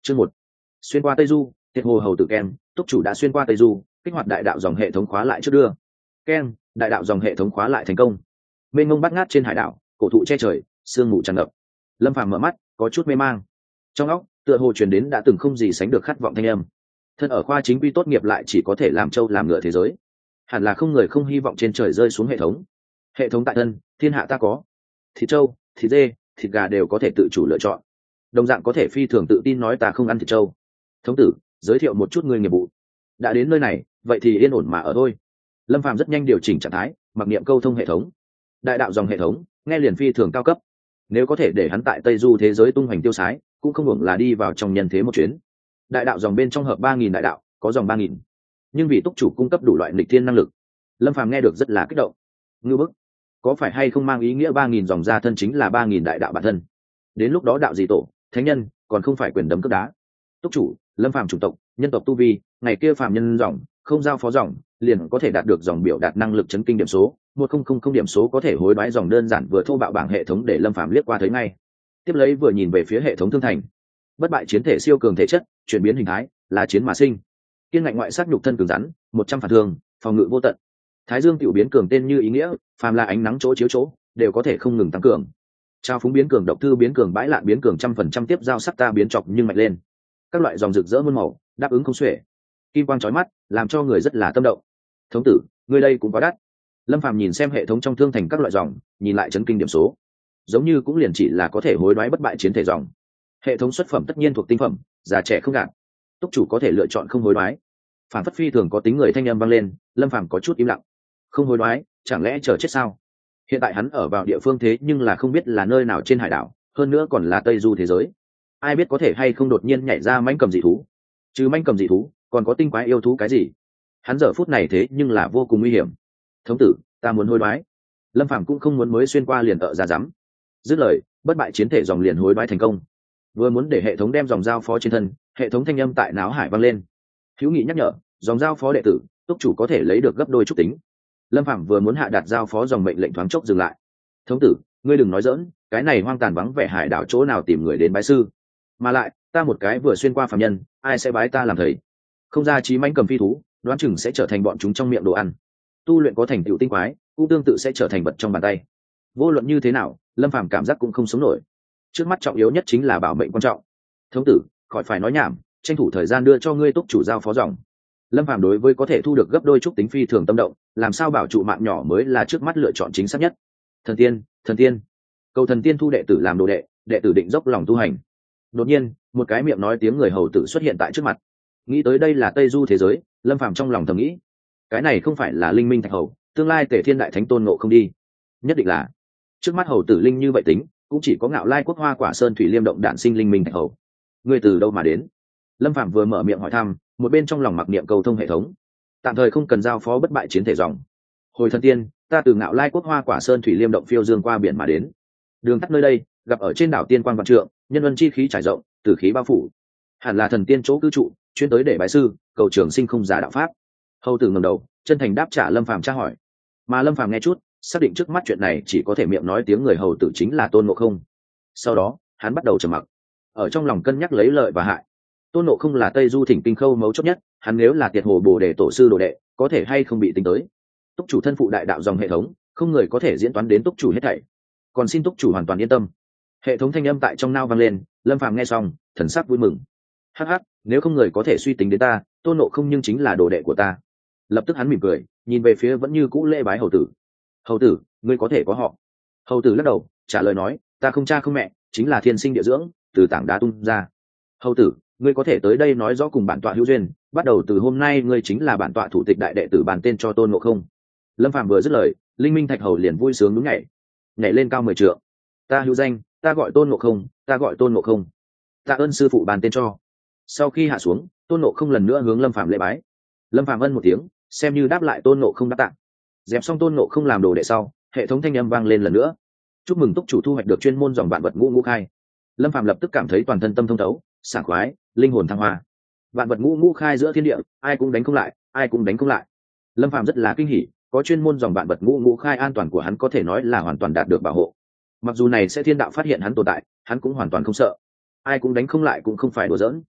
Chương 1. Xuyên qua Tây Du, Tiệt Hồ Hầu Tử Ken, túc chủ đã xuyên qua Tây Du, kích hoạt đại đạo dòng hệ thống khóa lại trước đưa. Ken, đại đạo dòng hệ thống khóa lại thành công. Mênh mông bát ngát trên hải đảo, cổ thụ che trời, sương mù tràn ngập. Lâm Phàm mở mắt, có chút mê mang. Trong óc, tựa hồ truyền đến đã từng không gì sánh được khát vọng thanh âm. Thân ở khoa chính quy tốt nghiệp lại chỉ có thể làm trâu làm ngựa thế giới. Hẳn là không người không hy vọng trên trời rơi xuống hệ thống. Hệ thống tại thân, thiên hạ ta có. Thịt trâu, thịt dê, thịt gà đều có thể tự chủ lựa chọn. Đồng dạng có thể phi thường tự tin nói ta không ăn thịt trâu. Thống tử, giới thiệu một chút người nghiệp vụ. Đã đến nơi này, vậy thì yên ổn mà ở thôi. Lâm Phàm rất nhanh điều chỉnh trạng thái, mặc niệm câu thông hệ thống. Đại đạo dòng hệ thống, nghe liền phi thường cao cấp. Nếu có thể để hắn tại Tây Du thế giới tung hoành tiêu sái, cũng không hưởng là đi vào trong nhân thế một chuyến. Đại đạo dòng bên trong hợp 3.000 đại đạo, có dòng 3.000. Nhưng vì túc chủ cung cấp đủ loại nghịch thiên năng lực, Lâm Phàm nghe được rất là kích động. Ngưu bức, có phải hay không mang ý nghĩa 3.000 dòng gia thân chính là 3.000 đại đạo bản thân? Đến lúc đó đạo gì tổ, thánh nhân, còn không phải quyền đấm cướp đá. Túc chủ, Lâm Phàm chủng tộc, nhân tộc tu vi, ngày kia phàm nhân dòng, không giao phó dòng, liền có thể đạt được dòng biểu đạt năng lực chấn kinh điểm số, 1000 điểm số có thể hối đoái dòng đơn giản vừa thô bạo bảng hệ thống để Lâm Phàm liếc qua thấy ngay. Tiếp lấy vừa nhìn về phía hệ thống thương thành. Bất bại chiến thể siêu cường thể chất, chuyển biến hình thái, là chiến mà sinh. Kiên ngạnh ngoại sắc nhục thân cường rắn, 100 phản thương, phòng ngự vô tận. Thái Dương tiểu biến cường tên như ý nghĩa, phàm là ánh nắng chỗ chiếu chỗ, đều có thể không ngừng tăng cường. Trao phúng biến cường độc thư biến cường bãi lạn biến cường 100% tiếp giao sắc ta biến chọc nhưng mạnh lên. Các loại dòng rực rỡ muôn màu, đáp ứng không xuể. Kim quang chói mắt, làm cho người rất là tâm động. Thống tử, người đây cũng quá đắt. Lâm Phàm nhìn xem hệ thống trong thương thành các loại dòng, nhìn lại chấn kinh điểm số. Giống như cũng liền chỉ là có thể hối đoái bất bại chiến thể dòng. Hệ thống xuất phẩm tất nhiên thuộc tinh phẩm, già trẻ không gạt. Túc chủ có thể lựa chọn không hối đoái. Phản phất phi thường có tính người thanh âm vang lên, Lâm Phàm có chút im lặng. Không hối đoái, chẳng lẽ chờ chết sao? Hiện tại hắn ở vào địa phương thế nhưng là không biết là nơi nào trên hải đảo, hơn nữa còn là Tây Du thế giới. Ai biết có thể hay không đột nhiên nhảy ra mãnh cầm dị thú. Trừ mãnh cầm dị thú, còn có tinh quái yêu thú cái gì? Hắn giờ phút này thế nhưng là vô cùng nguy hiểm. Thống tử, ta muốn hối đoái. Lâm Phàm cũng không muốn mới xuyên qua liền ở ra dám. Dứt lời, bất bại chiến thể dòng liền hối đoái thành công. Vừa muốn để hệ thống đem dòng giao phó trên thân, hệ thống thanh âm tại não hải vang lên. Hữu nghị nhắc nhở, dòng giao phó đệ tử, túc chủ có thể lấy được gấp đôi trúc tính. Lâm Phàm vừa muốn hạ đạt giao phó dòng mệnh lệnh thoáng chốc dừng lại. Thống tử, ngươi đừng nói dỡn, cái này hoang tàn vắng vẻ hải đảo chỗ nào tìm người đến bái sư? Mà lại, ta một cái vừa xuyên qua phàm nhân, ai sẽ bái ta làm thầy? Không ra chí mãnh cầm phi thú, đoán chừng sẽ trở thành bọn chúng trong miệng đồ ăn. Tu luyện có thành tựu tinh quái, cũng tương tự sẽ trở thành vật trong bàn tay. Vô luận như thế nào, Lâm Phàm cảm giác cũng không sống nổi. Trước mắt trọng yếu nhất chính là bảo mệnh quan trọng. Thống tử, khỏi phải nói nhảm, tranh thủ thời gian đưa cho ngươi túc chủ giao phó dòng. Lâm Phàm đối với có thể thu được gấp đôi trúc tính phi thường tâm động, làm sao bảo trụ mạng nhỏ mới là trước mắt lựa chọn chính xác nhất. Thần tiên, cầu thần tiên thu đệ tử làm đồ đệ, đệ tử định dốc lòng tu hành. Đột nhiên, một cái miệng nói tiếng người hầu tử xuất hiện tại trước mặt. Nghĩ tới đây là Tây Du thế giới, Lâm Phàm trong lòng thầm nghĩ, cái này không phải là Linh Minh Thạch Hầu, tương lai Tề Thiên Đại Thánh Tôn Ngộ không đi. Nhất định là, trước mắt hầu tử linh như vậy tính, cũng chỉ có Ngạo Lai Quốc Hoa Quả Sơn Thủy Liêm động đản sinh Linh Minh Thạch Hầu. Ngươi từ đâu mà đến? Lâm Phàm vừa mở miệng hỏi thăm, một bên trong lòng mặc niệm cầu thông hệ thống. Tạm thời không cần giao phó bất bại chiến thể dòng. Hồi thần tiên, ta từ Ngạo Lai Quốc Hoa Quả Sơn Thủy Liêm động phiêu dương qua biển mà đến. Đường tắt nơi đây, gặp ở trên đảo Tiên Quan Văn Trượng, nhân ân chi khí trải rộng, tử khí bao phủ. Hẳn là thần tiên chỗ cư trụ, chuyên tới để bái sư, cầu trường sinh không giả đạo pháp. Hầu tử ngẩng đầu, chân thành đáp trả Lâm Phàm tra hỏi. Mà Lâm Phàm nghe chút, xác định trước mắt chuyện này chỉ có thể miệng nói tiếng người hầu tử chính là Tôn Ngộ Không. Sau đó, hắn bắt đầu trầm mặc, ở trong lòng cân nhắc lấy lợi và hại. Tôn Ngộ Không là Tây Du Thỉnh Kinh Khâu mấu chốt nhất, hắn nếu là Tiệt Hồ Bồ Đề tổ sư đồ đệ, có thể hay không bị tính tới. Túc chủ thân phụ đại đạo dòng hệ thống, không người có thể diễn toán đến túc chủ hết thảy. Còn xin túc chủ hoàn toàn yên tâm. Hệ thống thanh âm tại trong nao vang lên, Lâm Phàm nghe xong, thần sắc vui mừng. Hắc hắc, nếu không người có thể suy tính đến ta, Tôn Ngộ Không nhưng chính là đồ đệ của ta. Lập tức hắn mỉm cười, nhìn về phía vẫn như cũ lễ bái hầu tử. Hầu tử, ngươi có thể có họ? Hầu tử lắc đầu, trả lời nói, ta không cha không mẹ, chính là thiên sinh địa dưỡng, từ tảng đá tung ra. Hầu tử, ngươi có thể tới đây nói rõ cùng bản tọa hữu duyên, bắt đầu từ hôm nay ngươi chính là bản tọa thủ tịch đại đệ tử bàn tên cho Tôn Ngộ Không. Lâm Phàm vừa dứt lời, Linh Minh Thạch Hầu liền vui sướng đúng nhảy lên cao 10 trượng. Ta hữu danh, ta gọi Tôn Ngộ Không, ta gọi Tôn Ngộ Không. Tạ ơn sư phụ bàn tên cho. Sau khi hạ xuống, Tôn Ngộ Không lần nữa hướng Lâm Phàm lễ bái. Lâm Phàm ân một tiếng, xem như đáp lại Tôn Ngộ Không đáp tạ. Dẹp xong Tôn Ngộ Không làm đồ đệ sau, hệ thống thanh âm vang lên lần nữa. Chúc mừng túc chủ thu hoạch được chuyên môn dòng vạn vật ngũ ngũ khai. Lâm Phàm lập tức cảm thấy toàn thân tâm thông thấu, sảng khoái, linh hồn thăng hoa. Vạn vật ngũ ngũ khai giữa thiên địa, ai cũng đánh không lại, ai cũng đánh không lại. Lâm Phàm rất là kinh hỉ, có chuyên môn dòng vạn vật ngũ ngũ khai an toàn của hắn có thể nói là hoàn toàn đạt được bảo hộ. Mặc dù này sẽ thiên đạo phát hiện hắn tồn tại, hắn cũng hoàn toàn không sợ. Ai cũng đánh không lại cũng không phải đùa giỡn.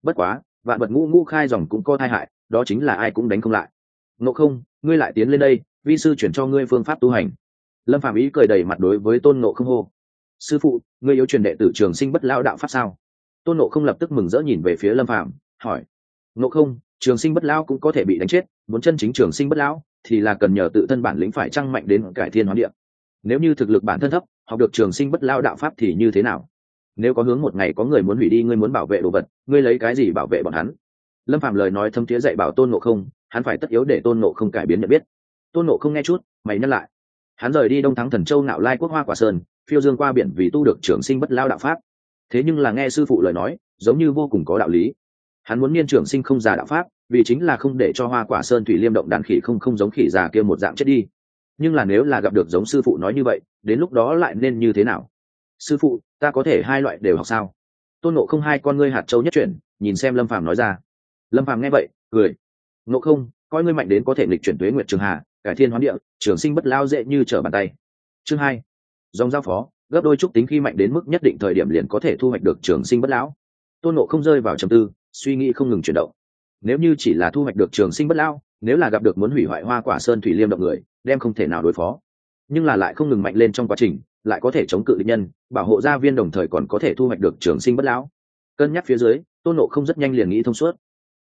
Bất quá vạn vật ngũ ngũ khai dòng cũng có tai hại, đó chính là ai cũng đánh không lại. Ngộ Không, ngươi lại tiến lên đây, vi sư chuyển cho ngươi phương pháp tu hành. Lâm Phàm ý cười đầy mặt đối với Tôn Ngộ Không hô. Sư phụ, ngươi yếu truyền đệ tử trường sinh bất lão đạo pháp sao? Tôn Ngộ Không lập tức mừng rỡ nhìn về phía Lâm Phàm hỏi. Ngộ Không, trường sinh bất lão cũng có thể bị đánh chết, muốn chân chính trường sinh bất lão thì là cần nhờ tự thân bản lĩnh phải trăng mạnh đến cải thiên hóa địa. Nếu như thực lực bản thân thấp, học được trường sinh bất lão đạo pháp thì như thế nào? Nếu có hướng một ngày có người muốn hủy đi ngươi muốn bảo vệ đồ vật, ngươi lấy cái gì bảo vệ bọn hắn? Lâm Phàm lời nói thâm thiế dạy bảo Tôn Ngộ Không, hắn phải tất yếu để Tôn Ngộ Không cải biến nhận biết. Tôn Ngộ Không nghe chút, mày nhắc lại. Hắn rời đi Đông Thắng Thần Châu Nạo Lai Quốc Hoa Quả Sơn, phiêu dương qua biển vì tu được trường sinh bất lão đạo pháp. Thế nhưng là nghe sư phụ lời nói, giống như vô cùng có đạo lý. Hắn muốn niên trường sinh không già đạo pháp, vì chính là không để cho Hoa Quả Sơn thủy liêm động đàn khỉ không giống khỉ già kia một dạng chết đi. Nhưng là nếu là gặp được giống sư phụ nói như vậy, đến lúc đó lại nên như thế nào? Sư phụ, ta có thể hai loại đều học sao? Tôn Ngộ Không hai con ngươi hạt châu nhất chuyển, nhìn xem Lâm Phàm nói ra. Lâm Phàm nghe vậy cười. Ngộ Không, coi ngươi mạnh đến có thể nghịch chuyển tuế nguyệt trường hà, cải thiên hoán địa, trường sinh bất lao dễ như trở bàn tay. Chương 2. Dòng giao phó, gấp đôi trúc tính khi mạnh đến mức nhất định thời điểm liền có thể thu hoạch được trường sinh bất lão. Tôn Ngộ Không rơi vào trầm tư, suy nghĩ không ngừng chuyển động. Nếu như chỉ là thu hoạch được trường sinh bất lão, nếu là gặp được muốn hủy hoại Hoa Quả Sơn thủy liêm động người, đem không thể nào đối phó. Nhưng là lại không ngừng mạnh lên trong quá trình, lại có thể chống cự địch nhân, bảo hộ gia viên đồng thời còn có thể thu hoạch được trường sinh bất lão. Cân nhắc phía dưới, Tôn Ngộ Không rất nhanh liền nghĩ thông suốt.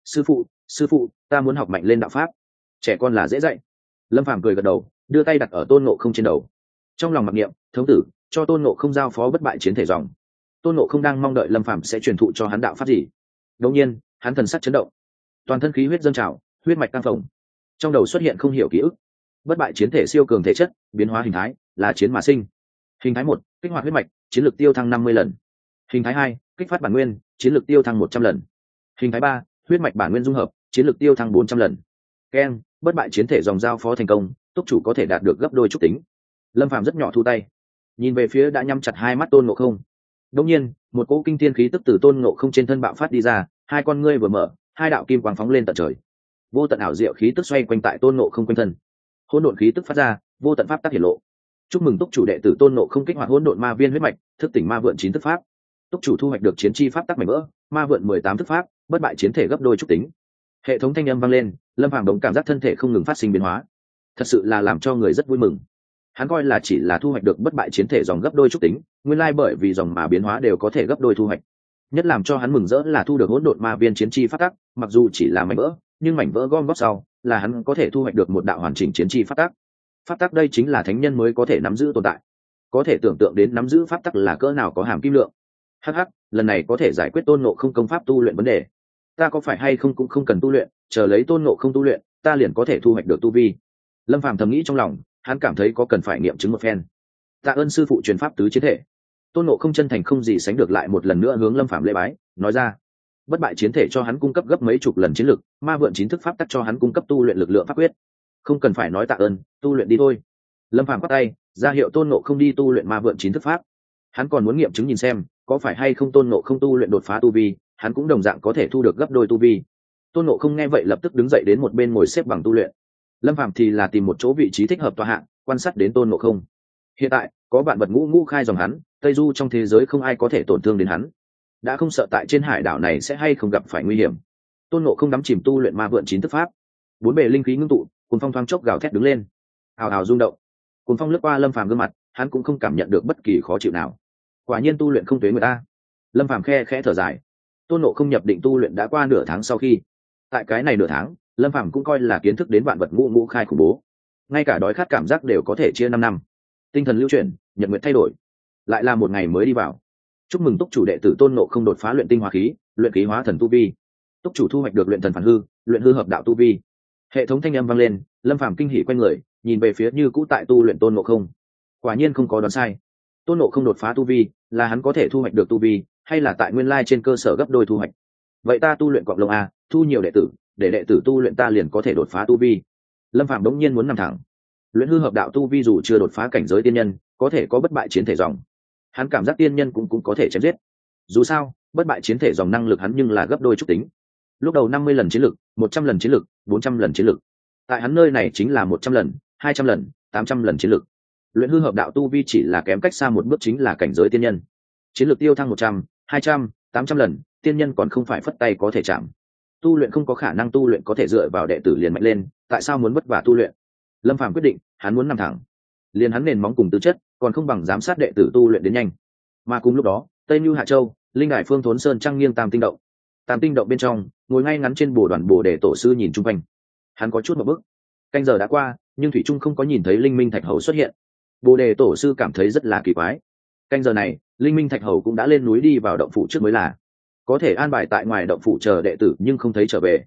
Sư phụ, ta muốn học mạnh lên đạo pháp. Trẻ con là dễ dạy. Lâm Phàm cười gật đầu, đưa tay đặt ở Tôn Ngộ Không trên đầu. Trong lòng mặc niệm, thống tử, cho Tôn Ngộ Không giao phó bất bại chiến thể dòng. Tôn Ngộ Không đang mong đợi Lâm Phàm sẽ truyền thụ cho hắn đạo pháp gì. Đột nhiên, hắn thần sắc chấn động, toàn thân khí huyết dâng trào, huyết mạch căng phồng, trong đầu xuất hiện không hiểu ký ức. Bất bại chiến thể siêu cường thể chất, biến hóa hình thái, là chiến mà sinh. Hình thái 1, kích hoạt huyết mạch, chiến lược tiêu thăng 50 lần. Hình thái 2, kích phát bản nguyên, chiến lược tiêu thăng 100 lần. Hình thái 3, huyết mạch bản nguyên dung hợp, chiến lược tiêu thăng 400 lần. Keng, bất bại chiến thể dòng giao phó thành công, túc chủ có thể đạt được gấp đôi trúc tính. Lâm Phàm rất nhỏ thu tay, nhìn về phía đã nhắm chặt hai mắt Tôn Ngộ Không. Đột nhiên, một cỗ kinh thiên khí tức từ Tôn Ngộ Không trên thân bạo phát đi ra, hai con ngươi vừa mở, hai đạo kim quang phóng lên tận trời. Vô tận ảo diệu khí tức xoay quanh tại Tôn Ngộ Không quanh thân. Hỗn độn khí tức phát ra, vô tận pháp tắc hiển lộ. Chúc mừng túc chủ đệ tử Tôn Ngộ Không kích hoạt hỗn độn ma viên huyết mạch, thức tỉnh ma vượn 9 thức pháp. Túc chủ thu hoạch được chiến chi pháp tắc mảnh vỡ, ma vượn 18 thức pháp, bất bại chiến thể gấp đôi trúc tính. Hệ thống thanh âm vang lên, Lâm Phàm đống cảm giác thân thể không ngừng phát sinh biến hóa, thật sự là làm cho người rất vui mừng. Hắn coi là chỉ là thu hoạch được bất bại chiến thể dòng gấp đôi trúc tính, nguyên lai bởi vì dòng mà biến hóa đều có thể gấp đôi thu hoạch. Nhất làm cho hắn mừng rỡ là thu được hỗn độn ma viên chiến chi pháp tắc, mặc dù chỉ là mảnh vỡ, nhưng mảnh vỡ gom góp sau, là hắn có thể thu hoạch được một đạo hoàn chỉnh chiến chi pháp tắc. Pháp tắc đây chính là thánh nhân mới có thể nắm giữ tồn tại, có thể tưởng tượng đến nắm giữ pháp tắc là cỡ nào có hàm kim lượng. Hắc hắc, lần này có thể giải quyết Tôn Ngộ Không công pháp tu luyện vấn đề. Ta có phải hay không cũng không cần tu luyện, chờ lấy Tôn Ngộ Không tu luyện, ta liền có thể thu hoạch được tu vi. Lâm Phàm thầm nghĩ trong lòng, hắn cảm thấy có cần phải nghiệm chứng một phen. Tạ ơn sư phụ truyền pháp tứ chiến thể. Tôn Ngộ Không chân thành không gì sánh được lại một lần nữa hướng Lâm Phàm lễ bái, nói ra, bất bại chiến thể cho hắn cung cấp gấp mấy chục lần chiến lực, ma vượn 9 thức pháp tắc cho hắn cung cấp tu luyện lực lượng pháp quyết. Không cần phải nói tạ ơn, tu luyện đi thôi. Lâm Phàm quát tay, ra hiệu Tôn Ngộ Không đi tu luyện ma vượn 9 thức pháp. Hắn còn muốn nghiệm chứng nhìn xem, có phải hay không Tôn Ngộ Không tu luyện đột phá tu vi, hắn cũng đồng dạng có thể thu được gấp đôi tu vi. Tôn Ngộ Không nghe vậy lập tức đứng dậy đến một bên ngồi xếp bằng tu luyện. Lâm Phàm thì là tìm một chỗ vị trí thích hợp tọa hạng, quan sát đến Tôn Ngộ Không. Hiện tại có vạn vật ngũ ngũ khai dòng hắn, Tây Du trong thế giới không ai có thể tổn thương đến hắn, đã không sợ tại trên hải đảo này sẽ hay không gặp phải nguy hiểm. Tôn Ngộ Không đắm chìm tu luyện ma vượn 9 thức pháp, bốn bề linh khí ngưng tụ, cuồng phong thoáng chốc gào thét đứng lên, ào ào rung động. Cuồng phong lướt qua Lâm Phàm gương mặt, hắn cũng không cảm nhận được bất kỳ khó chịu nào. Quả nhiên tu luyện không tuế người ta. Lâm Phàm khe khẽ thở dài. Tôn Ngộ Không nhập định tu luyện đã qua nửa tháng sau khi, tại cái này nửa tháng, Lâm Phàm cũng coi là kiến thức đến vạn vật ngũ ngũ khai khủng bố, ngay cả đói khát cảm giác đều có thể chia 5 năm. Tinh thần lưu chuyển, nhật nguyện thay đổi, lại là một ngày mới đi vào. Chúc mừng túc chủ đệ tử Tôn Ngộ Không đột phá luyện tinh hóa khí, luyện khí hóa thần tu vi. Túc chủ thu hoạch được luyện thần phản hư, luyện hư hợp đạo tu vi. Hệ thống thanh âm vang lên, Lâm Phàm kinh hỉ quay người, nhìn về phía như cũ tại tu luyện Tôn Ngộ Không. Quả nhiên không có đoán sai, Tôn Ngộ Không đột phá tu vi, là hắn có thể thu hoạch được tu vi, hay là tại nguyên lai trên cơ sở gấp đôi thu hoạch. Vậy ta tu luyện cọp lông a, thu nhiều đệ tử, để đệ tử tu luyện ta liền có thể đột phá tu vi. Lâm Phàm đống nhiên muốn nằm thẳng. Luyện hư hợp đạo tu vi dù chưa đột phá cảnh giới tiên nhân, có thể có bất bại chiến thể dòng. Hắn cảm giác tiên nhân cũng có thể chém giết. Dù sao, bất bại chiến thể dòng năng lực hắn nhưng là gấp đôi trúc tính. Lúc đầu 50 lần chiến lực, 100 lần chiến lực, 400 lần chiến lực. Tại hắn nơi này chính là 100 lần, 200 lần, 800 lần chiến lực. Luyện hư hợp đạo tu vi chỉ là kém cách xa một bước chính là cảnh giới tiên nhân. Chiến lực tiêu thăng 100, 200, 800 lần, tiên nhân còn không phải phất tay có thể chạm. Tu luyện không có khả năng tu luyện có thể dựa vào đệ tử liền mạnh lên, tại sao muốn vất vả tu luyện? Lâm Phàm quyết định, hắn muốn nằm thẳng. Liền hắn nền móng cùng tư chất, còn không bằng giám sát đệ tử tu luyện đến nhanh. Mà cùng lúc đó, Tây Nưu Hạ Châu, linh đài Phương Thốn Sơn trăng nghiêng tam tinh động. Tam tinh động bên trong, ngồi ngay ngắn trên bồ đoàn bồ đề tổ sư nhìn chung quanh. Hắn có chút một bức. Canh giờ đã qua, nhưng thủy trung không có nhìn thấy linh minh thạch hầu xuất hiện. Bồ đề tổ sư cảm thấy rất là kỳ quái. Canh giờ này, linh minh thạch hầu cũng đã lên núi đi vào động phủ trước mới là. Có thể an bài tại ngoài động phủ chờ đệ tử nhưng không thấy trở về.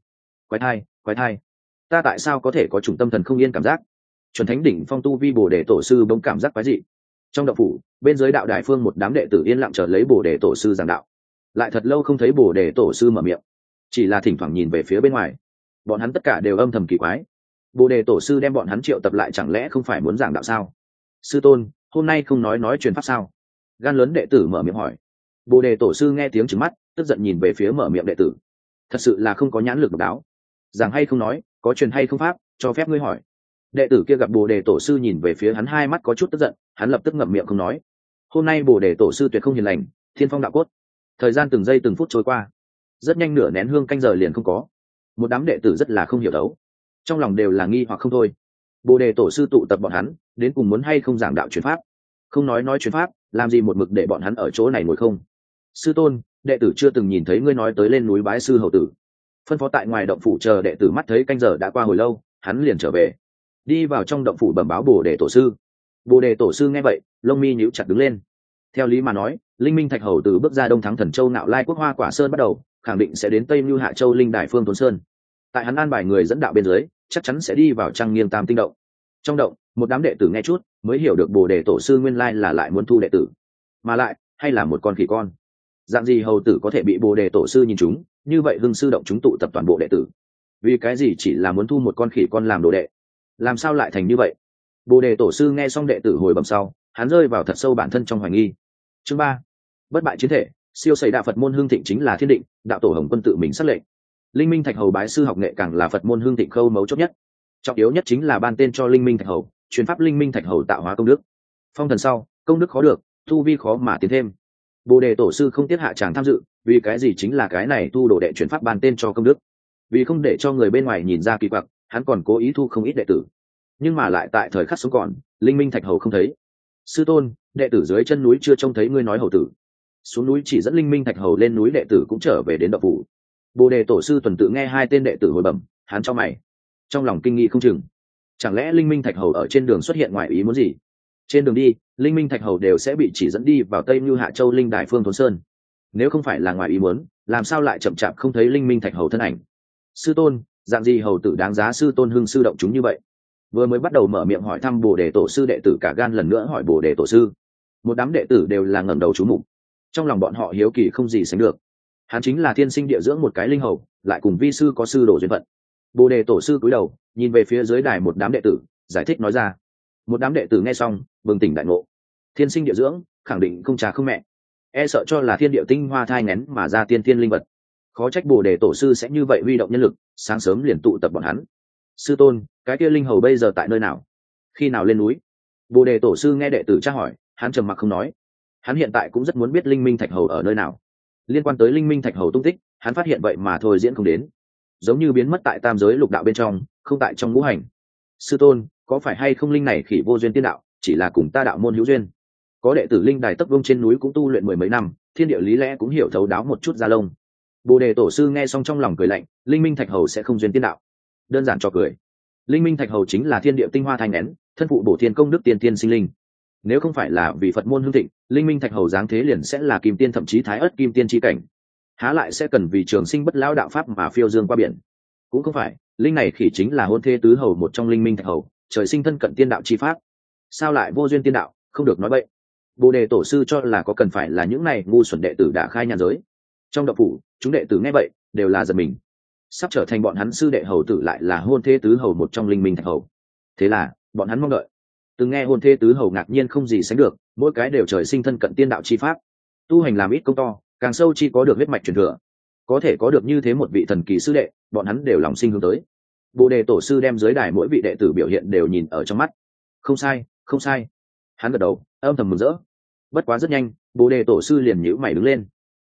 Quái thai, ta tại sao có thể có chủng tâm thần không yên cảm giác? Chuẩn thánh đỉnh phong tu vi bồ đề tổ sư bỗng cảm giác quái dị. Trong động phủ, bên dưới đạo đài phương một đám đệ tử yên lặng chờ lấy bồ đề tổ sư giảng đạo. Lại thật lâu không thấy bồ đề tổ sư mở miệng, chỉ là thỉnh thoảng nhìn về phía bên ngoài. Bọn hắn tất cả đều âm thầm kỳ quái. Bồ đề tổ sư đem bọn hắn triệu tập lại chẳng lẽ không phải muốn giảng đạo sao? Sư tôn, hôm nay không nói truyền pháp sao? Gan lớn đệ tử mở miệng hỏi. Bồ đề tổ sư nghe tiếng trừng mắt, tức giận nhìn về phía mở miệng đệ tử. Thật sự là không có nhãn lực độc đáo. Giảng hay không nói, có truyền hay không pháp, cho phép ngươi hỏi. Đệ tử kia gặp bồ đề tổ sư nhìn về phía hắn, hai mắt có chút tức giận, hắn lập tức ngậm miệng không nói. Hôm nay bồ đề tổ sư tuyệt không hiền lành, thiên phong đạo cốt. Thời gian từng giây từng phút trôi qua, rất nhanh nửa nén hương canh giờ liền không có. Một đám đệ tử rất là không hiểu đấu, trong lòng đều là nghi hoặc không thôi. Bồ đề tổ sư tụ tập bọn hắn, đến cùng muốn hay không giảng đạo truyền pháp? Không nói truyền pháp, làm gì một mực để bọn hắn ở chỗ này ngồi không? Sư tôn, đệ tử chưa từng nhìn thấy ngươi nói tới lên núi bái sư hầu tử. Phân phó tại ngoài động phủ chờ đệ tử, mắt thấy canh giờ đã qua hồi lâu, hắn liền trở về, đi vào trong động phủ bẩm báo bồ đề tổ sư. Bồ đề tổ sư nghe vậy, lông mi nhíu chặt đứng lên. Theo lý mà nói, linh minh thạch hầu từ bước ra Đông Thắng Thần Châu Nạo Lai Quốc Hoa Quả Sơn bắt đầu, khẳng định sẽ đến Tây Nưu Hạ Châu linh đài Phương Thốn Sơn. Tại hắn an bài người dẫn đạo bên dưới, chắc chắn sẽ đi vào trăng nghiêng tam tinh động. Trong động, một đám đệ tử nghe chút mới hiểu được bồ đề tổ sư nguyên lai là lại muốn thu đệ tử, mà lại hay là một con khỉ con. Dạng gì hầu tử có thể bị bồ đề tổ sư nhìn chúng, như vậy hưng sư động chúng tụ tập toàn bộ đệ tử, vì cái gì chỉ là muốn thu một con khỉ con làm đồ đệ? Làm sao lại thành như vậy? Bồ đề tổ sư nghe xong đệ tử hồi bẩm sau, hắn rơi vào thật sâu bản thân trong hoài nghi. Chương 3, bất bại chiến thể. Siêu sẩy đạo Phật môn hương thịnh chính là thiên định, đạo tổ Hồng Quân tự mình sắc lệnh. Linh minh thạch hầu bái sư học nghệ càng là Phật môn hương thịnh khâu mấu chốt nhất. Trọng yếu nhất chính là ban tên cho linh minh thạch hầu, truyền pháp linh minh thạch hầu tạo hóa công đức. Phong thần sau, công đức khó được, tu vi khó mà tiến thêm. Bồ đề tổ sư không tiếc hạ tràng tham dự, vì cái gì? Chính là cái này thu đồ đệ truyền pháp ban tên cho công đức. Vì không để cho người bên ngoài nhìn ra kỳ quặc, hắn còn cố ý thu không ít đệ tử. Nhưng mà lại tại thời khắc sống còn, linh minh thạch hầu không thấy. Sư tôn, đệ tử dưới chân núi chưa trông thấy ngươi nói hầu tử. Xuống núi chỉ dẫn linh minh thạch hầu lên núi, đệ tử cũng trở về đến động phủ. Bồ đề tổ sư tuần tự nghe hai tên đệ tử hồi bẩm, hắn cho mày, trong lòng kinh nghi không chừng. Chẳng lẽ linh minh thạch hầu ở trên đường xuất hiện ngoài ý muốn gì? Trên đường đi, linh minh thạch hầu đều sẽ bị chỉ dẫn đi vào Tây Nưu Hạ Châu linh đài Phương Thốn Sơn. Nếu không phải là ngoài ý muốn, làm sao lại chậm chạp không thấy linh minh thạch hầu thân ảnh? Sư tôn, dạng gì hầu tử đáng giá sư tôn hưng sư động chúng như vậy? Vừa mới bắt đầu mở miệng hỏi thăm bồ đề tổ sư đệ tử cả gan lần nữa hỏi bồ đề tổ sư. Một đám đệ tử đều là ngẩng đầu chú mục, trong lòng bọn họ hiếu kỳ không gì sánh được. Hắn chính là thiên sinh địa dưỡng một cái linh hầu, lại cùng vi sư có sư đồ duyên phận. Bồ đề tổ sư cúi đầu nhìn về phía dưới đài một đám đệ tử, giải thích nói ra. Một đám đệ tử nghe xong bừng tỉnh đại ngộ. Thiên sinh địa dưỡng, khẳng định không cha không mẹ, e sợ cho là thiên địa tinh hoa thai nghén mà ra tiên thiên linh vật. Khó trách bồ đề tổ sư sẽ như vậy huy động nhân lực, sáng sớm liền tụ tập bọn hắn. Sư tôn, cái kia linh hầu bây giờ tại nơi nào, khi nào lên núi? Bồ đề tổ sư nghe đệ tử tra hỏi, hắn trầm mặc không nói. Hắn hiện tại cũng rất muốn biết linh minh thạch hầu ở nơi nào. Liên quan tới linh minh thạch hầu tung tích, hắn phát hiện vậy mà thôi diễn không đến, giống như biến mất tại tam giới lục đạo bên trong, không tại trong ngũ hành. Sư tôn, có phải hay không linh này khỉ vô duyên tiên đạo, chỉ là cùng ta đạo môn hữu duyên? Có đệ tử linh đài tấp vông trên núi cũng tu luyện mười mấy năm, thiên địa lý lẽ cũng hiểu thấu đáo một chút da lông. Bồ đề tổ sư nghe xong trong lòng cười lạnh, linh minh thạch hầu sẽ không duyên tiên đạo? Đơn giản cho cười. Linh minh thạch hầu chính là thiên địa tinh hoa thành nén, thân phụ bổ thiên công đức tiên tiên sinh linh. Nếu không phải là vì Phật môn hưng thịnh, linh minh thạch hầu dáng thế liền sẽ là kim tiên, thậm chí thái ớt kim tiên chi cảnh. Há lại sẽ cần vì trường sinh bất lão đạo pháp mà phiêu dương qua biển? Cũng không phải, linh này khỉ chính là hôn thê tứ hầu một trong linh minh thạch hầu, trời sinh thân cận tiên đạo chi pháp. Sao lại vô duyên tiên đạo, không được nói bậy. Bồ đề tổ sư cho là có cần phải là những này ngu xuẩn đệ tử đã khai nhàn giới. Trong động phủ, chúng đệ tử nghe vậy đều là giật mình, sắp trở thành bọn hắn sư đệ hầu tử lại là hôn thê tứ hầu một trong linh minh thạch hầu. Thế là bọn hắn mong đợi. Từng nghe hôn thê tứ hầu ngạc nhiên không gì sánh được, mỗi cái đều trời sinh thân cận tiên đạo chi pháp, tu hành làm ít công to, càng sâu chi có được huyết mạch truyền thừa. Có thể có được như thế một vị thần kỳ sư đệ, bọn hắn đều lòng sinh hướng tới. Bồ đề tổ sư đem dưới đài mỗi vị đệ tử biểu hiện đều nhìn ở trong mắt. Không sai, không sai. Hắn gật đầu, âm thầm mừng rỡ. Bất quá rất nhanh, bồ đề tổ sư liền nhíu mày đứng lên.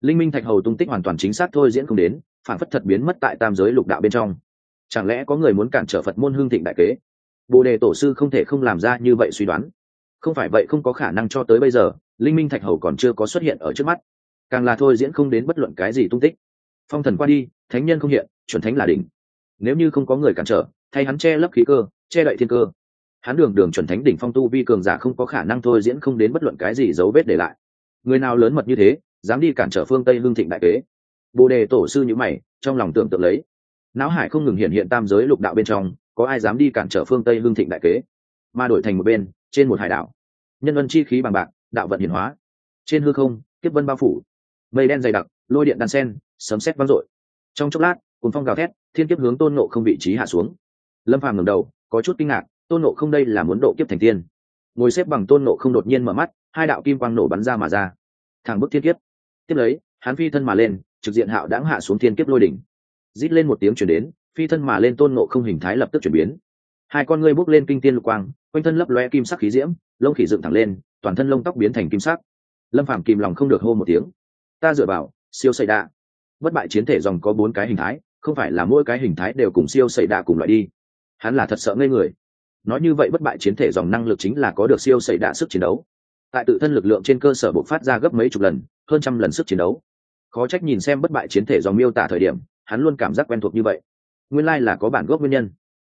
Linh minh thạch hầu tung tích hoàn toàn chính xác thôi diễn không đến, phản phất thật biến mất tại tam giới lục đạo bên trong. Chẳng lẽ có người muốn cản trở Phật môn hương thịnh đại kế? Bồ đề tổ sư không thể không làm ra như vậy suy đoán. Không phải vậy không có khả năng cho tới bây giờ linh minh thạch hầu còn chưa có xuất hiện ở trước mắt, càng là thôi diễn không đến bất luận cái gì tung tích. Phong thần qua đi, thánh nhân không hiện, chuẩn thánh là đỉnh. Nếu như không có người cản trở, thay hắn che lấp khí cơ, che đậy thiên cơ, hắn đường đường chuẩn thánh đỉnh phong tu vi cường giả không có khả năng thôi diễn không đến bất luận cái gì dấu vết để lại. Người nào lớn mật như thế, dám đi cản trở phương Tây hương thịnh đại kế? Bồ đề tổ sư như mày, trong lòng tưởng tượng lấy, não hải không ngừng hiện hiện tam giới lục đạo bên trong, có ai dám đi cản trở phương Tây hương thịnh đại kế? Mà đổi thành một bên, trên một hải đảo, nhân ân chi khí bằng bạc, đạo vận hiển hóa. Trên hư không, kiếp vân bao phủ, mây đen dày đặc, lôi điện đan sen, sấm sét vang dội. Trong chốc lát, cuồng phong gào thét, thiên kiếp hướng Tôn Ngộ Không vị trí hạ xuống. Lâm Phàm ngẩng đầu, có chút kinh ngạc, Tôn Ngộ Không đây là muốn độ kiếp thành tiên. Ngồi xếp bằng Tôn Ngộ Không đột nhiên mở mắt, hai đạo kim quang nổ bắn ra mà ra, thẳng bức thiên kiếp. Tiếp lấy, hắn phi thân mà lên, trực diện hạo đãng hạ xuống thiên kiếp lôi đỉnh. Rít lên một tiếng truyền đến, phi thân mà lên Tôn Ngộ Không hình thái lập tức chuyển biến. Hai con ngươi bốc lên kinh tiên lục quang, quanh thân lấp lóe kim sắc khí diễm, lông khỉ dựng thẳng lên, toàn thân lông tóc biến thành kim sắc. Lâm Phàm kìm lòng không được hô một tiếng. Ta dựa vào, siêu sẩy đạ. Bất bại chiến thể dòng có 4 cái hình thái, không phải là mỗi cái hình thái đều cùng siêu sẩy đạ cùng loại đi. Hắn là thật sợ ngây người. Nói như vậy bất bại chiến thể dòng năng lực chính là có được siêu sẩy đạ sức chiến đấu. Tại tự thân lực lượng trên cơ sở bộc phát ra gấp mấy chục lần, hơn trăm lần sức chiến đấu. Khó trách nhìn xem bất bại chiến thể dòng miêu tả thời điểm, hắn luôn cảm giác quen thuộc như vậy. Nguyên lai là có bản gốc nguyên nhân.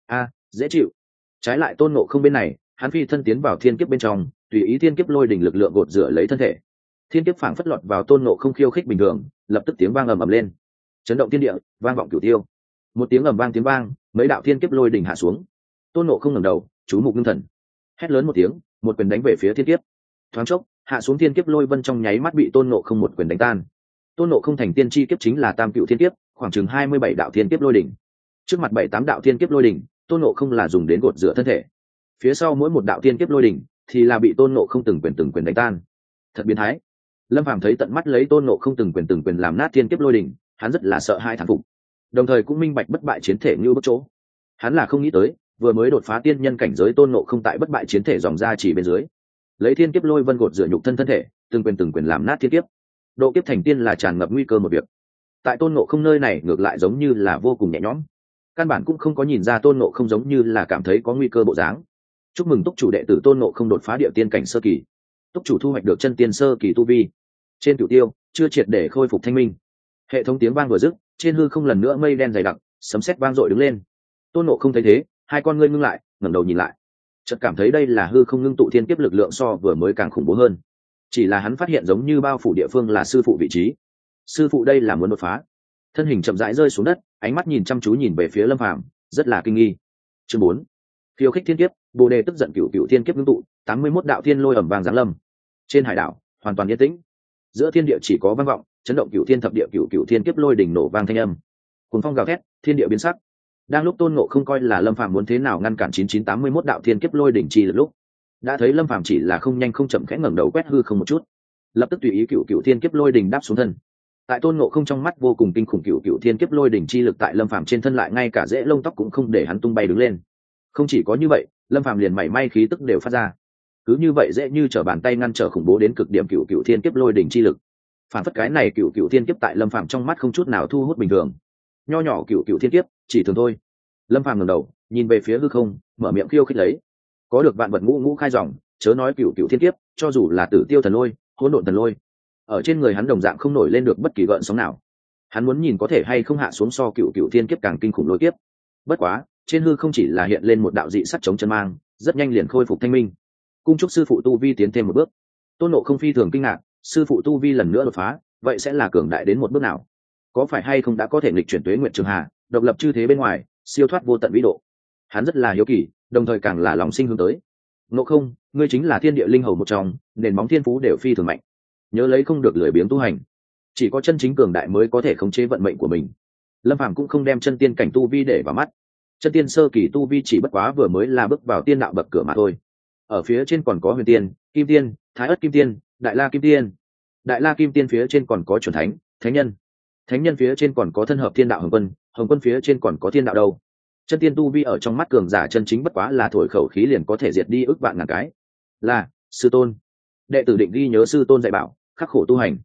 Dễ chịu. Trái lại Tôn Ngộ Không bên này, hắn phi thân tiến vào thiên kiếp bên trong, tùy ý thiên kiếp lôi đỉnh lực lượng gột rửa lấy thân thể. Thiên kiếp phảng phất lọt vào Tôn Ngộ Không khiêu khích bình thường, lập tức tiếng vang ầm ầm lên, chấn động thiên địa, vang vọng cửu tiêu. Một tiếng ầm vang tiếng vang, mấy đạo thiên kiếp lôi đỉnh hạ xuống. Tôn Ngộ Không ngẩng đầu, chú mục ngưng thần, hét lớn một tiếng, một quyền đánh về phía thiên kiếp. Thoáng chốc, hạ xuống thiên kiếp lôi vân trong nháy mắt bị Tôn Ngộ Không một quyền đánh tan. Tôn Ngộ Không thành tiên chi kiếp chính là tam cựu thiên kiếp, khoảng chừng 27 đạo thiên kiếp lôi đỉnh. Trước mặt 7-8 đạo thiên kiếp lôi đỉnh, Tôn Ngộ Không là dùng đến gột rửa thân thể. Phía sau mỗi một đạo thiên kiếp lôi đỉnh thì là bị Tôn Ngộ Không từng quyền đánh tan. Thật biến thái. Lâm Phàm thấy tận mắt lấy Tôn Ngộ Không từng quyền làm nát thiên kiếp lôi đỉnh, hắn rất là sợ hai thán phục. Đồng thời cũng minh bạch bất bại chiến thể như bất chỗ. Hắn là không nghĩ tới, vừa mới đột phá tiên nhân cảnh giới Tôn Ngộ Không tại bất bại chiến thể dòng ra chỉ bên dưới, lấy thiên kiếp lôi vân gột rửa nhục thân thể, từng quyền làm nát thiên kiếp. Độ kiếp thành tiên là tràn ngập nguy cơ một việc. Tại Tôn Ngộ Không nơi này ngược lại giống như là vô cùng nhẹ nhõm. Căn bản cũng không có nhìn ra Tôn Ngộ Không giống như là cảm thấy có nguy cơ bộ dáng. Chúc mừng túc chủ đệ tử Tôn Ngộ Không đột phá địa tiên cảnh sơ kỳ. Túc chủ thu hoạch được chân tiên sơ kỳ tu vi. Trên cửu tiêu chưa triệt để khôi phục thanh minh. Hệ thống tiếng vang vừa dứt, trên hư không lần nữa mây đen dày đặc, sấm sét vang dội đứng lên. Tôn Ngộ Không thấy thế, hai con ngươi ngưng lại, ngẩng đầu nhìn lại, chợt cảm thấy đây là hư không ngưng tụ thiên kiếp lực lượng so vừa mới càng khủng bố hơn. Chỉ là hắn phát hiện giống như bao phủ địa phương là sư phụ vị trí. Sư phụ đây là muốn đột phá. Thân hình chậm rãi rơi xuống đất, ánh mắt nhìn chăm chú nhìn về phía Lâm Phàm, rất là kinh nghi. Chương 4. Khiêu khích thiên kiếp, Bồ đề tức giận cửu thiên kiếp ngưng tụ, 81 đạo thiên lôi ầm vang giáng lâm. Trên hải đảo, hoàn toàn yên tĩnh. Giữa thiên địa chỉ có vang vọng, chấn động cửu thiên thập địa cửu thiên kiếp lôi đỉnh nổ vang thanh âm. Cuồng phong gào thét, thiên địa biến sắc. Đang lúc Tôn Ngộ Không coi là Lâm Phàm muốn thế nào ngăn cản 9981 đạo thiên kiếp lôi đỉnh chi lực lúc, đã thấy Lâm Phàm chỉ là không nhanh không chậm khẽ ngẩng đầu quét hư không một chút, lập tức tùy ý cửu thiên kiếp lôi đỉnh đáp xuống thân. Tại Tôn Ngộ Không trong mắt vô cùng kinh khủng cửu thiên kiếp lôi đỉnh chi lực tại Lâm Phàm trên thân lại ngay cả rễ lông tóc cũng không để hắn tung bay đứng lên. Không chỉ có như vậy, Lâm Phàm liền mảy may khí tức đều phát ra. Cứ như vậy dễ như trở bàn tay ngăn trở khủng bố đến cực điểm cửu thiên kiếp lôi đỉnh chi lực. Phản phất cái này cửu thiên kiếp tại Lâm Phàm trong mắt không chút nào thu hút bình thường. Nho nhỏ cửu thiên kiếp, chỉ thường thôi. Lâm Phàm ngẩng đầu, nhìn về phía hư không, mở miệng khiêu khích lấy. Có được vạn vật ngũ ngũ khai dòng, chớ nói cửu thiên kiếp, cho dù là Tử Tiêu thần lôi, Hỗn Độn thần lôi, ở trên người hắn đồng dạng không nổi lên được bất kỳ gợn sóng nào. Hắn muốn nhìn có thể hay không hạ xuống so cửu thiên kiếp càng kinh khủng lôi kiếp. Bất quá, trên hư không chỉ là hiện lên một đạo dị sắc chống chân mang, rất nhanh liền khôi phục thanh minh. Cung chúc sư phụ tu vi tiến thêm một bước. Tôn Ngộ Không phi thường kinh ngạc, sư phụ tu vi lần nữa đột phá, vậy sẽ là cường đại đến một bước nào? Có phải hay không đã có thể nghịch chuyển tuế nguyệt trường hà, độc lập chư thế bên ngoài, siêu thoát vô tận vĩ độ? Hắn rất là hiếu kỳ, đồng thời càng là lòng sinh hướng tới. Ngộ Không, ngươi chính là thiên địa linh hầu một trong, nền móng thiên phú đều phi thường mạnh. Nhớ lấy không được lười biếng tu hành, chỉ có chân chính cường đại mới có thể khống chế vận mệnh của mình. Lâm Phàm cũng không đem chân tiên cảnh tu vi để vào mắt. Chân tiên sơ kỳ tu vi chỉ bất quá vừa mới là bước vào tiên đạo bậc cửa mà thôi. Ở phía trên còn có huyền tiên, kim tiên, thái ất kim tiên, đại la kim tiên. Đại la kim tiên phía trên còn có chuẩn thánh, thánh nhân. Thánh nhân phía trên còn có thân hợp thiên đạo hồng quân phía trên còn có thiên đạo đâu. Chân tiên tu vi ở trong mắt cường giả chân chính bất quá là thổi khẩu khí liền có thể diệt đi ức vạn ngàn cái. Là sư tôn. Đệ tử định ghi nhớ sư tôn dạy bảo, khắc khổ tu hành.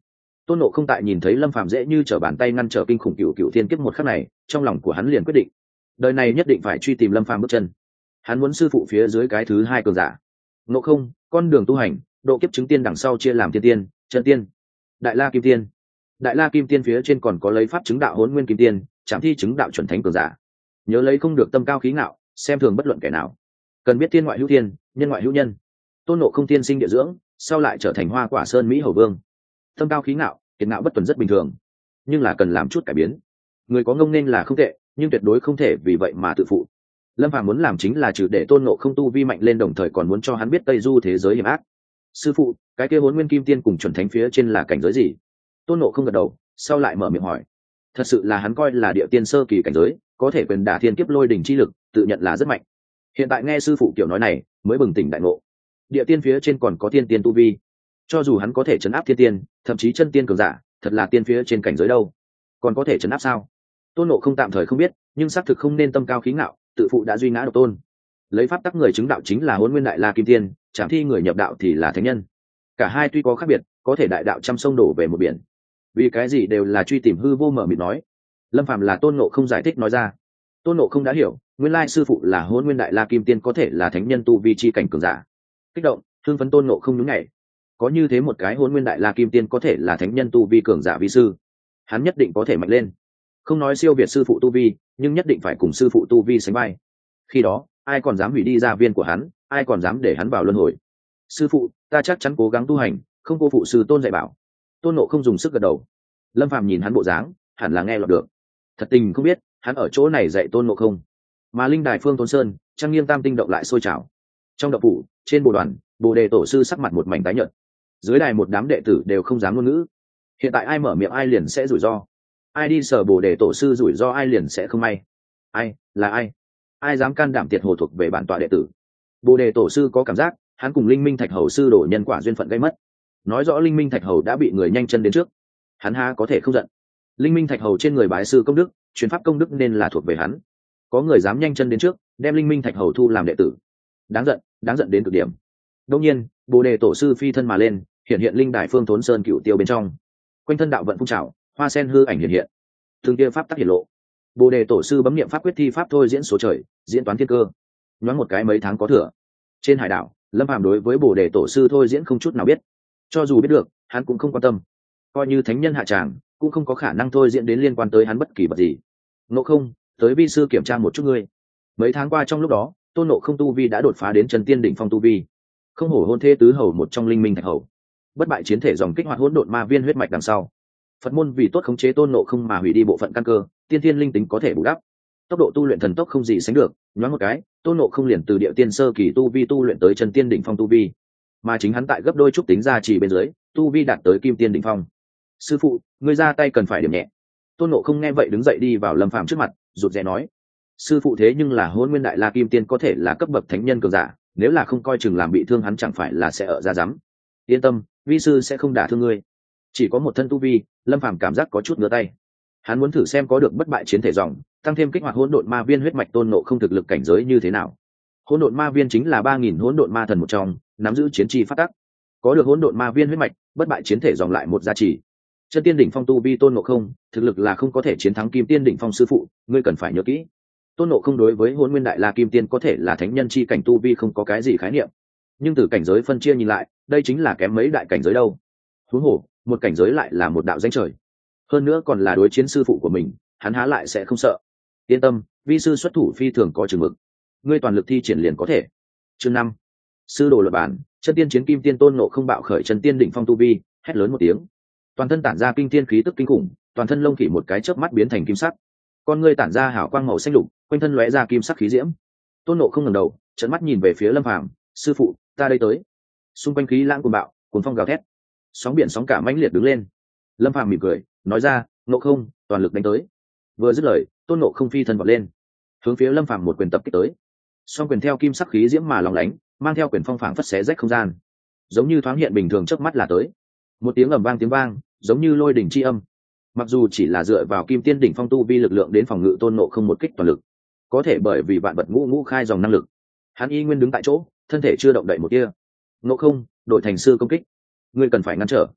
Tôn Ngộ không tại nhìn thấy Lâm Phàm dễ như trở bàn tay ngăn trở kinh khủng cựu cựu thiên kiếp một khắc này, trong lòng của hắn liền quyết định, đời này nhất định phải truy tìm Lâm Phàm bước chân. Hắn muốn sư phụ phía dưới cái thứ hai cường giả. Ngộ không, con đường tu hành, độ kiếp chứng tiên đằng sau chia làm thiên tiên, chân tiên, đại la kim tiên. Đại la kim tiên phía trên còn có lấy pháp chứng đạo hỗn nguyên kim tiên, trảm thi chứng đạo chuẩn thánh cường giả. Nhớ lấy không được tâm cao khí ngạo, xem thường bất luận kẻ nào. Cần biết thiên ngoại hữu thiên, nhân ngoại hữu nhân. Tôn Ngộ không tiên sinh địa dưỡng, sau lại trở thành Hoa Quả Sơn Mỹ Hầu Vương. Tâm cao khí ngạo, kiệt ngạo bất tuần rất bình thường, nhưng là cần làm chút cải biến. Người có ngông nên là không tệ, nhưng tuyệt đối không thể vì vậy mà tự phụ. Lâm Phàm muốn làm chính là trừ để Tôn Ngộ không tu vi mạnh lên, đồng thời còn muốn cho hắn biết Tây Du thế giới hiểm ác. Sư phụ, cái kia hỗn nguyên kim tiên cùng chuẩn thánh phía trên là cảnh giới gì? Tôn Ngộ không gật đầu, sau lại mở miệng hỏi. Thật sự là hắn coi là địa tiên sơ kỳ cảnh giới, có thể quyền đả thiên kiếp lôi đỉnh chi lực, tự nhận là rất mạnh. Hiện tại nghe sư phụ kiểu nói này, mới bừng tỉnh đại ngộ. Địa tiên phía trên còn có tiên tiên tu vi, cho dù hắn có thể chấn áp thiên tiên, thậm chí chân tiên cường giả, thật là tiên phía trên cảnh giới đâu, còn có thể chấn áp sao? Tôn Ngộ không tạm thời không biết, nhưng xác thực không nên tâm cao khí ngạo, tự phụ đã duy ngã độc tôn. Lấy pháp tắc người chứng đạo chính là hỗn nguyên đại la kim tiên, trảm thi người nhập đạo thì là thánh nhân. Cả hai tuy có khác biệt, có thể đại đạo trăm sông đổ về một biển. Vì cái gì đều là truy tìm hư vô mở mịt nói. Lâm Phàm là Tôn Ngộ không giải thích nói ra. Tôn Ngộ không đã hiểu, nguyên lai sư phụ là hỗn nguyên đại la kim tiên, có thể là thánh nhân tu vi chi cảnh cường giả. Kích động, thương phấn Tôn Ngộ không nhún nhảy. Có như thế một cái hỗn nguyên đại la kim tiên có thể là thánh nhân tu vi cường giả vi sư, hắn nhất định có thể mạnh lên. Không nói siêu việt sư phụ tu vi, nhưng nhất định phải cùng sư phụ tu vi sánh vai. Khi đó ai còn dám hủy đi gia viên của hắn, ai còn dám để hắn vào luân hồi. Sư phụ, ta chắc chắn cố gắng tu hành, không cô phụ sư tôn dạy bảo. Tôn Ngộ không dùng sức gật đầu. Lâm Phàm nhìn hắn bộ dáng, hẳn là nghe lọt được. Thật tình không biết hắn ở chỗ này dạy Tôn Ngộ không. Mà linh đài Phương Thốn Sơn, trang nghiêm tam tinh động lại sôi trào. Trong động phủ, trên bồ đoàn, Bồ Đề tổ sư sắc mặt một mảnh tái nhợt. Dưới đài một đám đệ tử đều không dám ngôn ngữ. Hiện tại ai mở miệng ai liền sẽ rủi ro, ai đi sờ Bồ Đề tổ sư rủi ro ai liền sẽ không may. Ai là ai? Ai dám can đảm tiệt hồ thuộc về bản tọa đệ tử? Bồ Đề tổ sư có cảm giác hắn cùng Linh Minh Thạch Hầu sư đổ nhân quả duyên phận gây mất, nói rõ Linh Minh Thạch Hầu đã bị người nhanh chân đến trước, hắn ha có thể không giận. Linh Minh Thạch Hầu trên người bái sư công đức, truyền pháp công đức nên là thuộc về hắn. Có người dám nhanh chân đến trước, đem Linh Minh Thạch Hầu thu làm đệ tử, đáng giận đến cực điểm. Đương nhiên, Bồ Đề tổ sư phi thân mà lên, hiện linh đài Phương Thốn Sơn cựu tiêu bên trong, quanh thân đạo vận phun trào, hoa sen hư ảnh hiện, thường kia pháp tắc hiển lộ. Bồ Đề tổ sư bấm niệm pháp quyết thi pháp thôi diễn số trời, diễn toán thiên cơ. Nhoáng một cái mấy tháng có thừa. Trên hải đảo, Lâm Phàm đối với Bồ Đề tổ sư thôi diễn không chút nào biết, cho dù biết được, hắn cũng không quan tâm. Coi như thánh nhân hạ tràng, cũng không có khả năng thôi diễn đến liên quan tới hắn bất kỳ vật gì. Ngộ không, tới vi sư kiểm tra một chút ngươi. Mấy tháng qua trong lúc đó, Tôn Ngộ không tu vi đã đột phá đến chân tiên đỉnh phong tu vi, không hổ hôn thế tứ hầu một trong Linh Minh Thạch Hầu. Bất bại chiến thể dòng kích hoạt hỗn độn ma viên huyết mạch đằng sau, Phật môn vì tốt khống chế Tôn Ngộ không mà hủy đi bộ phận căn cơ, tiên thiên linh tính có thể bù đắp. Tốc độ tu luyện thần tốc không gì sánh được, nhoáng một cái, Tôn Ngộ không liền từ địa tiên sơ kỳ tu vi tu luyện tới chân tiên đỉnh phong tu vi, mà chính hắn tại gấp đôi trúc tính gia trì bên dưới, tu vi đạt tới kim tiên đỉnh phong. Sư phụ, ngươi ra tay cần phải điểm nhẹ. Tôn Ngộ không nghe vậy đứng dậy đi vào Lâm Phàm trước mặt, rụt rè nói: sư phụ thế nhưng là hỗn nguyên đại la kim tiên, có thể là cấp bậc thánh nhân cường giả, nếu là không coi chừng làm bị thương hắn chẳng phải là sẽ ở ra dám. Yên tâm, vi sư sẽ không đả thương ngươi. Chỉ có một thân tu vi, Lâm Phàm cảm giác có chút ngứa tay. Hắn muốn thử xem có được bất bại chiến thể dòng, tăng thêm kích hoạt hỗn độn ma viên huyết mạch Tôn Ngộ không thực lực cảnh giới như thế nào. Hỗn độn ma viên chính là 3000 hỗn độn ma thần một trong, nắm giữ chiến chi phát tắc. Có được hỗn độn ma viên huyết mạch, bất bại chiến thể dòng lại một giá trị. Chân tiên đỉnh phong tu vi Tôn Ngộ không, thực lực là không có thể chiến thắng kim tiên đỉnh phong. Sư phụ, ngươi cần phải nhớ kỹ. Tôn Ngộ không đối với hỗn nguyên đại la kim tiên có thể là thánh nhân chi cảnh tu vi không có cái gì khái niệm, nhưng từ cảnh giới phân chia nhìn lại, đây chính là kém mấy đại cảnh giới đâu. Huống hồ, một cảnh giới lại là một đạo danh trời, hơn nữa còn là đối chiến sư phụ của mình, hắn há lại sẽ không sợ. Yên tâm, vi sư xuất thủ phi thường có chừng mực, ngươi toàn lực thi triển liền có thể. Chương 5, sư đồ luật bản. Chân tiên chiến kim tiên Tôn Ngộ không bạo khởi chân tiên đỉnh phong tu vi, hét lớn một tiếng, toàn thân tản ra kinh tiên khí tức kinh khủng, toàn thân lông khỉ một cái chớp mắt biến thành kim sắc, con ngươi tản ra hào quang màu xanh lục, quanh thân lóe ra kim sắc khí diễm. Tôn Ngộ không ngẩng đầu, trợn mắt nhìn về phía Lâm Phàm: sư phụ, ta đây tới. Xung quanh khí lãng cuồng bạo, cuồng phong gào thét, sóng biển sóng cả mãnh liệt đứng lên. Lâm Phàm mỉm cười, nói ra: Ngộ không, toàn lực đánh tới. Vừa dứt lời, Tôn Ngộ không phi thân vọt lên, hướng phía Lâm Phàm một quyền tập kích tới. Song quyền theo kim sắc khí diễm mà lóng lánh, mang theo quyền phong phảng phất xé rách không gian, giống như thoáng hiện bình thường chớp mắt là tới. Một tiếng ầm vang tiếng vang, giống như lôi đỉnh chi âm. Mặc dù chỉ là dựa vào kim tiên đỉnh phong tu vi lực lượng đến phòng ngự Tôn Ngộ không một kích toàn lực, có thể bởi vì vạn vật ngũ ngũ khai dòng năng lực, hắn y nguyên đứng tại chỗ, thân thể chưa động đậy một tia. Ngộ không, đổi thành sư công kích, ngươi cần phải ngăn trở.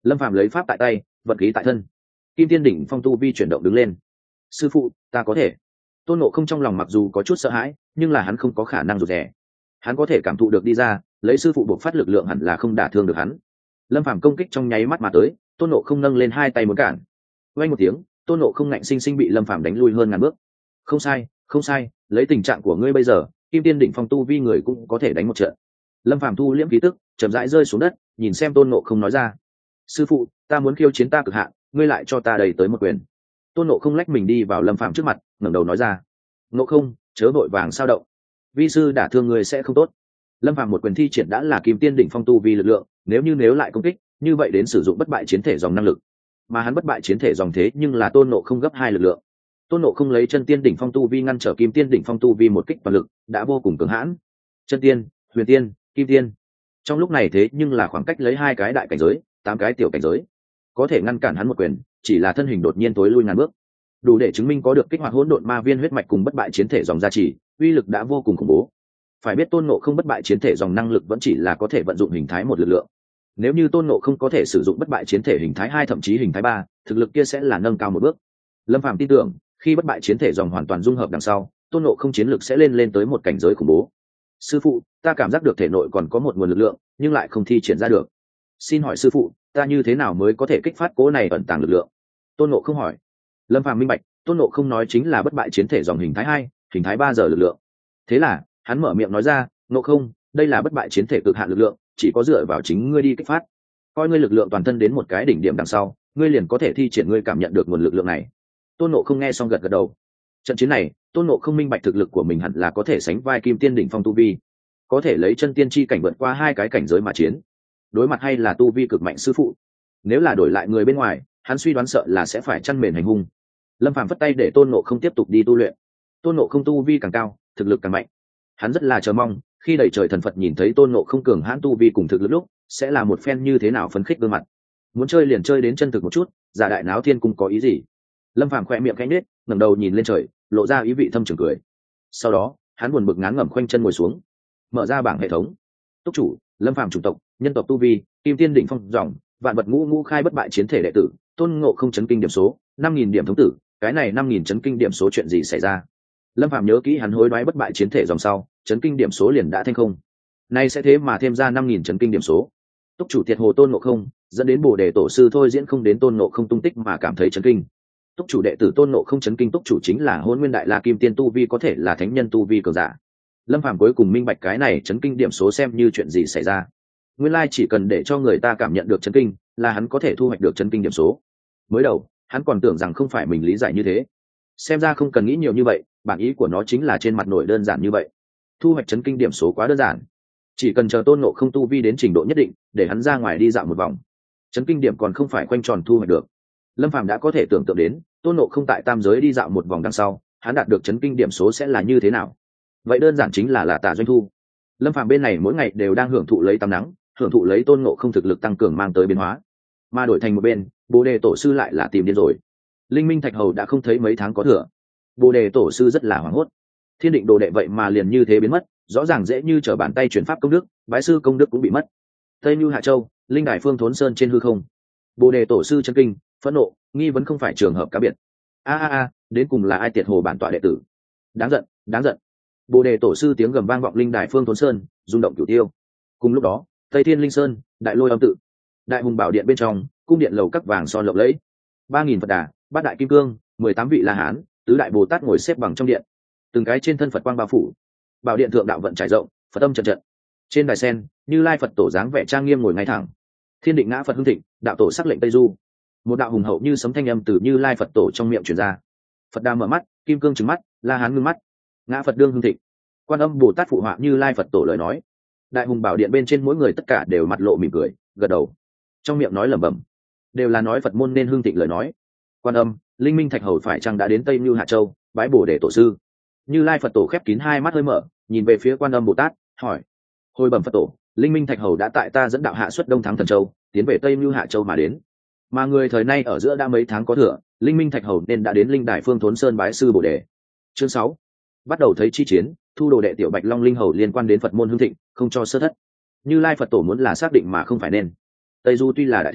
Lâm Phàm lấy pháp tại tay, vật khí tại thân, kim tiên đỉnh phong tu vi chuyển động đứng lên. Sư phụ, ta có thể. Tôn Ngộ Không trong lòng mặc dù có chút sợ hãi, nhưng là hắn không có khả năng rụt rè. Hắn có thể cảm thụ được đi ra, lấy sư phụ buộc phát lực lượng hẳn là không đả thương được hắn. Lâm Phàm công kích trong nháy mắt mà tới, Tôn Ngộ Không nâng lên hai tay muốn cản. Vang một tiếng, Tôn Ngộ Không ngạnh sinh sinh bị Lâm Phàm đánh lui hơn ngàn bước. Không sai, không sai, lấy tình trạng của ngươi bây giờ, kim tiên đỉnh phong tu vi người cũng có thể đánh một trận. Lâm Phàm thu liễm khí tức, chậm rãi rơi xuống đất, nhìn xem Tôn Ngộ Không nói ra: sư phụ, ta muốn khiêu chiến ta cực hạn, ngươi lại cho ta đầy tới một quyền. Tôn Ngộ Không lách mình đi vào Lâm Phàm trước mặt, ngẩng đầu nói ra: Ngộ Không, chớ vội vàng sao động, vi sư đả thương người sẽ không tốt. Lâm Phàm một quyền thi triển đã là kim tiên đỉnh phong tu vi lực lượng, nếu lại công kích, như vậy đến sử dụng bất bại chiến thể dòng năng lực, mà hắn bất bại chiến thể dòng thế nhưng là Tôn Ngộ Không gấp 2 lực lượng. Tôn Ngộ Không lấy chân tiên đỉnh phong tu vi ngăn trở kim tiên đỉnh phong tu vi một kích toàn lực, đã vô cùng cường hãn. Chân tiên, huyền tiên, kim tiên, trong lúc này thế nhưng là khoảng cách lấy 2 cái đại cảnh giới, 8 cái tiểu cảnh giới, có thể ngăn cản hắn một quyền, chỉ là thân hình đột nhiên tối lui ngàn bước, đủ để chứng minh có được kích hoạt hỗn độn ma viên huyết mạch cùng bất bại chiến thể dòng gia trì, uy lực đã vô cùng khủng bố. Phải biết Tôn Ngộ Không bất bại chiến thể dòng năng lực vẫn chỉ là có thể vận dụng hình thái một lực lượng, nếu như Tôn Ngộ Không có thể sử dụng bất bại chiến thể hình thái 2 thậm chí hình thái 3, thực lực kia sẽ là nâng cao một bước. Lâm Phàm tin tưởng, khi bất bại chiến thể dòng hoàn toàn dung hợp đằng sau, Tôn Ngộ Không chiến lực sẽ lên tới một cảnh giới khủng bố. Sư phụ, ta cảm giác được thể nội còn có một nguồn lực lượng, nhưng lại không thi triển ra được. Xin hỏi sư phụ, ta như thế nào mới có thể kích phát cố này ẩn tàng lực lượng? Tôn Ngộ Không hỏi. Lâm Phàm minh bạch, Tôn Ngộ Không nói chính là bất bại chiến thể dòng hình thái 2, hình thái 3 giờ lực lượng. Thế là, hắn mở miệng nói ra: Ngộ Không, đây là bất bại chiến thể cực hạn lực lượng, chỉ có dựa vào chính ngươi đi kích phát. Coi ngươi lực lượng toàn thân đến một cái đỉnh điểm đằng sau, ngươi liền có thể thi triển ngươi cảm nhận được nguồn lực lượng này. Tôn Ngộ Không nghe xong gật gật đầu. Trận chiến này, Tôn Ngộ Không minh bạch thực lực của mình hẳn là có thể sánh vai kim tiên đỉnh phong tu vi, có thể lấy chân tiên chi cảnh vượt qua 2 cái cảnh giới mà chiến. Đối mặt hay là tu vi cực mạnh sư phụ, nếu là đổi lại người bên ngoài, hắn suy đoán sợ là sẽ phải chăn mền hành hung. Lâm Phàm phất tay để Tôn Ngộ Không tiếp tục đi tu luyện. Tôn Ngộ Không tu vi càng cao, thực lực càng mạnh. Hắn rất là chờ mong, khi đầy trời thần Phật nhìn thấy Tôn Ngộ Không cường hãn tu vi cùng thực lực lúc, sẽ là một phen như thế nào phấn khích gương mặt. Muốn chơi liền chơi đến chân thực một chút, giả đại náo thiên cung có ý gì? Lâm Phàm khẽ miệng khẽ nhếch, ngẩng đầu nhìn lên trời, lộ ra ý vị thâm trường cười. Sau đó, hắn buồn bực ngán ngẩm khoanh chân ngồi xuống, mở ra bảng hệ thống. Túc chủ: Lâm Phàm chủng tộc, nhân tộc tu vi, kim tiên đỉnh phong dòng, vạn vật ngũ ngũ khai bất bại chiến thể đệ tử, Tôn Ngộ Không chấn kinh điểm số 5.000 điểm thống tử. Cái này 5.000 chấn kinh điểm số chuyện gì xảy ra? Lâm Phàm nhớ kỹ hắn hối đoái bất bại chiến thể dòng sau, chấn kinh điểm số liền đã thành không. Nay sẽ thế mà thêm ra 5.000 chấn kinh điểm số. Túc chủ thiệt hồ Tôn Ngộ Không, dẫn đến Bồ Đề tổ sư thôi diễn không đến Tôn Ngộ Không tung tích mà cảm thấy chấn kinh. Túc chủ đệ tử Tôn Ngộ Không chấn kinh túc chủ chính là Hỗn Nguyên Đại La Kim Tiên tu vi, có thể là thánh nhân tu vi cường giả. Lâm Phàm cuối cùng minh bạch cái này chấn kinh điểm số xem như chuyện gì xảy ra. Nguyên lai chỉ cần để cho người ta cảm nhận được chấn kinh, là hắn có thể thu hoạch được chấn kinh điểm số. Mới đầu, hắn còn tưởng rằng không phải mình lý giải như thế. Xem ra không cần nghĩ nhiều như vậy, bản ý của nó chính là trên mặt nổi đơn giản như vậy. Thu hoạch chấn kinh điểm số quá đơn giản, chỉ cần chờ Tôn Ngộ Không tu vi đến trình độ nhất định, để hắn ra ngoài đi dạo một vòng, chấn kinh điểm còn không phải quanh tròn thu hoạch được. Lâm Phàm đã có thể tưởng tượng đến, Tôn Ngộ Không tại tam giới đi dạo một vòng đằng sau, hắn đạt được chấn kinh điểm số sẽ là như thế nào. Vậy đơn giản chính là tả doanh thu. Lâm Phàm bên này mỗi ngày đều đang hưởng thụ lấy tắm nắng, hưởng thụ lấy Tôn Ngộ Không thực lực tăng cường mang tới biến hóa, mà đổi thành một bên, Bồ Đề tổ sư lại là tìm điên rồi. Linh Minh Thạch Hầu đã không thấy mấy tháng có thừa. Bồ Đề tổ sư rất là hoảng hốt. Thiên Định đồ đệ vậy mà liền như thế biến mất, rõ ràng dễ như trở bàn tay chuyển pháp công đức, bái sư công đức cũng bị mất. Tây Nưu Hạ Châu, Linh Đài Phương Thốn Sơn trên hư không, Bồ Đề tổ sư chân kinh, phẫn nộ, nghi vấn không phải trường hợp cá biệt. Đến cùng là ai tiệt hồ bản tọa đệ tử? Đáng giận, đáng giận. Bồ Đề tổ sư tiếng gầm vang vọng Linh Đài Phương Thốn Sơn, rung động cửu tiêu. Cùng lúc đó, Tây Thiên Linh Sơn, Đại Lôi Âm tự, Đại Hùng Bảo Điện bên trong, cung điện lầu các vàng son lộng lẫy, 3.000 Phật Đà, 8 đại kim cương, 18 vị La Hán, tứ đại Bồ Tát ngồi xếp bằng trong điện, từng cái trên thân Phật quang bao phủ. Bảo điện thượng đạo vận trải rộng, Phật âm trận trận. Trên đài sen, Như Lai Phật tổ dáng vẻ trang nghiêm ngồi ngay thẳng. Thiên Định ngã Phật hưng thịnh, đạo tổ sắc lệnh Tây Du. Một đạo hùng hậu như sấm thanh âm từ Như Lai Phật tổ trong miệng truyền ra. Phật Đà mở mắt, kim cương trừng mắt, La Hán ngưng mắt. Ngã Phật đương hưng thịnh. Quan Âm Bồ Tát phụ họa Như Lai Phật tổ lời nói. Đại Hùng Bảo Điện bên trên mỗi người tất cả đều mặt lộ mỉm cười, gật đầu. Trong miệng nói lẩm bẩm, đều là nói Phật môn nên hưng thịnh lời nói. Quan Âm, Linh Minh Thạch Hầu phải chăng đã đến Tây Nưu Hạ Châu, bái Bồ Đề tổ sư? Như Lai Phật tổ khép kín hai mắt hơi mở, nhìn về phía Quan Âm Bồ Tát, hỏi: hồi bẩm Phật tổ, Linh Minh Thạch Hầu đã tại ta dẫn đạo hạ xuất Đông Thắng Thần Châu, tiến về Tây Nưu Hạ Châu mà đến. Mà người thời nay ở giữa đã mấy tháng có thừa, Linh Minh Thạch Hầu nên đã đến Linh Đài Phương Thốn Sơn bái sư Bồ Đề. Chương 6. Bắt đầu thấy chi chiến, thu đồ đệ tiểu Bạch Long Linh Hầu liên quan đến Phật môn hưng thịnh, không cho sơ thất. Như Lai Phật tổ muốn là xác định mà không phải nên. Tây Du tuy là đại thế,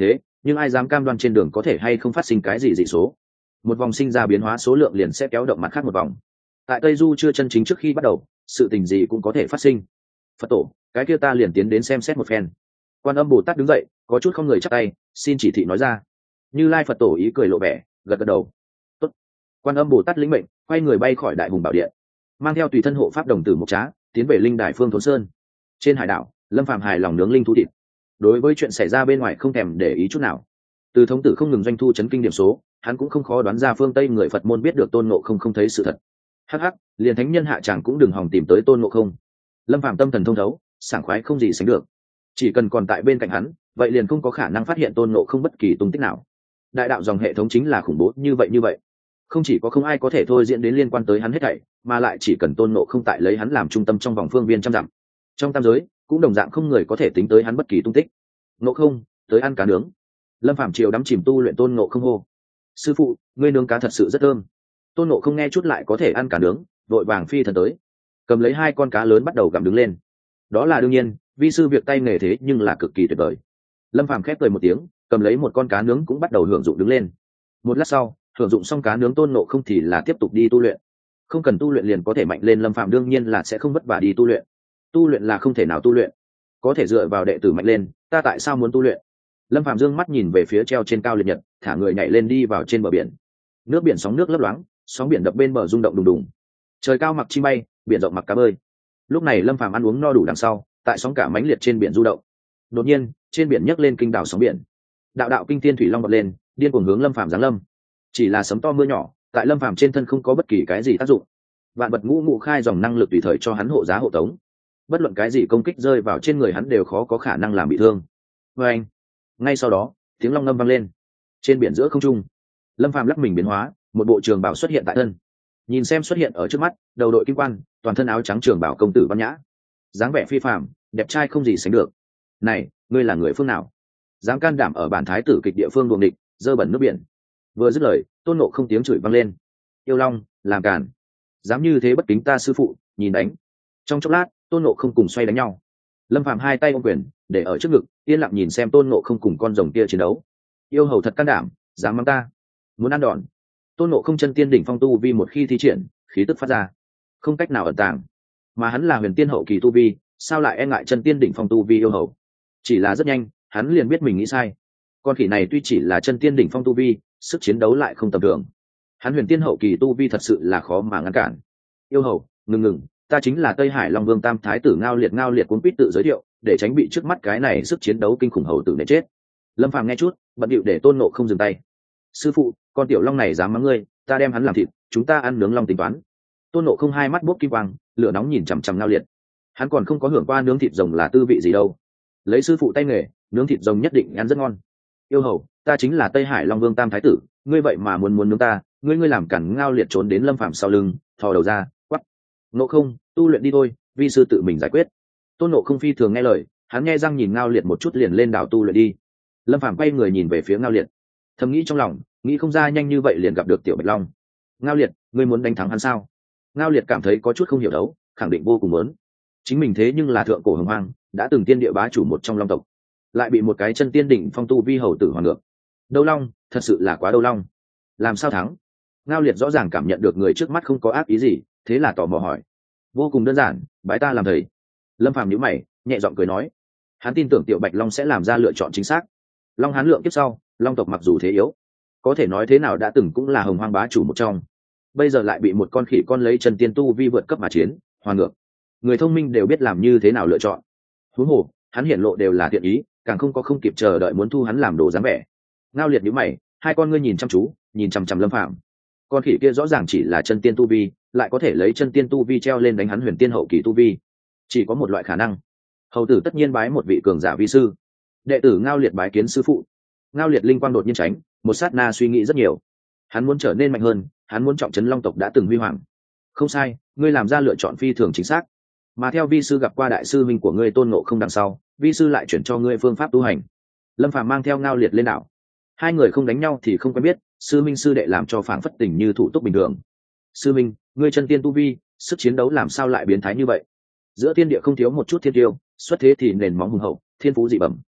nhưng ai dám cam đoan trên đường có thể hay không phát sinh cái gì dị số. Một vòng sinh ra biến hóa số lượng liền sẽ kéo động mặt khác một vòng. Tại Tây Du chưa chân chính trước khi bắt đầu, sự tình gì cũng có thể phát sinh. Phật tổ, cái kia ta liền tiến đến xem xét một phen. Quan Âm Bồ Tát đứng dậy, có chút không người chắp tay, xin chỉ thị nói ra. Như Lai Phật tổ ý cười lộ vẻ, gật gật đầu. Tốt. Quan Âm Bồ Tát lĩnh mệnh, quay người bay khỏi Đại Hùng Bảo Điện, mang theo tùy thân hộ pháp đồng tử Mộc Trá, tiến về linh đài Phương Thốn Sơn. Trên hải đảo, Lâm Phàm hài lòng nướng linh thú thịt. Đối với chuyện xảy ra bên ngoài không thèm để ý chút nào. Từ thống tử không ngừng doanh thu chấn kinh điểm số, hắn cũng không khó đoán ra phương Tây người Phật môn biết được Tôn Ngộ không thấy sự thật. Hắc hắc, liền thánh nhân hạ tràng cũng đừng hòng tìm tới Tôn Ngộ không. Lâm Phàm tâm thần thông thấu, sảng khoái không gì sánh được. Chỉ cần còn tại bên cạnh hắn, vậy liền không có khả năng phát hiện Tôn Ngộ không bất kỳ tung tích nào. Đại đạo dòng hệ thống chính là khủng bố như vậy, không chỉ có không ai có thể thôi diễn đến liên quan tới hắn hết thảy, mà lại chỉ cần Tôn Ngộ không tại lấy hắn làm trung tâm trong vòng phương viên trăm dặm, trong tam giới cũng đồng dạng không người có thể tính tới hắn bất kỳ tung tích. Ngộ không, tới ăn cá nướng. Lâm Phàm chiều đắm chìm tu luyện Tôn Ngộ không hô. Sư phụ, ngươi nướng cá thật sự rất thơm. Tôn Ngộ không nghe chút lại có thể ăn cá nướng, vội vàng phi thần tới, cầm lấy 2 con cá lớn bắt đầu gặm đứng lên. Đó là đương nhiên, vi sư việc tay nghề thế nhưng là cực kỳ tuyệt vời. Lâm Phàm khép cười một tiếng, cầm lấy 1 con cá nướng cũng bắt đầu hưởng dụng đứng lên. Một lát sau, hưởng dụng xong cá nướng Tôn Ngộ không thì là tiếp tục đi tu luyện. Không cần tu luyện liền có thể mạnh lên, Lâm Phàm đương nhiên là sẽ không vất vả đi tu luyện. Tu luyện là không thể nào tu luyện, có thể dựa vào đệ tử mạnh lên, ta tại sao muốn tu luyện? Lâm Phàm dương mắt nhìn về phía treo trên cao liệt nhật, thả người nhảy lên đi vào trên bờ biển. Nước biển sóng nước lấp loáng, sóng biển đập bên bờ rung động đùng đùng. Trời cao mặc chim bay, biển rộng mặc cá bơi. Lúc này Lâm Phàm ăn uống no đủ đằng sau, tại sóng cả mãnh liệt trên biển du động. Đột nhiên, trên biển nhấc lên kinh đảo sóng biển. Đạo đạo kinh thiên thủy long bật lên, điên cuồng hướng Lâm Phàm giáng lâm. Chỉ là sấm to mưa nhỏ, tại Lâm Phàm trên thân không có bất kỳ cái gì tác dụng. Vạn vật ngũ ngụ khai dòng năng lực tùy thời cho hắn hộ giá hộ tống. Bất luận cái gì công kích rơi vào trên người hắn đều khó có khả năng làm bị thương. Và anh, ngay sau đó, tiếng long ngâm vang lên. Trên biển giữa không trung, Lâm Phàm lắc mình biến hóa, một bộ trường bảo xuất hiện tại thân. Nhìn xem xuất hiện ở trước mắt, đầu đội kim quan, toàn thân áo trắng trường bảo công tử văn nhã, dáng vẻ phi phàm, đẹp trai không gì sánh được. Này, ngươi là người phương nào? Dám can đảm ở bản thái tử kịch địa phương đuồng địch, dơ bẩn nước biển. Vừa dứt lời, Tôn Ngộ không tiếng chửi vang lên. Yêu long, làm cản, dám như thế bất kính ta sư phụ, nhìn đánh. Trong chốc lát, Tôn Ngộ không cùng xoay đánh nhau. Lâm Phàm 2 tay ôm quyền, để ở trước ngực, yên lặng nhìn xem Tôn Ngộ không cùng con rồng kia chiến đấu. Yêu hầu thật can đảm, dám mắng ta, muốn ăn đòn. Tôn Ngộ không chân tiên đỉnh phong tu vi một khi thi triển, khí tức phát ra, không cách nào ẩn tàng. Mà hắn là huyền tiên hậu kỳ tu vi, sao lại e ngại chân tiên đỉnh phong tu vi yêu hầu? Chỉ là rất nhanh, hắn liền biết mình nghĩ sai. Con khỉ này tuy chỉ là chân tiên đỉnh phong tu vi, sức chiến đấu lại không tầm thường. Hắn huyền tiên hậu kỳ tu vi thật sự là khó mà ngăn cản. Yêu hầu, ngừng, ta chính là Tây Hải Long Vương Tam Thái tử Ngao Liệt cuốn quýt tự giới thiệu, để tránh bị trước mắt cái này sức chiến đấu kinh khủng hầu tử để chết. Lâm Phàm nghe chút, bận điệu để Tôn Ngộ không dừng tay. Sư phụ, con tiểu long này dám mắng ngươi, ta đem hắn làm thịt, chúng ta ăn nướng long tính toán. Tôn Ngộ không 2 mắt bốc kim quang, lửa nóng nhìn chằm chằm Ngao Liệt. Hắn còn không có hưởng qua nướng thịt rồng là tư vị gì đâu. Lấy sư phụ tay nghề, nướng thịt rồng nhất định ăn rất ngon. Yêu hầu, ta chính là Tây Hải Long Vương Tam Thái tử, ngươi vậy mà muốn nướng ta, ngươi làm cản. Ngao Liệt trốn đến Lâm Phàm sau lưng, thò đầu ra, quắc. Ngộ không, tu luyện đi thôi, vi sư tự mình giải quyết. Tôn Ngộ không phi thường nghe lời, hắn nghe răng nhìn Ngao Liệt một chút liền lên đảo tu luyện đi. Lâm Phàm quay người nhìn về phía Ngao Liệt, thầm nghĩ trong lòng, nghĩ không ra nhanh như vậy liền gặp được tiểu Bạch Long. Ngao Liệt, ngươi muốn đánh thắng hắn sao? Ngao Liệt cảm thấy có chút không hiểu đấu, khẳng định vô cùng muốn. Chính mình thế nhưng là thượng cổ hồng hoang, đã từng tiên địa bá chủ một trong long tộc, lại bị một cái chân tiên đỉnh phong tu vi hầu tử hoàn ngược. Đấu long, thật sự là quá đấu long. Làm sao thắng? Ngao Liệt rõ ràng cảm nhận được người trước mắt không có ác ý gì, thế là tò mò hỏi. Vô cùng đơn giản, bái ta làm thầy. Lâm Phàm nhíu mày, nhẹ giọng cười nói. Hắn tin tưởng tiểu Bạch Long sẽ làm ra lựa chọn chính xác. Long Hán lượng kiếp sau, long tộc mặc dù thế yếu, có thể nói thế nào đã từng cũng là hồng hoang bá chủ một trong, bây giờ lại bị một con khỉ con lấy chân tiên tu vi vượt cấp mà chiến, hoàn ngược. Người thông minh đều biết làm như thế nào lựa chọn. Huống hồ, hắn hiển lộ đều là thiện ý, càng không kịp chờ đợi muốn thu hắn làm đồ dáng vẻ. Ngao Liệt nhíu mày, 2 con ngươi nhìn chăm chú, nhìn chằm chằm Lâm Phàm. Con khỉ kia rõ ràng chỉ là chân tiên tu vi, lại có thể lấy chân tiên tu vi treo lên đánh hắn huyền tiên hậu kỳ tu vi. Chỉ có một loại khả năng, hầu tử tất nhiên bái một vị cường giả vi sư, đệ tử Ngao Liệt bái kiến sư phụ. Ngao Liệt linh quang đột nhiên tránh, một sát na suy nghĩ rất nhiều. Hắn muốn trở nên mạnh hơn, hắn muốn trọng trấn long tộc đã từng huy hoàng. Không sai, ngươi làm ra lựa chọn phi thường chính xác. Mà theo vi sư gặp qua đại sư minh của ngươi Tôn Ngộ không đằng sau, vi sư lại chuyển cho ngươi phương pháp tu hành. Lâm Phàm mang theo Ngao Liệt lên đảo. 2 người không đánh nhau thì không quen biết, sư minh sư đệ làm cho phảng phất tình như thủ túc bình thường. Sư minh, ngươi chân tiên tu vi, sức chiến đấu làm sao lại biến thái như vậy? Giữa thiên địa không thiếu một chút thiên tiêu, xuất thế thì nền móng hùng hậu, thiên phú dị bẩm.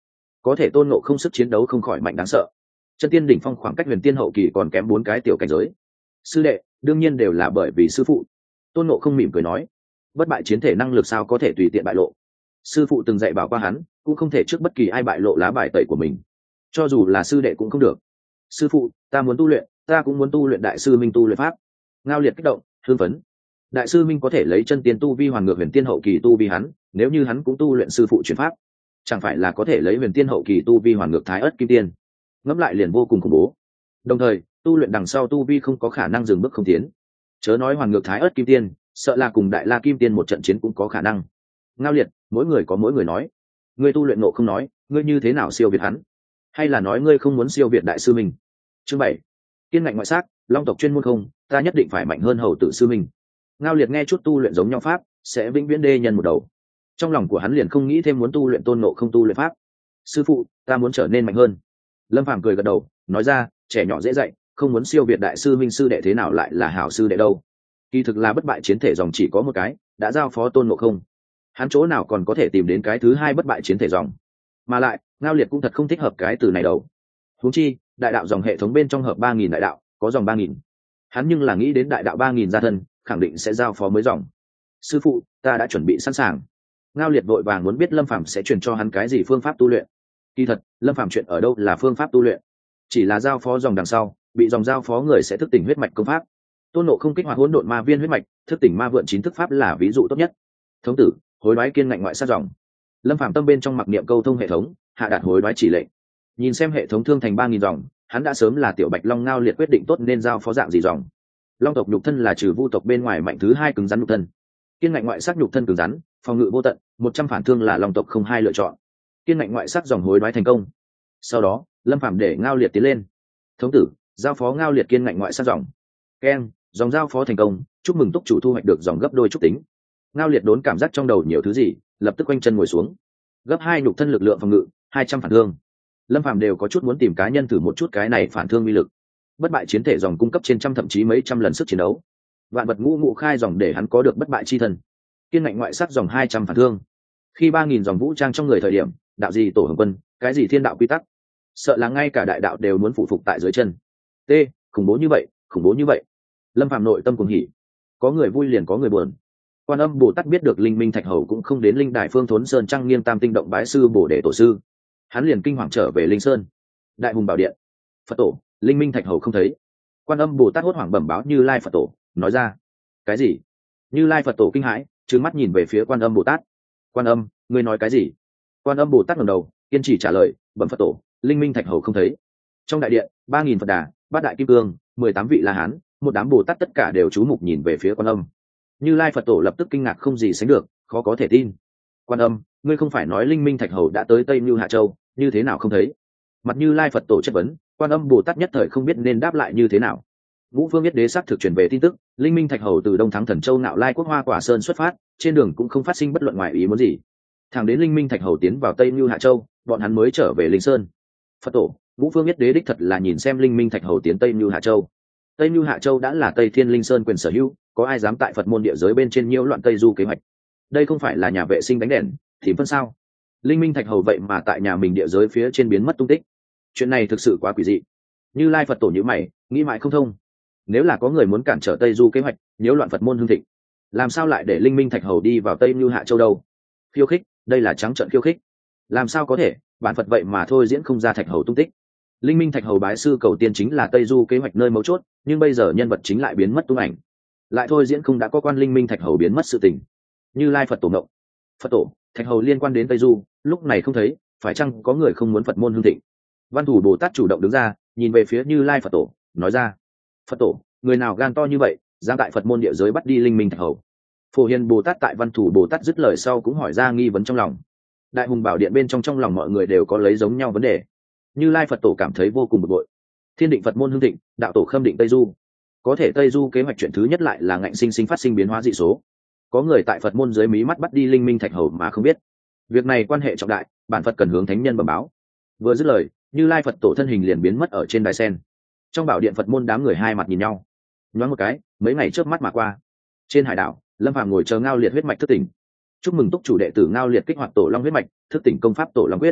có thể tôn ngộ không sức chiến đấu không khỏi mạnh đáng sợ. Chân tiên đỉnh phong khoảng cách huyền tiên hậu kỳ còn kém 4 cái tiểu cảnh giới. Sư đệ đương nhiên đều là bởi vì sư phụ. Tôn ngộ không mỉm cười nói, bất bại chiến thể năng lực sao có thể tùy tiện bại lộ. Sư phụ từng dạy bảo qua hắn, cũng không thể trước bất kỳ ai bại lộ lá bài tẩy của mình, cho dù là sư đệ cũng không được. Sư phụ, ta muốn tu luyện, ta cũng muốn tu luyện đại sư minh tu luyện pháp. Ngao Liệt kích động hưng phấn. Đại sư minh có thể lấy chân tiên tu vi hoàn ngược huyền tiên hậu kỳ tu vi hắn, nếu như hắn cũng tu luyện sư phụ chuyển pháp, chẳng phải là có thể lấy huyền tiên hậu kỳ tu vi hoàn ngược thái ớt kim tiên. Ngẫm lại liền vô cùng khủng bố. Đồng thời tu luyện đằng sau tu vi không có khả năng dừng bước không tiến, chớ nói hoàn ngược thái ớt kim tiên, sợ là cùng đại la kim tiên một trận chiến cũng có khả năng. Ngao Liệt, mỗi người có mỗi người nói, ngươi tu luyện nộ không nói, ngươi như thế nào siêu việt hắn, hay là nói ngươi không muốn siêu việt đại sư minh? Chương 7. Kiên ngạnh ngoại sắc, long tộc chuyên môn không, ta nhất định phải mạnh hơn hầu tử sư minh. Ngao Liệt nghe chút tu luyện giống nhau pháp sẽ vĩnh viễn đê nhân một đầu, trong lòng của hắn liền không nghĩ thêm muốn tu luyện tôn nộ không tu luyện pháp. Sư phụ, ta muốn trở nên mạnh hơn. Lâm Phàm cười gật đầu nói ra, trẻ nhỏ dễ dạy, không muốn siêu việt đại sư minh sư đệ thế nào lại là hảo sư đệ đâu. Kỳ thực là bất bại chiến thể dòng chỉ có một cái, đã giao phó tôn nộ không, hắn chỗ nào còn có thể tìm đến cái thứ hai bất bại chiến thể dòng. Mà lại Ngao Liệt cũng thật không thích hợp cái từ này đâu. Huống chi đại đạo dòng hệ thống bên trong hợp 3000 đại đạo, có dòng 3000, hắn nhưng là nghĩ đến đại đạo 3000 gia thân, khẳng định sẽ giao phó mới dòng. Sư phụ, ta đã chuẩn bị sẵn sàng. Ngao Liệt vội vàng muốn biết Lâm Phàm sẽ truyền cho hắn cái gì phương pháp tu luyện. Kỳ thật Lâm Phàm chuyện ở đâu là phương pháp tu luyện, chỉ là giao phó dòng đằng sau, bị dòng giao phó người sẽ thức tỉnh huyết mạch công pháp. Tôn Nộ không kích hoạt hỗn độn ma viên huyết mạch, thức tỉnh ma vượn 9 thức pháp là ví dụ tốt nhất. Thống tử, hối đoái kiên ngạnh ngoại sát dòng. Lâm Phàm tâm bên trong mặc niệm câu thông hệ thống, hạ đạt hối đoái chỉ lệnh. Nhìn xem hệ thống thương thành 3000 dòng, hắn đã sớm là tiểu Bạch Long Ngao Liệt quyết định tốt nên giao phó dạng gì dòng. Long tộc nhục thân là trừ vu tộc bên ngoài mạnh thứ hai cứng rắn nhục thân. Kiên ngạnh ngoại sắc nhục thân cứng rắn, phòng ngự vô tận, 100 phản thương là Long tộc không hai lựa chọn. Kiên ngạnh ngoại sắc dòng hối đoái thành công. Sau đó Lâm Phàm để Ngao Liệt tiến lên. Thống tử, giao phó Ngao Liệt kiên ngạnh ngoại sắc dòng. Keng, dòng giao phó thành công, chúc mừng túc chủ thu hoạch được dòng gấp đôi trúc tính. Ngao Liệt đốn cảm giác trong đầu nhiều thứ gì, lập tức quanh chân ngồi xuống. Gấp 2 nhục thân lực lượng phòng ngự, 200 phản thương. Lâm Phàm đều có chút muốn tìm cá nhân thử một chút cái này phản thương uy lực. Bất bại chiến thể dòng cung cấp trên trăm thậm chí mấy trăm lần sức chiến đấu. Vạn vật ngũ ngũ khai dòng để hắn có được bất bại chi thân. Kiên ngạnh ngoại sắc dòng 200 phản thương. Khi 3000 dòng vũ trang trong người thời điểm, đạo gì tổ hồng quân, cái gì thiên đạo quy tắc, sợ là ngay cả đại đạo đều muốn phụ phục tại dưới chân. T, khủng bố như vậy, khủng bố như vậy. Lâm Phàm nội tâm cuồng hỉ. Có người vui liền có người buồn. Quan Âm Bồ Tát biết được Linh Minh Thạch Hầu cũng không đến Linh Đài Phương Thốn Sơn Trăng Nghiêng Tam Tinh Động bái sư Bồ Đề tổ sư, hắn liền kinh hoàng trở về Linh Sơn. Đại Hùng Bảo Điện, Phật tổ, Linh Minh Thạch Hầu không thấy. Quan Âm Bồ Tát hốt hoảng bẩm báo Như Lai Phật tổ, nói ra, cái gì? Như Lai Phật tổ kinh hãi, trừng mắt nhìn về phía Quan Âm Bồ Tát. Quan Âm, ngươi nói cái gì? Quan Âm Bồ Tát ngẩng đầu, kiên trì trả lời, bẩm Phật tổ, Linh Minh Thạch Hầu không thấy. Trong đại điện, 3000 Phật Đà, 8 đại kim cương, 18 vị La Hán, một đám Bồ Tát tất cả đều chú mục nhìn về phía Quan Âm. Như Lai Phật tổ lập tức kinh ngạc không gì sánh được, khó có thể tin. Quan Âm, ngươi không phải nói Linh Minh Thạch Hầu đã tới Tây Nưu Hạ Châu, như thế nào không thấy? Mặt Như Lai Phật tổ chất vấn, Quan Âm Bồ Tát nhất thời không biết nên đáp lại như thế nào. Vũ Phương Yết Đế xác thực truyền về tin tức, Linh Minh Thạch Hầu từ Đông Thắng Thần Châu Nạo Lai Quốc Hoa Quả Sơn xuất phát, trên đường cũng không phát sinh bất luận ngoại ý muốn gì. Thẳng đến Linh Minh Thạch Hầu tiến vào Tây Nưu Hạ Châu, bọn hắn mới trở về Linh Sơn. Phật tổ, Vũ Phương Yết Đế đích thật là nhìn xem Linh Minh Thạch Hầu tiến Tây Nưu Hạ Châu. Tây Nưu Hạ Châu đã là Tây Thiên Linh Sơn quyền sở hữu, có ai dám tại Phật môn địa giới bên trên nhiễu loạn Tây Du kế hoạch? Đây không phải là nhà vệ sinh đánh đèn thì phân sao? Linh Minh Thạch Hầu vậy mà tại nhà mình địa giới phía trên biến mất tung tích, chuyện này thực sự quá quỷ dị. Như Lai Phật tổ nhíu mày, nghĩ mãi không thông. Nếu là có người muốn cản trở Tây Du kế hoạch, nhiễu loạn Phật môn hưng thịnh, làm sao lại để Linh Minh Thạch Hầu đi vào Tây Nưu Hạ Châu đâu? Khiêu khích, đây là trắng trợn khiêu khích. Làm sao có thể, bản Phật vậy mà thôi diễn không ra Thạch Hầu tung tích. Linh Minh Thạch Hầu bái sư cầu tiên chính là Tây Du kế hoạch nơi mấu chốt, nhưng bây giờ nhân vật chính lại biến mất tung ảnh, lại thôi diễn không đã có quan Linh Minh Thạch Hầu biến mất sự tình. Như Lai Phật tổ ngộng. Phật tổ, Thạch Hầu liên quan đến Tây Du, lúc này không thấy, phải chăng có người không muốn Phật môn hưng thịnh? Văn Thủ Bồ Tát chủ động đứng ra, nhìn về phía Như Lai Phật tổ, nói ra, Phật tổ, người nào gan to như vậy, dám tại Phật môn địa giới bắt đi Linh Minh Thạch Hầu? Phổ Hiền Bồ Tát tại Văn Thủ Bồ Tát dứt lời sau cũng hỏi ra nghi vấn trong lòng. Đại Hùng Bảo Điện bên trong lòng mọi người đều có lấy giống nhau vấn đề. Như Lai Phật tổ cảm thấy vô cùng bực bội. Thiên định Phật môn hưng thịnh, đạo tổ khâm định Tây Du, có thể Tây Du kế hoạch chuyện thứ nhất lại là ngạnh sinh sinh phát sinh biến hóa dị số. Có người tại Phật môn dưới mí mắt bắt đi Linh Minh Thạch Hầu mà không biết. Việc này quan hệ trọng đại, bản Phật cần hướng thánh nhân bẩm báo. Vừa dứt lời, Như Lai Phật tổ thân hình liền biến mất ở trên đài sen. Trong bảo điện Phật môn đám người hai mặt nhìn nhau. Nhoáng một cái, mấy ngày trước mắt mà qua. Trên hải đảo, Lâm Phàm ngồi chờ Ngao Liệt huyết mạch thức tỉnh. Chúc mừng túc chủ đệ tử Ngao Liệt kích hoạt Tổ Long huyết mạch, thức tỉnh công pháp Tổ Long quyết.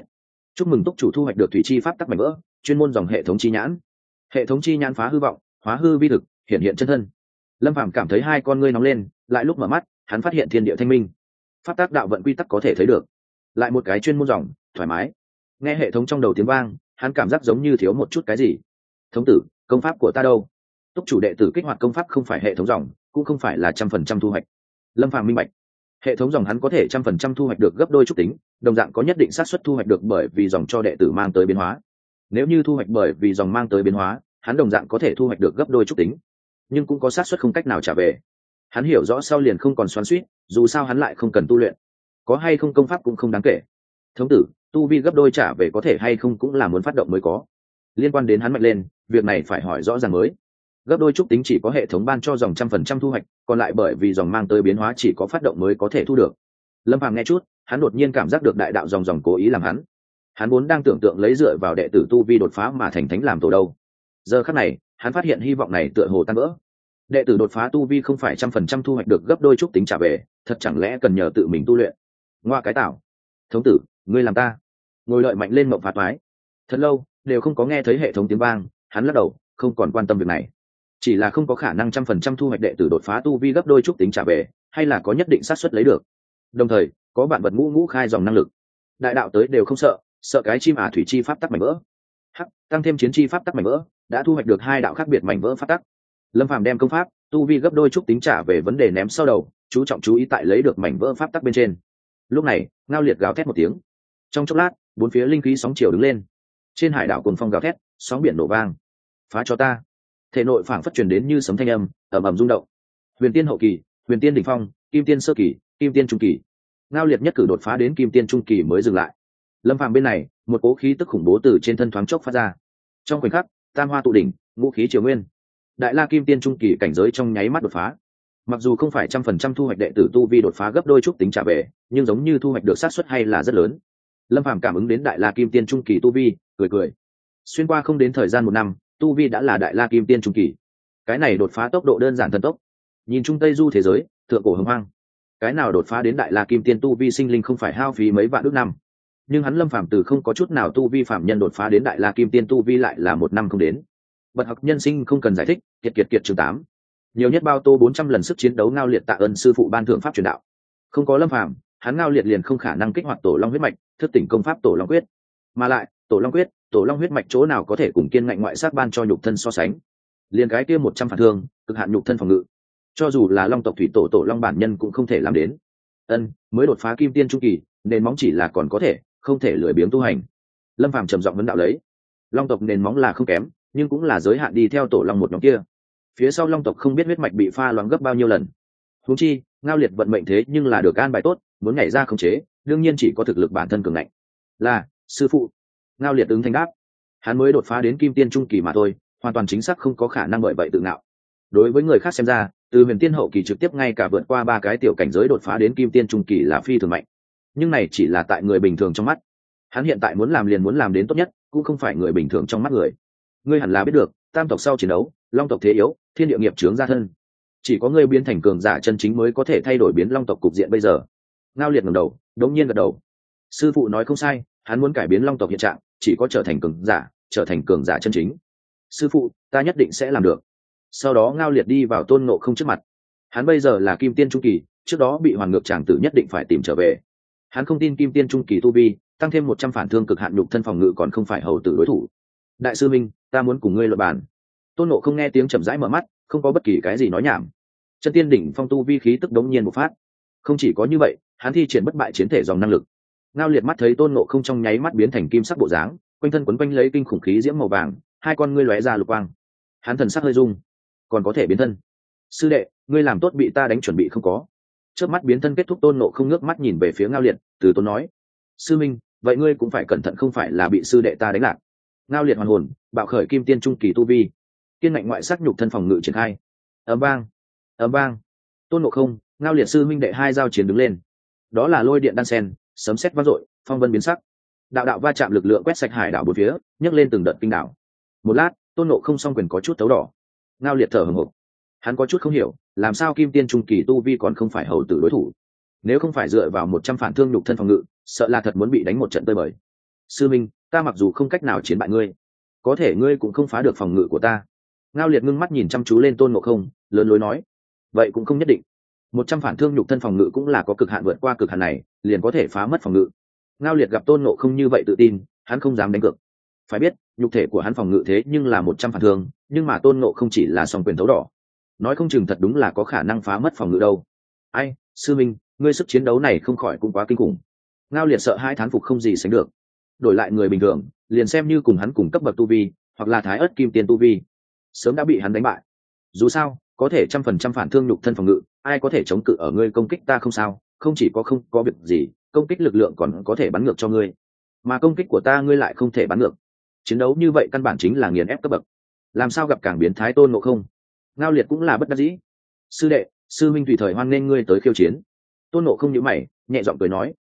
chúc mừng túc chủ thu hoạch được thủy chi pháp tắc mảnh vỡ, chuyên môn dòng hệ thống chi nhãn. Hệ thống chi nhãn phá hư vọng, hóa hư vi thực, hiện hiện chân thân. Lâm Phàm cảm thấy hai con ngươi nóng lên, lại lúc mở mắt hắn phát hiện thiên địa thanh minh, pháp tắc đạo vận quy tắc có thể thấy được, lại một cái chuyên môn dòng, thoải mái. Nghe hệ thống trong đầu tiếng vang, hắn cảm giác giống như thiếu một chút cái gì. Thống tử, công pháp của ta đâu? Túc chủ đệ tử kích hoạt công pháp không phải hệ thống dòng, cũng không phải là 100% thu hoạch. Lâm Phàm minh bạch, hệ thống dòng hắn có thể 100% thu hoạch được gấp đôi trúc tính, đồng dạng có nhất định xác suất thu hoạch được bởi vì dòng cho đệ tử mang tới biến hóa. Nếu như thu hoạch bởi vì dòng mang tới biến hóa, hắn đồng dạng có thể thu hoạch được gấp đôi trúc tính, nhưng cũng có xác suất không cách nào trả về. Hắn hiểu rõ sau liền không còn xoắn xuýt, dù sao hắn lại không cần tu luyện, có hay không công pháp cũng không đáng kể. Thống tử, tu vi gấp đôi trả về có thể hay không cũng là muốn phát động mới có. Liên quan đến hắn mạnh lên, việc này phải hỏi rõ ràng mới. Gấp đôi trúc tính chỉ có hệ thống ban cho dòng 100% thu hoạch, còn lại bởi vì dòng mang tới biến hóa chỉ có phát động mới có thể thu được. Lâm Phàm nghe chút, hắn đột nhiên cảm giác được đại đạo dòng cố ý làm hắn. Hắn vốn đang tưởng tượng lấy dựa vào đệ tử tu vi đột phá mà thành thánh làm tổ đâu. Giờ khắc này, hắn phát hiện hy vọng này tựa hồ tan vỡ. Đệ tử đột phá tu vi không phải 100% thu hoạch được gấp đôi trúc tính trả về, thật chẳng lẽ cần nhờ tự mình tu luyện? Ngoa cái tảo. Thống tử, ngươi làm ta. Ngồi đợi mạnh lên mộng phá toái. Thật lâu, đều không có nghe thấy hệ thống tiếng vang, hắn lắc đầu, không còn quan tâm việc này. Chỉ là không có khả năng 100% thu hoạch đệ tử đột phá tu vi gấp đôi trúc tính trả về, hay là có nhất định xác suất lấy được. Đồng thời, có bạn vật ngũ khai dòng năng lực. Đại đạo tới đều không sợ, sợ cái chim thủy chi pháp tắc mảnh vỡ. Hắc, tăng thêm chiến chi pháp tắc mảnh vỡ, đã thu hoạch được hai đạo khác biệt mảnh vỡ pháp tắc. Lâm Phàm đem công pháp tu vi gấp đôi trúc tính trả về vấn đề ném sau đầu, chú trọng chú ý tại lấy được mảnh vỡ pháp tắc bên trên. Lúc này, Ngao Liệt gào thét một tiếng. Trong chốc lát, bốn phía linh khí sóng chiều đứng lên. Trên hải đảo cuồng phong gào thét, sóng biển nổ vang. Phá cho ta! Thể nội phảng phất truyền đến như sấm thanh âm, ầm ầm rung động. Huyền tiên hậu kỳ, huyền tiên đỉnh phong, kim tiên sơ kỳ, kim tiên trung kỳ. Ngao Liệt nhất cử đột phá đến kim tiên trung kỳ mới dừng lại. Lâm Phàm bên này, một cỗ khí tức khủng bố từ trên thân thoáng chốc phát ra. Trong khoảnh khắc, tam hoa tụ đỉnh, ngũ khí triều nguyên. Đại la kim tiên trung kỳ cảnh giới trong nháy mắt đột phá. Mặc dù không phải 100% thu hoạch đệ tử tu vi đột phá gấp đôi trúc tính trả về, nhưng giống như thu hoạch được xác suất hay là rất lớn. Lâm Phàm cảm ứng đến đại la kim tiên trung kỳ tu vi, cười cười. Xuyên qua không đến thời gian 1 năm, tu vi đã là đại la kim tiên trung kỳ. Cái này đột phá tốc độ đơn giản thần tốc. Nhìn trung tây du thế giới, thượng cổ hồng hoang, cái nào đột phá đến đại la kim tiên tu vi sinh linh không phải hao phí mấy vạn ước năm. Nhưng hắn Lâm Phàm từ không có chút nào tu vi phạm nhân đột phá đến đại la kim tiên tu vi lại là 1 năm không đến. Bật học nhân sinh không cần giải thích, kiệt chương 8. Nhiều nhất bao tô 400 lần sức chiến đấu. Ngao Liệt tạ ơn sư phụ ban thượng pháp truyền đạo. Không có Lâm Phàm, hắn Ngao Liệt liền không khả năng kích hoạt tổ long huyết mạch, thức tỉnh công pháp tổ long quyết. Mà lại, tổ long quyết, tổ long huyết mạch chỗ nào có thể cùng kiên ngạnh ngoại sát ban cho nhục thân so sánh. Liền cái kia 100 phản thương, cực hạn nhục thân phòng ngự. Cho dù là long tộc thủy tổ long bản nhân cũng không thể làm đến. Mới đột phá kim tiên trung kỳ, nền móng chỉ là còn có thể, không thể lười biếng tu hành. Lâm Phàm trầm giọng vấn đạo lấy. Long tộc nền móng là không kém, nhưng cũng là giới hạn đi theo tổ long một nhóm kia. Phía sau long tộc không biết huyết mạch bị pha loãng gấp bao nhiêu lần. Huống chi, Ngao Liệt vận mệnh thế nhưng là được an bài tốt, muốn nhảy ra khống chế, đương nhiên chỉ có thực lực bản thân cường ngạnh. Là, sư phụ. Ngao Liệt ứng thanh đáp. Hắn mới đột phá đến kim tiên trung kỳ mà thôi, hoàn toàn chính xác không có khả năng bởi vậy tự ngạo. Đối với người khác xem ra, từ huyền tiên hậu kỳ trực tiếp ngay cả vượt qua 3 cái tiểu cảnh giới đột phá đến kim tiên trung kỳ là phi thường mạnh. Nhưng này chỉ là tại người bình thường trong mắt. Hắn hiện tại muốn làm liền muốn làm đến tốt nhất, cũng không phải người bình thường trong mắt người. Ngươi hẳn là biết được, tam tộc sau chiến đấu, long tộc thế yếu, thiên địa nghiệp chướng ra thân. Chỉ có ngươi biến thành cường giả chân chính mới có thể thay đổi biến long tộc cục diện bây giờ. Ngao Liệt ngẩng đầu, đống nhiên gật đầu. Sư phụ nói không sai, hắn muốn cải biến long tộc hiện trạng, chỉ có trở thành cường giả chân chính. Sư phụ, ta nhất định sẽ làm được. Sau đó Ngao Liệt đi vào Tôn Ngộ Không trước mặt. Hắn bây giờ là kim tiên trung kỳ, trước đó bị hoàn ngược tràng tử nhất định phải tìm trở về. Hắn không tin kim tiên trung kỳ tu vi, tăng thêm 100 phản thương cực hạn nhục thân phòng ngự còn không phải hầu tử đối thủ. Đại sư minh, ta muốn cùng ngươi luận bàn. Tôn Ngộ Không nghe tiếng chậm rãi mở mắt, không có bất kỳ cái gì nói nhảm. Chân tiên đỉnh phong tu vi khí tức đống nhiên bộc phát. Không chỉ có như vậy, hắn thi triển bất bại chiến thể dòng năng lực. Ngao Liệt mắt thấy Tôn Ngộ Không trong nháy mắt biến thành kim sắc bộ dáng, quanh thân quấn quanh lấy kinh khủng khí diễm màu vàng, hai con ngươi lóe ra lục quang. Hắn thần sắc hơi rung, còn có thể biến thân. Sư đệ, ngươi làm tốt bị ta đánh chuẩn bị không có? Chớp mắt biến thân kết thúc, Tôn Ngộ Không ngước mắt nhìn về phía Ngao Liệt, từ tốn nói: sư minh, vậy ngươi cũng phải cẩn thận, không phải là bị sư đệ ta đánh lạc. Ngao Liệt hoàn hồn, bạo khởi kim tiên trung kỳ tu vi, kiên ngạnh ngoại sắc nhục thân phòng ngự triển khai. Ầm vang, ầm vang. Tôn Ngộ Không, Ngao Liệt sư minh đệ hai giao chiến đứng lên. Đó là lôi điện đan sen, sấm sét vang dội, phong vân biến sắc. Đạo đạo va chạm lực lượng quét sạch hải đảo bốn phía, nhấc lên từng đợt kinh đảo. Một lát, Tôn Ngộ Không song quyền có chút tấu đỏ. Ngao Liệt thở hổn hển. Hắn có chút không hiểu, làm sao kim tiên trung kỳ tu vi còn không phải hầu tử đối thủ. Nếu không phải dựa vào 100 phản thương nhục thân phòng ngự, sợ là thật muốn bị đánh một trận tơi bời. sư minh, ta mặc dù không cách nào chiến bại ngươi, có thể ngươi cũng không phá được phòng ngự của ta. Ngao Liệt ngưng mắt nhìn chăm chú lên Tôn Ngộ Không, lớn lối nói. Vậy cũng không nhất định. 100 phản thương nhục thân phòng ngự cũng là có cực hạn, vượt qua cực hạn này liền có thể phá mất phòng ngự. Ngao Liệt gặp Tôn Ngộ Không như vậy tự tin, hắn không dám đánh cược. Phải biết nhục thể của hắn phòng ngự thế nhưng là 100 phản thương, nhưng mà Tôn Ngộ Không chỉ là song quyền thấu đỏ, nói không chừng thật đúng là có khả năng phá mất phòng ngự đâu. Ai, sư minh, ngươi sức chiến đấu này không khỏi cũng quá kinh khủng. Ngao Liệt sợ hai thán phục không gì sánh được. Đổi lại người bình thường, liền xem như cùng hắn cùng cấp bậc tu vi, hoặc là thái ớt kim tiên tu vi, sớm đã bị hắn đánh bại. Dù sao, có thể 100% phản thương nhục thân phòng ngự, ai có thể chống cự ở ngươi công kích ta không sao, không chỉ có không có việc gì, công kích lực lượng còn có thể bắn ngược cho ngươi, mà công kích của ta ngươi lại không thể bắn ngược. Chiến đấu như vậy căn bản chính là nghiền ép cấp bậc, làm sao gặp càng biến thái Tôn Ngộ Không. Ngao Liệt cũng là bất đắc dĩ. Sư đệ, sư minh tùy thời hoan nghênh ngươi tới khiêu chiến. Tôn Ngộ Không nhíu mày, nhẹ giọng cười nói.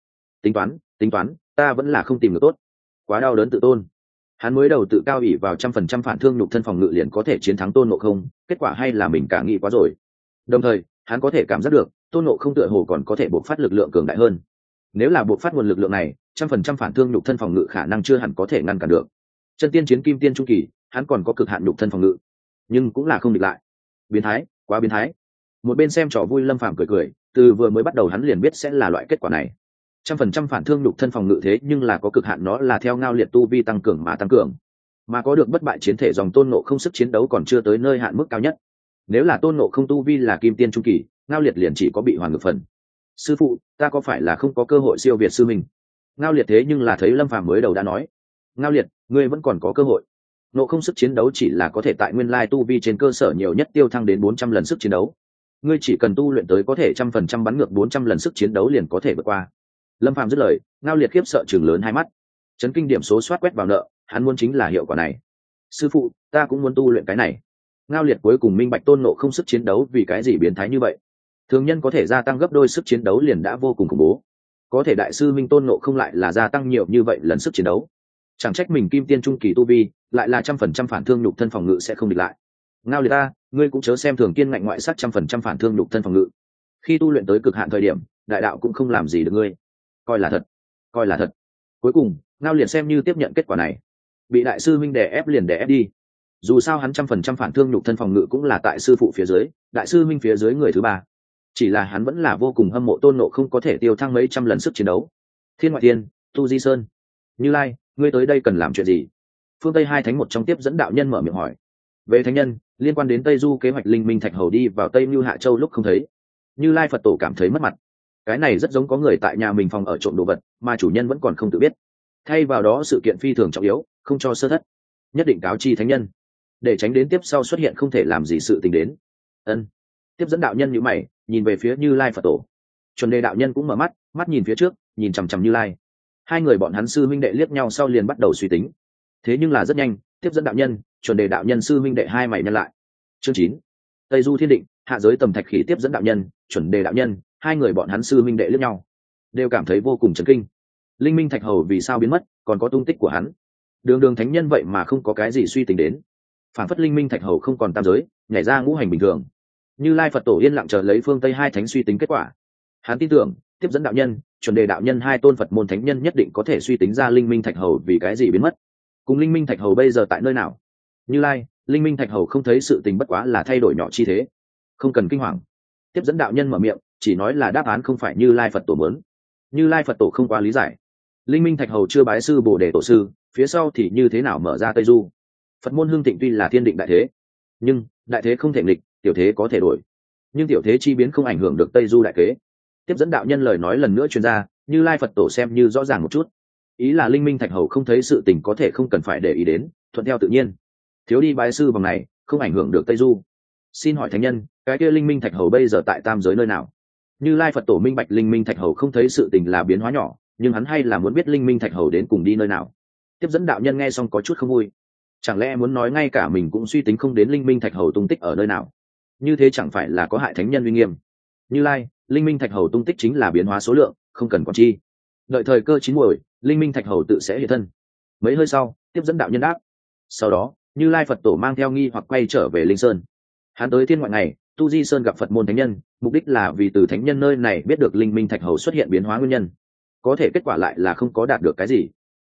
Tính toán, ta vẫn là không tìm được tốt. Quá đau đớn tự tôn. Hắn mới đầu tự cao ỷ vào 100% phản thương nhục thân phòng ngự liền có thể chiến thắng Tôn Ngộ Không, kết quả hay là mình cả nghĩ quá rồi. Đồng thời, hắn có thể cảm giác được, Tôn Ngộ Không tựa hồ còn có thể bộc phát lực lượng cường đại hơn. Nếu là bộc phát nguồn lực lượng này, 100% phản thương nhục thân phòng ngự khả năng chưa hẳn có thể ngăn cản được. Chân tiên chiến kim tiên trung kỳ, hắn còn có cực hạn nhục thân phòng ngự, nhưng cũng là không địch lại. Biến thái, quá biến thái. Một bên xem trò vui Lâm Phàm cười cười, từ vừa mới bắt đầu hắn liền biết sẽ là loại kết quả này. 100% phản thương nhục thân phòng ngự thế nhưng là có cực hạn, nó là theo Ngao Liệt tu vi tăng cường mà tăng cường, mà có được bất bại chiến thể dòng Tôn Ngộ Không sức chiến đấu còn chưa tới nơi hạn mức cao nhất. Nếu là Tôn Ngộ Không tu vi là kim tiên trung kỳ, Ngao Liệt liền chỉ có bị hoàn ngược phần. Sư phụ, ta có phải là không có cơ hội siêu việt sư mình? Ngao Liệt thế nhưng là thấy Lâm Phàm mới đầu đã nói. Ngao Liệt, ngươi vẫn còn có cơ hội. Ngộ Không sức chiến đấu chỉ là có thể tại nguyên lai tu vi trên cơ sở nhiều nhất tiêu thăng đến 400 lần sức chiến đấu. Ngươi chỉ cần tu luyện tới có thể 100% bắn ngược 400 lần sức chiến đấu liền có thể vượt qua. Lâm Phàm dứt lời, Ngao Liệt khiếp sợ trừng lớn hai mắt. Chấn kinh điểm số soát quét vào nợ, hắn muốn chính là hiệu quả này. Sư phụ, ta cũng muốn tu luyện cái này. Ngao Liệt cuối cùng minh bạch Tôn Ngộ Không sức chiến đấu vì cái gì biến thái như vậy. Thường nhân có thể gia tăng gấp đôi sức chiến đấu liền đã vô cùng khủng bố, có thể đại sư Minh Tôn Ngộ Không lại là gia tăng nhiều như vậy lần sức chiến đấu. Chẳng trách mình kim tiên trung kỳ tu vi lại là 100% phản thương nhục thân phòng ngự sẽ không địch lại. Ngao Liệt ta, ngươi cũng chớ xem thường kiên ngạnh ngoại sắc 100% phản thương nhục thân phòng ngự. Khi tu luyện tới cực hạn thời điểm, đại đạo cũng không làm gì được ngươi. Coi là thật, coi là thật. Cuối cùng, Ngao Liệt xem như tiếp nhận kết quả này. Bị đại sư Minh đè ép liền đè ép đi. Dù sao hắn 100% phản thương nhục thân phòng ngự cũng là tại sư phụ phía dưới, đại sư Minh phía dưới người thứ ba. Chỉ là hắn vẫn là vô cùng hâm mộ Tôn Ngộ Không có thể tiêu thăng mấy trăm lần sức chiến đấu. Thiên Ngoại Thiên, Tu Di Sơn, Như Lai, ngươi tới đây cần làm chuyện gì? Phương Tây hai thánh một trong tiếp dẫn đạo nhân mở miệng hỏi. Về thánh nhân, liên quan đến Tây Du kế hoạch Linh Minh Thạch Hầu đi vào Tây Như Hạ Châu lúc không thấy. Như Lai Phật Tổ cảm thấy mất mặt. Cái này rất giống có người tại nhà mình phòng ở trộm đồ vật, mà chủ nhân vẫn còn không tự biết. Thay vào đó sự kiện phi thường trọng yếu, không cho sơ thất, nhất định cáo chi thánh nhân, để tránh đến tiếp sau xuất hiện không thể làm gì sự tình đến. Ân. Tiếp dẫn đạo nhân nhíu mày, nhìn về phía Như Lai Phật Tổ. Chuẩn Đề đạo nhân cũng mở mắt, mắt nhìn phía trước, nhìn chằm chằm Như Lai. Hai người bọn hắn sư minh đệ liếc nhau sau liền bắt đầu suy tính. Thế nhưng là rất nhanh, tiếp dẫn đạo nhân, Chuẩn Đề đạo nhân sư minh đệ hai mày nhân lại. Chương 9. Tây Du Thiên Định, hạ giới Tầm Thạch Khỉ. Tiếp dẫn đạo nhân, Chuẩn Đề đạo nhân, hai người bọn hắn sư minh đệ liếc nhau, đều cảm thấy vô cùng chấn kinh. Linh Minh Thạch Hầu vì sao biến mất, còn có tung tích của hắn. Đường thánh nhân vậy mà không có cái gì suy tính đến. Phản phất Linh Minh Thạch Hầu không còn tam giới, nhảy ra ngũ hành bình thường. Như Lai Phật Tổ yên lặng chờ lấy phương Tây hai thánh suy tính kết quả. Hắn tin tưởng, tiếp dẫn đạo nhân, Chuẩn Đề đạo nhân hai tôn Phật môn thánh nhân nhất định có thể suy tính ra Linh Minh Thạch Hầu vì cái gì biến mất. Cùng Linh Minh Thạch Hầu bây giờ tại nơi nào? Như Lai, Linh Minh Thạch Hầu không thấy sự tình bất quá là thay đổi nhỏ chi thế, không cần kinh hoàng. Tiếp dẫn đạo nhân mở miệng, chỉ nói là đáp án không phải Như Lai Phật Tổ muốn. Như Lai Phật Tổ không quá lý giải. Linh Minh Thạch Hầu chưa bái sư Bồ Đề tổ sư, phía sau thì như thế nào mở ra Tây Du? Phật môn hưng thịnh tuy là thiên định đại thế, nhưng đại thế không thể nghịch, tiểu thế có thể đổi. Nhưng tiểu thế chi biến không ảnh hưởng được Tây Du đại kế. Tiếp dẫn đạo nhân lời nói lần nữa truyền ra, Như Lai Phật Tổ xem như rõ ràng một chút. Ý là Linh Minh Thạch Hầu không thấy sự tình có thể không cần phải để ý đến, thuận theo tự nhiên. Thiếu đi bái sư bằng này, không ảnh hưởng được Tây Du. Xin hỏi thánh nhân, cái kia Linh Minh Thạch Hầu bây giờ tại tam giới nơi nào? Như Lai Phật Tổ minh bạch Linh Minh Thạch Hầu không thấy sự tình là biến hóa nhỏ, nhưng hắn hay là muốn biết Linh Minh Thạch Hầu đến cùng đi nơi nào. Tiếp dẫn đạo nhân nghe xong có chút không vui. Chẳng lẽ muốn nói ngay cả mình cũng suy tính không đến Linh Minh Thạch Hầu tung tích ở nơi nào? Như thế chẳng phải là có hại thánh nhân uy nghiêm? Như Lai, Linh Minh Thạch Hầu tung tích chính là biến hóa số lượng, không cần quản chi. Đợi thời cơ chín muồi, Linh Minh Thạch Hầu tự sẽ hiện thân. Mấy hơi sau, tiếp dẫn đạo nhân đáp. Sau đó, Như Lai Phật Tổ mang theo nghi hoặc quay trở về Linh Sơn. Hắn tới Thiên Ngoại Ngày, Tu Di Sơn gặp Phật môn thánh nhân, mục đích là vì từ thánh nhân nơi này biết được Linh Minh Thạch Hầu xuất hiện biến hóa nguyên nhân. Có thể kết quả lại là không có đạt được cái gì.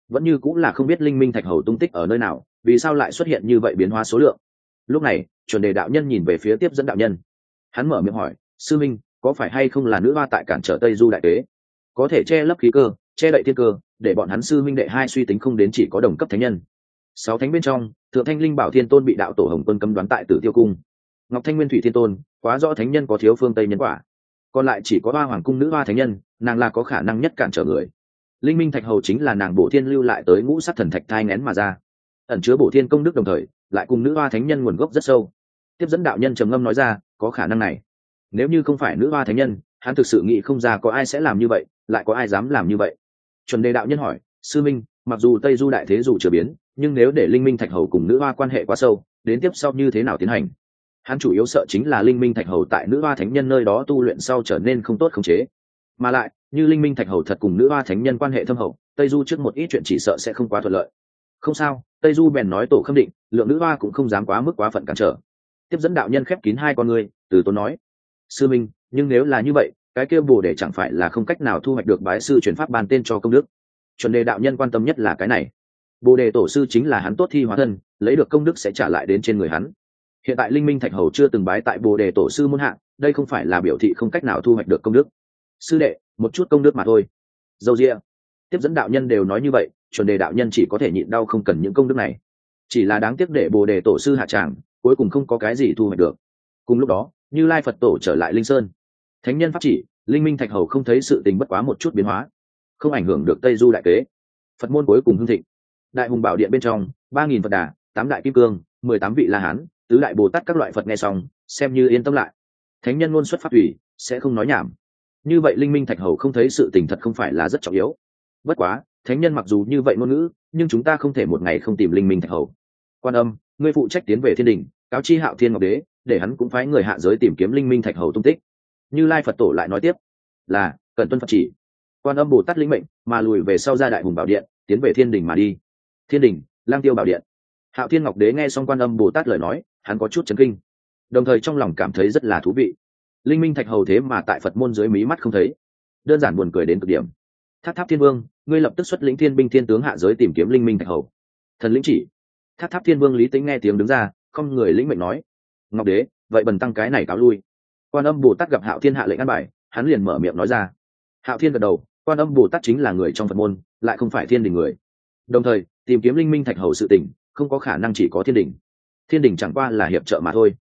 vẫn như cũng là không biết linh minh thạch hầu tung tích ở nơi nào, vì sao lại xuất hiện như vậy biến hóa số lượng. Lúc này chuẩn đề đạo nhân nhìn về phía tiếp dẫn đạo nhân, hắn mở miệng hỏi: sư minh, có phải hay không là nữ hoa tại cản trở tây du đại kế, có thể che lấp khí cơ, che đậy thiên cơ, để bọn hắn sư minh đệ hai suy tính không đến chỉ có đồng cấp thánh nhân? Sáu thánh bên trong, thượng thanh linh bảo thiên tôn bị đạo tổ hồng quân cấm đoán tại Tử Tiêu cung, ngọc thanh nguyên thủy thiên tôn quá rõ thánh nhân có thiếu phương tây nhân quả, còn lại chỉ có hoa hoàng cung nữ hoa thánh nhân, nàng là có khả năng nhất cản trở người. Linh minh thạch hầu chính là nàng bổ thiên lưu lại tới ngũ sắc thần thạch thai ngén mà ra, ẩn chứa bổ thiên công đức, đồng thời lại cùng nữ hoa thánh nhân nguồn gốc rất sâu. Tiếp dẫn đạo nhân trầm ngâm nói ra: có khả năng này. Nếu như không phải nữ hoa thánh nhân, hắn thực sự nghĩ không ra có ai sẽ làm như vậy, lại có ai dám làm như vậy. Chuẩn đề đạo nhân hỏi: sư minh, mặc dù tây du đại thế dù chưa biến, nhưng nếu để linh minh thạch hầu cùng nữ hoa quan hệ quá sâu, đến tiếp sau như thế nào tiến hành? Hắn chủ yếu sợ chính là linh minh thạch hầu tại nữ hoa thánh nhân nơi đó tu luyện sau trở nên không tốt khống chế, mà lại như linh minh thạch hầu thật cùng nữ hoa thánh nhân quan hệ thâm hậu, tây du trước một ít chuyện chỉ sợ sẽ không quá thuận lợi. Không sao, tây du bèn nói tổ khâm định, lượng nữ hoa cũng không dám quá mức quá phận cản trở. Tiếp dẫn đạo nhân khép kín hai con ngươi, từ tốn nói: sư minh, nhưng nếu là như vậy, cái kia bồ đề chẳng phải là không cách nào thu hoạch được bái sư truyền pháp ban tên cho công đức? Chuẩn đề đạo nhân quan tâm nhất là cái này. Bồ đề tổ sư chính là hắn tốt thi hóa thân, lấy được công đức sẽ trả lại đến trên người hắn. Hiện tại linh minh thạch hầu chưa từng bái tại bồ đề tổ sư môn hạ, đây không phải là biểu thị không cách nào thu hoạch được công đức. Sư đệ, một chút công đức mà thôi. Dâu ria. Tiếp dẫn đạo nhân đều nói như vậy, chuẩn đề đạo nhân chỉ có thể nhịn đau không cần những công đức này. Chỉ là đáng tiếc để bồ đề tổ sư hạ tràng, cuối cùng không có cái gì thu hoạch được. Cùng lúc đó, Như Lai Phật tổ trở lại linh sơn, thánh nhân pháp chỉ, linh minh thạch hầu không thấy sự tình bất quá một chút biến hóa, không ảnh hưởng được tây du đại kế. Phật môn cuối cùng hưng thịnh. Đại hùng bảo điện bên trong, 3.000 Phật đà, 8 đại kim cương, 18 vị la hán, tứ đại bồ tát các loại Phật nghe xong, xem như yên tâm lại. Thánh nhân luôn xuất pháp thủy, sẽ không nói nhảm. Như vậy linh minh thạch hầu không thấy sự tình thật không phải là rất trọng yếu. Bất quá, thánh nhân mặc dù như vậy ngôn ngữ, nhưng chúng ta không thể một ngày không tìm linh minh thạch hầu. Quan Âm, ngươi phụ trách tiến về thiên đình, cáo chi Hạo Thiên Ngọc Đế, để hắn cũng phái người hạ giới tìm kiếm linh minh thạch hầu tung tích. Như Lai Phật tổ lại nói tiếp: là cần tuân Phật chỉ. Quan Âm bồ tát lĩnh mệnh, mà lùi về sau ra đại hùng bảo điện, tiến về thiên đình mà đi. Thiên đình, Lang Tiêu bảo điện. Hạo Thiên Ngọc Đế nghe xong Quan Âm bồ tát lời nói, hắn có chút chấn kinh, đồng thời trong lòng cảm thấy rất là thú vị. Linh minh thạch hầu thế mà tại Phật môn dưới mí mắt không thấy, đơn giản buồn cười đến cực điểm. Tháp Tháp Thiên Vương, ngươi lập tức xuất lĩnh thiên binh thiên tướng hạ giới tìm kiếm linh minh thạch hầu. Thần lĩnh chỉ. Tháp Tháp Thiên Vương Lý Tĩnh nghe tiếng đứng ra, không người lĩnh mệnh nói: Ngọc Đế, vậy bần tăng cái này cáo lui. Quan Âm bồ tát gặp Hạo Thiên hạ lệnh ăn bài, hắn liền mở miệng nói ra. Hạo Thiên gật đầu, Quan Âm bồ tát chính là người trong Phật môn, lại không phải thiên đình người. Đồng thời tìm kiếm linh minh thạch hầu sự tình không có khả năng chỉ có thiên đình, thiên đình chẳng qua là hiệp trợ mà thôi.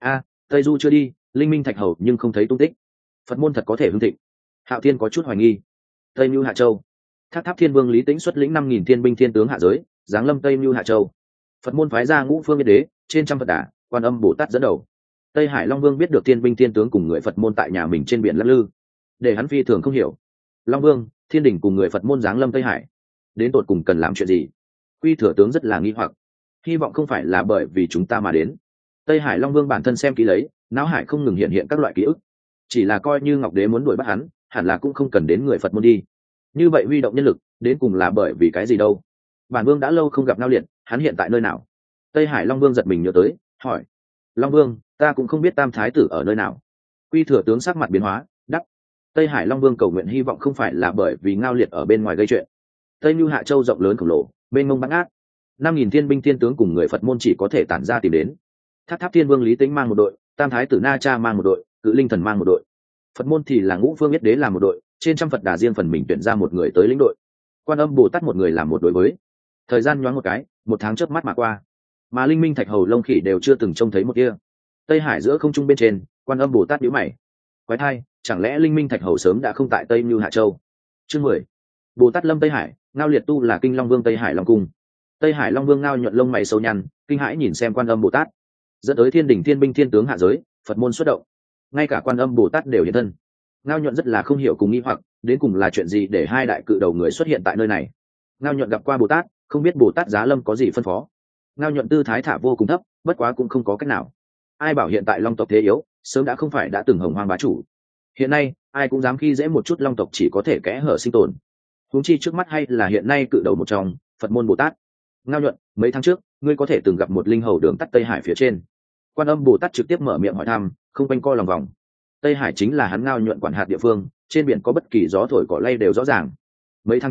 Tây du chưa đi, linh minh thạch hầu nhưng không thấy tung tích, Phật môn thật có thể hưng thịnh? Hạo Thiên có chút hoài nghi. Tây Mưu Hạ Châu, Tháp Tháp Thiên Vương Lý Tĩnh xuất lĩnh 5.000 thiên binh thiên tướng hạ giới, giáng lâm Tây Mưu Hạ Châu. Phật môn phái ra Ngũ Phương Yên Đế, trên trăm Phật đà, Quan Âm bồ tát dẫn đầu. Tây Hải Long Vương biết được thiên binh thiên tướng cùng người Phật môn tại nhà mình trên biển lắc lư, để hắn phi thường không hiểu. Long Vương, thiên đình cùng người Phật môn giáng lâm Tây Hải, đến tột cùng cần làm chuyện gì? Quy thừa tướng rất là nghi hoặc, hy vọng không phải là bởi vì chúng ta mà đến. Tây Hải Long Vương bản thân xem kỹ lấy, não hải không ngừng hiện hiện các loại ký ức, chỉ là coi như Ngọc Đế muốn đuổi bắt hắn, hẳn là cũng không cần đến người Phật môn đi. Như vậy huy động nhân lực đến cùng là bởi vì cái gì đâu? Bản Vương đã lâu không gặp Ngao Liệt, hắn hiện tại nơi nào? Tây Hải Long Vương giật mình nhớ tới, hỏi. Long Vương, ta cũng không biết Tam Thái tử ở nơi nào. Quy thừa tướng sắc mặt biến hóa, đáp. Tây Hải Long Vương cầu nguyện hy vọng không phải là bởi vì Ngao Liệt ở bên ngoài gây chuyện. Tây Mưu Hạ Châu rộng lớn khổng lồ, bên ngông bát ngát, 5.000 thiên binh thiên tướng cùng người Phật môn chỉ có thể tản ra tìm đến. Tháp Tháp Thiên Vương Lý Tĩnh mang một đội, Tam Thái tử Na Cha mang một đội, Cự Linh Thần mang một đội. Phật môn thì là Ngũ Phương Yết Đế làm một đội, trên trăm Phật đà riêng phần mình tuyển ra một người tới lĩnh đội. Quan Âm Bồ Tát một người làm một đội với. Thời gian nhoáng một cái, một tháng chớp mắt mà qua, mà linh minh thạch hầu lông khỉ đều chưa từng trông thấy một kia. Tây Hải giữa không trung bên trên, Quan Âm Bồ Tát nhíu mày. Quái thai, chẳng lẽ linh minh thạch hầu sớm đã không tại Tây Mưu Hạ Châu? Chương 10. Bồ Tát lâm Tây Hải, Ngao Liệt tu là Kinh Long Vương Tây Hải Long cung. Tây Hải Long Vương Ngao nhuận lông mày sâu nhăn, kinh hãi nhìn xem Quan Âm Bồ Tát, dẫn tới thiên đình thiên binh thiên tướng hạ giới, Phật môn xuất động, ngay cả Quan Âm Bồ Tát đều hiện thân. Ngao nhuận rất là không hiểu cùng nghi hoặc, đến cùng là chuyện gì để hai đại cự đầu người xuất hiện tại nơi này. Ngao nhuận gặp qua Bồ Tát, không biết Bồ Tát giá lâm có gì phân phó. Ngao nhuận tư thái thả vô cùng thấp, bất quá cũng không có cách nào. Ai bảo hiện tại Long tộc thế yếu, sớm đã không phải đã từng hồng hoang bá chủ. Hiện nay ai cũng dám khi dễ một chút Long tộc, chỉ có thể kẽ hở sinh tồn. Huống chi trước mắt hay là hiện nay cự đầu một trong, Phật môn Bồ Tát. Ngao nhuận, mấy tháng trước ngươi có thể từng gặp một linh hầu đường tắt Tây Hải phía trên? Quan Âm Bồ Tát trực tiếp mở miệng hỏi thăm, không quanh co lòng vòng. Tây Hải chính là hắn Ngao nhuận quản hạt địa phương, trên biển có bất kỳ gió thổi cỏ lay đều rõ ràng. Mấy tháng trước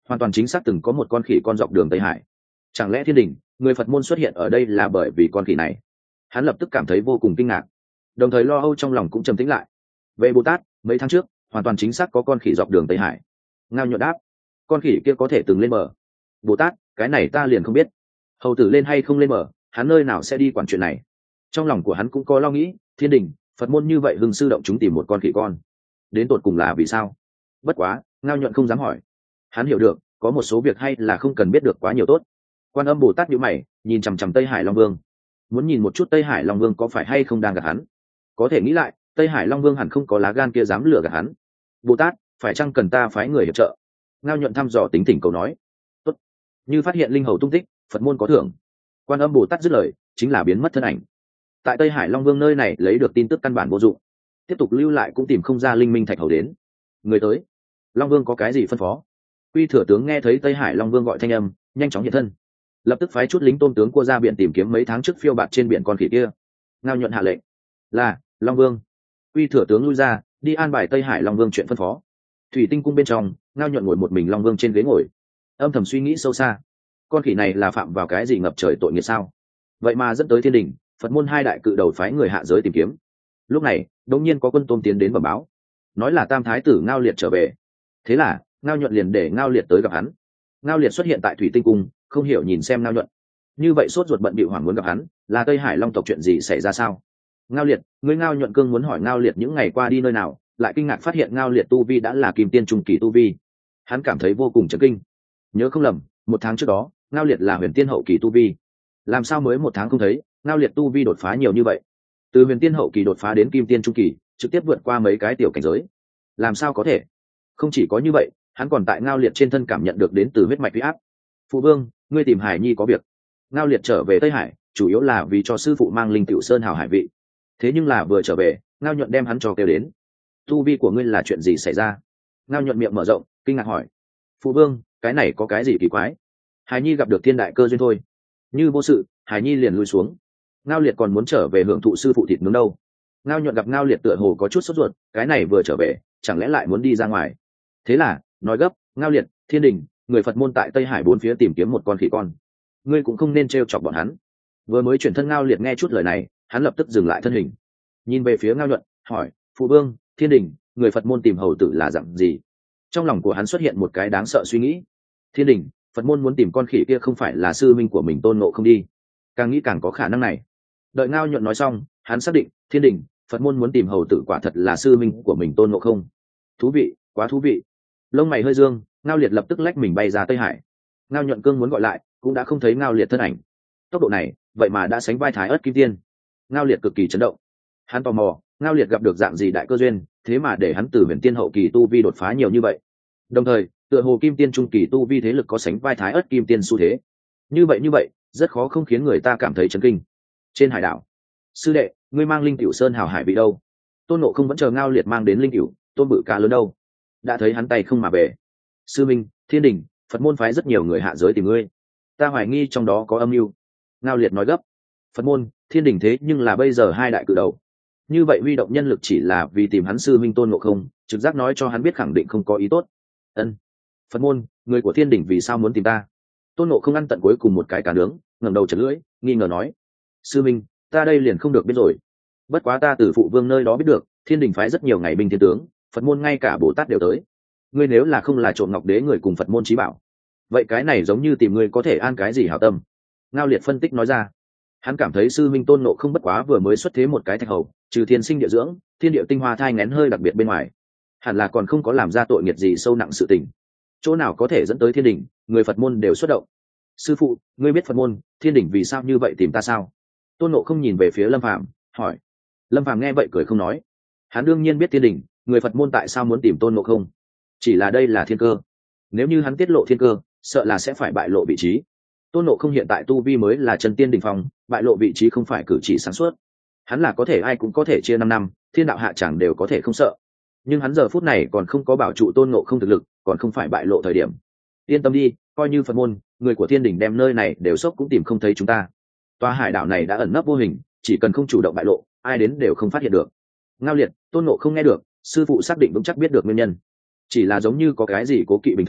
hoàn toàn chính xác từng có một con khỉ con dọc đường Tây Hải. Chẳng lẽ thiên đình người Phật môn xuất hiện ở đây là bởi vì con khỉ này? Hắn lập tức cảm thấy vô cùng kinh ngạc, đồng thời lo âu trong lòng cũng trầm tĩnh lại. Về Bồ Tát, mấy tháng trước hoàn toàn chính xác có con khỉ dọc đường Tây Hải. Ngao Nhuận đáp, con khỉ kia có thể từng lên bờ. Bồ Tát, cái này ta liền không biết. Hầu tử lên hay không lên bờ, hắn nơi nào sẽ đi quản chuyện này. Trong lòng của hắn cũng có lo nghĩ, thiên đình Phật môn như vậy hưng sư động chúng tìm một con khỉ con, đến tột cùng là vì sao? Bất quá Ngao Nhuận không dám hỏi. Hắn hiểu được có một số việc hay là không cần biết được quá nhiều tốt. Quan Âm Bồ Tát nhíu mày, nhìn chằm chằm Tây Hải Long Vương, muốn nhìn một chút Tây Hải Long Vương có phải hay không đang gạt hắn. Có thể nghĩ lại, Tây Hải Long Vương hẳn không có lá gan kia dám lừa gạt hắn. Bồ Tát, phải chăng cần ta phái người hiệp trợ? Ngao Nhuận thăm dò tính thỉnh cầu nói. Tốt. Như phát hiện linh hầu tung tích, Phật môn có thưởng. Quan Âm Bồ Tát dứt lời, chính là biến mất thân ảnh. Tại Tây Hải Long Vương nơi này lấy được tin tức căn bản vô dụng, tiếp tục lưu lại cũng tìm không ra linh minh thạch hầu đến. Người tới, Long Vương có cái gì phân phó? Quy Thừa tướng nghe thấy Tây Hải Long Vương gọi thanh âm, nhanh chóng hiện thân, lập tức phái chút lính tôm tướng cua ra biển tìm kiếm mấy tháng trước phiêu bạt trên biển con khỉ kia. Ngao Nhuận hạ lệnh, là Long Vương. Quy Thừa tướng lui ra, đi an bài Tây Hải Long Vương chuyện phân phó. Thủy Tinh cung bên trong, Ngao Nhuận ngồi một mình Long Vương trên ghế ngồi, âm thầm suy nghĩ sâu xa. Con khỉ này là phạm vào cái gì ngập trời tội nghiệp sao? Vậy mà dẫn tới thiên đình, Phật môn hai đại cự đầu phái người hạ giới tìm kiếm. Lúc này đột nhiên có quân tôm tiến đến bẩm báo, nói là Tam Thái tử Ngao Liệt trở về. Thế là Ngao Nhuận liền để Ngao Liệt tới gặp hắn. Ngao Liệt xuất hiện tại Thủy Tinh cung, không hiểu nhìn xem Ngao Nhuận, như vậy sốt ruột bận bịu hoảng muốn gặp hắn. Là Tây Hải Long tộc chuyện gì xảy ra sao? Ngao Liệt, ngươi Ngao Nhuận cương muốn hỏi Ngao Liệt những ngày qua đi nơi nào, lại kinh ngạc phát hiện Ngao Liệt tu vi đã là kim tiên trung kỳ tu vi. Hắn cảm thấy vô cùng chấn kinh. Nhớ không lầm, một tháng trước đó Ngao Liệt là huyền tiên hậu kỳ tu vi, làm sao mới một tháng không thấy Ngao Liệt tu vi đột phá nhiều như vậy? Từ huyền tiên hậu kỳ đột phá đến kim tiên trung kỳ, trực tiếp vượt qua mấy cái tiểu cảnh giới. Làm sao có thể? Không chỉ có như vậy, hắn còn tại Ngao Liệt trên thân cảm nhận được đến từ huyết mạch uy áp. Phụ vương, ngươi tìm Hải Nhi có việc? Ngao Liệt trở về Tây Hải chủ yếu là vì cho sư phụ mang linh tiểu sơn hào hải vị, thế nhưng là vừa trở về Ngao Nhuận đem hắn cho kêu đến. Tu vi của ngươi là chuyện gì xảy ra? Ngao Nhuận miệng mở rộng kinh ngạc hỏi. Phụ vương, cái này có cái gì kỳ quái? Hải Nhi gặp được thiên đại cơ duyên thôi. Như vô sự, Hải Nhi liền lui xuống. Ngao Liệt còn muốn trở về hưởng thụ sư phụ thịt nướng đâu. Ngao Nhuận gặp Ngao Liệt tựa hồ có chút sốt ruột, cái này vừa trở về chẳng lẽ lại muốn đi ra ngoài? Thế là nói gấp, Ngao Liệt, thiên đình người Phật môn tại Tây Hải bốn phía tìm kiếm một con khỉ con, ngươi cũng không nên trêu chọc bọn hắn. Vừa mới chuyển thân Ngao Liệt nghe chút lời này, hắn lập tức dừng lại thân hình, nhìn về phía Ngao Nhuận hỏi, phụ vương, thiên đình người Phật môn tìm hầu tử là dặn gì? Trong lòng của hắn xuất hiện một cái đáng sợ suy nghĩ. Thiên đình Phật môn muốn tìm con khỉ kia không phải là sư minh của mình Tôn Ngộ không đi? Càng nghĩ càng có khả năng này. Đợi Ngao Nhuận nói xong, hắn xác định thiên đình Phật môn muốn tìm hầu tử quả thật là sư minh của mình Tôn Ngộ không. Thú vị, quá thú vị. Lông mày hơi dương, Ngao Liệt lập tức lách mình bay ra Tây Hải. Ngao Nhuận cương muốn gọi lại, cũng đã không thấy Ngao Liệt thân ảnh. Tốc độ này vậy mà đã sánh vai Thái Ức Kim Tiên. Ngao Liệt cực kỳ chấn động. Hắn tò mò Ngao Liệt gặp được dạng gì đại cơ duyên, thế mà để hắn từ huyền tiên hậu kỳ tu vi đột phá nhiều như vậy. Đồng thời tựa hồ kim tiên trung kỳ tu vi thế lực có sánh vai Thái Ức Kim Tiên xu thế. Như vậy rất khó không khiến người ta cảm thấy chấn kinh. Trên hải đảo, sư đệ, ngươi mang linh cửu sơn hào hải vị đâu? Tôn Ngộ không vẫn chờ Ngao Liệt mang đến linh cửu tôn bự cá lớn đâu. Đã thấy hắn tay không mà về. Sư minh, thiên đình Phật môn phái rất nhiều người hạ giới tìm ngươi, ta hoài nghi trong đó có âm mưu. Ngao Liệt nói gấp. Phật môn, thiên đình thế nhưng là bây giờ hai đại cự đầu, như vậy huy động nhân lực chỉ là vì tìm hắn sư minh Tôn Ngộ không, trực giác nói cho hắn biết khẳng định không có ý tốt. Ân. Phật môn, người của thiên đình vì sao muốn tìm ta? Tôn Ngộ không ăn tận cuối cùng một cái cá nướng, ngẩng đầu chật lưỡi, nghi ngờ nói, sư minh, ta đây liền không được biết rồi. Bất quá ta từ phụ vương nơi đó biết được, thiên đình phái rất nhiều ngày binh thiên tướng, Phật môn ngay cả Bồ Tát đều tới. Ngươi nếu là không là trộm ngọc đế người cùng Phật môn trí bảo, vậy cái này giống như tìm ngươi có thể an cái gì hảo tâm. Ngao Liệt phân tích nói ra. Hắn cảm thấy sư minh Tôn Ngộ không bất quá vừa mới xuất thế một cái thạch hầu, trừ thiên sinh địa dưỡng, thiên địa tinh hoa thai ngén hơi đặc biệt bên ngoài, hẳn là còn không có làm ra tội nghiệp gì sâu nặng sự tình. Chỗ nào có thể dẫn tới thiên đình người Phật môn đều xuất động? Sư phụ, ngươi biết Phật môn thiên đình vì sao như vậy tìm ta sao? Tôn Ngộ không nhìn về phía Lâm Phàm hỏi. Lâm Phàm nghe vậy cười không nói. Hắn đương nhiên biết thiên đình người Phật môn tại sao muốn tìm Tôn Ngộ không, chỉ là đây là thiên cơ, nếu như hắn tiết lộ thiên cơ sợ là sẽ phải bại lộ vị trí. Tôn Ngộ không hiện tại tu vi mới là chân tiên đỉnh phong, bại lộ vị trí không phải cử chỉ sáng suốt. Hắn là có thể ai cũng có thể chia 5 năm, thiên đạo hạ chẳng đều có thể không sợ, nhưng hắn giờ phút này còn không có bảo trụ Tôn Ngộ không thực lực, còn không phải bại lộ thời điểm. Yên tâm đi, coi như Phật môn người của thiên đình đem nơi này đều sốc cũng tìm không thấy chúng ta. Tòa hải đảo này đã ẩn nấp vô hình, chỉ cần không chủ động bại lộ, ai đến đều không phát hiện được. Ngao Liệt, Tôn Ngộ không nghe được, sư phụ xác định vững chắc biết được nguyên nhân, chỉ là giống như có cái gì cố kỵ bình thường,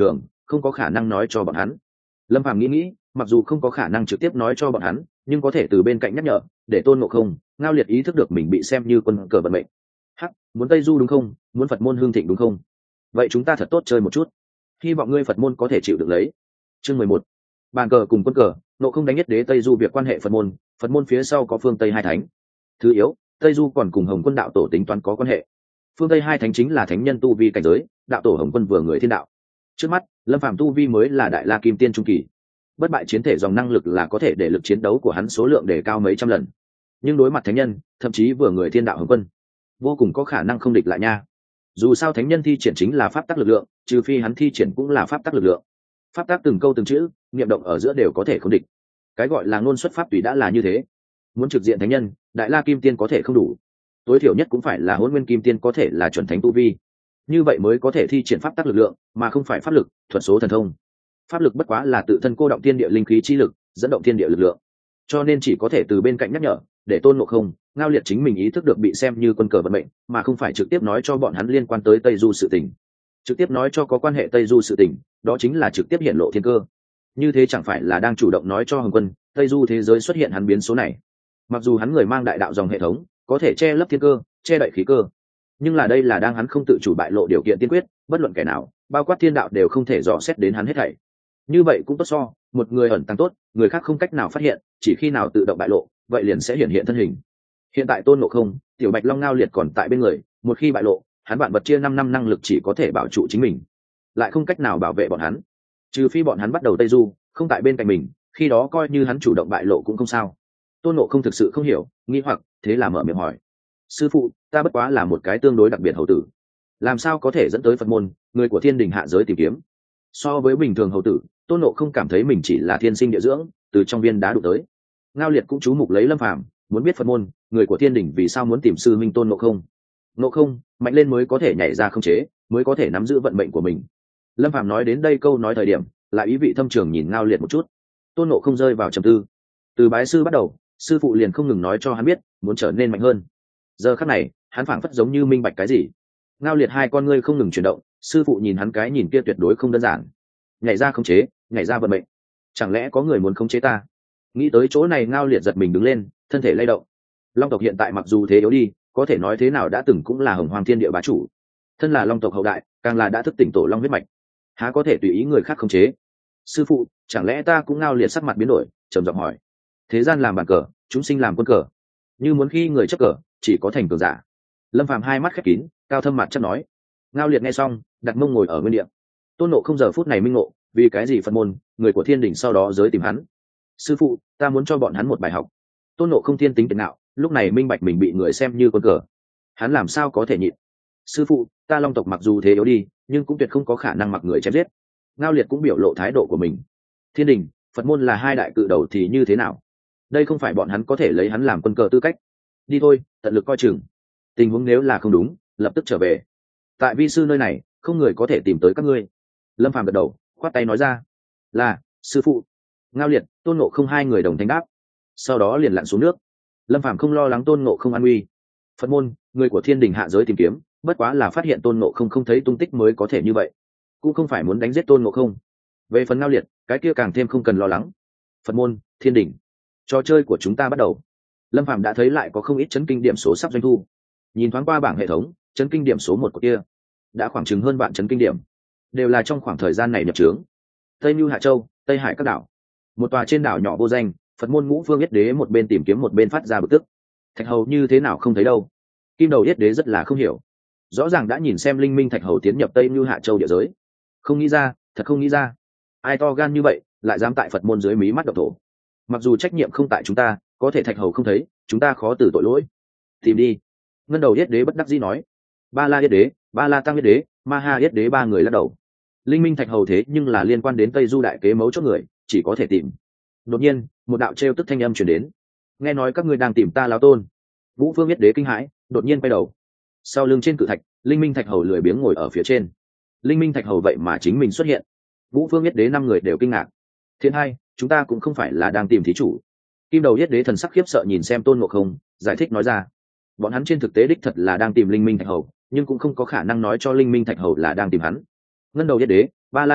không có khả năng nói cho bọn hắn. Lâm Phàm nghĩ, mặc dù không có khả năng trực tiếp nói cho bọn hắn, nhưng có thể từ bên cạnh nhắc nhở, để Tôn Ngộ Không, Ngao Liệt ý thức được mình bị xem như quân cờ vận mệnh. Hắc, muốn Tây Du đúng không? Muốn Phật môn hương thịnh đúng không? Vậy chúng ta thật tốt chơi một chút. Hy vọng ngươi Phật môn có thể chịu được lấy. Chương 11. Bàn cờ cùng quân cờ, Ngộ Không đánh Nhất Đế Tây Du việc quan hệ Phật môn phía sau có phương Tây hai thánh. Thứ yếu, Tây Du còn cùng Hồng Quân đạo tổ tính toán có quan hệ. Phương Tây hai thánh chính là thánh nhân tu vi cảnh giới, đạo tổ Hồng Quân vừa người thiên đạo. Trước mắt, Lâm Phàm tu vi mới là đại la kim tiên trung kỳ. Bất bại chiến thể dòng năng lực là có thể để lực chiến đấu của hắn số lượng đề cao mấy trăm lần. Nhưng đối mặt thánh nhân, thậm chí vừa người thiên đạo Hồng Quân, vô cùng có khả năng không địch lại nha. Dù sao thánh nhân thi triển chính là pháp tắc lực lượng, trừ phi hắn thi triển cũng là pháp tắc lực lượng. Pháp tắc từng câu từng chữ, niệm động ở giữa đều có thể không địch. Cái gọi là ngôn xuất pháp tùy đã là như thế. Muốn trực diện thánh nhân, đại la kim tiên có thể không đủ, tối thiểu nhất cũng phải là hỗn nguyên kim tiên có thể là chuẩn thánh tu vi, như vậy mới có thể thi triển pháp tắc lực lượng, mà không phải pháp lực, thuật số thần thông. Pháp lực bất quá là tự thân cô động thiên địa linh khí chi lực, dẫn động thiên địa lực lượng, cho nên chỉ có thể từ bên cạnh nhắc nhở, để Tôn Ngộ Không, Ngao Liệt chính mình ý thức được bị xem như quân cờ vận mệnh, mà không phải trực tiếp nói cho bọn hắn liên quan tới Tây Du sự tình. Trực tiếp nói cho có quan hệ Tây Du sự tình, đó chính là trực tiếp hiện lộ thiên cơ. Như thế chẳng phải là đang chủ động nói cho Hồng Quân, Tây Du thế giới xuất hiện hắn biến số này. Mặc dù hắn người mang đại đạo dòng hệ thống, có thể che lấp thiên cơ, che đậy khí cơ, nhưng là đây là đang hắn không tự chủ bại lộ điều kiện tiên quyết, bất luận kẻ nào, bao quát thiên đạo đều không thể dò xét đến hắn hết thảy. Như vậy cũng tốt so, một người ẩn tăng tốt, người khác không cách nào phát hiện, chỉ khi nào tự động bại lộ, vậy liền sẽ hiện thân hình. Hiện tại Tôn Ngộ Không, Tiểu Bạch Long Ngao Liệt còn tại bên người, một khi bại lộ, hắn bạn vật chia 5 năm năng lực chỉ có thể bảo trụ chính mình, lại không cách nào bảo vệ bọn hắn. Trừ phi bọn hắn bắt đầu Tây Du, không tại bên cạnh mình, khi đó coi như hắn chủ động bại lộ cũng không sao. Tôn Ngộ Không thực sự không hiểu, nghi hoặc, thế là mở miệng hỏi: sư phụ, ta bất quá là một cái tương đối đặc biệt hầu tử, làm sao có thể dẫn tới Phật môn, người của thiên đình hạ giới tìm kiếm? So với bình thường hầu tử, Tôn Ngộ Không cảm thấy mình chỉ là thiên sinh địa dưỡng, từ trong viên đá đụng tới. Ngao Liệt cũng chú mục lấy Lâm Phàm, muốn biết Phật môn, người của thiên đình vì sao muốn tìm sư minh Tôn Ngộ Không. Ngộ Không, mạnh lên mới có thể nhảy ra không chế, mới có thể nắm giữ vận mệnh của mình. Lâm Phàm nói đến đây câu nói thời điểm, lại ý vị thâm trường nhìn Ngao Liệt một chút. Tôn Ngộ Không rơi vào trầm tư. Từ bái sư bắt đầu, sư phụ liền không ngừng nói cho hắn biết, muốn trở nên mạnh hơn. Giờ khắc này, hắn phảng phất giống như minh bạch cái gì. Ngao Liệt hai con ngươi không ngừng chuyển động, sư phụ nhìn hắn cái nhìn kia tuyệt đối không đơn giản. Nhảy ra khống chế, nhảy ra vận mệnh. Chẳng lẽ có người muốn khống chế ta? Nghĩ tới chỗ này, Ngao Liệt giật mình đứng lên, thân thể lay động. Long tộc hiện tại mặc dù thế yếu đi, có thể nói thế nào đã từng cũng là hồng hoàng thiên địa bá chủ. Thân là Long tộc hậu đại, càng là đã thức tỉnh tổ long huyết mạch, há có thể tùy ý người khác khống chế? Sư phụ, chẳng lẽ ta cũng? Ngao Liệt sắc mặt biến đổi, trầm giọng hỏi. Thế gian làm bàn cờ, chúng sinh làm quân cờ, như muốn khi người chấp cờ, chỉ có thành cường giả. Lâm Phàm hai mắt khép kín, cao thâm mặt chắc nói. Ngao Liệt nghe xong, đặt mông ngồi ở nguyên địa. Tôn Ngộ Không giờ phút này minh ngộ, vì cái gì Phật môn, người của thiên đình sau đó giới tìm hắn. Sư phụ, ta muốn cho bọn hắn một bài học. Tôn Ngộ Không thiên tính tiền nạo, lúc này minh bạch mình bị người xem như con cờ, hắn làm sao có thể nhịn. Sư phụ, ta Long tộc mặc dù thế yếu đi, nhưng cũng tuyệt không có khả năng mặc người chém giết. Ngao Liệt cũng biểu lộ thái độ của mình. Thiên đình, Phật môn là hai đại cự đầu thì như thế nào? Đây không phải bọn hắn có thể lấy hắn làm quân cờ tư cách. Đi thôi, tận lực coi chừng. Tình huống nếu là không đúng, lập tức trở về. Tại vi sư nơi này, không người có thể tìm tới các ngươi. Lâm Phàm gật đầu, khoát tay nói ra. Là, sư phụ. Ngao Liệt, Tôn Ngộ Không hai người đồng thanh đáp. Sau đó liền lặn xuống nước. Lâm Phàm không lo lắng Tôn Ngộ Không an nguy. Phật môn, người của thiên đình hạ giới tìm kiếm, bất quá là phát hiện Tôn Ngộ Không không thấy tung tích mới có thể như vậy, cũng không phải muốn đánh giết Tôn Ngộ Không. Về phần Ngao Liệt, cái kia càng thêm không cần lo lắng. Phật môn, thiên đình, trò chơi của chúng ta bắt đầu. Lâm Phàm đã thấy lại có không ít chấn kinh điểm số sắp doanh thu. Nhìn thoáng qua bảng hệ thống, chấn kinh điểm số 1 của kia đã khoảng chừng hơn vạn chấn kinh điểm, đều là trong khoảng thời gian này nhập trướng. Tây Nưu Hạ Châu, Tây Hải các đảo, một tòa trên đảo nhỏ vô danh, Phật môn Ngũ Phương Yết Đế một bên tìm kiếm một bên phát ra bực tức. Thạch Hầu như thế nào không thấy đâu? Kim Đầu Yết Đế rất là không hiểu, rõ ràng đã nhìn xem Linh Minh Thạch Hầu tiến nhập Tây Nưu Hạ Châu địa giới, không nghĩ ra, thật không nghĩ ra, ai to gan như vậy, lại dám tại Phật môn dưới mí mắt độc thổ. Mặc dù trách nhiệm không tại chúng ta, có thể Thạch Hầu không thấy, chúng ta khó từ tội lỗi. Tìm đi. Ngân Đầu Yết Đế bất đắc dĩ nói. Ba La Yết Đế, Ba La Tăng Yết Đế, Ma Ha Yết Đế ba người lắc đầu. Linh Minh Thạch Hầu thế nhưng là liên quan đến Tây Du đại kế mấu chốt người, chỉ có thể tìm. Đột nhiên, một đạo trêu tức thanh âm truyền đến. Nghe nói các ngươi đang tìm ta lão tôn. Vũ Phương Yết Đế kinh hãi, đột nhiên quay đầu. Sau lưng trên cự thạch, Linh Minh Thạch Hầu lười biếng ngồi ở phía trên. Linh Minh Thạch Hầu vậy mà chính mình xuất hiện. Vũ Phương Yết Đế 5 người đều kinh ngạc. Thiên hai, chúng ta cũng không phải là đang tìm thí chủ. Kim Đầu Yết Đế thần sắc khiếp sợ nhìn xem Tôn Ngộ Không, giải thích nói ra. Bọn hắn trên thực tế đích thật là đang tìm Linh Minh Thạch Hầu, nhưng cũng không có khả năng nói cho Linh Minh Thạch Hầu là đang tìm hắn. Ngân Đầu Yết Đế, Ba La Yết Đế,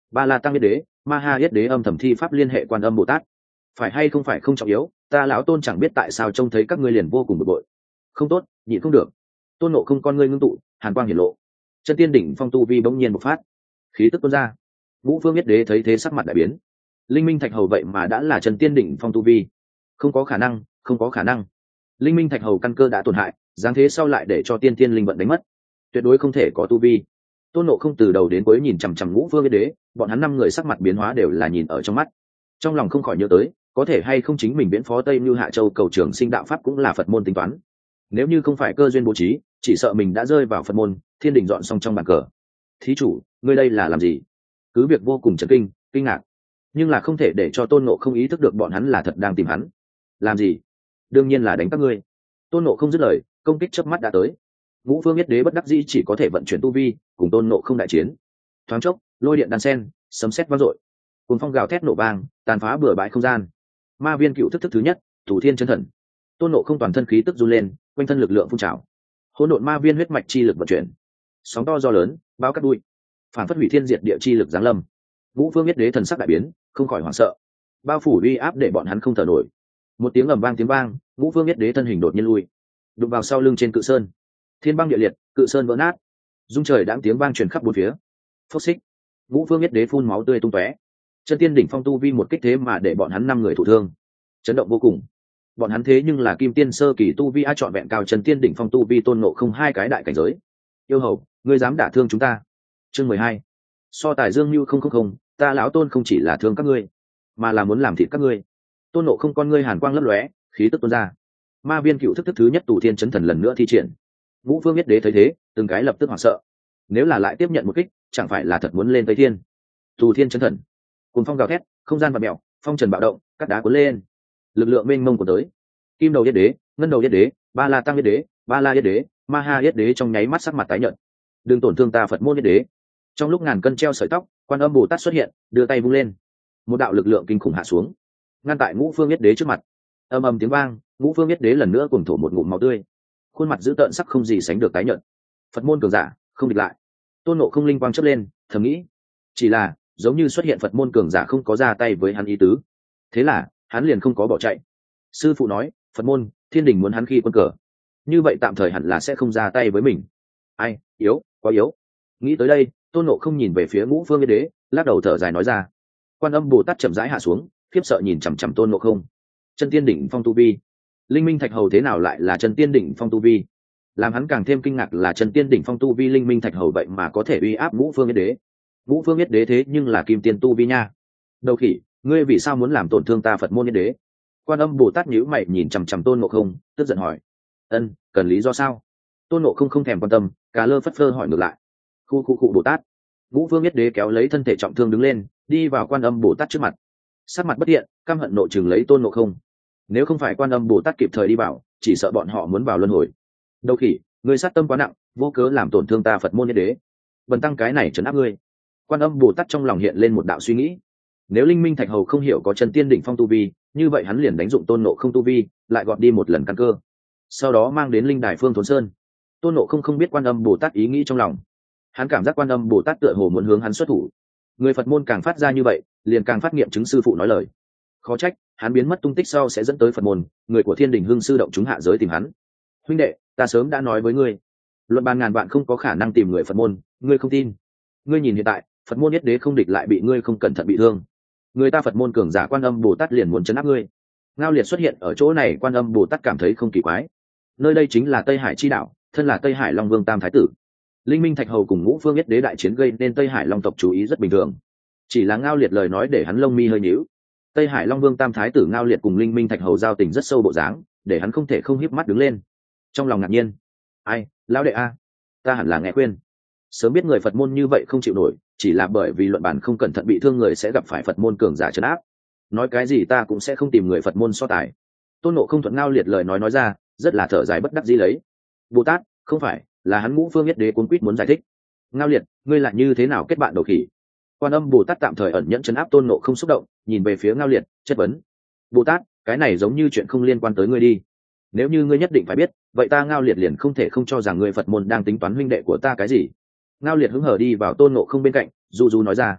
Ba La Tăng Yết Đế, Ma Ha Yết Đế âm thầm thi pháp liên hệ Quan Âm Bồ Tát. Phải hay không phải không trọng yếu, ta lão Tôn chẳng biết tại sao trông thấy các ngươi liền vô cùng bực bội. Không tốt, nhịn không được. Tôn Ngộ Không con ngươi ngưng tụ, hàn quang hiển lộ. Chân tiên đỉnh phong tu vi bỗng nhiên bộc phát, khí tức tuôn ra. Ngũ Phương Yết Đế thấy thế sắc mặt đại biến. Linh Minh Thạch Hầu vậy mà đã là chân tiên đỉnh phong tu vi. Không có khả năng, không có khả năng. Linh Minh Thạch Hầu căn cơ đã tổn hại, giáng thế sau lại để cho tiên tiên linh vận đánh mất, tuyệt đối không thể có tu vi. Tôn Ngộ Không từ đầu đến cuối nhìn chằm chằm Ngũ Phương Yết Đế, bọn hắn 5 người sắc mặt biến hóa đều là nhìn ở trong mắt. Trong lòng không khỏi nhớ tới, có thể hay không chính mình viễn phó Tây Như Hạ Châu cầu trường sinh đạo pháp cũng là Phật môn tính toán. Nếu như không phải cơ duyên bố trí, chỉ sợ mình đã rơi vào Phật môn, thiên đình dọn xong trong bàn cờ. Thí chủ, ngươi đây là làm gì? Cứ việc vô cùng chấn kinh, kinh ngạc, nhưng là không thể để cho Tôn Ngộ Không ý thức được bọn hắn là thật đang tìm hắn. Làm gì? Đương nhiên là đánh các ngươi. Tôn Ngộ Không dứt lời, công kích chớp mắt đã tới. Ngũ Phương Yết Đế bất đắc dĩ chỉ có thể vận chuyển tu vi, cùng Tôn Ngộ Không đại chiến. Thoáng chốc, lôi điện đan sen, sấm sét vang dội, cùng phong gào thét nổ vang, tàn phá bừa bãi không gian. Ma viên cựu thức thứ nhất, Thủ Thiên Chân Thần. Tôn Ngộ Không toàn thân khí tức run lên, quanh thân lực lượng phun trào. Hỗn độn ma viên huyết mạch chi lực vận chuyển, sóng to gió lớn, bao cát bụi, phản phất hủy thiên diệt địa chi lực giáng lâm. Ngũ Phương Yết Đế thần sắc đại biến, không khỏi hoảng sợ. Bao phủ uy áp để bọn hắn không thở nổi. Một tiếng ầm vang tiếng vang, Ngũ Phương Yết Đế thân hình đột nhiên lui, đụng vào sau lưng trên cự sơn. Thiên băng địa liệt, cự sơn vỡ nát, rung trời đãng tiếng vang truyền khắp bốn phía. Phốc xích, Ngũ Phương Yết Đế phun máu tươi tung tóe. Chân tiên đỉnh phong tu vi một kích thế mà để bọn hắn 5 người thụ thương, chấn động vô cùng. Bọn hắn thế nhưng là kim tiên sơ kỳ tu vi, trọn vẹn cao chân tiên đỉnh phong tu vi Tôn Ngộ Không 2 cái đại cảnh giới. Yêu hầu, ngươi dám đả thương chúng ta? Chương 12. So tài Dương Nưu không, ta lão Tôn không chỉ là thương các ngươi, mà là muốn làm thịt các ngươi. Tôn Ngộ Không con ngươi hàn quang lấp lóe, khí tức tuôn ra. Ma viên cựu thức thứ nhất Tù Thiên Chấn Thần lần nữa thi triển. Ngũ Phương Yết Đế thấy thế, từng cái lập tức hoảng sợ. Nếu là lại tiếp nhận một kích, chẳng phải là thật muốn lên Tây Thiên? Tù Thiên Chấn Thần, cuồng phong gào thét, không gian vặn mèo, phong trần bạo động, cắt đá cuốn lên. Lực lượng mênh mông của tới. Kim Đầu Yết Đế, Ngân Đầu Yết Đế, Ba La Tăng Yết Đế, Ba La Yết Đế, Ma Ha Yết Đế trong nháy mắt sắc mặt tái nhợt. Đừng tổn thương ta Phật môn Yết Đế. Trong lúc ngàn cân treo sợi tóc, Quan Âm Bồ Tát xuất hiện, đưa tay vung lên, một đạo lực lượng kinh khủng hạ xuống, ngăn tại Ngũ Phương Yết Đế trước mặt. Ầm ầm tiếng vang, Ngũ Phương Yết Đế lần nữa cuồng thổ một ngụm máu tươi, khuôn mặt dữ tợn sắc không gì sánh được tái nhợt. Phật môn cường giả, không địch lại. Tôn Ngộ Không linh quang chớp lên, thầm nghĩ, chỉ là giống như xuất hiện Phật môn cường giả không có ra tay với hắn ý tứ, thế là hắn liền không có bỏ chạy. Sư phụ nói, Phật môn, thiên đình muốn hắn khi quân cờ, như vậy tạm thời hẳn là sẽ không ra tay với mình. Ai, yếu, quá yếu. Nghĩ tới đây, Tôn Ngộ Không nhìn về phía Ngũ Phương Yết Đế, lắc đầu thở dài nói ra. Quan Âm Bồ Tát chậm rãi hạ xuống, khiếp sợ nhìn chằm chằm Tôn Ngộ Không. Chân tiên đỉnh phong tu vi, Linh Minh Thạch Hầu thế nào lại là chân tiên đỉnh phong tu vi? Làm hắn càng thêm kinh ngạc là chân tiên đỉnh phong tu vi Linh Minh Thạch Hầu vậy mà có thể uy áp Ngũ Phương Yết Đế. Ngũ Phương Yết Đế thế nhưng là kim tiên tu vi nha. Đầu khỉ, ngươi vì sao muốn làm tổn thương ta Phật môn Yết Đế? Quan Âm Bồ Tát nhíu mày nhìn chằm chằm Tôn Ngộ Không, tức giận hỏi. Ân, cần lý do sao? Tôn Ngộ Không không thèm quan tâm, cà lơ phất phơ hỏi ngược lại. Khu Bồ Tát. Ngũ Phương Yết Đế kéo lấy thân thể trọng thương đứng lên, đi vào Quan Âm Bồ Tát trước mặt. Sắc mặt bất thiện, căm hận nội trừng lấy Tôn Ngộ Không. Nếu không phải Quan Âm Bồ Tát kịp thời đi vào, chỉ sợ bọn họ muốn vào luân hồi. Đầu khỉ, ngươi sát tâm quá nặng, vô cớ làm tổn thương ta Phật môn Yết Đế. Bần tăng cái này trấn áp ngươi. Quan Âm Bồ Tát trong lòng hiện lên một đạo suy nghĩ. Nếu Linh Minh Thạch Hầu không hiểu có chân tiên đỉnh phong tu vi, như vậy hắn liền đánh dụng Tôn Ngộ Không tu vi, lại gọt đi một lần căn cơ, sau đó mang đến linh đài Phương Thốn Sơn. Tôn Ngộ Không biết Quan Âm Bồ Tát ý nghĩ trong lòng, hắn cảm giác Quan Âm Bồ Tát tựa hồ muốn hướng hắn xuất thủ. Người Phật môn càng phát ra như vậy, liền càng phát nghiệm chứng sư phụ nói lời. Khó trách hắn biến mất tung tích sau sẽ dẫn tới Phật môn, người của Thiên Đình Hưng sư động chúng hạ giới tìm hắn. Huynh đệ, ta sớm đã nói với ngươi, luận bàn ngàn vạn không có khả năng tìm người Phật môn, ngươi không tin. Ngươi nhìn hiện tại, Phật môn Yết Đế không địch lại bị ngươi không cẩn thận bị thương. Người ta Phật môn cường giả Quan Âm Bồ Tát liền muốn trấn áp ngươi. Ngao Liệt xuất hiện ở chỗ này, Quan Âm Bồ Tát cảm thấy không kỳ quái. Nơi đây chính là Tây Hải chi đạo, thân là Tây Hải Long Vương Tam Thái Tử. Linh Minh Thạch Hầu cùng Ngũ Phương Yết Đế đại chiến gây nên Tây Hải Long tộc chú ý rất bình thường. Chỉ là Ngao Liệt lời nói để hắn lông mi hơi nhíu. Tây Hải Long Vương Tam Thái Tử Ngao Liệt cùng Linh Minh Thạch Hầu giao tình rất sâu bộ dáng, để hắn không thể không híp mắt đứng lên. Trong lòng ngạc nhiên, ai, lão đệ a, ta hẳn là nghe khuyên. Sớm biết người Phật môn như vậy không chịu nổi, chỉ là bởi vì luận bàn không cẩn thận bị thương người sẽ gặp phải Phật môn cường giả trấn áp. Nói cái gì ta cũng sẽ không tìm người Phật môn so tài. Tôn Ngộ Không thuận Ngao Liệt lời nói ra, rất là thở dài bất đắc dĩ lấy. Bồ Tát, không phải, là hắn Ngũ Phương Yết Đế cuống quýt muốn giải thích. Ngao Liệt, ngươi lại như thế nào kết bạn đầu khỉ? Quan Âm Bồ Tát tạm thời ẩn nhẫn trấn áp Tôn Ngộ Không xúc động, nhìn về phía Ngao Liệt, chất vấn. Bồ Tát, cái này giống như chuyện không liên quan tới ngươi đi. Nếu như ngươi nhất định phải biết, vậy ta Ngao Liệt liền không thể không cho rằng ngươi Phật môn đang tính toán huynh đệ của ta cái gì. Ngao Liệt hứng hở đi vào Tôn Ngộ Không bên cạnh, du nói ra.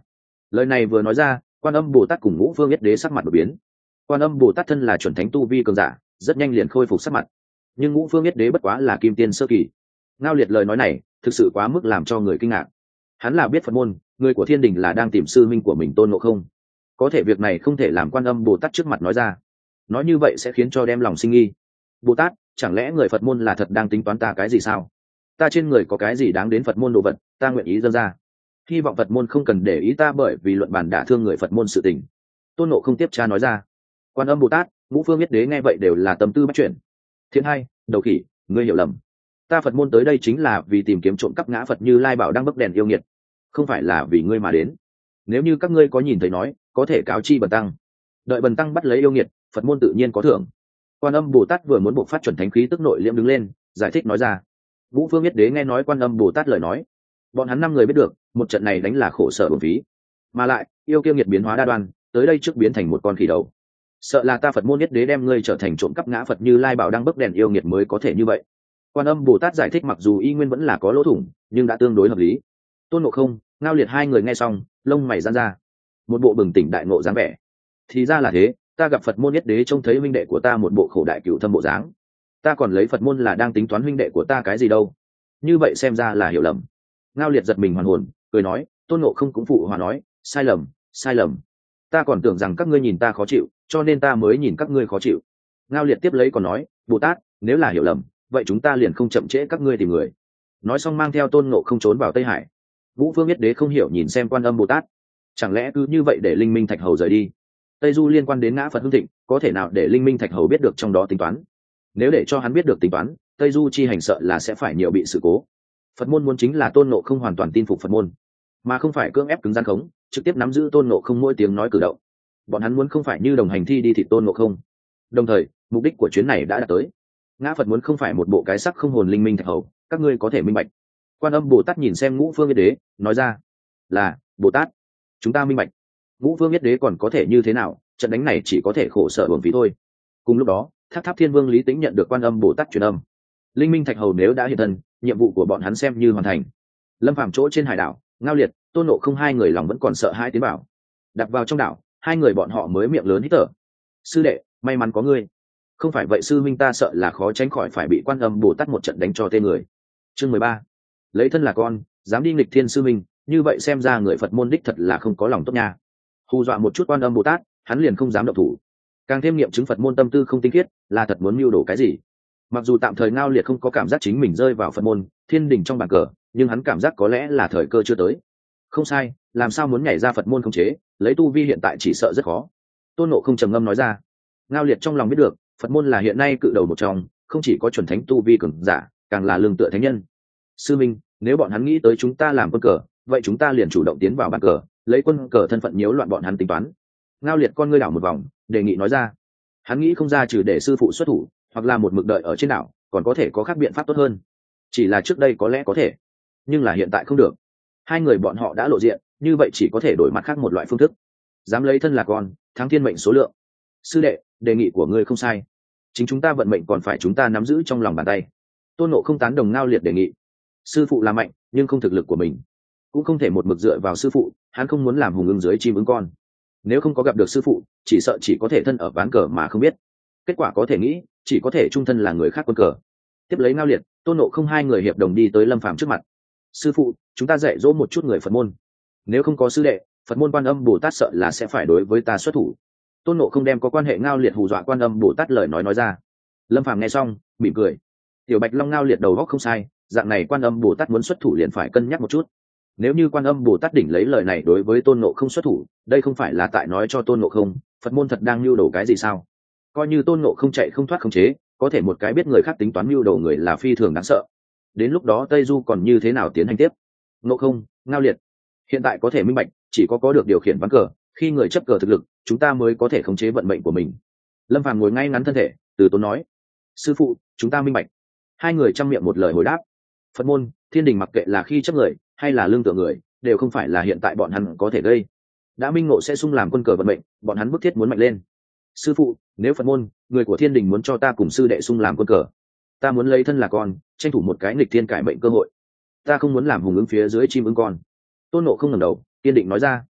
Lời này vừa nói ra, Quan Âm Bồ Tát cùng Ngũ Phương Yết Đế sắc mặt đột biến. Quan Âm Bồ Tát thân là chuẩn thánh tu vi cường giả, rất nhanh liền khôi phục sắc mặt, nhưng Ngũ Phương Yết Đế bất quá là kim tiên sơ kỳ. Ngao Liệt lời nói này thực sự quá mức làm cho người kinh ngạc. Hắn là biết Phật môn, người của Thiên Đình là đang tìm sư minh của mình Tôn Ngộ Không, có thể việc này không thể làm Quan Âm Bồ Tát trước mặt nói ra, nói như vậy sẽ khiến cho đem lòng sinh nghi. Bồ Tát, chẳng lẽ người Phật môn là thật đang tính toán ta cái gì sao? Ta trên người có cái gì đáng đến Phật môn đồ vật, ta nguyện ý dâng ra. Hy vọng Phật môn không cần để ý ta bởi vì luận bàn đả thương người Phật môn sự tình. Tôn Ngộ Không tiếp tra nói ra. Quan Âm Bồ Tát, Ngũ Phương Yết Đế nghe vậy đều là tâm tư bắt chuyển. Thiên hai, đầu khỉ, ngươi hiểu lầm. Ta Phật môn tới đây chính là vì tìm kiếm trộm cắp ngã Phật Như Lai Bảo đang bấc đèn yêu nghiệt, không phải là vì ngươi mà đến. Nếu như các ngươi có nhìn thấy nói, có thể cáo chi bần tăng. Đợi bần tăng bắt lấy yêu nghiệt, Phật môn tự nhiên có thưởng. Quan Âm Bồ Tát vừa muốn bộc phát chuẩn thánh khí tức nội liễm đứng lên, giải thích nói ra. Ngũ Phương Yết Đế nghe nói Quan Âm Bồ Tát lời nói, bọn hắn 5 người biết được, một trận này đánh là khổ sở bổng phí, mà lại yêu kiêu nghiệt biến hóa đa đoan, tới đây trước biến thành một con khỉ đầu, sợ là ta Phật môn Yết Đế đem ngươi trở thành trộm cắp ngã Phật Như Lai Bảo đang bấc đèn yêu nghiệt mới có thể như vậy. Quan Âm Bồ Tát giải thích mặc dù y nguyên vẫn là có lỗ thủng, nhưng đã tương đối hợp lý. Tôn Ngộ Không, Ngao Liệt hai người nghe xong, lông mày giãn ra, một bộ bừng tỉnh đại ngộ dáng vẻ. Thì ra là thế, ta gặp Phật môn Yết Đế trông thấy huynh đệ của ta một bộ khổ đại cửu thâm bộ dáng, ta còn lấy Phật môn là đang tính toán huynh đệ của ta cái gì đâu, như vậy xem ra là hiểu lầm. Ngao Liệt giật mình hoàn hồn, cười nói. Tôn Ngộ Không cũng phụ hòa nói, sai lầm, sai lầm, ta còn tưởng rằng các ngươi nhìn ta khó chịu, cho nên ta mới nhìn các ngươi khó chịu. Ngao Liệt tiếp lấy còn nói, Bồ Tát, nếu là hiểu lầm, vậy chúng ta liền không chậm trễ các ngươi tìm người. Nói xong mang theo Tôn Ngộ Không trốn vào Tây Hải. Vũ Phương Yết Đế không hiểu nhìn xem Quan Âm Bồ Tát, chẳng lẽ cứ như vậy để Linh Minh Thạch Hầu rời đi? Tây Du liên quan đến ngã Phật hưng thịnh, có thể nào để Linh Minh Thạch Hầu biết được trong đó tính toán? Nếu để cho hắn biết được tính toán, Tây Du chi hành sợ là sẽ phải nhiều bị sự cố. Phật môn muốn chính là Tôn Ngộ Không hoàn toàn tin phục Phật môn, mà không phải cưỡng ép cứng gian khống, trực tiếp nắm giữ Tôn Ngộ Không mỗi tiếng nói cử động. Bọn hắn muốn không phải như đồng hành thi đi thịt Tôn Ngộ Không. Đồng thời, mục đích của chuyến này đã đạt tới. Ngã Phật muốn không phải một bộ cái sắc không hồn Linh Minh Thạch Hầu, các ngươi có thể minh bạch. Quan Âm Bồ Tát nhìn xem Ngũ Phương Yết Đế, nói ra, là Bồ Tát, chúng ta minh bạch. Ngũ Phương Yết Đế còn có thể như thế nào, trận đánh này chỉ có thể khổ sở uổng phí thôi. Cùng lúc đó, Tháp Tháp Thiên Vương Lý Tĩnh nhận được Quan Âm Bồ Tát truyền âm, Linh Minh Thạch Hầu nếu đã hiện thân, nhiệm vụ của bọn hắn xem như hoàn thành. Lâm Phàm chỗ trên hải đảo, Ngao Liệt, Tôn Ngộ Không hai người lòng vẫn còn sợ hãi tiến bảo, đặt vào trong đảo, hai người bọn họ mới miệng lớn hít thở. Sư đệ, may mắn có ngươi, không phải vậy sư minh ta sợ là khó tránh khỏi phải bị Quan Âm Bồ Tát một trận đánh cho tê người. Chương 13. Lấy thân là con, dám đi nghịch thiên sư minh, như vậy xem ra người Phật môn đích thật là không có lòng tốt nha. Hù dọa một chút Quan Âm Bồ Tát, hắn liền không dám động thủ. Càng thêm nghiệm chứng Phật môn tâm tư không tinh khiết, là thật muốn mưu đồ cái gì. Mặc dù tạm thời Ngao Liệt không có cảm giác chính mình rơi vào Phật môn Thiên Đình trong bàn cờ, nhưng hắn cảm giác có lẽ là thời cơ chưa tới. Không sai, làm sao muốn nhảy ra Phật môn không chế, lấy tu vi hiện tại chỉ sợ rất khó. Tôn Ngộ Không trầm ngâm nói ra. Ngao Liệt trong lòng biết được, Phật môn là hiện nay cự đầu một trong, không chỉ có chuẩn thánh tu vi cường giả, càng là lương tựa thánh nhân. Sư minh, nếu bọn hắn nghĩ tới chúng ta làm quân cờ, vậy chúng ta liền chủ động tiến vào bàn cờ, lấy quân cờ thân phận nhiễu loạn bọn hắn tính toán. Ngao Liệt con ngươi đảo một vòng, đề nghị nói ra. Hắn nghĩ không ra trừ để sư phụ xuất thủ, hoặc là một mực đợi ở trên đảo, còn có thể có khác biện pháp tốt hơn. Chỉ là trước đây có lẽ có thể, nhưng là hiện tại không được. Hai người bọn họ đã lộ diện, như vậy chỉ có thể đổi mặt khác một loại phương thức. Dám lấy thân là con, thắng thiên mệnh số lượng. Sư đệ, đề nghị của ngươi không sai, chính chúng ta vận mệnh còn phải chúng ta nắm giữ trong lòng bàn tay. Tôn Ngộ Không tán đồng Ngao Liệt đề nghị. Sư phụ là mạnh, nhưng không thực lực của mình, cũng không thể một mực dựa vào sư phụ. Hắn không muốn làm hùng ưng dưới chim ưng con. Nếu không có gặp được sư phụ, chỉ sợ chỉ có thể thân ở ván cờ mà không biết. Kết quả có thể nghĩ, chỉ có thể trung thân là người khác quân cờ. Tiếp lấy Ngao Liệt, Tôn Ngộ Không hai người hiệp đồng đi tới Lâm Phàm trước mặt. Sư phụ, chúng ta dạy dỗ một chút người Phật môn, nếu không có sư đệ, Phật môn Quan Âm Bồ Tát sợ là sẽ phải đối với ta xuất thủ. Tôn Ngộ Không đem có quan hệ Ngao Liệt hù dọa Quan Âm Bồ Tát lời nói ra. Lâm Phàm nghe xong mỉm cười. Tiểu Bạch Long Ngao Liệt đầu óc không sai, dạng này Quan Âm Bồ Tát muốn xuất thủ liền phải cân nhắc một chút. Nếu như Quan Âm Bồ Tát đỉnh lấy lời này đối với Tôn Ngộ Không xuất thủ, đây không phải là tại nói cho Tôn Ngộ Không Phật môn thật đang mưu đồ cái gì sao? Coi như Tôn Ngộ Không chạy không thoát khống chế, có thể một cái biết người khác tính toán mưu đồ người là phi thường đáng sợ. Đến lúc đó Tây Du còn như thế nào tiến hành tiếp? Ngộ Không, Ngao Liệt, hiện tại có thể minh bạch, chỉ có được điều khiển ván cờ, khi người chấp cờ thực lực, chúng ta mới có thể khống chế vận mệnh của mình. Lâm Phàm ngồi ngay ngắn thân thể, từ tốn nói. Sư phụ, chúng ta minh bạch. Hai người chăm miệng một lời hồi đáp. Phật môn, Thiên Đình mặc kệ là khi chấp người hay là lương tựa người, đều không phải là hiện tại bọn hắn có thể gây. Đã minh ngộ sẽ sung làm quân cờ vận mệnh, bọn hắn bức thiết muốn mạnh lên. Sư phụ, nếu Phật môn, người của Thiên Đình muốn cho ta cùng sư đệ sung làm quân cờ, ta muốn lấy thân là con, tranh thủ một cái nghịch thiên cải mệnh cơ hội. Ta không muốn làm hùng ứng phía dưới chim ưng con. Tôn Ngộ Không ngẩng đầu, kiên định nói ra.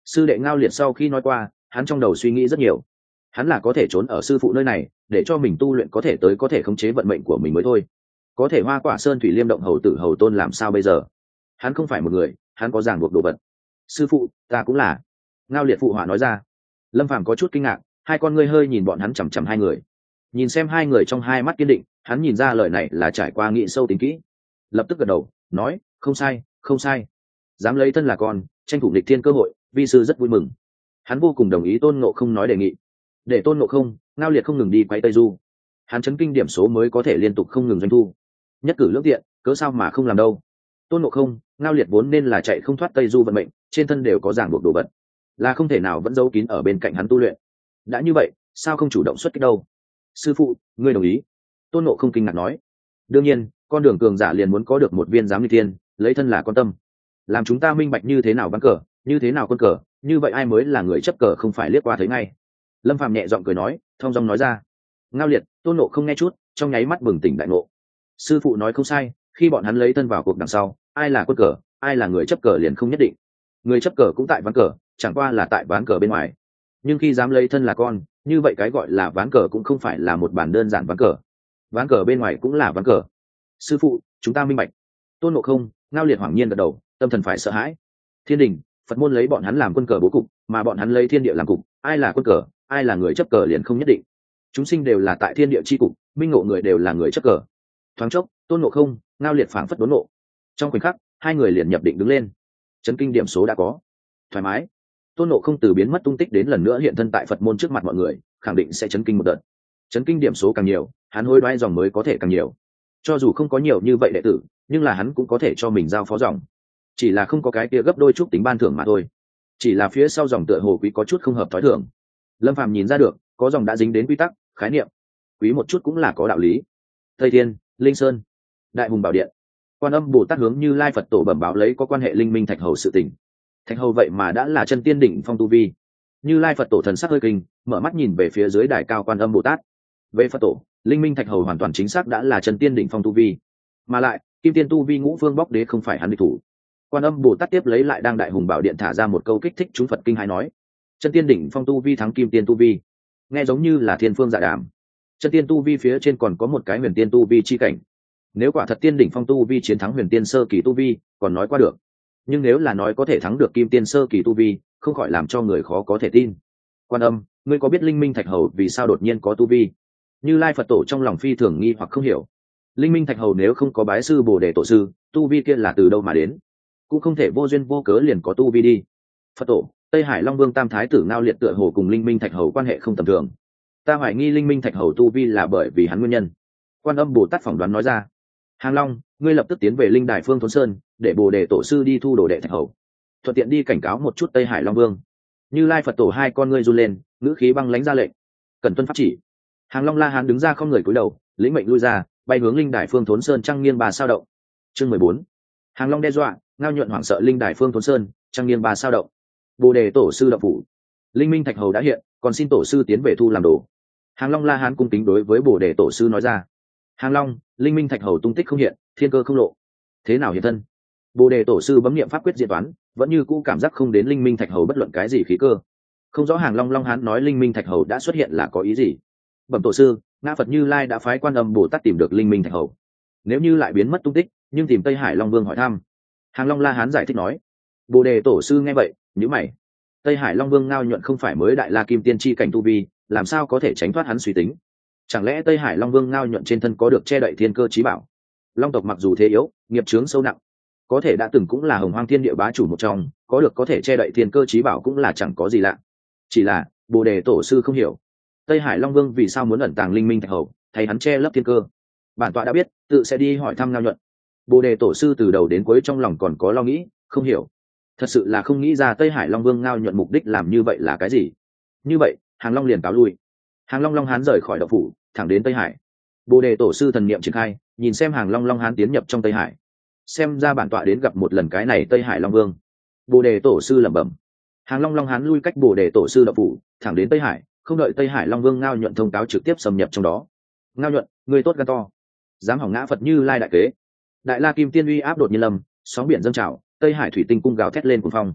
Sư đệ Ngao Liệt sau khi nói qua, hắn trong đầu suy nghĩ rất nhiều. Hắn là có thể trốn ở sư phụ nơi này để cho mình tu luyện, có thể khống chế vận mệnh của mình mới thôi. Có thể Hoa Quả Sơn Thủy Liêm Động hầu tử hầu tôn làm sao bây giờ? Hắn không phải một người, hắn có ràng buộc đồ vật. Sư phụ, ta cũng là. Ngao Liệt phụ họa nói ra. Lâm Phàm có chút kinh ngạc, hai con ngươi hơi nhìn bọn hắn chằm chằm hai người. Nhìn xem hai người trong hai mắt kiên định, hắn nhìn ra lời này là trải qua nghĩ sâu tính kỹ. Lập tức gật đầu, nói, không sai, không sai. Dám lấy thân là con, tranh thủ địch thiên cơ hội, vi sư rất vui mừng. Hắn vô cùng đồng ý Tôn Ngộ Không nói đề nghị. Để Tôn Ngộ Không, Ngao Liệt không ngừng đi quay Tây Du. Hắn chấn kinh điểm số mới có thể liên tục không ngừng doanh thu. Nhất cử lưỡng tiện, cớ sao mà không làm đâu. Tôn Ngộ Không, Ngao Liệt vốn nên là chạy không thoát Tây Du vận mệnh, trên thân đều có ràng buộc đồ vật, là không thể nào vẫn giấu kín ở bên cạnh hắn tu luyện. Đã như vậy, sao không chủ động xuất kích đâu? Sư phụ, ngươi đồng ý? Tôn Ngộ Không kinh ngạc nói. Đương nhiên, con đường cường giả liền muốn có được một viên giám nghịch thiên, lấy thân là con tâm. Làm chúng ta minh bạch như thế nào ván cờ, như thế nào quân cờ, như vậy ai mới là người chấp cờ không phải liếc qua thấy ngay. Lâm Phàm nhẹ giọng cười nói, thong dong nói ra. Ngao Liệt, Tôn Ngộ Không nghe chút, trong nháy mắt bừng tỉnh đại ngộ. Sư phụ nói không sai, khi bọn hắn lấy thân vào cuộc đằng sau, ai là quân cờ, ai là người chấp cờ liền không nhất định. Người chấp cờ cũng tại ván cờ, chẳng qua là tại ván cờ bên ngoài. Nhưng khi dám lấy thân là con, như vậy cái gọi là ván cờ cũng không phải là một bản đơn giản ván cờ. Ván cờ bên ngoài cũng là ván cờ. Sư phụ, chúng ta minh bạch. Tôn Ngộ Không, Ngao Liệt hoảng nhiên gật đầu, tâm thần phải sợ hãi. Thiên đình, Phật môn lấy bọn hắn làm quân cờ bố cục, mà bọn hắn lấy thiên địa làm cục, ai là quân cờ, ai là người chấp cờ liền không nhất định. Chúng sinh đều là tại thiên địa chi cục, minh ngộ người đều là người chấp cờ. Thoáng chốc, Tôn Ngộ Không, Ngao Liệt phảng phất đốn nộ. Trong khoảnh khắc, hai người liền nhập định đứng lên. Chấn kinh điểm số đã có. Thoải mái. Tôn Ngộ Không từ biến mất tung tích đến lần nữa hiện thân tại Phật môn trước mặt mọi người, khẳng định sẽ chấn kinh một đợt. Chấn kinh điểm số càng nhiều, hắn hối đoái dòng mới có thể càng nhiều. Cho dù không có nhiều như vậy đệ tử, nhưng là hắn cũng có thể cho mình giao phó dòng. Chỉ là không có cái kia gấp đôi chút tính ban thưởng mà thôi. Chỉ là phía sau dòng tựa hồ quý có chút không hợp thói thường. Lâm Phàm nhìn ra được, có dòng đã dính đến quy tắc, khái niệm. Quý một chút cũng là có đạo lý. Tây Thiên, Linh Sơn, Đại Hùng Bảo Điện. Quan Âm Bồ Tát hướng Như Lai Phật Tổ bẩm báo lấy có quan hệ Linh Minh Thạch Hầu sự tình. Thạch Hầu vậy mà đã là chân tiên đỉnh phong tu vi. Như Lai Phật Tổ thần sắc hơi kinh, mở mắt nhìn về phía dưới đài cao Quan Âm Bồ Tát. Về Phật Tổ, Linh Minh Thạch Hầu hoàn toàn chính xác đã là chân tiên đỉnh phong tu vi. Mà lại, Kim Tiên tu vi Ngũ Phương Bóc Đế không phải hắn địch thủ. Quan Âm Bồ Tát tiếp lấy lại đang Đại Hùng Bảo Điện thả ra một câu kích thích chúng Phật kinh hay nói: chân tiên đỉnh phong tu vi thắng Kim Tiên tu vi. Nghe giống như là thiên phương dạ đàm. Chân tiên tu vi phía trên còn có một cái huyền tiên tu vi chi cảnh. Nếu quả thật tiên đỉnh phong tu vi chiến thắng huyền tiên sơ kỳ tu vi, còn nói qua được. Nhưng nếu là nói có thể thắng được Kim Tiên sơ kỳ tu vi, không khỏi làm cho người khó có thể tin. Quan Âm, ngươi có biết Linh Minh Thạch Hầu vì sao đột nhiên có tu vi? Như Lai Phật Tổ trong lòng phi thường nghi hoặc không hiểu. Linh Minh Thạch Hầu nếu không có bái sư Bồ Đề Tổ sư, tu vi kia là từ đâu mà đến? Cũng không thể vô duyên vô cớ liền có tu vi đi. Phật Tổ, Tây Hải Long Vương Tam Thái tử Ngao Liệt tựa hồ cùng Linh Minh Thạch Hầu quan hệ không tầm thường. Ta hoài nghi Linh Minh Thạch Hầu tu vi là bởi vì hắn nguyên nhân. Quan Âm Bồ Tát phỏng đoán nói ra. Hàng Long, ngươi lập tức tiến về Linh Đài Phương Thốn Sơn, để Bồ Đề Tổ sư đi thu đồ đệ Thạch Hầu. Thuận tiện đi cảnh cáo một chút Tây Hải Long Vương. Như Lai Phật Tổ hai con ngươi run lên, ngữ khí băng lãnh ra lệnh. Cần tuân pháp chỉ. Hàng Long La Hán đứng ra không người cúi đầu, lĩnh mệnh lui ra, bay hướng Linh Đài Phương Thốn Sơn trăng nghiêng bà sao động. Chương 14. Hàng Long đe dọa, Ngao Nhuận hoảng sợ Linh Đài Phương Thốn Sơn, trăng nghiêng bà sao động. Bồ Đề Tổ sư động phủ. Linh Minh Thạch Hầu đã hiện, còn xin tổ sư tiến về thu làm đồ. Hàng Long La Hán cung kính đối với Bồ Đề Tổ sư nói ra. Hàng Long, Linh Minh Thạch Hầu tung tích không hiện, thiên cơ không lộ. Thế nào hiện thân? Bồ Đề Tổ sư bấm niệm pháp quyết diệt toán, vẫn như cũ cảm giác không đến Linh Minh Thạch Hầu bất luận cái gì khí cơ. Không rõ Hàng Long Long Hán nói Linh Minh Thạch Hầu đã xuất hiện là có ý gì. Bẩm tổ sư, Ngã Phật Như Lai đã phái Quan Âm Bồ Tát tìm được Linh Minh Thạch Hầu. Nếu như lại biến mất tung tích, nhưng tìm Tây Hải Long Vương hỏi thăm. Hàng Long La Hán giải thích nói. Bồ Đề Tổ sư nghe vậy, nhíu mày. Tây Hải Long Vương Ngao Nhuận không phải mới đại la kim tiên chi cảnh tu vi, làm sao có thể tránh thoát hắn suy tính? Chẳng lẽ Tây Hải Long Vương Ngao Nhuận trên thân có được che đậy thiên cơ chí bảo? Long tộc mặc dù thế yếu, nghiệp chướng sâu nặng, có thể đã từng cũng là Hồng Hoang Thiên Địa bá chủ một trong, có thể che đậy thiên cơ chí bảo cũng là chẳng có gì lạ. Chỉ là Bồ Đề Tổ sư không hiểu, Tây Hải Long Vương vì sao muốn ẩn tàng Linh Minh Thạch Hầu, thay hắn che lấp thiên cơ. Bản tọa đã biết, tự sẽ đi hỏi thăm Ngao Nhuận. Bồ Đề Tổ sư từ đầu đến cuối trong lòng còn có lo nghĩ, không hiểu, thật sự là không nghĩ ra Tây Hải Long Vương Ngao Nhuận mục đích làm như vậy là cái gì. Như vậy, Hàng Long liền cáo lui. Hàng Long Long Hán rời khỏi động phủ, thẳng đến Tây Hải. Bồ Đề Tổ sư thần niệm triển khai, nhìn xem Hàng Long Long Hán tiến nhập trong Tây Hải. Xem ra bản tọa đến gặp một lần cái này Tây Hải Long Vương. Bồ Đề Tổ sư lẩm bẩm. Hàng Long Long Hán lui cách Bồ Đề Tổ sư động phủ, thẳng đến Tây Hải, không đợi Tây Hải Long Vương Ngao Nhuận thông cáo trực tiếp xâm nhập trong đó. Ngao Nhuận, người tốt gan to, dám hỏng Ngã Phật Như Lai đại kế. Đại La Kim Tiên uy áp đột nhiên lâm, sóng biển dâng trào, Tây Hải thủy tinh cung gào thét lên cuồng phong.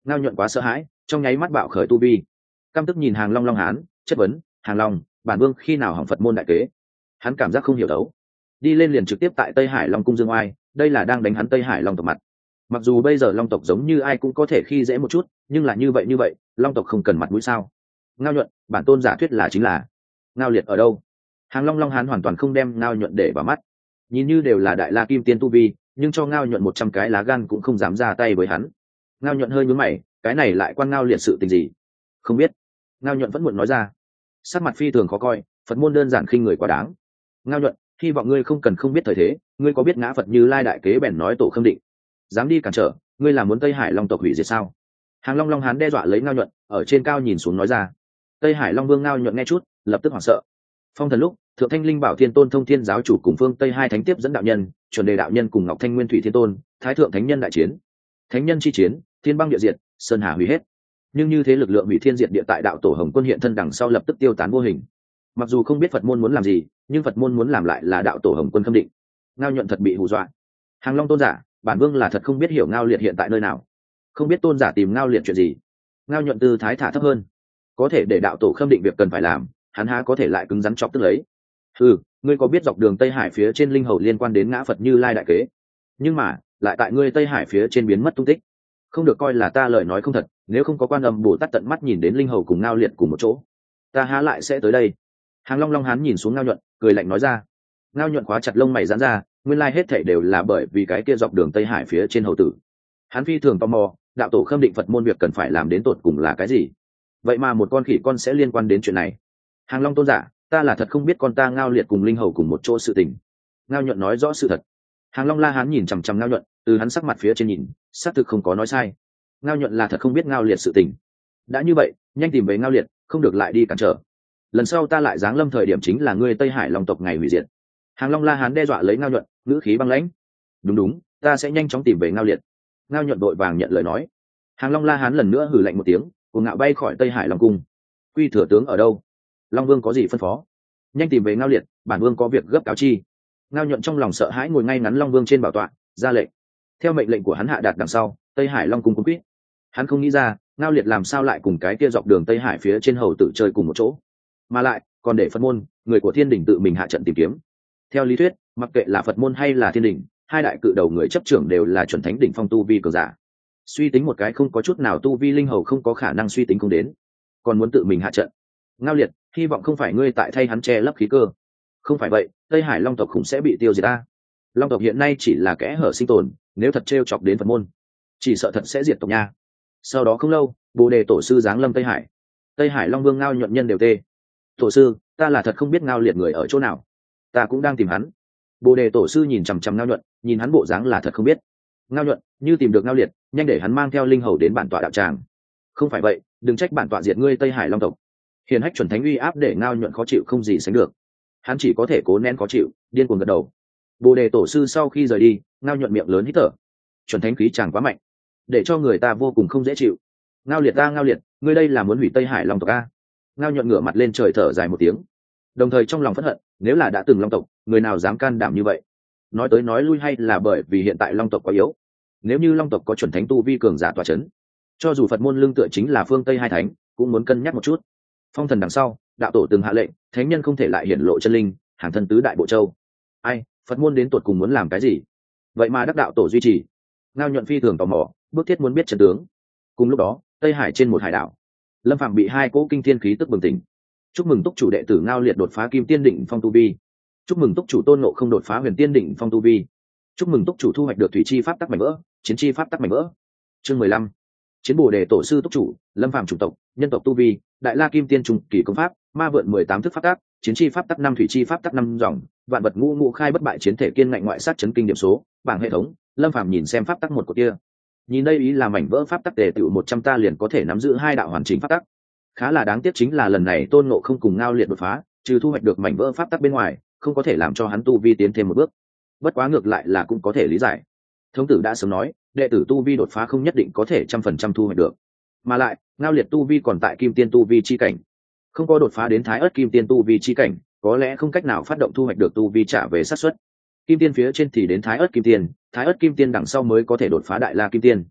Ngao nhuận quá sợ hãi, trong nháy mắt bạo khởi tu vi, căm tức nhìn Hàng Long Long Hán, chất vấn: Hàng Long, bản vương khi nào hỏng Phật môn đại kế? Hắn cảm giác không hiểu đấu, đi lên liền trực tiếp tại Tây Hải Long cung dương oai, đây là đang đánh hắn Tây Hải Long tộc mặt. Mặc dù bây giờ Long tộc giống như ai cũng có thể khi dễ một chút, nhưng là như vậy Long tộc không cần mặt mũi sao? Ngao nhuận, bản tôn giả thuyết là chính là Ngao Liệt ở đâu? Hàng Long Long Hán hoàn toàn không đem Ngao nhuận để vào mắt, nhìn như đều là đại la kim tiên tu vi, nhưng cho Ngao nhuận 100 cái lá gan cũng không dám ra tay với hắn. Ngao nhuận hơi nhướng mày, cái này lại quan Ngao Liệt sự tình gì? Không biết. Ngao nhuận vẫn muộn nói ra, sắc mặt phi thường khó coi, Phật môn đơn giản khinh người quá đáng. Ngao nhuận, hy vọng ngươi không cần không biết thời thế, ngươi có biết ngã Phật Như Lai đại kế bèn nói tổ khâm định, dám đi cản trở, ngươi là muốn Tây Hải Long tộc hủy diệt sao? Hàng Long Long Hán đe dọa lấy Ngao nhuận, ở trên cao nhìn xuống nói ra. Tây Hải Long Vương Ngao nhuận nghe chút, lập tức hoảng sợ. Phong thần lúc, Thượng Thanh Linh Bảo Thiên Tôn Thông Thiên giáo chủ cùng phương Tây hai thánh tiếp dẫn đạo nhân, Chuẩn Đề đạo nhân cùng Ngọc Thanh Nguyên Thủy Thiên Tôn, Thái thượng thánh nhân đại chiến. Thánh nhân chi chiến, thiên băng địa diệt, sơn hà hủy hết. Nhưng như thế lực lượng hủy thiên diệt địa tại đạo tổ Hồng Quân hiện thân đằng sau lập tức tiêu tán vô hình. Mặc dù không biết Phật môn muốn làm gì, nhưng Phật môn muốn làm lại là đạo tổ Hồng Quân khâm định. Ngao nhuận thật bị hù dọa. Hàng Long tôn giả, bản vương là thật không biết hiểu Ngao Liệt hiện tại nơi nào, không biết tôn giả tìm Ngao Liệt chuyện gì. Ngao nhuận tư thái thả thấp hơn, có thể để đạo tổ khâm định việc cần phải làm, hắn há có thể lại cứng rắn chọc tức lấy. Ngươi có biết dọc đường Tây Hải phía trên linh hầu liên quan đến ngã Phật Như Lai đại kế, nhưng mà lại tại ngươi Tây Hải phía trên biến mất tung tích, không được coi là ta lời nói không thật, nếu không có Quan Âm Bồ Tát tận mắt nhìn đến linh hầu cùng Ngao Liệt cùng một chỗ, ta há lại sẽ tới đây. Hàng Long Long Hán nhìn xuống Ngao nhuận, cười lạnh nói ra. Ngao nhuận khóa chặt lông mày giãn ra, nguyên lai hết thảy đều là bởi vì cái kia dọc đường Tây Hải phía trên hầu tử. Hắn phi thường tò mò, đạo tổ khâm định Phật môn việc cần phải làm đến tột cùng là cái gì, vậy mà một con khỉ con sẽ liên quan đến chuyện này. Hàng Long tôn giả, ta là thật không biết con ta Ngao Liệt cùng linh hầu cùng một chỗ sự tình. Ngao nhuận nói rõ sự thật. Hàng Long La Hán nhìn chằm chằm Ngao nhuận, từ hắn sắc mặt phía trên nhìn, xác thực không có nói sai. Ngao nhuận là thật không biết Ngao Liệt sự tình. Đã như vậy, nhanh tìm về Ngao Liệt, không được lại đi cản trở. Lần sau ta lại giáng lâm thời điểm chính là ngươi Tây Hải Long tộc ngày hủy diệt. Hàng Long La Hán đe dọa lấy Ngao nhuận, ngữ khí băng lãnh. Đúng, ta sẽ nhanh chóng tìm về Ngao Liệt. Ngao nhuận đội vàng nhận lời nói. Hàng Long La Hán lần nữa hừ lạnh một tiếng, cuồng ngạo bay khỏi Tây Hải Long cung. Quy thừa tướng ở đâu? Long Vương có gì phân phó? Nhanh tìm về Ngao Liệt, bản vương có việc gấp cáo chi. Ngao nhuận trong lòng sợ hãi ngồi ngay ngắn Long Vương trên bảo tọa, ra lệnh. Theo mệnh lệnh của hắn hạ đạt đằng sau, Tây Hải Long cung cuống quýt. Hắn không nghĩ ra, Ngao Liệt làm sao lại cùng cái kia dọc đường Tây Hải phía trên hầu tự chơi cùng một chỗ, mà lại còn để Phật môn, người của Thiên Đình tự mình hạ trận tìm kiếm. Theo lý thuyết, mặc kệ là Phật môn hay là Thiên Đình, hai đại cự đầu người chấp trưởng đều là chuẩn thánh đỉnh phong tu vi cường giả. Suy tính một cái không có chút nào tu vi linh hầu không có khả năng suy tính không đến, còn muốn tự mình hạ trận. Ngao Liệt, hy vọng không phải ngươi tại thay hắn che lấp khí cơ. Không phải vậy, Tây Hải Long tộc cũng sẽ bị tiêu diệt ta. Long tộc hiện nay chỉ là kẽ hở sinh tồn, nếu thật trêu chọc đến Phật môn, chỉ sợ thật sẽ diệt tộc nha. Sau đó không lâu, Bồ Đề tổ sư giáng lâm Tây Hải. Tây Hải Long Vương Ngao nhuận nhân đều tê. Tổ sư, ta là thật không biết Ngao Liệt người ở chỗ nào, ta cũng đang tìm hắn. Bồ Đề tổ sư nhìn chằm chằm Ngao nhuận, nhìn hắn bộ dáng là thật không biết. Ngao nhuận, như tìm được Ngao Liệt, nhanh để hắn mang theo linh hầu đến bản tọa đạo tràng. Không phải vậy, đừng trách bản tọa diệt ngươi Tây Hải Long tộc. Hiền hách chuẩn thánh uy áp để Ngao nhuận khó chịu không gì sánh được, hắn chỉ có thể cố nén khó chịu, điên cuồng gật đầu. Bồ Đề tổ sư sau khi rời đi, Ngao nhuận miệng lớn hít thở. Chuẩn thánh khí chàng quá mạnh, để cho người ta vô cùng không dễ chịu. Ngao Liệt ta Ngao Liệt, ngươi đây là muốn hủy Tây Hải Long tộc a? Ngao nhuận ngửa mặt lên trời thở dài một tiếng, đồng thời trong lòng phẫn hận, nếu là đã từng Long tộc, người nào dám can đảm như vậy. Nói tới nói lui hay là bởi vì hiện tại Long tộc quá yếu. Nếu như Long tộc có chuẩn thánh tu vi cường giả tọa chấn, cho dù Phật môn lương tựa chính là phương Tây hai thánh, cũng muốn cân nhắc một chút. Phong thần đằng sau, đạo tổ từng hạ lệnh, thánh nhân không thể lại hiển lộ chân linh, hàng thân tứ đại bộ châu. Ai, Phật môn đến tột cùng muốn làm cái gì? Vậy mà đắc đạo tổ duy trì. Ngao nhuận phi thường tò mò, bước thiết muốn biết chân tướng. Cùng lúc đó, Tây Hải trên một hải đảo, Lâm Phàm bị hai cỗ kinh thiên khí tức bừng tỉnh. Chúc mừng túc chủ đệ tử Ngao Liệt đột phá kim tiên đỉnh phong tu vi. Chúc mừng túc chủ Tôn Ngộ không đột phá huyền tiên đỉnh phong tu vi. Chúc mừng túc chủ thu hoạch được thủy chi pháp tắc mảnh vỡ, chiến chi pháp tắc mảnh vỡ. Chương 15. Chiến Bồ Đề tổ sư túc chủ, Lâm Phàm chủng tộc, nhân tộc tu vi, đại la kim tiên trung kỳ công pháp, ma vượn 18 thức pháp tắc, chiến chi pháp tắc 5 thủy chi pháp tắc 5 dòng, vạn vật ngũ ngũ khai bất bại chiến thể kiên ngạnh ngoại sát chấn kinh điểm số, bảng hệ thống. Lâm Phàm nhìn xem pháp tắc một của kia. Nhìn đây ý là mảnh vỡ pháp tắc tề tựu 100 ta liền có thể nắm giữ hai đạo hoàn chỉnh pháp tắc. Khá là đáng tiếc chính là lần này Tôn Ngộ không cùng Ngao Liệt đột phá, trừ thu hoạch được mảnh vỡ pháp tắc bên ngoài, không có thể làm cho hắn tu vi tiến thêm một bước. Bất quá ngược lại là cũng có thể lý giải. Thống tử đã sớm nói, đệ tử tu vi đột phá không nhất định có thể 100% thu hoạch được. Mà lại, Ngao Liệt tu vi còn tại kim tiên tu vi chi cảnh, không có đột phá đến thái ớt kim tiên tu vi chi cảnh, có lẽ không cách nào phát động thu hoạch được tu vi trả về sát suất. Kim tiên phía trên thì đến thái ớt kim tiên đằng sau mới có thể đột phá đại la kim tiên.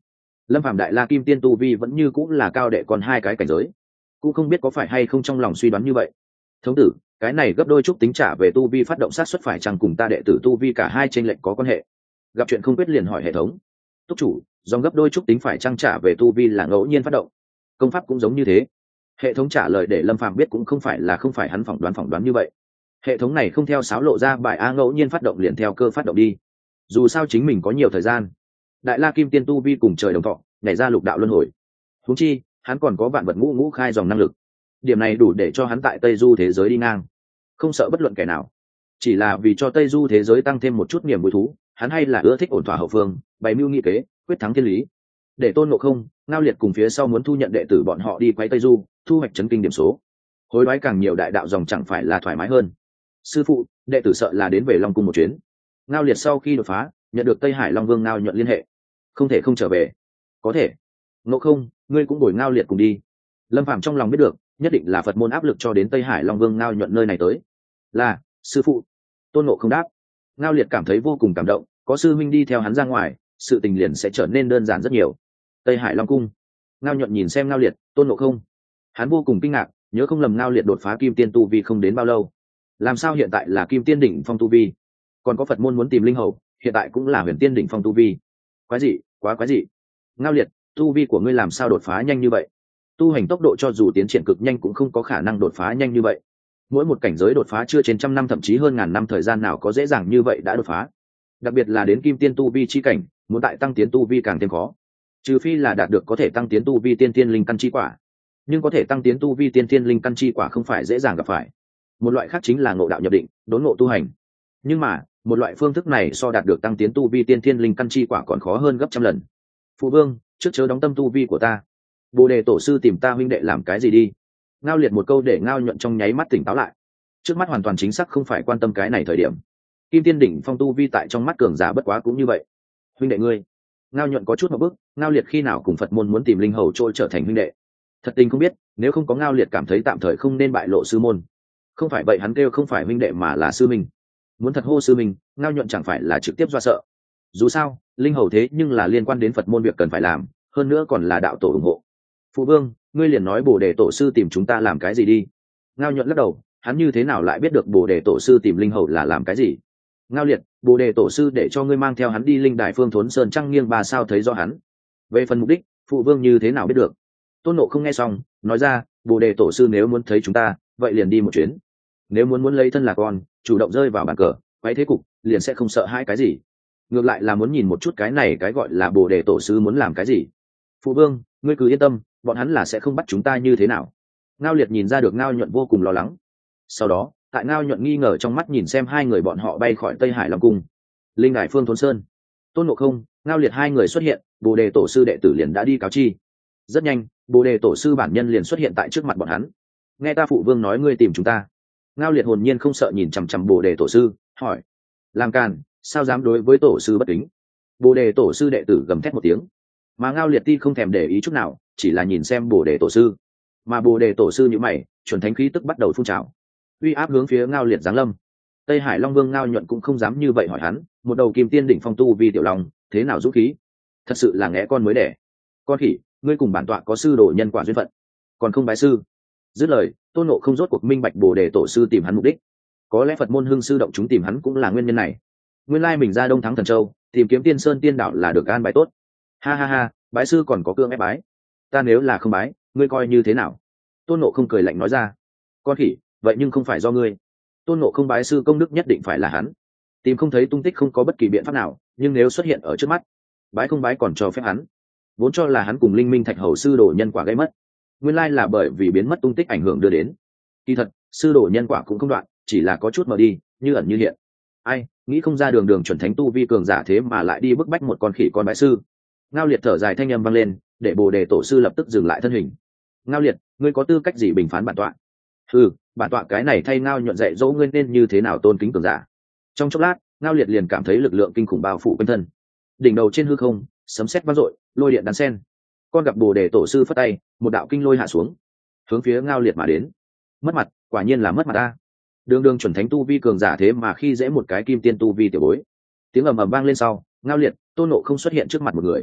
Lâm Phàm đại la kim tiên tu vi vẫn như cũng là cao đệ còn hai cái cảnh giới, cũng không biết có phải hay không trong lòng suy đoán như vậy. Thống tử, cái này gấp đôi trúc tính trả về tu vi phát động sát xuất phải chăng cùng ta đệ tử tu vi cả hai trên lệnh có quan hệ? Gặp chuyện không biết liền hỏi hệ thống. Túc chủ, dòng gấp đôi trúc tính phải chăng trả về tu vi là ngẫu nhiên phát động, công pháp cũng giống như thế. Hệ thống trả lời để Lâm Phàm biết cũng không phải hắn phỏng đoán như vậy. Hệ thống này không theo sáo lộ ra bài a ngẫu nhiên phát động liền theo cơ phát động đi, dù sao chính mình có nhiều thời gian. Đại la kim tiên tu vi cùng trời đồng thọ, nhảy ra lục đạo luân hồi. Huống chi hắn còn có vạn vật ngũ ngũ khai dòng năng lực, điểm này đủ để cho hắn tại Tây Du thế giới đi ngang, không sợ bất luận kẻ nào. Chỉ là vì cho Tây Du thế giới tăng thêm một chút niềm vui thú, hắn hay là ưa thích ổn thỏa hậu phương, bày mưu nghị kế, quyết thắng thiên lý. Để Tôn Ngộ Không, Ngao Liệt cùng phía sau muốn thu nhận đệ tử bọn họ đi quay Tây Du, thu hoạch chấn kinh điểm số. Hối đoái càng nhiều đại đạo dòng chẳng phải là thoải mái hơn. Sư phụ, đệ tử sợ là đến về Long Cung một chuyến. Ngao Liệt sau khi đột phá, nhận được Tây Hải Long Vương Ngao Nhuận liên hệ, không thể không trở về. Có thể. Ngộ Không, ngươi cũng bồi Ngao Liệt cùng đi. Lâm Phàm trong lòng biết được, nhất định là Phật môn áp lực cho đến Tây Hải Long Vương Ngao Nhuận nơi này tới. Là, sư phụ. Tôn Ngộ Không đáp. Ngao Liệt cảm thấy vô cùng cảm động, có sư huynh đi theo hắn ra ngoài, sự tình liền sẽ trở nên đơn giản rất nhiều. Tây Hải Long Cung. Ngao Nhuận nhìn xem Ngao Liệt, Tôn Ngộ Không. Hắn vô cùng kinh ngạc, nhớ không lầm Ngao Liệt đột phá kim tiên tu vi không đến bao lâu, làm sao hiện tại là kim tiên đỉnh phong tu vi? Còn có Phật môn muốn tìm linh hầu, hiện tại cũng là huyền tiên đỉnh phong tu vi. Quái dị, quá quái dị. Ngao Liệt, tu vi của ngươi làm sao đột phá nhanh như vậy? Tu hành tốc độ cho dù tiến triển cực nhanh cũng không có khả năng đột phá nhanh như vậy. Mỗi một cảnh giới đột phá chưa trên trăm năm thậm chí hơn ngàn năm, thời gian nào có dễ dàng như vậy đã đột phá. Đặc biệt là đến kim tiên tu vi chi cảnh, muốn tại tăng tiến tu vi càng thêm khó. Trừ phi là đạt được có thể tăng tiến tu vi tiên thiên linh căn chi quả, nhưng có thể tăng tiến tu vi tiên thiên linh căn chi quả không phải dễ dàng gặp phải. Một loại khác chính là ngộ đạo nhập định, đốn ngộ tu hành. Nhưng mà một loại phương thức này so đạt được tăng tiến tu vi tiên thiên linh căn chi quả còn khó hơn gấp trăm lần. Phụ vương, trước chớ đóng tâm tu vi của ta. Bồ đề tổ sư tìm ta huynh đệ làm cái gì đi? Ngao Liệt một câu để Ngao Nhuận trong nháy mắt tỉnh táo lại. Trước mắt hoàn toàn chính xác không phải quan tâm cái này thời điểm. Kim tiên đỉnh phong tu vi tại trong mắt cường giả bất quá cũng như vậy. Huynh đệ ngươi. Ngao Nhuận có chút một bước, Ngao Liệt khi nào cùng Phật môn muốn tìm linh hầu trôi trở thành huynh đệ? Thật tình không biết, nếu không có Ngao Liệt cảm thấy tạm thời không nên bại lộ sư môn. Không phải vậy hắn kêu không phải huynh đệ mà là sư minh. Muốn thật hô sư minh, Ngao Nhuận chẳng phải là trực tiếp do sợ. Dù sao linh hầu thế nhưng là liên quan đến Phật môn việc cần phải làm, hơn nữa còn là đạo tổ ủng hộ. Phụ vương, ngươi liền nói Bồ đề tổ sư tìm chúng ta làm cái gì đi? Ngao Nhuận lắc đầu, hắn như thế nào lại biết được Bồ đề tổ sư tìm linh hầu là làm cái gì? Ngao Liệt, Bồ đề tổ sư để cho ngươi mang theo hắn đi linh đài Phương Thốn Sơn trăng nghiêng bà sao thấy do hắn. Về phần mục đích, phụ vương như thế nào biết được? Tôn Nộ không nghe xong, nói ra, Bồ đề tổ sư nếu muốn thấy chúng ta, vậy liền đi một chuyến. Nếu muốn lấy thân là con, chủ động rơi vào bàn cờ, quấy thế cục, liền sẽ không sợ hai cái gì. Ngược lại là muốn nhìn một chút cái này cái gọi là Bồ đề tổ sư muốn làm cái gì. Phụ vương, ngươi cứ yên tâm, bọn hắn là sẽ không bắt chúng ta như thế nào. Ngao Liệt nhìn ra được Ngao Nhuận vô cùng lo lắng. Sau đó tại Ngao Nhuận nghi ngờ trong mắt nhìn xem hai người bọn họ bay khỏi Tây Hải Long Cung, linh đài Phương Thốn Sơn. Tôn Ngộ Không, Ngao Liệt hai người xuất hiện, Bồ đề tổ sư đệ tử liền đã đi cáo chi. Rất nhanh, Bồ đề tổ sư bản nhân liền xuất hiện tại trước mặt bọn hắn. Nghe ta phụ vương nói ngươi tìm chúng ta. Ngao Liệt hồn nhiên không sợ nhìn chằm chằm Bồ đề tổ sư, hỏi: làm càn, sao dám đối với tổ sư bất kính? Bồ đề tổ sư đệ tử gầm thét một tiếng, mà Ngao Liệt ti không thèm để ý chút nào, chỉ là nhìn xem Bồ đề tổ sư. Mà Bồ đề tổ sư như mày, chuẩn thánh khí tức bắt đầu phun trào, uy áp hướng phía Ngao Liệt giáng lâm. Tây Hải Long Vương Ngao Nhuận cũng không dám như vậy hỏi hắn, một đầu kim tiên đỉnh phong tu vi tiểu long, thế nào dũng khí? Thật sự là ngẽ con mới đẻ. Con khỉ, ngươi cùng bản tọa có sư đồ nhân quả duyên phận, còn không bái sư? Dứt lời, Tôn Ngộ không rốt cuộc minh bạch Bồ đề tổ sư tìm hắn mục đích. Có lẽ Phật môn hưng sư động chúng tìm hắn cũng là nguyên nhân này. Nguyên lai mình ra Đông Thắng Thần Châu tìm kiếm Tiên Sơn tiên đạo là được an bài tốt. Ha ha ha, bái sư còn có cương ép bái. Ta nếu là không bái, ngươi coi như thế nào? Tôn Ngộ không cười lạnh nói ra. Con khỉ, vậy nhưng không phải do ngươi. Tôn Ngộ không bái sư công đức nhất định phải là hắn. Tìm không thấy tung tích không có bất kỳ biện pháp nào, nhưng nếu xuất hiện ở trước mắt, bái không bái còn cho phép hắn. Vốn cho là hắn cùng Linh Minh Thạch Hầu sư đồ nhân quả gây mất, nguyên lai là bởi vì biến mất tung tích ảnh hưởng đưa đến. Kỳ thật sư đồ nhân quả cũng không đoạn, chỉ là có chút mờ đi, như ẩn như hiện. Ai nghĩ không ra đường đường chuẩn thánh tu vi cường giả thế mà lại đi bức bách một con khỉ con bái sư. Ngao Liệt thở dài thanh âm vang lên, để Bồ đề tổ sư lập tức dừng lại thân hình. Ngao Liệt, ngươi có tư cách gì bình phán bản tọa? Bản tọa cái này thay Ngao Nhuận dạy dỗ ngươi nên như thế nào tôn kính cường giả. Trong chốc lát, Ngao Liệt liền cảm thấy lực lượng kinh khủng bao phủ quanh thân. Đỉnh đầu trên hư không, sấm sét vang dội, lôi điện đan sen. Con gặp Bồ đề tổ sư phất tay, một đạo kinh lôi hạ xuống, hướng phía Ngao Liệt mà đến. Mất mặt, quả nhiên là mất mặt ta. Đường đường chuẩn thánh tu vi cường giả thế mà khi dễ một cái kim tiên tu vi tiểu bối. Tiếng ầm ầm vang lên sau, Ngao Liệt, Tôn Ngộ không xuất hiện trước mặt một người.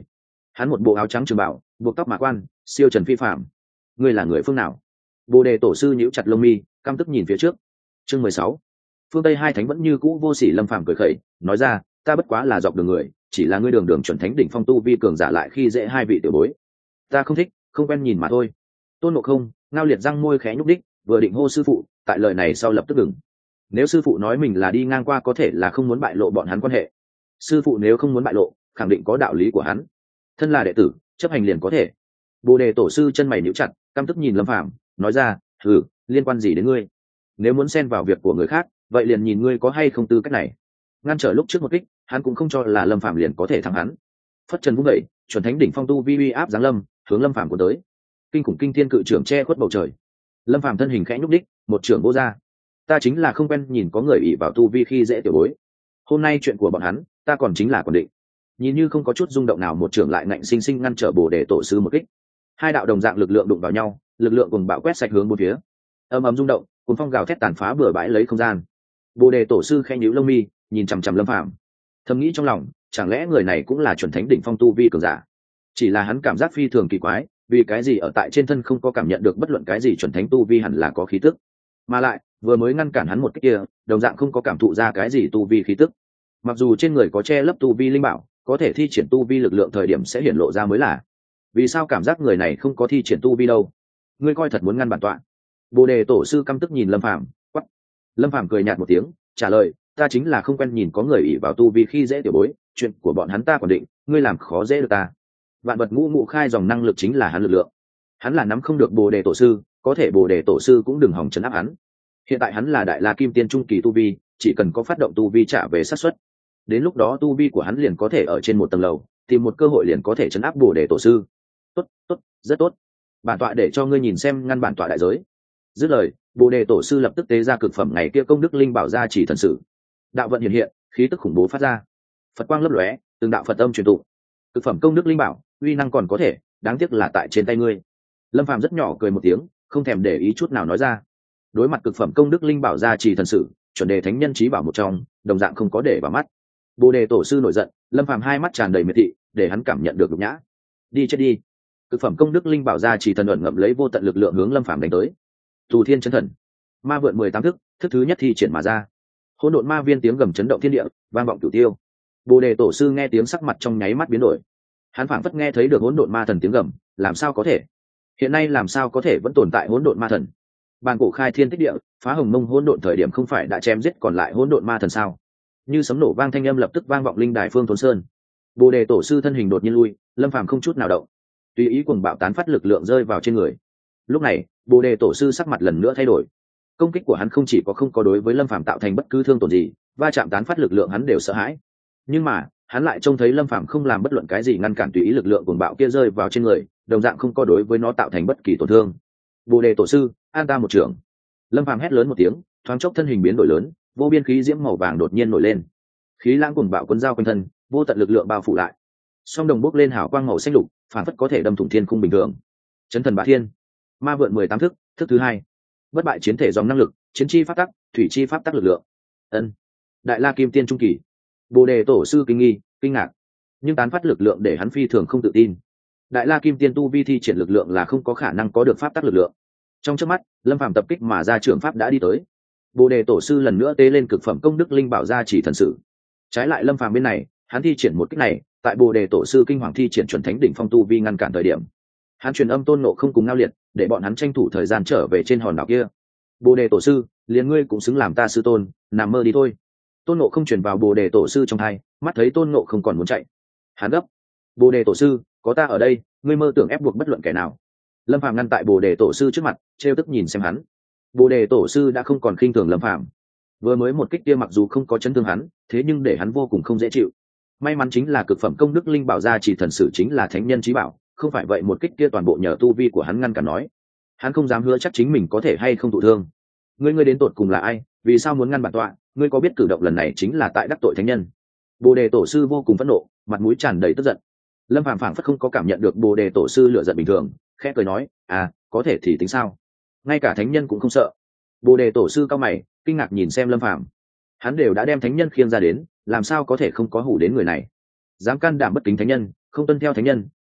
Hắn một bộ áo trắng trường bảo, buộc tóc mã quan, siêu trần phi phạm. Ngươi là người phương nào? Bồ đề tổ sư nhíu chặt lông mi, căm tức nhìn phía trước. Chương 16. Phương Tây hai thánh vẫn như cũ vô sỉ. Lâm Phàm cười khẩy nói ra, ta bất quá là dọc đường người, chỉ là ngươi đường đường chuẩn thánh đỉnh phong tu vi cường giả lại khi dễ hai vị tiểu bối, ta không thích, không quen nhìn mà thôi. Tôn Ngộ Không ngao liệt răng môi khẽ nhúc đích, vừa định hô sư phụ, tại lời này sau lập tức ngừng. Nếu sư phụ nói mình là đi ngang qua có thể là không muốn bại lộ bọn hắn quan hệ. Sư phụ nếu không muốn bại lộ, khẳng định có đạo lý của hắn. Thân là đệ tử, chấp hành liền có thể. Bồ đề tổ sư chân mày nhíu chặt, căm tức nhìn Lâm Phàm nói ra, liên quan gì đến ngươi? Nếu muốn xen vào việc của người khác, vậy liền nhìn ngươi có hay không tư cách này. Ngăn trở lúc trước một kích, hắn cũng không cho là Lâm Phàm liền có thể thắng hắn. Phất trần vung dậy, chuẩn thánh đỉnh phong tu vi uy áp giáng lâm, hướng Lâm Phàm của tới. Kinh khủng kinh thiên cự trưởng che khuất bầu trời. Lâm Phàm thân hình khẽ nhúc đích, một trưởng vô ra. Ta chính là không quen nhìn có người ỷ vào tu vi khi dễ tiểu bối. Hôm nay chuyện của bọn hắn, ta còn chính là còn định. Nhìn như không có chút rung động nào, một trưởng lại ngạnh sinh sinh ngăn trở Bồ đề tổ sư một kích. Hai đạo đồng dạng lực lượng đụng vào nhau, lực lượng cùng bạo quét sạch hướng bốn phía. Ầm ầm rung động, cuốn phong gào thét tàn phá bừa bãi lấy không gian. Bồ đề tổ sư khẽ nhíu lông mi, nhìn chằm chằm Lâm Phàm, thầm nghĩ trong lòng, chẳng lẽ người này cũng là chuẩn thánh đỉnh phong tu vi cường giả? Chỉ là hắn cảm giác phi thường kỳ quái, vì cái gì ở tại trên thân không có cảm nhận được bất luận cái gì chuẩn thánh tu vi hẳn là có khí tức, mà lại vừa mới ngăn cản hắn một cái kia, đồng dạng không có cảm thụ ra cái gì tu vi khí tức. Mặc dù trên người có che lấp tu vi linh bảo, có thể thi triển tu vi lực lượng thời điểm sẽ hiển lộ ra mới là. Vì sao cảm giác người này không có thi triển tu vi đâu? Ngươi coi thật muốn ngăn bản tọa? Bồ đề tổ sư căm tức nhìn Lâm Phàm quát. Lâm Phàm cười nhạt một tiếng, trả lời, ta chính là không quen nhìn có người ỷ vào tu vi khi dễ tiểu bối, chuyện của bọn hắn ta còn định, ngươi làm khó dễ được ta. Vạn vật ngũ ngụ khai dòng năng lực chính là hắn lực lượng, hắn là nắm không được Bồ đề tổ sư, có thể Bồ đề tổ sư cũng đừng hòng chấn áp hắn. Hiện tại hắn là đại la kim tiên trung kỳ tu vi, chỉ cần có phát động tu vi trả về sát suất, đến lúc đó tu vi của hắn liền có thể ở trên một tầng lầu, tìm một cơ hội liền có thể chấn áp Bồ đề tổ sư. Tốt, tốt, rất tốt. Bản tọa để cho ngươi nhìn xem ngăn bản tọa đại giới. Dứt lời, Bồ đề tổ sư lập tức tế ra cực phẩm ngày kia công đức linh bảo gia chỉ thần sử. Đạo vận hiện hiện, khí tức khủng bố phát ra. Phật quang lấp lóe, từng đạo Phật âm truyền tụng. Cực phẩm công đức linh bảo, uy năng còn có thể, đáng tiếc là tại trên tay ngươi. Lâm Phàm rất nhỏ cười một tiếng, không thèm để ý chút nào nói ra. Đối mặt cực phẩm công đức linh bảo gia trì thần sử, chuẩn đề thánh nhân chí bảo một trong, đồng dạng không có để vào mắt. Bồ đề tổ sư nổi giận, Lâm Phàm hai mắt tràn đầy miệt thị, để hắn cảm nhận được nhục nhã. Đi chết đi. Cực phẩm công đức linh bảo gia trì thần ẩn ngậm lấy vô tận lực lượng hướng Lâm Phàm đánh tới. Tù thiên chấn thần, ma vượn 18 thức, thức thứ nhất thi triển mà ra. Hỗn độn ma viên tiếng gầm chấn động thiên địa, vang vọng cửu tiêu. Bồ đề tổ sư nghe tiếng sắc mặt trong nháy mắt biến đổi. Hắn phảng phất nghe thấy được hỗn độn ma thần tiếng gầm, làm sao có thể? Hiện nay làm sao có thể vẫn tồn tại hỗn độn ma thần? Bàn cổ khai thiên tích địa, phá hồng mông hỗn độn thời điểm không phải đã chém giết còn lại hỗn độn ma thần sao? Như sấm nổ vang thanh âm lập tức vang vọng linh đài phương thốn sơn. Bồ đề tổ sư thân hình đột nhiên lui, Lâm Phàm không chút nào động, tùy ý cuồng bạo tán phát lực lượng rơi vào trên người. Lúc này, Bồ đề tổ sư sắc mặt lần nữa thay đổi. Công kích của hắn không chỉ có không có đối với Lâm Phàm tạo thành bất cứ thương tổn gì, va chạm tán phát lực lượng hắn đều sợ hãi. Nhưng mà, hắn lại trông thấy Lâm Phàm không làm bất luận cái gì ngăn cản tùy ý lực lượng cuồng bạo kia rơi vào trên người, đồng dạng không có đối với nó tạo thành bất kỳ tổn thương. Bồ đề tổ sư, an ta một trưởng. Lâm Phàm hét lớn một tiếng, thoáng chốc thân hình biến đổi lớn, vô biên khí diễm màu vàng đột nhiên nổi lên. Khí lãng cuồng bạo cuốn dao quanh thân, vô tận lực lượng bao phủ lại. Song đồng bốc lên hào quang màu xanh lục, phản phất có thể đâm thủng thiên khung bình thường. Chấn thần bá thiên, ma vượn 18 thức, thức thứ hai. Bất bại chiến thể dòng năng lực, chiến chi pháp tắc, thủy chi pháp tắc lực lượng. Ân, đại la kim tiên trung kỳ. Bồ đề tổ sư kinh nghi, kinh ngạc, nhưng tán phát lực lượng để hắn phi thường không tự tin. Đại la kim tiên tu vi thi triển lực lượng là không có khả năng có được pháp tắc lực lượng. Trong chớp mắt, Lâm Phàm tập kích mà ra trưởng pháp đã đi tới. Bồ đề tổ sư lần nữa tế lên cực phẩm công đức linh bảo gia chỉ thần sử. Trái lại Lâm Phàm bên này, hắn thi triển một kích này, tại Bồ đề tổ sư kinh hoàng thi triển chuẩn thánh đỉnh phong tu vi ngăn cản thời điểm, hắn truyền âm Tôn Ngộ Không cùng Ngao Liệt, để bọn hắn tranh thủ thời gian trở về trên hòn đảo kia. Bồ đề tổ sư, liền ngươi cũng xứng làm ta sư tôn, nằm mơ đi thôi. Tôn Ngộ Không truyền vào Bồ đề tổ sư trong tai, mắt thấy Tôn Ngộ Không còn muốn chạy, hắn gấp. Bồ đề tổ sư, có ta ở đây, ngươi mơ tưởng ép buộc bất luận kẻ nào. Lâm Phàm ngăn tại Bồ đề tổ sư trước mặt, trêu tức nhìn xem hắn. Bồ đề tổ sư đã không còn khinh thường Lâm Phàm. Vừa mới một kích kia mặc dù không có chấn thương hắn, thế nhưng để hắn vô cùng không dễ chịu. May mắn chính là cực phẩm công đức linh bảo gia chỉ thần sử chính là thánh nhân chí bảo, không phải vậy một kích kia toàn bộ nhờ tu vi của hắn ngăn cản nói. Hắn không dám hứa chắc chính mình có thể hay không thụ thương. Ngươi đến tột cùng là ai, vì sao muốn ngăn bản tọa, ngươi có biết cử động lần này chính là tại đắc tội thánh nhân? Bồ đề tổ sư vô cùng phẫn nộ, mặt mũi tràn đầy tức giận. Lâm Phàm phảng phất không có cảm nhận được Bồ đề tổ sư lửa giận bình thường, khẽ cười nói, có thể thì tính sao, ngay cả thánh nhân cũng không sợ. Bồ đề tổ sư cao mày, kinh ngạc nhìn xem Lâm Phàm. Hắn đều đã đem thánh nhân khiêng ra đến, làm sao có thể không có hủ đến người này? Dám can đảm bất kính thánh nhân, không tuân theo thánh nhân,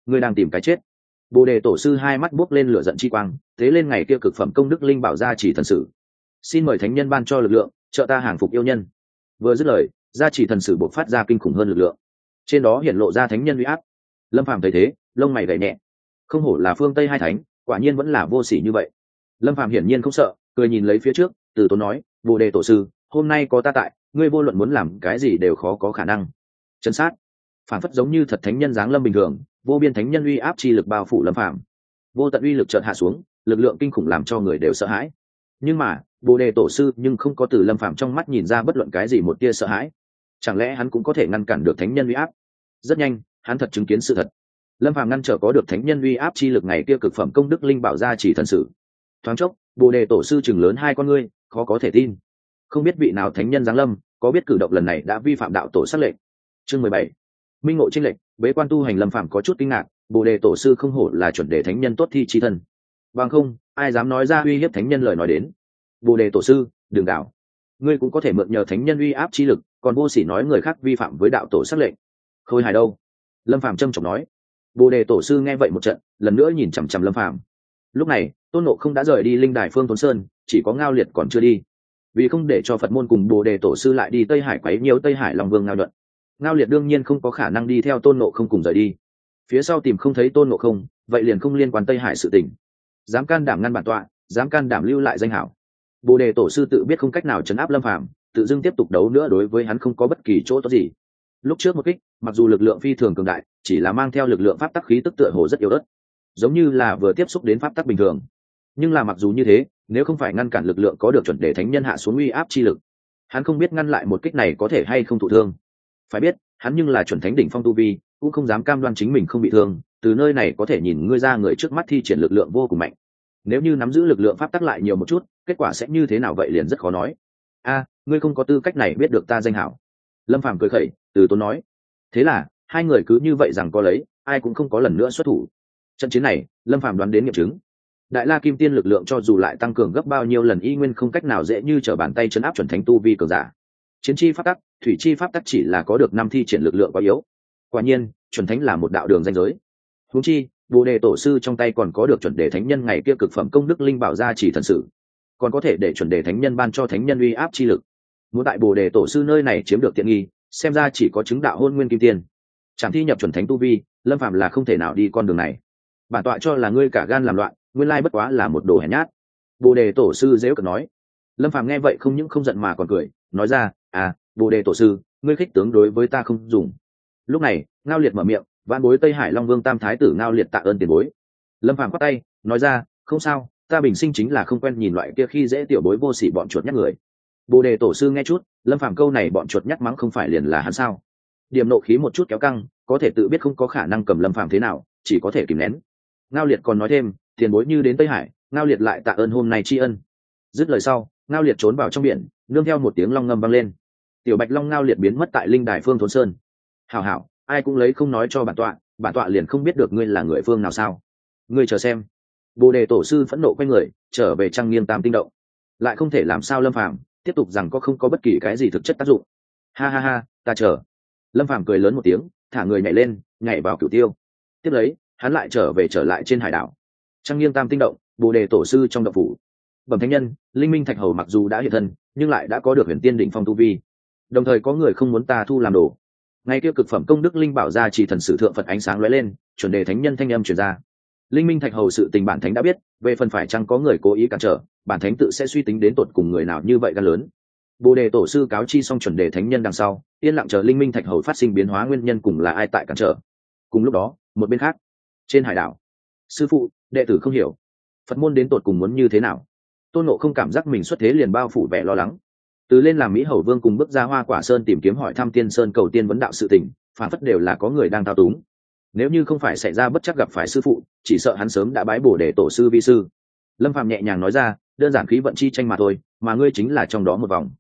ngươi đang tìm cái chết. Bồ đề tổ sư hai mắt buốc lên lửa giận chi quang, thế lên ngày kia cực phẩm công đức linh bảo gia chỉ thần sử. Xin mời thánh nhân ban cho lực lượng, trợ ta hàng phục yêu nhân. Vừa dứt lời, gia chỉ thần sử bộc phát ra kinh khủng hơn lực lượng, trên đó hiển lộ ra thánh nhân uy áp. Lâm Phàm thấy thế, lông mày gảy nhẹ, không hổ là phương Tây hai thánh, quả nhiên vẫn là vô sỉ như vậy. Lâm Phàm hiển nhiên không sợ, cười nhìn lấy phía trước, từ tốn nói: Bồ đề tổ sư, hôm nay có ta tại, ngươi vô luận muốn làm cái gì đều khó có khả năng. Chân sát, phản phất giống như thật thánh nhân giáng lâm bình thường, vô biên thánh nhân uy áp chi lực bao phủ Lâm Phàm, vô tận uy lực chợt hạ xuống, lực lượng kinh khủng làm cho người đều sợ hãi. Nhưng mà Bồ đề tổ sư nhưng không có từ Lâm Phàm trong mắt nhìn ra bất luận cái gì một tia sợ hãi. Chẳng lẽ hắn cũng có thể ngăn cản được thánh nhân uy áp? Rất nhanh, hắn thật chứng kiến sự thật. Lâm Phàm ngăn trở có được thánh nhân uy áp chi lực ngày kia cực phẩm công đức linh bảo gia chỉ thần sử. Thoáng chốc, Bồ đề tổ sư chừng lớn hai con ngươi, khó có thể tin. Không biết vị nào thánh nhân giáng lâm, có biết cử động lần này đã vi phạm đạo tổ sắc lệnh. Chương 17. Minh ngộ chênh lệnh, bế quan tu hành. Lâm Phàm có chút kinh ngạc, Bồ đề tổ sư không hổ là chuẩn đề thánh nhân tốt thi chi thân. Bằng không, ai dám nói ra uy hiếp thánh nhân lời nói đến. Bồ đề tổ sư, đừng đảo. Ngươi cũng có thể mượn nhờ thánh nhân uy áp chi lực, còn vô sỉ nói người khác vi phạm với đạo tổ sắc lệnh. Khôi hài đâu? Lâm Phàm trâm trọng nói. Bồ đề tổ sư nghe vậy một trận, lần nữa nhìn chằm chằm Lâm Phàm. Lúc này, Tôn Ngộ không đã rời đi linh đài Phương Thốn Sơn, chỉ có Ngao Liệt còn chưa đi. Vì không để cho Phật môn cùng Bồ đề tổ sư lại đi Tây Hải quấy nhiễu Tây Hải Long Vương Ngao Nhuận, Ngao Liệt đương nhiên không có khả năng đi theo Tôn Ngộ không cùng rời đi. Phía sau tìm không thấy Tôn Ngộ không, vậy liền không liên quan Tây Hải sự tình. Dám can đảm ngăn bản tọa, dám can đảm lưu lại danh hảo. Bồ đề tổ sư tự biết không cách nào trấn áp Lâm Phàm, tự dưng tiếp tục đấu nữa đối với hắn không có bất kỳ chỗ tốt gì. Lúc trước một kích, mặc dù lực lượng phi thường cường đại, chỉ là mang theo lực lượng pháp tắc khí tức tựa hồ rất yếu ớt, giống như là vừa tiếp xúc đến pháp tắc bình thường. Nhưng là mặc dù như thế, nếu không phải ngăn cản lực lượng có được chuẩn đề thánh nhân hạ xuống uy áp chi lực, hắn không biết ngăn lại một kích này có thể hay không thụ thương. Phải biết, hắn nhưng là chuẩn thánh đỉnh phong tu vi, cũng không dám cam đoan chính mình không bị thương. Từ nơi này có thể nhìn ngươi ra người trước mắt thi triển lực lượng vô cùng mạnh. Nếu như nắm giữ lực lượng pháp tắc lại nhiều một chút, kết quả sẽ như thế nào vậy liền rất khó nói. Ngươi không có tư cách này biết được ta danh hảo. Lâm Phàm cười khẩy, từ tốn nói. Thế là hai người cứ như vậy rằng có lấy, ai cũng không có lần nữa xuất thủ. Trận chiến này, Lâm Phàm đoán đến nghiệm chứng. Đại La Kim Tiên lực lượng cho dù lại tăng cường gấp bao nhiêu lần y nguyên không cách nào dễ như trở bàn tay chấn áp chuẩn thánh tu vi cường giả. Chiến chi pháp tắc, thủy chi pháp tắc chỉ là có được năm thi triển lực lượng quá yếu. Quả nhiên, chuẩn thánh là một đạo đường ranh giới. Huống chi, Bồ đề tổ sư trong tay còn có được chuẩn đề thánh nhân ngày kia cực phẩm công đức linh bảo gia chỉ thần sử, còn có thể để chuẩn đề thánh nhân ban cho thánh nhân uy áp chi lực. Muốn tại Bồ đề tổ sư nơi này chiếm được tiện nghi, xem ra chỉ có chứng đạo hôn nguyên kim tiên. Chẳng thi nhập chuẩn thánh tu vi, Lâm Phàm là không thể nào đi con đường này. Bản tọa cho là ngươi cả gan làm loạn, nguyên lai bất quá là một đồ hèn nhát. Bồ đề tổ sư dễ cợt nói. Lâm Phàm nghe vậy không những không giận mà còn cười, nói ra: Bồ đề tổ sư, ngươi khích tướng đối với ta không dùng. Lúc này, Ngao Liệt mở miệng: Vạn bối Tây Hải Long Vương Tam Thái tử Ngao Liệt tạ ơn tiền bối. Lâm Phàm khoát tay, nói ra: không sao, ta bình sinh chính là không quen nhìn loại kia khi dễ tiểu bối vô sỉ bọn chuột nhắt người. Bồ đề tổ sư nghe chút, Lâm Phàm câu này bọn chuột nhắt mắng không phải liền là hắn sao? Điểm nộ khí một chút kéo căng, có thể tự biết không có khả năng cầm Lâm Phàm thế nào, chỉ có thể kìm nén. Ngao Liệt còn nói thêm: tiền bối như đến Tây Hải, Ngao Liệt lại tạ ơn hôm nay tri ân. Dứt lời sau, Ngao Liệt trốn vào trong biển, nương theo một tiếng long ngâm vang lên. Tiểu Bạch Long Ngao Liệt biến mất tại linh đài Phương Thốn Sơn. Hảo, ai cũng lấy không nói cho bản tọa liền không biết được ngươi là người phương nào sao? Ngươi chờ xem. Bồ đề tổ sư phẫn nộ quay người, trở về Trang Nghiêm Tam Tinh Động. Lại không thể làm sao Lâm Phàm tiếp tục rằng có không có bất kỳ cái gì thực chất tác dụng. Ha, ta chờ. Lâm Phàm cười lớn một tiếng, thả người nhảy lên, nhảy vào Cửu Tiêu. Tiếp lấy, hắn lại trở lại trên hải đảo. Trang Nghiêm Tam Tinh Động, Bồ đề tổ sư trong động phủ. Bẩm thánh nhân, Linh Minh Thạch Hầu mặc dù đã hiện thân, nhưng lại đã có được huyền tiên đỉnh phong tu vi. Đồng thời có người không muốn ta thu làm đồ. Ngay kia cực phẩm công đức linh bảo gia chỉ thần sử thượng Phật ánh sáng lóe lên, chuẩn đề thánh nhân thanh âm truyền ra. Linh Minh Thạch Hầu sự tình bản thánh đã biết, về phần phải chăng có người cố ý cản trở, bản thánh tự sẽ suy tính đến tột cùng người nào như vậy gan lớn. Bồ đề tổ sư cáo chi xong chuẩn đề thánh nhân đằng sau, yên lặng chờ Linh Minh Thạch Hầu phát sinh biến hóa nguyên nhân cùng là ai tại cản trở. Cùng lúc đó, một bên khác, trên hải đảo, sư phụ, đệ tử không hiểu, Phật môn đến tột cùng muốn như thế nào? Tôn Ngộ không cảm giác mình xuất thế liền bao phủ vẻ lo lắng. Từ lên làm Mỹ Hầu Vương cùng bước ra Hoa Quả Sơn tìm kiếm hỏi thăm Tiên Sơn cầu tiên vấn đạo sự tình, phản phất đều là có người đang thao túng. Nếu như không phải xảy ra bất chắc gặp phải sư phụ, chỉ sợ hắn sớm đã bái bổ để tổ sư vi sư. Lâm Phàm nhẹ nhàng nói ra, đơn giản khí vận chi tranh mà thôi, mà ngươi chính là trong đó một vòng.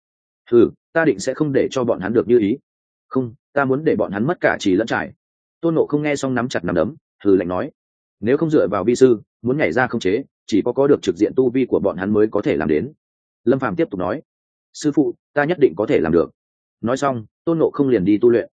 Ta định sẽ không để cho bọn hắn được như ý. Không, ta muốn để bọn hắn mất cả trì lẫn trải. Tôn Ngộ không nghe xong nắm chặt nắm đấm, lạnh nói: nếu không dựa vào vi sư, muốn nhảy ra không chế, chỉ có được trực diện tu vi của bọn hắn mới có thể làm đến. Lâm Phàm tiếp tục nói: sư phụ, ta nhất định có thể làm được. Nói xong, Tôn Ngộ không liền đi tu luyện.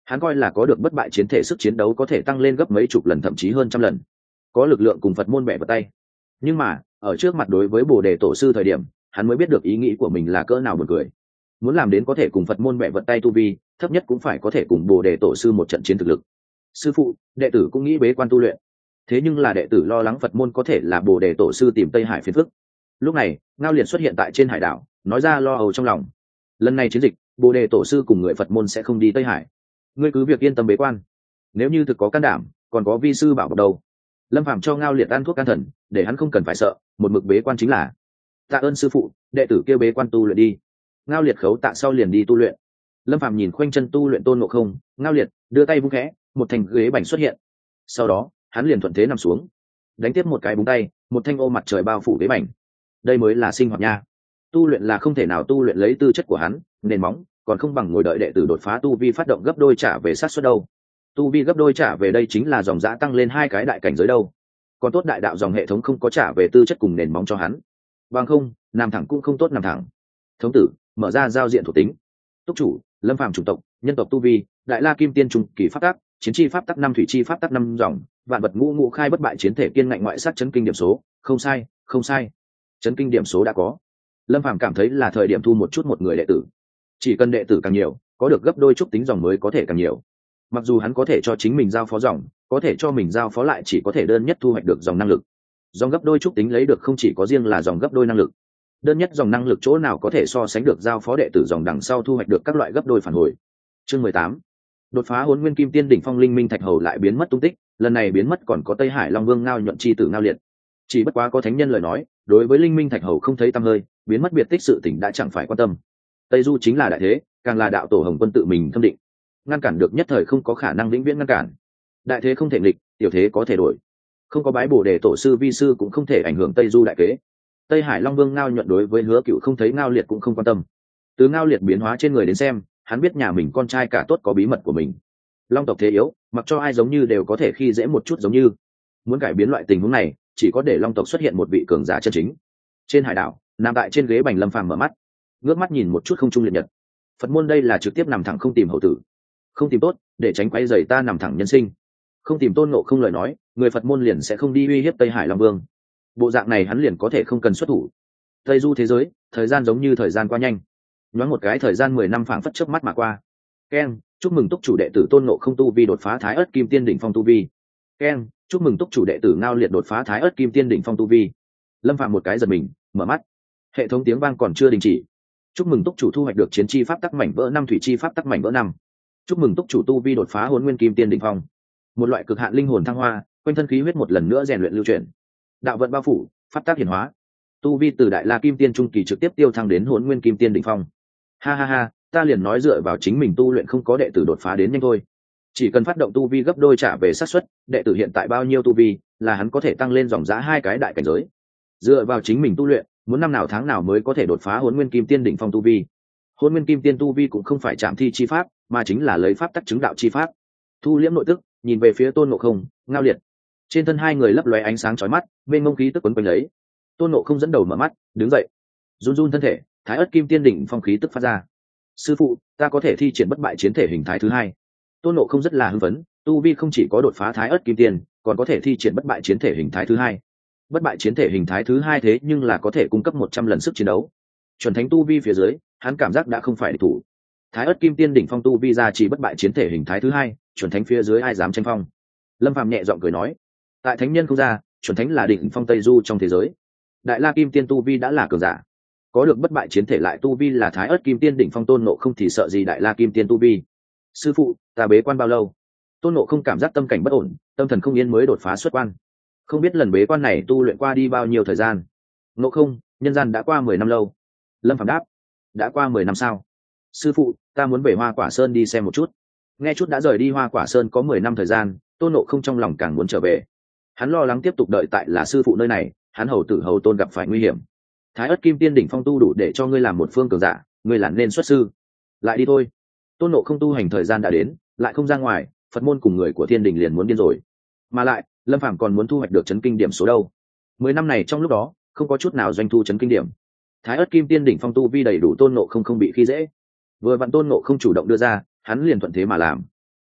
Hắn coi là có được bất bại chiến thể sức chiến đấu có thể tăng lên gấp mấy chục lần thậm chí hơn trăm lần, có lực lượng cùng Phật môn bẻ vào tay. Nhưng mà ở trước mặt đối với Bồ Đề tổ sư thời điểm, hắn mới biết được ý nghĩ của mình là cỡ nào buồn cười. Muốn làm đến có thể cùng Phật môn bẻ vật tay tu vi, thấp nhất cũng phải có thể cùng Bồ Đề tổ sư một trận chiến thực lực. Sư phụ, đệ tử cũng nghĩ bế quan tu luyện, thế nhưng là đệ tử lo lắng Phật môn có thể là Bồ Đề tổ sư tìm Tây Hải phiền phức. Lúc này Ngao Liệt xuất hiện tại trên hải đảo, nói ra lo âu trong lòng. Lần này chiến dịch, Bồ Đề tổ sư cùng người Phật môn sẽ không đi Tây Hải, ngươi cứ việc yên tâm bế quan. Nếu như thực có can đảm, còn có vi sư bảo bọc đầu. Lâm Phàm cho Ngao Liệt ăn thuốc can thần, để hắn không cần phải sợ, một mực bế quan chính là. Tạ ơn sư phụ, đệ tử kêu bế quan tu luyện đi. Ngao Liệt khấu tạ sau liền đi tu luyện. Lâm Phàm nhìn khoanh chân tu luyện Tôn Ngộ Không, Ngao Liệt đưa tay vung khẽ, một thành ghế bành xuất hiện. Sau đó hắn liền thuận thế nằm xuống, đánh tiếp một cái búng tay, một thanh ô mặt trời bao phủ ghế bành. Đây mới là sinh hoạt nha. Tu luyện là không thể nào tu luyện lấy tư chất của hắn, nền móng còn không bằng ngồi đợi đệ tử đột phá tu vi phát động gấp đôi trả về sát suất đâu. Tu vi gấp đôi trả về đây chính là dòng dã tăng lên 2 cái đại cảnh giới đâu. Còn tốt đại đạo dòng hệ thống không có trả về tư chất cùng nền móng cho hắn, bằng không nằm thẳng cũng không tốt nằm thẳng. Thống tử mở ra giao diện thuộc tính. Túc chủ Lâm Phàm chủng tộc nhân tộc tu vi đại la kim tiên trung kỳ pháp tắc, chiến chi pháp tắc 5 thủy chi pháp tắc 5 dòng, vạn vật ngũ ngũ khai bất bại chiến thể kiên ngạnh ngoại sắc chấn kinh điểm số. Không sai, không sai, chấn kinh điểm số đã có. Lâm Phàm cảm thấy là thời điểm thu một chút một người đệ tử. Chỉ cần đệ tử càng nhiều, có được gấp đôi trúc tính dòng mới có thể càng nhiều. Mặc dù hắn có thể cho chính mình giao phó dòng, có thể cho mình giao phó lại chỉ có thể đơn nhất thu hoạch được dòng năng lực. Dòng gấp đôi trúc tính lấy được không chỉ có riêng là dòng gấp đôi năng lực, đơn nhất dòng năng lực chỗ nào có thể so sánh được giao phó đệ tử dòng đằng sau thu hoạch được các loại gấp đôi phản hồi. Chương 18. Đột phá Hỗn Nguyên Kim Tiên đỉnh phong. Linh Minh Thạch Hầu lại biến mất tung tích, lần này biến mất còn có Tây Hải Long Vương Ngao Nhuận chi tử Ngao Liệt. Chỉ bất quá có thánh nhân lời nói, đối với Linh Minh Thạch Hầu không thấy tăm hơi, biến mất biệt tích sự tình đã chẳng phải quan tâm. Tây Du chính là đại thế, càng là đạo tổ Hồng Quân tự mình thâm định, ngăn cản được nhất thời không có khả năng vĩnh viễn ngăn cản. Đại thế không thể nghịch, tiểu thế có thể đổi. Không có bái Bồ Đề tổ sư vi sư cũng không thể ảnh hưởng Tây Du đại kế. Tây Hải Long Vương Ngao Nhuận đối với Hứa Cựu không thấy Ngao Liệt cũng không quan tâm. Từ Ngao Liệt biến hóa trên người đến xem, hắn biết nhà mình con trai cả tốt có bí mật của mình. Long tộc thế yếu, mặc cho ai giống như đều có thể khi dễ một chút giống như. Muốn cải biến loại tình huống này, chỉ có để Long tộc xuất hiện một vị cường giả chân chính. Trên hải đảo, nằm tại trên ghế bành Lâm Phàm mở mắt, ngước mắt nhìn một chút không trung liệt nhật. Phật môn đây là trực tiếp nằm thẳng không tìm hậu tử, không tìm tốt để tránh quấy rầy ta nằm thẳng nhân sinh. Không tìm Tôn Ngộ Không lời nói, người Phật môn liền sẽ không đi uy hiếp Tây Hải Long Vương. Bộ dạng này hắn liền có thể không cần xuất thủ. Tây Du thế giới, thời gian giống như thời gian qua nhanh, nhoáng một cái thời gian 10 năm phảng phất chớp mắt mà qua. Keng, chúc mừng túc chủ đệ tử Tôn Ngộ Không tu vi đột phá Thái Ức Kim Tiên đỉnh phong tu vi. Keng, chúc mừng túc chủ đệ tử Ngao Liệt đột phá Thái Ức Kim Tiên đỉnh phong tu vi. Lâm Phạm một cái giật mình, mở mắt. Hệ thống tiếng vang còn chưa đình chỉ. Chúc mừng túc chủ thu hoạch được chiến chi pháp tắc mảnh vỡ 5 thủy chi pháp tắc mảnh vỡ 5. Chúc mừng túc chủ tu vi đột phá Hỗn Nguyên Kim Tiên đỉnh phong. Một loại cực hạn linh hồn thăng hoa, quanh thân khí huyết một lần nữa rèn luyện lưu chuyển. Đạo vận bao phủ, pháp tắc hiển hóa. Tu vi từ đại la kim tiên trung kỳ trực tiếp tiêu thăng đến Hỗn Nguyên Kim Tiên đỉnh phong. Ha ha ha, ta liền nói dựa vào chính mình tu luyện không có đệ tử đột phá đến nhanh thôi. Chỉ cần phát động tu vi gấp đôi trả về xác suất, đệ tử hiện tại bao nhiêu tu vi, là hắn có thể tăng lên dòng giá 2 cái đại cảnh giới. Dựa vào chính mình tu luyện, muốn năm nào tháng nào mới có thể đột phá Hỗn Nguyên Kim Tiên đỉnh phong tu vi. Hỗn Nguyên Kim Tiên tu vi cũng không phải chạm thi chi pháp, mà chính là lấy pháp tắc chứng đạo chi pháp. Thu liễm nội tức, nhìn về phía Tôn Ngộ Không, Ngao Liệt. Trên thân hai người lấp lóe ánh sáng chói mắt, bên ngông khí tức quấn quanh lấy. Tôn Ngộ Không dẫn đầu mở mắt, đứng dậy, run run thân thể, Thái Ức Kim Tiên đỉnh phong khí tức phát ra. Sư phụ, ta có thể thi triển bất bại chiến thể hình thái thứ 2. Tôn Ngộ Không rất là hưng phấn, tu vi không chỉ có đột phá Thái Ức Kim Tiên, còn có thể thi triển bất bại chiến thể hình thái thứ 2. Bất bại chiến thể hình thái thứ 2 thế nhưng là có thể cung cấp 100 lần sức chiến đấu. Chuẩn thánh tu vi phía dưới, hắn cảm giác đã không phải địch thủ. Thái Ức Kim Tiên đỉnh phong tu vi ra chỉ bất bại chiến thể hình thái thứ 2, chuẩn thánh phía dưới ai dám tranh phong. Lâm Phàm nhẹ giọng cười nói, tại thánh nhân không ra, chuẩn thánh là đỉnh phong Tây Du trong thế giới. Đại La Kim Tiên tu vi đã là cường giả, có được bất bại chiến thể lại tu vi là Thái Ức Kim Tiên đỉnh phong Tôn Ngộ Không thì sợ gì Đại La Kim Tiên tu vi. Sư phụ, ta bế quan bao lâu? Tôn Ngộ Không cảm giác tâm cảnh bất ổn, tâm thần không yên mới đột phá xuất quan. Không biết lần bế quan này tu luyện qua đi bao nhiêu thời gian. Ngộ Không, nhân gian đã qua 10 năm lâu. Lâm Phàm đáp, đã qua 10 năm sao? Sư phụ, ta muốn về Hoa Quả Sơn đi xem một chút. Nghe chút đã rời đi Hoa Quả Sơn có 10 năm thời gian, Tôn Ngộ Không trong lòng càng muốn trở về. Hắn lo lắng tiếp tục đợi tại là sư phụ nơi này, hắn hầu tử hầu tôn gặp phải nguy hiểm. Thái Ức Kim Tiên đỉnh phong tu đủ để cho ngươi làm một phương cường giả, ngươi là nên xuất sư. Lại đi thôi. Tôn Ngộ Không tu hành thời gian đã đến, lại không ra ngoài, Phật môn cùng người của Thiên Đình liền muốn điên rồi. Mà lại, Lâm Phàm còn muốn thu hoạch được chấn kinh điểm số đâu. 10 năm này trong lúc đó, không có chút nào doanh thu chấn kinh điểm. Thái Ức Kim Tiên đỉnh phong tu vi đầy đủ Tôn Ngộ Không không bị khi dễ. Vừa vặn Tôn Ngộ Không chủ động đưa ra, hắn liền thuận thế mà làm.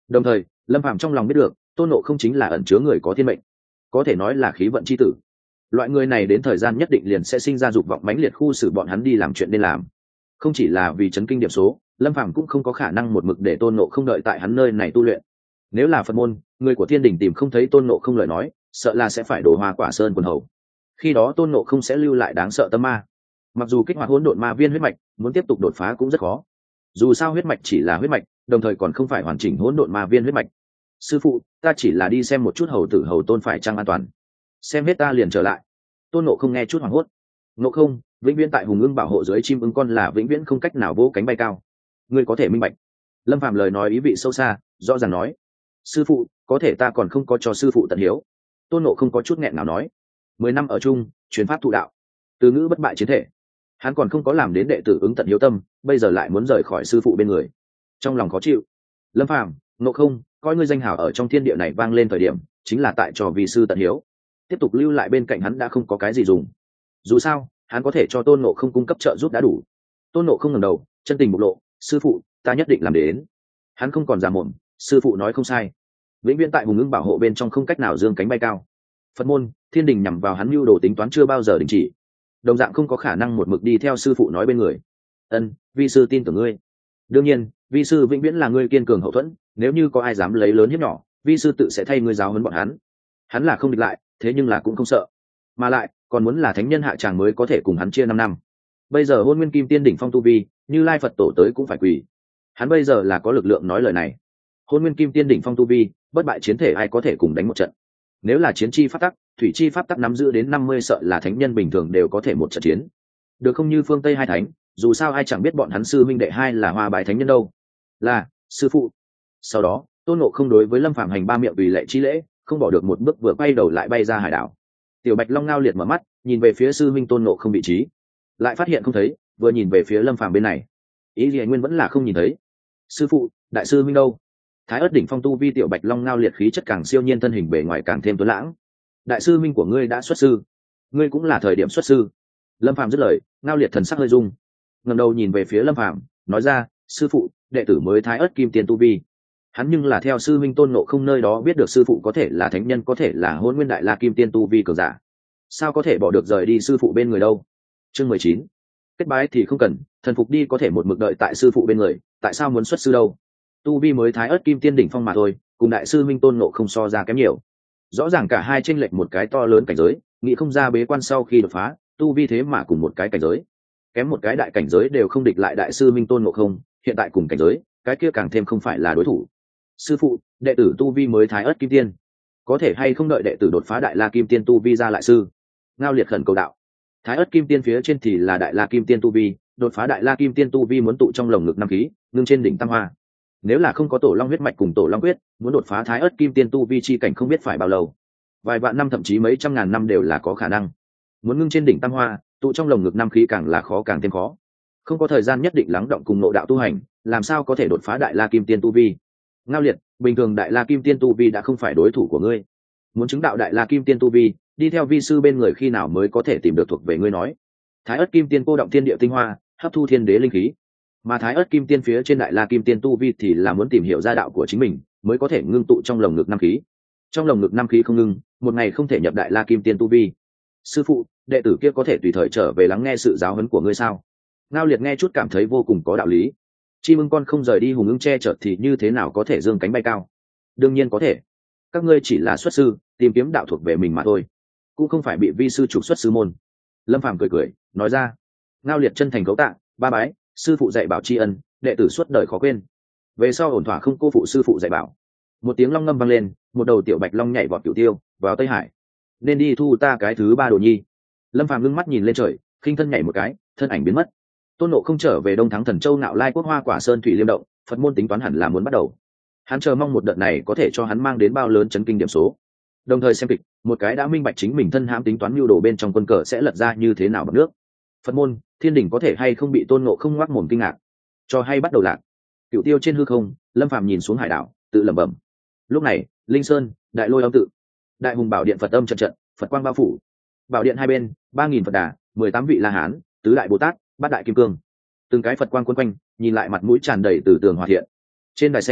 Đồng thời lâm phàm trong lòng biết được tôn nộ không chính là ẩn chứa người có thiên mệnh, có thể nói là khí vận c h i tử. Loại người này đến thời gian nhất định liền sẽ sinh ra dục vọng mãnh liệt khu xử bọn hắn đi làm chuyện nên làm. Không chỉ là vì chấn kinh điểm số, lâm phàm cũng không có khả năng một mực để tôn nộ không đợi tại hắn nơi này tu luyện. Nếu là Phật môn, người của thiên đình tìm không thấy tôn nộ không lời nói, sợ là sẽ phải đổ hoa quả sơn quần hầu. Khi đó tôn nộ không sẽ lưu lại đáng sợ tâm ma. Mặc dù kích hoạt hỗn độn ma viên huyết mạch muốn tiếp tục đột phá cũng rất khó, dù sao huyết mạch chỉ là huyết mạch, đồng thời còn không phải hoàn chỉnh hỗn độn ma viên huyết mạch. Sư phụ, ta chỉ là đi xem một chút hầu tử hầu tôn phải chăng an toàn, xem hết ta liền trở lại. Tôn nộ không nghe chút hoảng hốt. Nộ không, vĩnh viễn tại hùng ưng bảo hộ dưới chim ưng con là vĩnh viễn không cách nào vỗ cánh bay cao, ngươi có thể minh bạch. Lâm Phàm lời nói ý vị sâu xa, rõ ràng nói. Sư phụ, có thể ta còn không có cho sư phụ tận hiếu. Tôn nộ không có chút nghẹn nào nói. 10 năm ở chung, truyền pháp thụ đạo, từ ngữ bất bại chiến thể, hắn còn không có làm đến đệ tử ứng tận hiếu tâm, bây giờ lại muốn rời khỏi sư phụ bên người, trong lòng khó chịu. Lâm Phàm, Nộ không, coi ngươi danh hào ở trong thiên địa này vang lên thời điểm, chính là tại cho vì sư tận hiếu. Tiếp tục lưu lại bên cạnh hắn đã không có cái gì dùng. Dù sao, hắn có thể cho tôn nộ không cung cấp trợ giúp đã đủ. Tôn nộ không ngẩng đầu, chân tình bộc lộ. Sư phụ, ta nhất định làm đến. Hắn không còn giả mồm, sư phụ nói không sai. Vĩnh viễn tại hùng ưng bảo hộ bên trong không cách nào dương cánh bay cao. Phật môn, thiên đình nhằm vào hắn mưu đồ tính toán chưa bao giờ đình chỉ, đồng dạng không có khả năng một mực đi theo sư phụ nói bên người. Ân, vi sư tin tưởng ngươi. Đương nhiên, vi sư vĩnh viễn là ngươi kiên cường hậu thuẫn, nếu như có ai dám lấy lớn hiếp nhỏ, vi sư tự sẽ thay ngươi giáo huấn bọn hắn. Hắn là không địch lại, thế nhưng là cũng không sợ, mà lại còn muốn là thánh nhân hạ tràng mới có thể cùng hắn chia 5 năm. Bây giờ hôn nguyên kim tiên đỉnh phong tu vi, như lai Phật tổ tới cũng phải quỳ. Hắn bây giờ là có lực lượng nói lời này. Hôn nguyên kim tiên đỉnh phong tu vi, bất bại chiến thể ai có thể cùng đánh một trận. Nếu là chiến chi pháp tắc, thủy chi pháp tắc nắm giữ đến 50 sợ là thánh nhân bình thường đều có thể một trận chiến. Được không như phương Tây hai thánh, dù sao ai chẳng biết bọn hắn sư minh đệ hai là hoa bài thánh nhân đâu. Là sư phụ. Sau đó tôn ngộ không đối với lâm phạm hành 3 miệng vì lệ chi lễ, không bỏ được một bước, vừa quay đầu lại bay ra hải đảo. Tiểu bạch long ngao liệt mở mắt nhìn về phía sư minh tôn ngộ không vị trí, lại phát hiện không thấy, vừa nhìn về phía lâm phàm bên này, ý gì nguyên vẫn là không nhìn thấy. Sư phụ, đại sư minh đâu? Thái ớt đỉnh phong tu vi tiểu bạch long ngao liệt khí chất càng siêu nhiên, thân hình bề ngoài càng thêm tuấn lãng. Đại sư minh của ngươi đã xuất sư, ngươi cũng là thời điểm xuất sư. Lâm phàm dứt lời, ngao liệt thần sắc hơi rung, ngẩng đầu nhìn về phía lâm phàm nói ra, sư phụ, đệ tử mới thái ớt kim tiên tu vi. Hắn nhưng là theo sư minh tôn ngộ không nơi đó biết được sư phụ có thể là thánh nhân, có thể là hôn nguyên đại la kim tiên tu vi cường giả, sao có thể bỏ được rời đi sư phụ bên người đâu. Chương 19. Kết bái thì không cần, thần phục đi có thể một mực đợi tại sư phụ bên người, tại sao muốn xuất sư đâu? Tu vi mới thái ớt kim tiên đỉnh phong mà thôi, cùng đại sư minh tôn ngộ không so ra kém nhiều. Rõ ràng cả hai chênh lệch một cái to lớn cảnh giới, nghĩ không ra bế quan sau khi đột phá, tu vi thế mà cùng một cái cảnh giới, kém một cái đại cảnh giới đều không địch lại đại sư minh tôn ngộ không, hiện tại cùng cảnh giới, cái kia càng thêm không phải là đối thủ. Sư phụ, đệ tử tu vi mới thái ớt kim tiên, có thể hay không đợi đệ tử đột phá đại la kim tiên tu vi ra lại sư? Ngao liệt khẩn cầu đạo. Thái ớt kim tiên phía trên thì là đại la kim tiên tu vi, đột phá đại la kim tiên tu vi muốn tụ trong lồng ngực 5 khí, ngưng trên đỉnh tam hoa. Nếu là không có tổ long huyết mạch cùng tổ long quyết, muốn đột phá thái ớt kim tiên tu vi chi cảnh không biết phải bao lâu, vài vạn năm thậm chí mấy trăm ngàn năm đều là có khả năng. Muốn ngưng trên đỉnh tam hoa, tụ trong lồng ngực 5 khí càng là khó càng thêm khó. Không có thời gian nhất định lắng động cùng nội đạo tu hành, làm sao có thể đột phá đại la kim tiên tu vi? Ngao liệt, bình thường đại la kim tiên tu vi đã không phải đối thủ của ngươi, muốn chứng đạo đại la kim tiên tu vi, đi theo vi sư bên người khi nào mới có thể tìm được thuộc về ngươi nói. Thái ớt kim tiên cô động thiên địa tinh hoa, hấp thu thiên đế linh khí, mà thái ớt kim tiên phía trên đại la kim tiên tu vi thì là muốn tìm hiểu gia đạo của chính mình mới có thể ngưng tụ trong lồng ngực 5 khí. Trong lồng ngực 5 khí không ngưng, một ngày không thể nhập đại la kim tiên tu vi. Sư phụ, đệ tử kia có thể tùy thời trở về lắng nghe sự giáo huấn của ngươi sao? Ngao liệt nghe chút cảm thấy vô cùng có đạo lý. Chim ưng con không rời đi hùng ưng che chở thì như thế nào có thể dương cánh bay cao? Đương nhiên có thể, các ngươi chỉ là xuất sư tìm kiếm đạo thuộc về mình mà thôi, cũng không phải bị vi sư trục xuất sư môn. Lâm phàm cười cười nói ra. Ngao liệt chân thành cấu tạ, ba bái, sư phụ dạy bảo tri ân, đệ tử suốt đời khó quên, về sau ổn thỏa không cô phụ sư phụ dạy bảo. Một tiếng long ngâm vang lên, một đầu tiểu bạch long nhảy vọt cửu tiêu vào Tây Hải, nên đi thu ta cái thứ 3 đồ nhi. Lâm phàm ngưng mắt nhìn lên trời, khinh thân nhảy một cái, thân ảnh biến mất. Tôn Ngộ không trở về Đông Thắng Thần Châu Nạo Lai Quốc Hoa Quả Sơn Thủy Liêm Động, Phật môn tính toán hẳn là muốn bắt đầu. Hắn chờ mong một đợt này có thể cho hắn mang đến bao lớn chấn kinh điểm số. Đồng thời xem kịch, một cái đã minh bạch chính mình thân hãm tính toán nhu đồ bên trong quân cờ sẽ lật ra như thế nào bằng nước. Phật môn, thiên đình có thể hay không bị Tôn Ngộ không ngoác mồm kinh ngạc. Cho hay bắt đầu lạc. Cửu tiêu trên hư không, Lâm Phàm nhìn xuống hải đảo, tự lẩm bẩm. Lúc này, Linh Sơn, Đại Lôi âm tự, Đại Hùng Bảo Điện Phật âm trận trận, Phật quang bao phủ. Bảo điện hai bên, 3000 Phật Đà, 18 vị La Hán, tứ đại Bồ Tát, bát đại Kim Cương. Từng cái Phật quang quấn quanh, nhìn lại mặt mũi tràn đầy từ tường hòa thiện. Trên đài sen,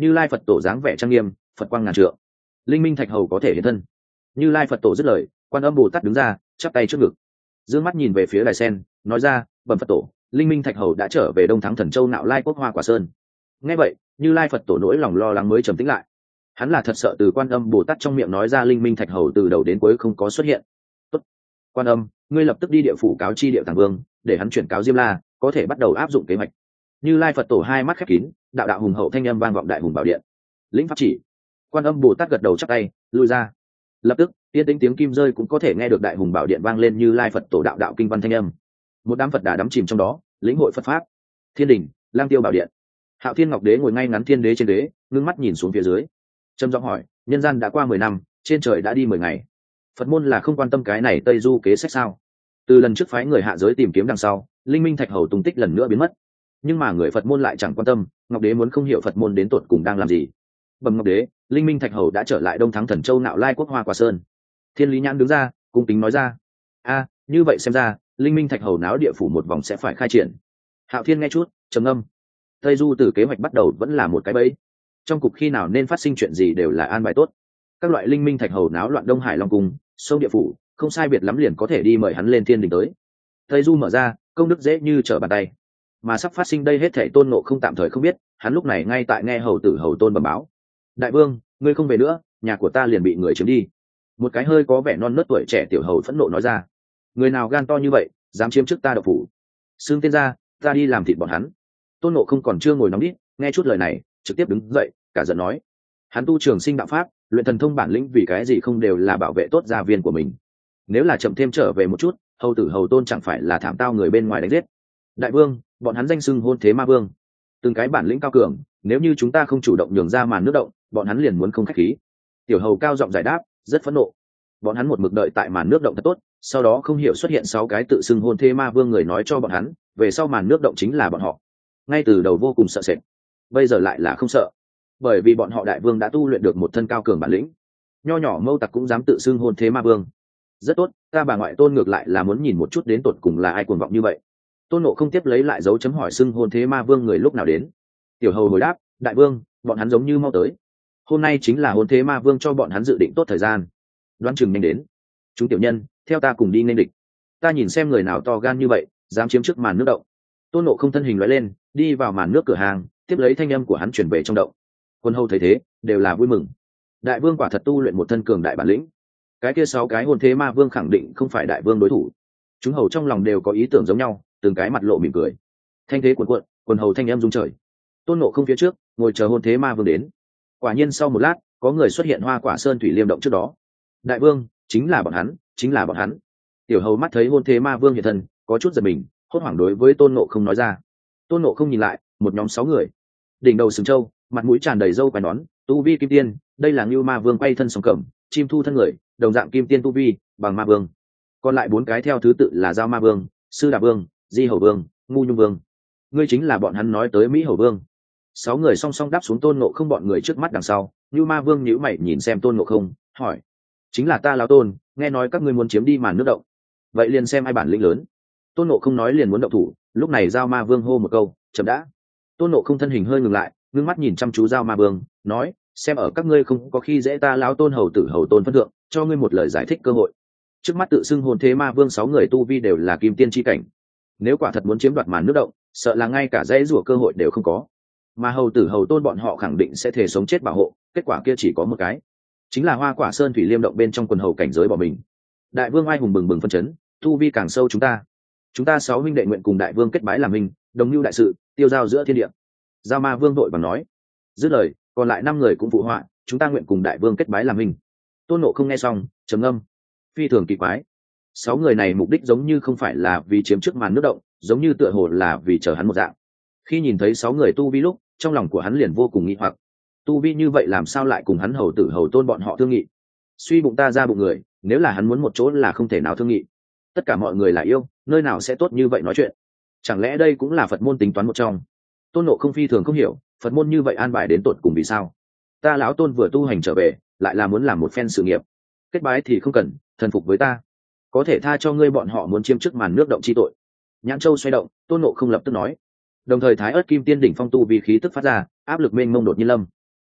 Như Lai Phật tổ dáng vẻ trang nghiêm, Phật quang ngàn trượng, linh minh thạch hầu có thể hiện thân. Như Lai Phật tổ dứt lời, Quan Âm Bồ Tát đứng ra, chắp tay trước ngực, dương mắt nhìn về phía đài sen, nói ra: bẩm Phật tổ, linh minh thạch hầu đã trở về Đông Thắng Thần Châu Nạo Lai Quốc Hoa Quả Sơn. Nghe vậy, Như Lai Phật tổ nỗi lòng lo lắng mới trầm tĩnh lại. Hắn là thật sợ từ Quan Âm Bồ Tát trong miệng nói ra linh minh thạch hầu từ đầu đến cuối không có xuất hiện. Tốt, Quan Âm, ngươi lập tức đi địa phủ cáo chi Điệu Tàng Vương, để hắn chuyển cáo Diêm La, có thể bắt đầu áp dụng kế hoạch. Như Lai Phật tổ hai mắt khép kín, đạo đạo hùng hậu thanh âm vang vọng đại hùng bảo điện. Lĩnh pháp chỉ. Quan Âm Bồ Tát gật đầu chắp tay, lui ra. Lập tức, yên tĩnh tiếng kim rơi cũng có thể nghe được đại hùng bảo điện vang lên Như Lai Phật tổ đạo đạo kinh văn thanh âm. Một đám Phật đà đắm chìm trong đó, lĩnh hội Phật pháp. Thiên đình, Lang Tiêu bảo điện. Hạo Thiên Ngọc Đế ngồi ngay ngắn thiên đế trên đế, ngưng mắt nhìn xuống phía dưới, trầm giọng hỏi: nhân gian đã qua 10 năm, trên trời đã đi 10 ngày, Phật môn là không quan tâm cái này Tây Du kế sách sao? Từ lần trước phái người hạ giới tìm kiếm đằng sau, linh minh thạch hầu tung tích lần nữa biến mất, nhưng mà người Phật môn lại chẳng quan tâm. Ngọc Đế muốn không hiểu Phật môn đến tột cùng đang làm gì. Bẩm Ngọc Đế, linh minh thạch hầu đã trở lại Đông Thắng Thần Châu Nạo Lai Quốc Hoa Quả Sơn. Thiên Lý Nhãn đứng ra, cung kính nói ra: a, như vậy xem ra linh minh thạch hầu náo địa phủ một vòng sẽ phải khai triển. Hạo Thiên nghe chút, trầm ngâm. Tây Du từ kế hoạch bắt đầu vẫn là một cái bẫy, trong cục khi nào nên phát sinh chuyện gì đều là an bài tốt. Các loại linh minh thạch hầu náo loạn Đông Hải Long Cung, sông địa phủ, không sai biệt lắm liền có thể đi mời hắn lên thiên đình tới. Tây Du mở ra, công đức dễ như trở bàn tay. Mà sắp phát sinh đây hết thảy Tôn Ngộ không tạm thời không biết, hắn lúc này ngay tại nghe hầu tử hầu tôn bẩm báo: đại vương, ngươi không về nữa, nhà của ta liền bị người chiếm đi. Một cái hơi có vẻ non nớt tuổi trẻ tiểu hầu phẫn nộ nói ra: người nào gan to như vậy, dám chiếm trước ta độc phủ? Xưng tên ra, ta đi làm thịt bọn hắn. Tôn Ngộ không còn chưa ngồi nóng đít, nghe chút lời này, trực tiếp đứng dậy, cả giận nói: hắn tu trường sinh đạo pháp, luyện thần thông bản lĩnh, vì cái gì không đều là bảo vệ tốt gia viên của mình? Nếu là chậm thêm trở về một chút, hầu tử hầu tôn chẳng phải là thảm tao người bên ngoài đánh giết? Đại vương, bọn hắn danh xưng hôn thế ma vương, từng cái bản lĩnh cao cường, nếu như chúng ta không chủ động nhường ra màn nước động, bọn hắn liền muốn không khách khí. Tiểu hầu cao giọng giải đáp, rất phẫn nộ. Bọn hắn một mực đợi tại màn nước động thật tốt, sau đó không hiểu xuất hiện 6 cái tự xưng hôn thế ma vương người nói cho bọn hắn, về sau màn nước động chính là bọn họ. Ngay từ đầu vô cùng sợ sệt, bây giờ lại là không sợ, bởi vì bọn họ đại vương đã tu luyện được một thân cao cường bản lĩnh. Nho nhỏ mâu tặc cũng dám tự xưng hôn thế ma vương. Rất tốt, ta bà ngoại Tôn ngược lại là muốn nhìn một chút đến tột cùng là ai cuồng vọng như vậy. Tôn Ngộ không tiếp lấy lại dấu chấm hỏi xưng hôn thế ma vương người lúc nào đến. Tiểu hầu hồi đáp: đại vương, bọn hắn giống như mau tới. Hôm nay chính là hôn thế ma vương cho bọn hắn dự định tốt thời gian, đoán chừng nhanh đến. Chúng tiểu nhân, theo ta cùng đi nên địch. Ta nhìn xem người nào to gan như vậy, dám chiếm trước màn nước động. Tôn Ngộ không thân hình lóe lên, đi vào màn nước cửa hàng, tiếp lấy thanh âm của hắn chuyển về trong động. Quân hầu thấy thế, đều là vui mừng. Đại vương quả thật tu luyện một thân cường đại bản lĩnh. Cái kia 6 cái hôn thế ma vương khẳng định không phải đại vương đối thủ. Chúng hầu trong lòng đều có ý tưởng giống nhau, từng cái mặt lộ mỉm cười. Thanh thế cuộn cuộn, quần hầu thanh âm rung trời. Tôn Ngộ không phía trước, ngồi chờ hôn thế ma vương đến. Quả nhiên sau một lát, có người xuất hiện Hoa Quả Sơn thủy liêm động trước đó. Đại vương, chính là bọn hắn, chính là bọn hắn. Tiểu hầu mắt thấy hôn thế ma vương hiện thân, có chút giật mình, hốt hoảng đối với Tôn Ngộ không nói ra. Tôn Ngộ không nhìn lại, một nhóm 6 người, đỉnh đầu sừng trâu, mặt mũi tràn đầy râu quai nón, tu vi kim tiên. Đây là Ngưu Ma Vương quay thân song cẩm, chim thu thân người, đồng dạng kim tiên tu vi, bằng Ma Vương. Còn lại 4 cái theo thứ tự là Giao Ma Vương, Sư Đà Vương, Di Hầu Vương, Ngu Nhung Vương. Ngươi chính là bọn hắn nói tới Mỹ Hầu Vương. 6 người song song đáp xuống Tôn Ngộ không bọn người trước mắt đằng sau. Ngưu Ma Vương nhíu mày nhìn xem Tôn Ngộ không, hỏi: chính là ta lão Tôn, nghe nói các ngươi muốn chiếm đi màn nước động, vậy liền xem ai bản lĩnh lớn. Tôn Ngộ không nói liền muốn động thủ, lúc này Giao Ma Vương hô một câu: chậm đã. Tôn Ngộ không thân hình hơi ngừng lại, ngưng mắt nhìn chăm chú Giao Ma Vương, nói: xem ở các ngươi không có khi dễ ta lão Tôn hầu tử hầu tôn phân thượng, cho ngươi một lời giải thích cơ hội. Trước mắt tự xưng hồn thế ma vương 6 người tu vi đều là kim tiên chi cảnh, nếu quả thật muốn chiếm đoạt màn nước động, sợ là ngay cả dãy rủa cơ hội đều không có. Mà hầu tử hầu tôn bọn họ khẳng định sẽ thể sống chết bảo hộ, kết quả kia chỉ có một cái, chính là Hoa Quả Sơn thủy liêm động bên trong quần hầu cảnh giới bỏ mình. Đại vương ai hùng bừng bừng phân chấn, tu vi càng sâu chúng ta 6 huynh đệ nguyện cùng đại vương kết bái làm minh, đồng mưu đại sự, tiêu giao giữa thiên địa. Giao Ma Vương vội vàng nói. Dứt lời, còn lại 5 người cũng phụ họa: chúng ta nguyện cùng đại vương kết bái làm minh. Tôn Ngộ không nghe xong, trầm ngâm, phi thường kỳ quái. 6 người này mục đích giống như không phải là vì chiếm trước màn nước động, giống như tựa hồ là vì chờ hắn một dạng. Khi nhìn thấy 6 người tu vi lúc, trong lòng của hắn liền vô cùng nghi hoặc. Tu vi như vậy làm sao lại cùng hắn hầu tử hầu tôn bọn họ thương nghị? Suy bụng ta ra bụng người, nếu là hắn muốn một chỗ là không thể nào thương nghị. Tất cả mọi người là yêu, nơi nào sẽ tốt như vậy nói chuyện? Chẳng lẽ đây cũng là Phật môn tính toán một trong? Tôn Ngộ không phi thường không hiểu, Phật môn như vậy an bài đến tột cùng vì sao? Ta lão Tôn vừa tu hành trở về, lại là muốn làm một phen sự nghiệp. Kết bái thì không cần, thần phục với ta, có thể tha cho ngươi bọn họ muốn chiếm chức màn nước động chi tội. Nhãn châu xoay động, Tôn Ngộ không lập tức nói. Đồng thời Thái Ức Kim Tiên đỉnh phong tu vì khí tức phát ra, áp lực mênh mông đột nhiên lâm.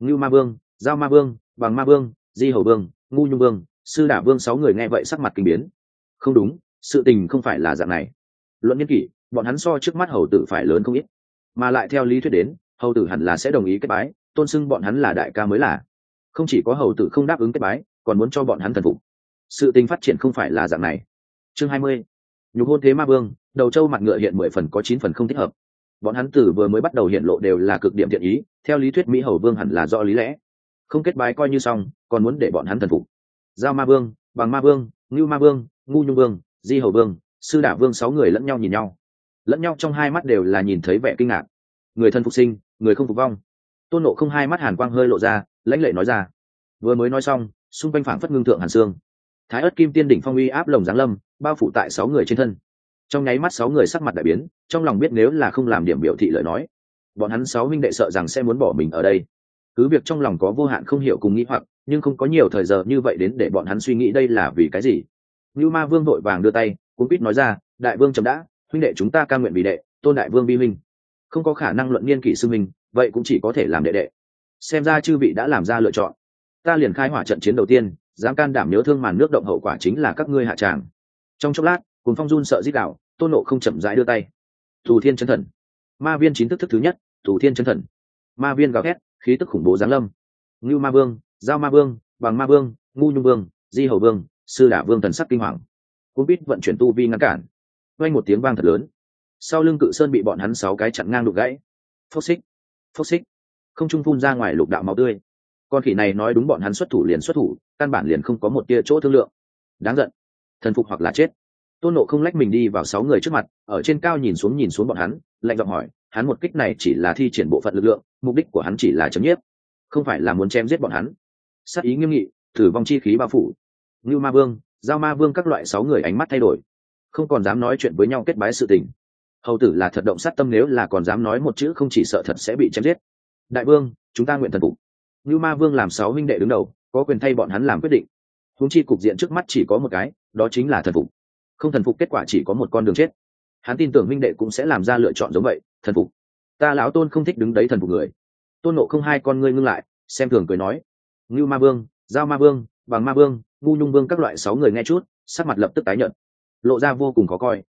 Ngưu Ma Vương, Giao Ma Vương, Bằng Ma Vương, Di Hầu Vương, Ngu Nhung Vương, Sư Đả Vương 6 người nghe vậy sắc mặt kinh biến. Không đúng, sự tình không phải là dạng này. Luận niên kỷ, bọn hắn so trước mắt hầu tử phải lớn không ít, mà lại theo lý thuyết đến, hầu tử hẳn là sẽ đồng ý kết bái, tôn xưng bọn hắn là đại ca mới là. Không chỉ có hầu tử không đáp ứng kết bái, còn muốn cho bọn hắn thần phục. Sự tình phát triển không phải là dạng này. Chương 20. Nhục hôn thế ma vương, đầu trâu mặt ngựa hiện 10 phần có 9 phần không thích hợp. Bọn hắn tử vừa mới bắt đầu hiện lộ đều là cực điểm thiện ý, theo lý thuyết Mỹ hầu vương hẳn là rõ lý lẽ. Không kết bái coi như xong, còn muốn để bọn hắn thần phục. Giao Ma Vương, Bằng Ma Vương, Ngưu Ma Vương, Ngu Nhung Vương, Di Hầu Vương, Sư Đả Vương 6 người lẫn nhau nhìn nhau. Lẫn nhau trong hai mắt đều là nhìn thấy vẻ kinh ngạc. Người thân phục sinh, người không phục vong. Tôn Nộ không hai mắt hàn quang hơi lộ ra, lãnh lệ nói ra. Vừa mới nói xong, xung quanh phảng phất ngưng thượng hàn xương. Thái Ức Kim Tiên đỉnh phong uy áp lồng giáng lâm, bao phủ tại 6 người trên thân. Trong nháy mắt 6 người sắc mặt đại biến, trong lòng biết nếu là không làm điểm biểu thị lời nói, bọn hắn 6 huynh đệ sợ rằng sẽ muốn bỏ mình ở đây. Cứ việc trong lòng có vô hạn không hiểu cùng nghĩ hoặc, nhưng không có nhiều thời giờ như vậy đến để bọn hắn suy nghĩ đây là vì cái gì. Như Ma Vương vội vàng đưa tay, cuống quýt nói ra, đại vương chấm đã, huynh đệ chúng ta cam nguyện vì đệ, tôn đại vương vi huynh. Không có khả năng luận niên kỷ sư huynh, vậy cũng chỉ có thể làm đệ đệ. Xem ra chư vị đã làm ra lựa chọn, ta liền khai hỏa trận chiến đầu tiên, dám can đảm nhớ thương màn nước động hậu quả chính là các ngươi hạ tràng. Trong chốc lát, cùng phong run sợ rít đảo, Tôn Nộ không chậm rãi đưa tay. Thủ Thiên Chân Thần, Ma Viên chín thức thứ nhất, Thủ Thiên Chân Thần. Ma viên gào thét, khí tức khủng bố giáng lâm. Ngưu Ma Vương, Giao Ma Vương, Bằng Ma Vương, Ngu Nhung Vương, Di Hầu Vương, Sư Đả Vương thần sắc kinh hoàng. Cung Bít vận chuyển tu vi ngăn cản. Vang một tiếng vang thật lớn. Sau lưng Cự Sơn bị bọn hắn 6 cái chặn ngang đục gãy. Phốc xích, phốc xích. Không trung phun ra ngoài lục đạo máu tươi. Con khỉ này nói đúng bọn hắn xuất thủ liền xuất thủ, căn bản liền không có một tia chỗ thương lượng. Đáng giận. Thần phục hoặc là chết. Tôn Nộ không lách mình đi vào 6 người trước mặt, ở trên cao nhìn xuống bọn hắn, lạnh giọng hỏi, hắn một kích này chỉ là thi triển bộ phận lực lượng, mục đích của hắn chỉ là chấm nhiếp, không phải là muốn chém giết bọn hắn. Sát ý nghiêm nghị, thử vong chi khí bao phủ. Ngưu Ma Vương, Giao Ma Vương các loại 6 người ánh mắt thay đổi, không còn dám nói chuyện với nhau kết bái sự tình. Hầu tử là thật động sát tâm, nếu là còn dám nói một chữ không chỉ sợ thật sẽ bị chém giết. Đại vương, chúng ta nguyện thần phục. Ngưu Ma Vương làm 6 huynh đệ đứng đầu, có quyền thay bọn hắn làm quyết định. Huống chi cục diện trước mắt chỉ có một cái, đó chính là thần phục. Không thần phục kết quả chỉ có một con đường chết. Hắn tin tưởng huynh đệ cũng sẽ làm ra lựa chọn giống vậy, thần phục. Ta lão Tôn không thích đứng đấy thần phục người. Tôn Nộ không hai con ngươi ngưng lại, xem thường cười nói. Ngưu Ma Vương, Giao Ma Vương, Bằng Ma Vương, Ngu Nhung Vương các loại 6 người nghe chút, sắc mặt lập tức tái nhợt, lộ ra vô cùng khó coi.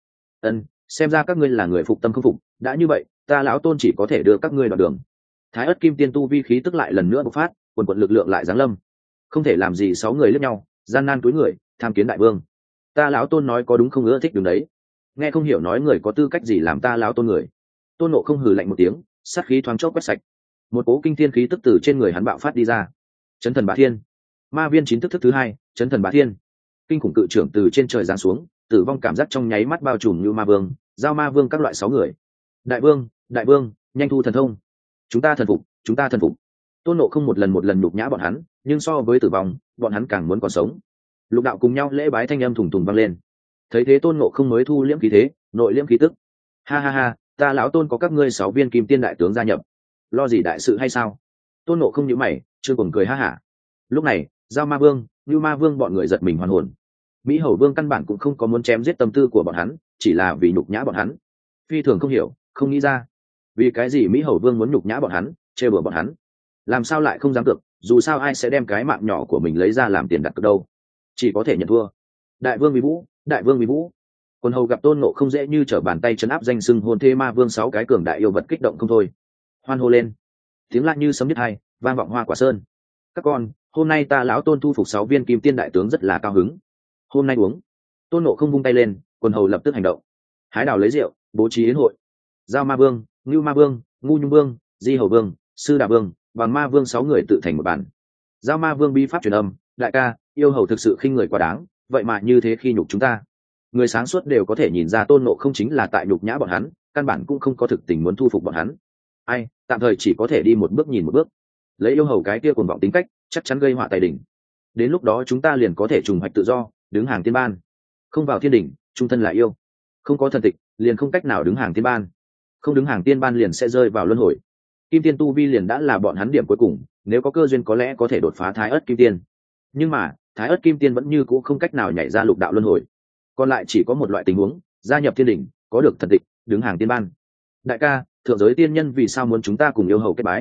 Xem ra các ngươi là người phục tâm không phục, đã như vậy, ta lão Tôn chỉ có thể đưa các ngươi đoạn đường. Thái Ức Kim Tiên tu vi khí tức lại lần nữa bộc phát, quần quần lực lượng lại giáng lâm. Không thể làm gì 6 người liếc nhau, gian nan cúi người, tham kiến đại vương. Ta lão Tôn nói có đúng không, ưa thích đứng đấy. Nghe không hiểu nói người có tư cách gì làm ta lão Tôn người. Tôn Nộ không hừ lạnh một tiếng, sát khí thoáng chốc quét sạch. Một cỗ kinh thiên khí tức từ trên người hắn bạo phát đi ra. Chấn thần bá thiên. Ma viên chín thức thứ 2, chấn thần bá thiên. Kinh khủng cự trưởng từ trên trời giáng xuống, tử vong cảm giác trong nháy mắt bao trùm như Ma Vương, Giao Ma Vương các loại 6 người. Đại vương, nhanh thu thần thông. Chúng ta thần phục. Tôn Nộ không một lần nhục nhã bọn hắn, nhưng so với tử vong, bọn hắn càng muốn còn sống. Lục đạo cùng nhau lễ bái thanh âm thùng thùng vang lên. Thấy thế Tôn Nộ không mới thu liễm khí thế, nội liễm khí tức. Ha, ta lão Tôn có các ngươi 6 viên kim tiên đại tướng gia nhập, lo gì đại sự hay sao? Tôn Nộ không nhíu mày, Trương Cuồng cười ha hả. Lúc này, Giao Ma Vương, Ngưu Ma Vương bọn người giật mình hoàn hồn. Mỹ Hầu Vương căn bản cũng không có muốn chém giết tâm tư của bọn hắn, chỉ là vì nhục nhã bọn hắn. Phi thường không hiểu, không nghĩ ra, vì cái gì Mỹ Hầu Vương muốn nhục nhã bọn hắn, trêu đùa bọn hắn. Làm sao lại không dám cược, dù sao ai sẽ đem cái mạng nhỏ của mình lấy ra làm tiền đặt cược đâu. Chỉ có thể nhận thua. Đại vương vì vũ. Quân hầu gặp Tôn Nộ không dễ như trở bàn tay trấn áp danh xưng hôn thế ma vương 6 cái cường đại yêu vật, kích động không thôi, hoan hô lên. Tiếng la như sấm nhất hai, vang vọng Hoa Quả Sơn. Các con, hôm nay ta lão Tôn thu phục 6 viên kim tiên đại tướng rất là cao hứng. Hôm nay uống. Tôn Nộ không vung tay lên, quân hầu lập tức hành động. Hái đào lấy rượu, bố trí yến hội. Giao Ma Vương, Ngưu Ma Vương, Ngu Nhung Vương, Di Hầu Vương, Sư Đà Vương, Bằng Ma Vương 6 người tự thành một bàn. Giao Ma Vương bi pháp truyền âm, đại ca, yêu hầu thực sự khinh người quá đáng, vậy mà như thế khi nhục chúng ta. Người sáng suốt đều có thể nhìn ra Tôn Nộ không chính là tại nhục nhã bọn hắn, căn bản cũng không có thực tình muốn thu phục bọn hắn. Ai, tạm thời chỉ có thể đi một bước nhìn một bước. Lấy yêu hầu cái kia cuồng vọng tính cách, chắc chắn gây họa tài đỉnh. Đến lúc đó chúng ta liền có thể trùng hoạch tự do, đứng hàng tiên ban. Không vào thiên đỉnh, trung thân là yêu. Không có thần tịch, liền không cách nào đứng hàng tiên ban. Không đứng hàng tiên ban liền sẽ rơi vào luân hồi. Kim tiên tu vi liền đã là bọn hắn điểm cuối cùng, nếu có cơ duyên có lẽ có thể đột phá Thái Ức Kim Tiên. Nhưng mà, Thái Ức Kim Tiên vẫn như cũ không cách nào nhảy ra lục đạo luân hồi. Còn lại chỉ có một loại tình huống, gia nhập thiên đỉnh, có được thần tịch, đứng hàng tiên ban. Đại ca, thượng giới tiên nhân vì sao muốn chúng ta cùng yêu hầu kết bái?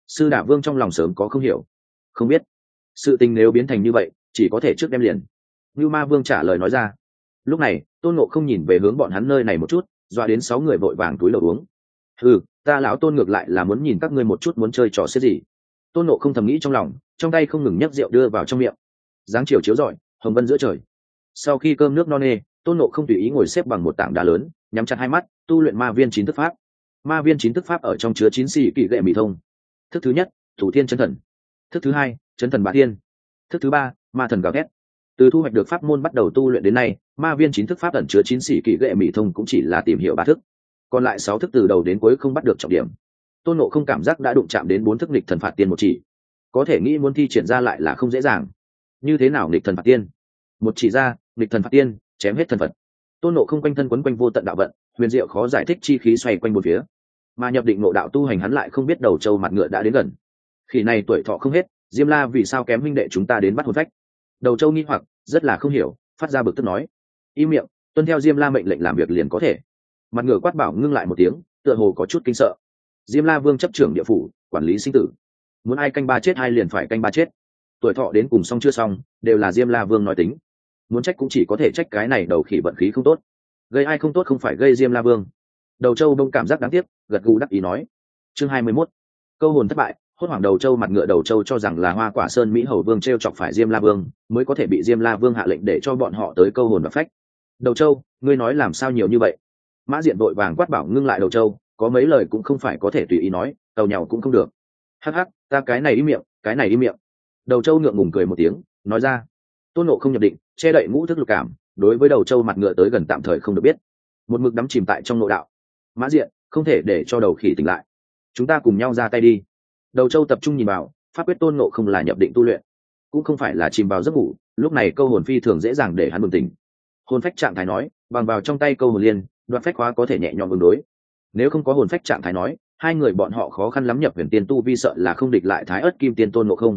Sư Đả Vương trong lòng sớm có không hiểu, không biết sự tình nếu biến thành như vậy chỉ có thể trước đem liền. Như Ma Vương trả lời nói ra. Lúc này Tôn Ngộ không nhìn về hướng bọn hắn nơi này một chút, dọa đến 6 người vội vàng túi lầu uống. Ta lão Tôn ngược lại là muốn nhìn các ngươi một chút muốn chơi trò xếp gì. Tôn Ngộ không thầm nghĩ trong lòng, trong tay không ngừng nhấc rượu đưa vào trong miệng. Dáng chiều chiếu rọi, hồng vân giữa trời. Sau khi cơm nước no nê, Tôn Ngộ không tùy ý ngồi xếp bằng một tảng đá lớn, nhắm chặt hai mắt tu luyện ma viên 9 thức pháp. Ma viên 9 thức pháp ở trong chứa 9 xì kỵ gệ mị thông. Thức thứ nhất, thủ thiên chân thần. Thức thứ hai, chân thần bá thiên. Thức thứ ba, ma thần gào thét. Từ thu hoạch được pháp môn bắt đầu tu luyện đến nay, ma viên 9 thức pháp ẩn chứa 9 xì kỵ gệ mị thông cũng chỉ là tìm hiểu 3 thức, còn lại 6 thức từ đầu đến cuối không bắt được trọng điểm. Tôn Ngộ không cảm giác đã đụng chạm đến 4 thức nghịch thần phạt tiên một chỉ, có thể nghĩ muốn thi triển ra lại là không dễ dàng. Như thế nào nghịch thần phạt tiên? Một chỉ ra, nghịch thần phạt tiên, chém hết thần phật. Tôn Ngộ không quanh thân quấn quanh vô tận đạo vận, huyền diệu khó giải thích chi khí xoay quanh bốn phía, mà nhập định ngộ đạo tu hành hắn lại không biết đầu trâu mặt ngựa đã đến gần. Khi này tuổi thọ không hết, Diêm La vì sao kém huynh đệ chúng ta đến bắt hồn phách? Đầu trâu nghi hoặc, rất là không hiểu, phát ra bực tức nói: im miệng, tuân theo Diêm La mệnh lệnh làm việc liền có thể. Mặt ngựa quát bảo ngưng lại một tiếng, tựa hồ có chút kinh sợ. Diêm La Vương chấp trưởng địa phủ, quản lý sinh tử, muốn ai canh ba chết ai liền phải canh ba chết. Tuổi thọ đến cùng xong chưa xong, đều là Diêm La Vương nói tính. Muốn trách cũng chỉ có thể trách cái này đầu khỉ vận khí không tốt. Gây ai không tốt không phải gây Diêm La Vương. Đầu trâu đông cảm giác đáng tiếc, gật gù đắc ý nói. Chương 21. Câu hồn thất bại. Hốt hoảng đầu trâu mặt ngựa đầu trâu cho rằng là Hoa Quả Sơn Mỹ Hầu Vương trêu chọc phải Diêm La Vương, mới có thể bị Diêm La Vương hạ lệnh để cho bọn họ tới câu hồn và phách. Đầu trâu, ngươi nói làm sao nhiều như vậy? Mã Diện vội vàng quát bảo ngưng lại đầu trâu, có mấy lời cũng không phải có thể tùy ý nói, tàu nhàu cũng không được. Hắc hắc, ta cái này im miệng, cái này im miệng. Đầu trâu ngượng ngùng cười một tiếng, nói ra. Tôn Ngộ không nhập định, che đậy ngũ thức lục cảm, đối với đầu trâu mặt ngựa tới gần tạm thời không được biết, một mực đắm chìm tại trong nội đạo. Mã Diện, không thể để cho đầu khỉ tỉnh lại, chúng ta cùng nhau ra tay đi. Đầu trâu tập trung nhìn vào, pháp quyết Tôn Ngộ không là nhập định tu luyện, cũng không phải là chìm vào giấc ngủ, lúc này câu hồn phi thường dễ dàng để hắn bừng tỉnh. Hồn phách trạng thái nói, bằng vào trong tay câu hồn liên, đoạt phách khóa có thể nhẹ nhõm ứng đối. Nếu không có hồn phách trạng thái nói, hai người bọn họ khó khăn lắm nhập huyền tiên tu vi, sợ là không địch lại Thái Ức Kim Tiên Tôn Ngộ không.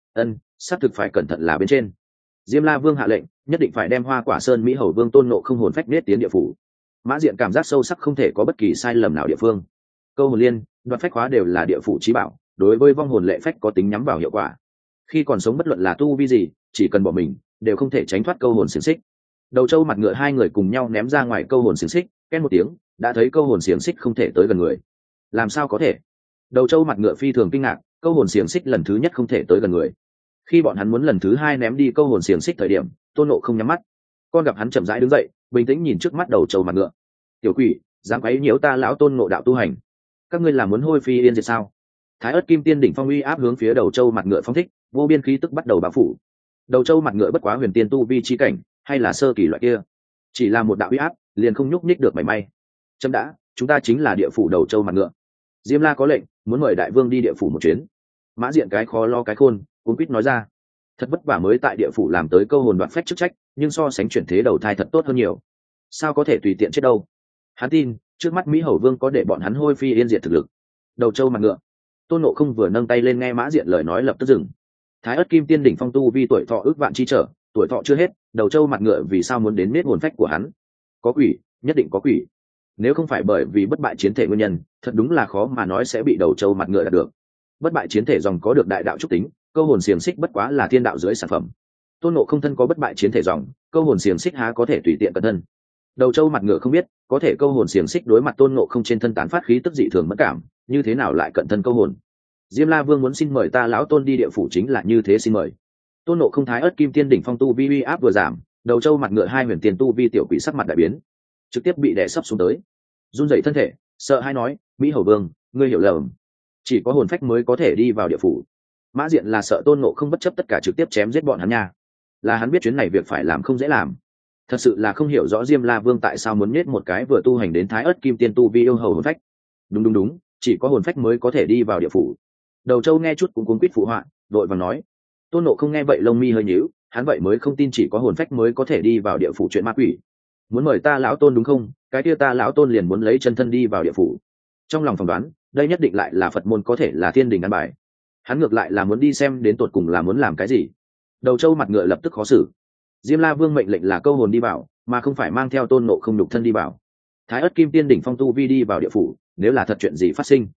Xác thực phải cẩn thận là bên trên. Diêm La Vương hạ lệnh, nhất định phải đem Hoa Quả Sơn Mỹ Hầu Vương Tôn Ngộ không hồn phách nết tiến địa phủ. Mã Diện cảm giác sâu sắc không thể có bất kỳ sai lầm nào địa phương. Câu hồn liên, đoạt phách khóa đều là địa phủ chí bảo, đối với vong hồn lệ phách có tính nhắm vào hiệu quả. Khi còn sống bất luận là tu vi gì, chỉ cần bỏ mình, đều không thể tránh thoát câu hồn xiềng xích. Đầu trâu mặt ngựa hai người cùng nhau ném ra ngoài câu hồn xiềng xích, két một tiếng, đã thấy câu hồn xiềng xích không thể tới gần người. Làm sao có thể? Đầu trâu mặt ngựa phi thường kinh ngạc, câu hồn xiềng xích lần thứ nhất không thể tới gần người. Khi bọn hắn muốn lần thứ hai ném đi câu hồn xiềng xích thời điểm, Tôn Ngộ không nhắm mắt. Con gặp hắn chậm rãi đứng dậy, bình tĩnh nhìn trước mắt đầu trâu mặt ngựa. Tiểu quỷ, dám quấy nhiễu ta lão Tôn Ngộ đạo tu hành, các ngươi là muốn hôi phi yên diệt sao? Thái Ức Kim Tiên đỉnh phong uy áp hướng phía đầu trâu mặt ngựa phóng thích, vô biên khí tức bắt đầu bao phủ. Đầu trâu mặt ngựa bất quá huyền tiên tu vi chi cảnh, hay là sơ kỳ loại kia, chỉ là một đạo uy áp, liền không nhúc nhích được mảy may. Chấm đã, chúng ta chính là địa phủ đầu trâu mặt ngựa. Diêm La có lệnh, muốn mời đại vương đi địa phủ một chuyến. Mã Diện cái khó lo cái khôn, cuống quýt nói ra. Thật vất vả mới tại địa phủ làm tới câu hồn đoạt phách chức trách, nhưng so sánh chuyển thế đầu thai thật tốt hơn nhiều. Sao có thể tùy tiện chết đâu? Hắn tin, trước mắt Mỹ Hầu Vương có để bọn hắn hôi phi yên diệt thực lực. Đầu trâu mặt ngựa. Tôn Ngộ không vừa nâng tay lên nghe Mã Diện lời nói lập tức dừng. Thái Ức Kim Tiên đỉnh phong tu vi tuổi thọ ước vạn chi trở, tuổi thọ chưa hết, đầu trâu mặt ngựa vì sao muốn đến nết hồn phách của hắn? Có quỷ, nhất định có quỷ. Nếu không phải bởi vì bất bại chiến thể nguyên nhân, thật đúng là khó mà nói sẽ bị đầu trâu mặt ngựa đạt được. Bất bại chiến thể dòng có được đại đạo trúc tính, câu hồn xiềng xích bất quá là thiên đạo dưới sản phẩm. Tôn Ngộ không thân có bất bại chiến thể dòng, câu hồn xiềng xích há có thể tùy tiện cẩn thân. Đầu trâu mặt ngựa không biết, có thể câu hồn xiềng xích đối mặt Tôn Ngộ không trên thân tán phát khí tức dị thường mất cảm, như thế nào lại cẩn thân câu hồn? Diêm La Vương muốn xin mời ta lão Tôn đi địa phủ chính là như thế xin mời. Tôn Ngộ không Thái Ức Kim Tiên đỉnh phong tu vi uy áp vừa giảm, đầu trâu mặt ngựa hai huyền tiền tu vi tiểu quỷ sắc mặt đại biến, trực tiếp bị đè sấp xuống tới, run rẩy thân thể, sợ hãi nói: Mỹ Hầu Vương, ngươi hiểu lầm, chỉ có hồn phách mới có thể đi vào địa phủ. Mã Diện là sợ Tôn Ngộ không bất chấp tất cả trực tiếp chém giết bọn hắn nha, là hắn biết chuyến này việc phải làm không dễ làm, thật sự là không hiểu rõ Diêm La Vương tại sao muốn nhét một cái vừa tu hành đến Thái Ức Kim Tiên tu vi yêu hầu hồn phách. Đúng, chỉ có hồn phách mới có thể đi vào địa phủ. Đầu trâu nghe chút cũng cuống quýt phụ họa, đội vàng nói. Tôn Ngộ không nghe vậy lông mi hơi nhíu, hắn vậy mới không tin chỉ có hồn phách mới có thể đi vào địa phủ chuyện ma quỷ. Muốn mời ta lão Tôn đúng không? Cái kia ta lão Tôn liền muốn lấy chân thân đi vào địa phủ. Trong lòng phỏng đoán, đây nhất định lại là Phật môn, có thể là thiên đình ăn bài. Hắn ngược lại là muốn đi xem đến tột cùng là muốn làm cái gì. Đầu trâu mặt ngựa lập tức khó xử. Diêm La Vương mệnh lệnh là câu hồn đi vào, mà không phải mang theo Tôn Ngộ không nhục thân đi vào. Thái Ức Kim Tiên đỉnh phong tu vi đi vào địa phủ, nếu là thật chuyện gì phát sinh,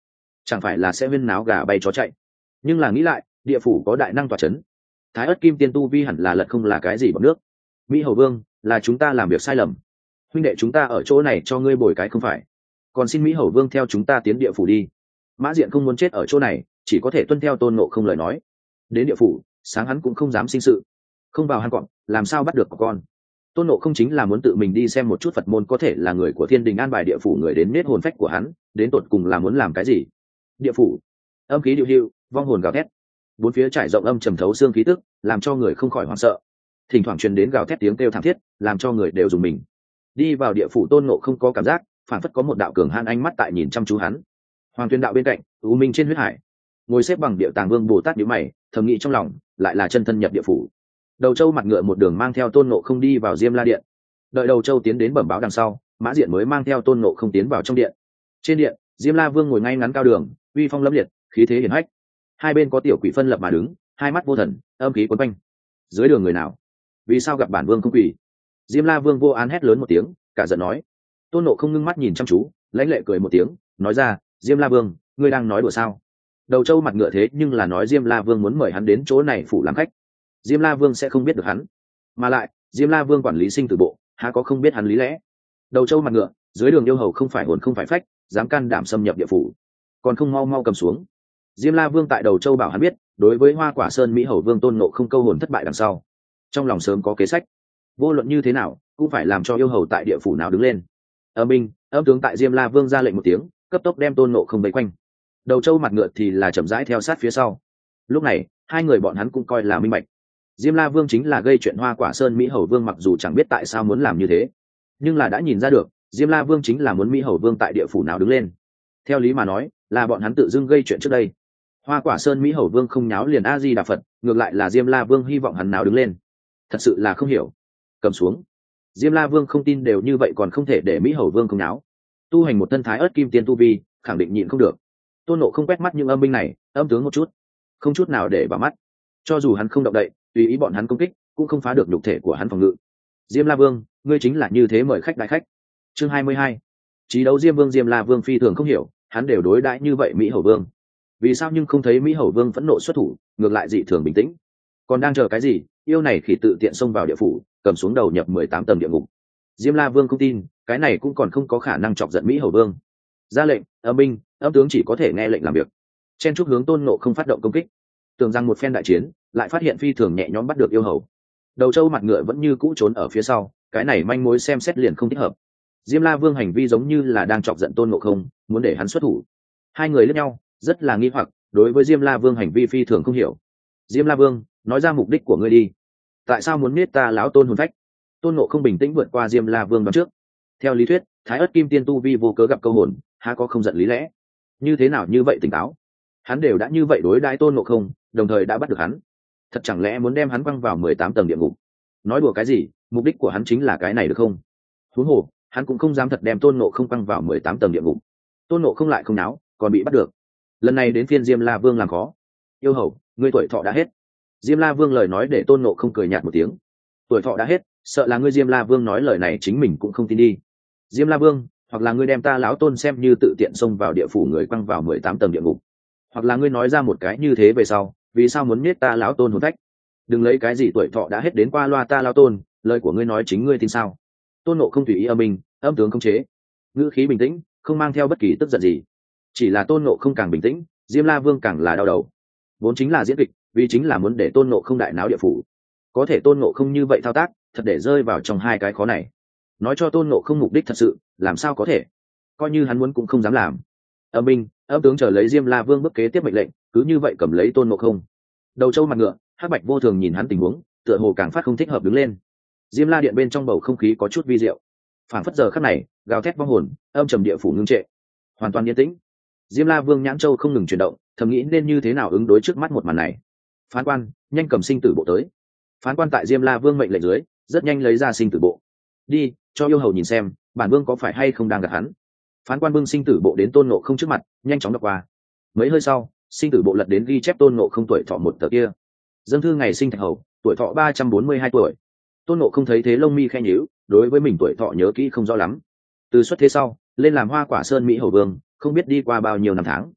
chẳng phải là sẽ huyên náo gà bay chó chạy. Nhưng là nghĩ lại, địa phủ có đại năng tỏa chấn, thái ất kim tiên tu vi hẳn là lật không là cái gì bằng nước. Mỹ hầu vương, là chúng ta làm việc sai lầm, huynh đệ chúng ta ở chỗ này cho ngươi bồi cái không phải, còn xin Mỹ hầu vương theo chúng ta tiến địa phủ đi. Mã Diện không muốn chết ở chỗ này, chỉ có thể tuân theo Tôn Ngộ Không lời nói. Đến địa phủ, sáng hắn cũng không dám sinh sự, không vào hang cọp làm sao bắt được con. Tôn Ngộ Không chính là muốn tự mình đi xem một chút Phật môn có thể là người của Thiên Đình an bài địa phủ người đến nết hồn phách của hắn, đến tột cùng là muốn làm cái gì. Địa phủ, âm khí điệu hưu, vong hồn gào thét, bốn phía trải rộng âm trầm thấu xương khí tức, làm cho người không khỏi hoảng sợ. Thỉnh thoảng truyền đến gào thét tiếng kêu thảm thiết, làm cho người đều dùng mình. Đi vào địa phủ, Tôn Ngộ Không có cảm giác phản phất có một đạo cường hàn ánh mắt tại nhìn chăm chú hắn. Hoàng Tuyền đạo bên cạnh, U Minh trên huyết hải, ngồi xếp bằng Địa Tàng Vương Bồ Tát nhíu mày, thầm nghĩ trong lòng, lại là chân thân nhập địa phủ. Đầu Châu mặt ngựa một đường mang theo Tôn Ngộ Không đi vào Diêm La điện. Đợi Đầu Châu tiến đến bẩm báo đằng sau, Mã Diện mới mang theo Tôn Ngộ Không tiến vào trong điện. Trên điện, Diêm La Vương ngồi ngay ngắn cao đường, uy phong lẫm liệt, khí thế hiển hách. Hai bên có tiểu quỷ phân lập mà đứng, hai mắt vô thần, âm khí quấn quanh. Dưới đường người nào? Vì sao gặp bản vương không quỷ? Diêm La Vương vô án hét lớn một tiếng, cả giận nói. Tôn Ngộ Không ngưng mắt nhìn chăm chú, lãnh lệ cười một tiếng, nói ra, Diêm La Vương, ngươi đang nói đùa sao? Đầu Châu mặt ngựa thế nhưng là nói Diêm La Vương muốn mời hắn đến chỗ này phủ làm khách. Diêm La Vương sẽ không biết được hắn, mà lại Diêm La Vương quản lý sinh tử bộ, há có không biết hắn lý lẽ. Đầu Châu mặt ngựa, dưới đường yêu hầu không phải hồn không phải phách, dám can đảm xâm nhập địa phủ, còn không mau mau cầm xuống. Diêm La Vương tại Đầu Châu bảo hắn biết, đối với Hoa Quả Sơn Mỹ hầu vương Tôn Ngộ Không câu hồn thất bại đằng sau, trong lòng sớm có kế sách, vô luận như thế nào cũng phải làm cho yêu hầu tại địa phủ nào đứng lên. Âm binh, âm tướng tại Diêm La Vương ra lệnh một tiếng, cấp tốc đem Tôn Ngộ Không vây quanh. Đầu Châu mặt ngựa thì là chậm rãi theo sát phía sau. Lúc này hai người bọn hắn cũng coi là minh bạch, Diêm La Vương chính là gây chuyện Hoa Quả Sơn Mỹ hầu vương, mặc dù chẳng biết tại sao muốn làm như thế, nhưng là đã nhìn ra được Diêm La Vương chính là muốn Mỹ hầu vương tại địa phủ nào đứng lên. Theo lý mà nói là bọn hắn tự dưng gây chuyện trước đây. Hoa Quả Sơn Mỹ hầu vương không nháo liền A Di Đà Phật, ngược lại là Diêm La Vương hy vọng hắn nào đứng lên. Thật sự là không hiểu. Cầm xuống. Diêm La Vương không tin đều như vậy còn không thể để Mỹ hầu vương không nháo. Tu hành một thân thái ớt kim tiên tu vi, khẳng định nhịn không được. Tôn Ngộ Không quét mắt những âm binh này, âm tướng một chút, không chút nào để vào mắt. Cho dù hắn không động đậy, tùy ý bọn hắn công kích, cũng không phá được nhục thể của hắn phòng ngự. Diêm La Vương, ngươi chính là như thế mời khách đại khách. Chương 22. Chí đấu Diêm Vương. Diêm La Vương phi thường không hiểu, hắn đều đối đãi như vậy Mỹ hầu vương, vì sao nhưng không thấy Mỹ hầu vương phẫn nộ xuất thủ, ngược lại dị thường bình tĩnh. Còn đang chờ cái gì? Yêu này khỉ tự tiện xông vào địa phủ, cầm xuống đầu nhập 18 tầng địa ngục. Diêm La Vương không tin, cái này cũng còn không có khả năng chọc giận Mỹ hầu vương. Ra lệnh, âm binh, âm tướng chỉ có thể nghe lệnh làm việc. Chen chúc hướng Tôn Ngộ Không phát động công kích. Tưởng rằng một phen đại chiến, lại phát hiện phi thường nhẹ nhõm bắt được yêu hầu. Đầu Châu mặt ngựa vẫn như cũ trốn ở phía sau, cái này manh mối xem xét liền không thích hợp. Diêm La Vương hành vi giống như là đang chọc giận Tôn Ngộ Không, muốn để hắn xuất thủ. Hai người liếc nhau, rất là nghi hoặc, đối với Diêm La Vương hành vi phi thường không hiểu. Diêm La Vương, nói ra mục đích của ngươi đi. Tại sao muốn giết ta lão Tôn hồn phách? Tôn Ngộ Không bình tĩnh vượt qua Diêm La Vương đón trước. Theo lý thuyết, thái ớt kim tiên tu vi vô cớ gặp câu hồn, há có không giận lý lẽ? Như thế nào như vậy tỉnh táo? Hắn đều đã như vậy đối đãi Tôn Ngộ Không, đồng thời đã bắt được hắn, thật chẳng lẽ muốn đem hắn quăng vào 18 tầng địa ngục? Nói đùa cái gì? Mục đích của hắn chính là cái này được không? Huống hồ, hắn cũng không dám thật đem Tôn Ngộ Không quăng vào 18 tầng địa ngục. Tôn Ngộ Không lại không náo, còn bị bắt được. Lần này đến phiên Diêm La Vương làm khó. Yêu hầu, ngươi tuổi thọ đã hết. Diêm La Vương lời nói để Tôn Ngộ Không cười nhạt một tiếng. Tuổi thọ đã hết, sợ là ngươi Diêm La Vương nói lời này chính mình cũng không tin đi. Diêm La Vương, hoặc là ngươi đem ta lão Tôn xem như tự tiện xông vào địa phủ người quăng vào 18 tầng địa ngục, hoặc là ngươi nói ra một cái như thế về sau, vì sao muốn giết ta lão Tôn hồn phách? Đừng lấy cái gì tuổi thọ đã hết đến qua loa ta lão Tôn, lời của ngươi nói chính ngươi tin sao? Tôn Ngộ Không tùy ý âm binh, âm tướng không chế, ngữ khí bình tĩnh, không mang theo bất kỳ tức giận gì. Chỉ là Tôn Ngộ Không càng bình tĩnh, Diêm La Vương càng là đau đầu. Vốn chính là diễn kịch, vì chính là muốn để Tôn Ngộ Không đại náo địa phủ. Có thể Tôn Ngộ Không như vậy thao tác, thật để rơi vào trong hai cái khó này. Nói cho Tôn Ngộ Không mục đích thật sự, làm sao có thể? Coi như hắn muốn cũng không dám làm. Âm binh, âm tướng chờ lấy Diêm La Vương bước kế tiếp mệnh lệnh, cứ như vậy cầm lấy Tôn Ngộ Không. Đầu Châu mặt ngựa, Hắc Bạch vô thường nhìn hắn tình huống, tựa hồ càng phát không thích hợp đứng lên. Diêm La điện bên trong bầu không khí có chút vi diệu. Phảng phất giờ khắc này, gào thét vong hồn, âm trầm địa phủ ngưng trệ, hoàn toàn yên tĩnh. Diêm La Vương nhãn châu không ngừng chuyển động, thầm nghĩ nên như thế nào ứng đối trước mắt một màn này. Phán quan, nhanh cầm sinh tử bộ tới. Phán quan tại Diêm La Vương mệnh lệnh dưới, rất nhanh lấy ra sinh tử bộ. Đi, cho yêu hầu nhìn xem, bản vương có phải hay không đang gạt hắn. Phán quan bưng sinh tử bộ đến Tôn Ngộ Không trước mặt, nhanh chóng đọc qua. Mấy hơi sau, sinh tử bộ lật đến ghi chép Tôn Ngộ Không tuổi thọ một tờ kia. Dâng thư ngày sinh thạch hầu, tuổi thọ 342 tuổi. Tôn Ngộ Không thấy thế lông mi khẽ nhíu, đối với mình tuổi thọ nhớ kỹ không rõ lắm. Từ xuất thế sau, lên làm Hoa Quả Sơn Mỹ hầu vương, không biết đi qua bao nhiêu năm tháng.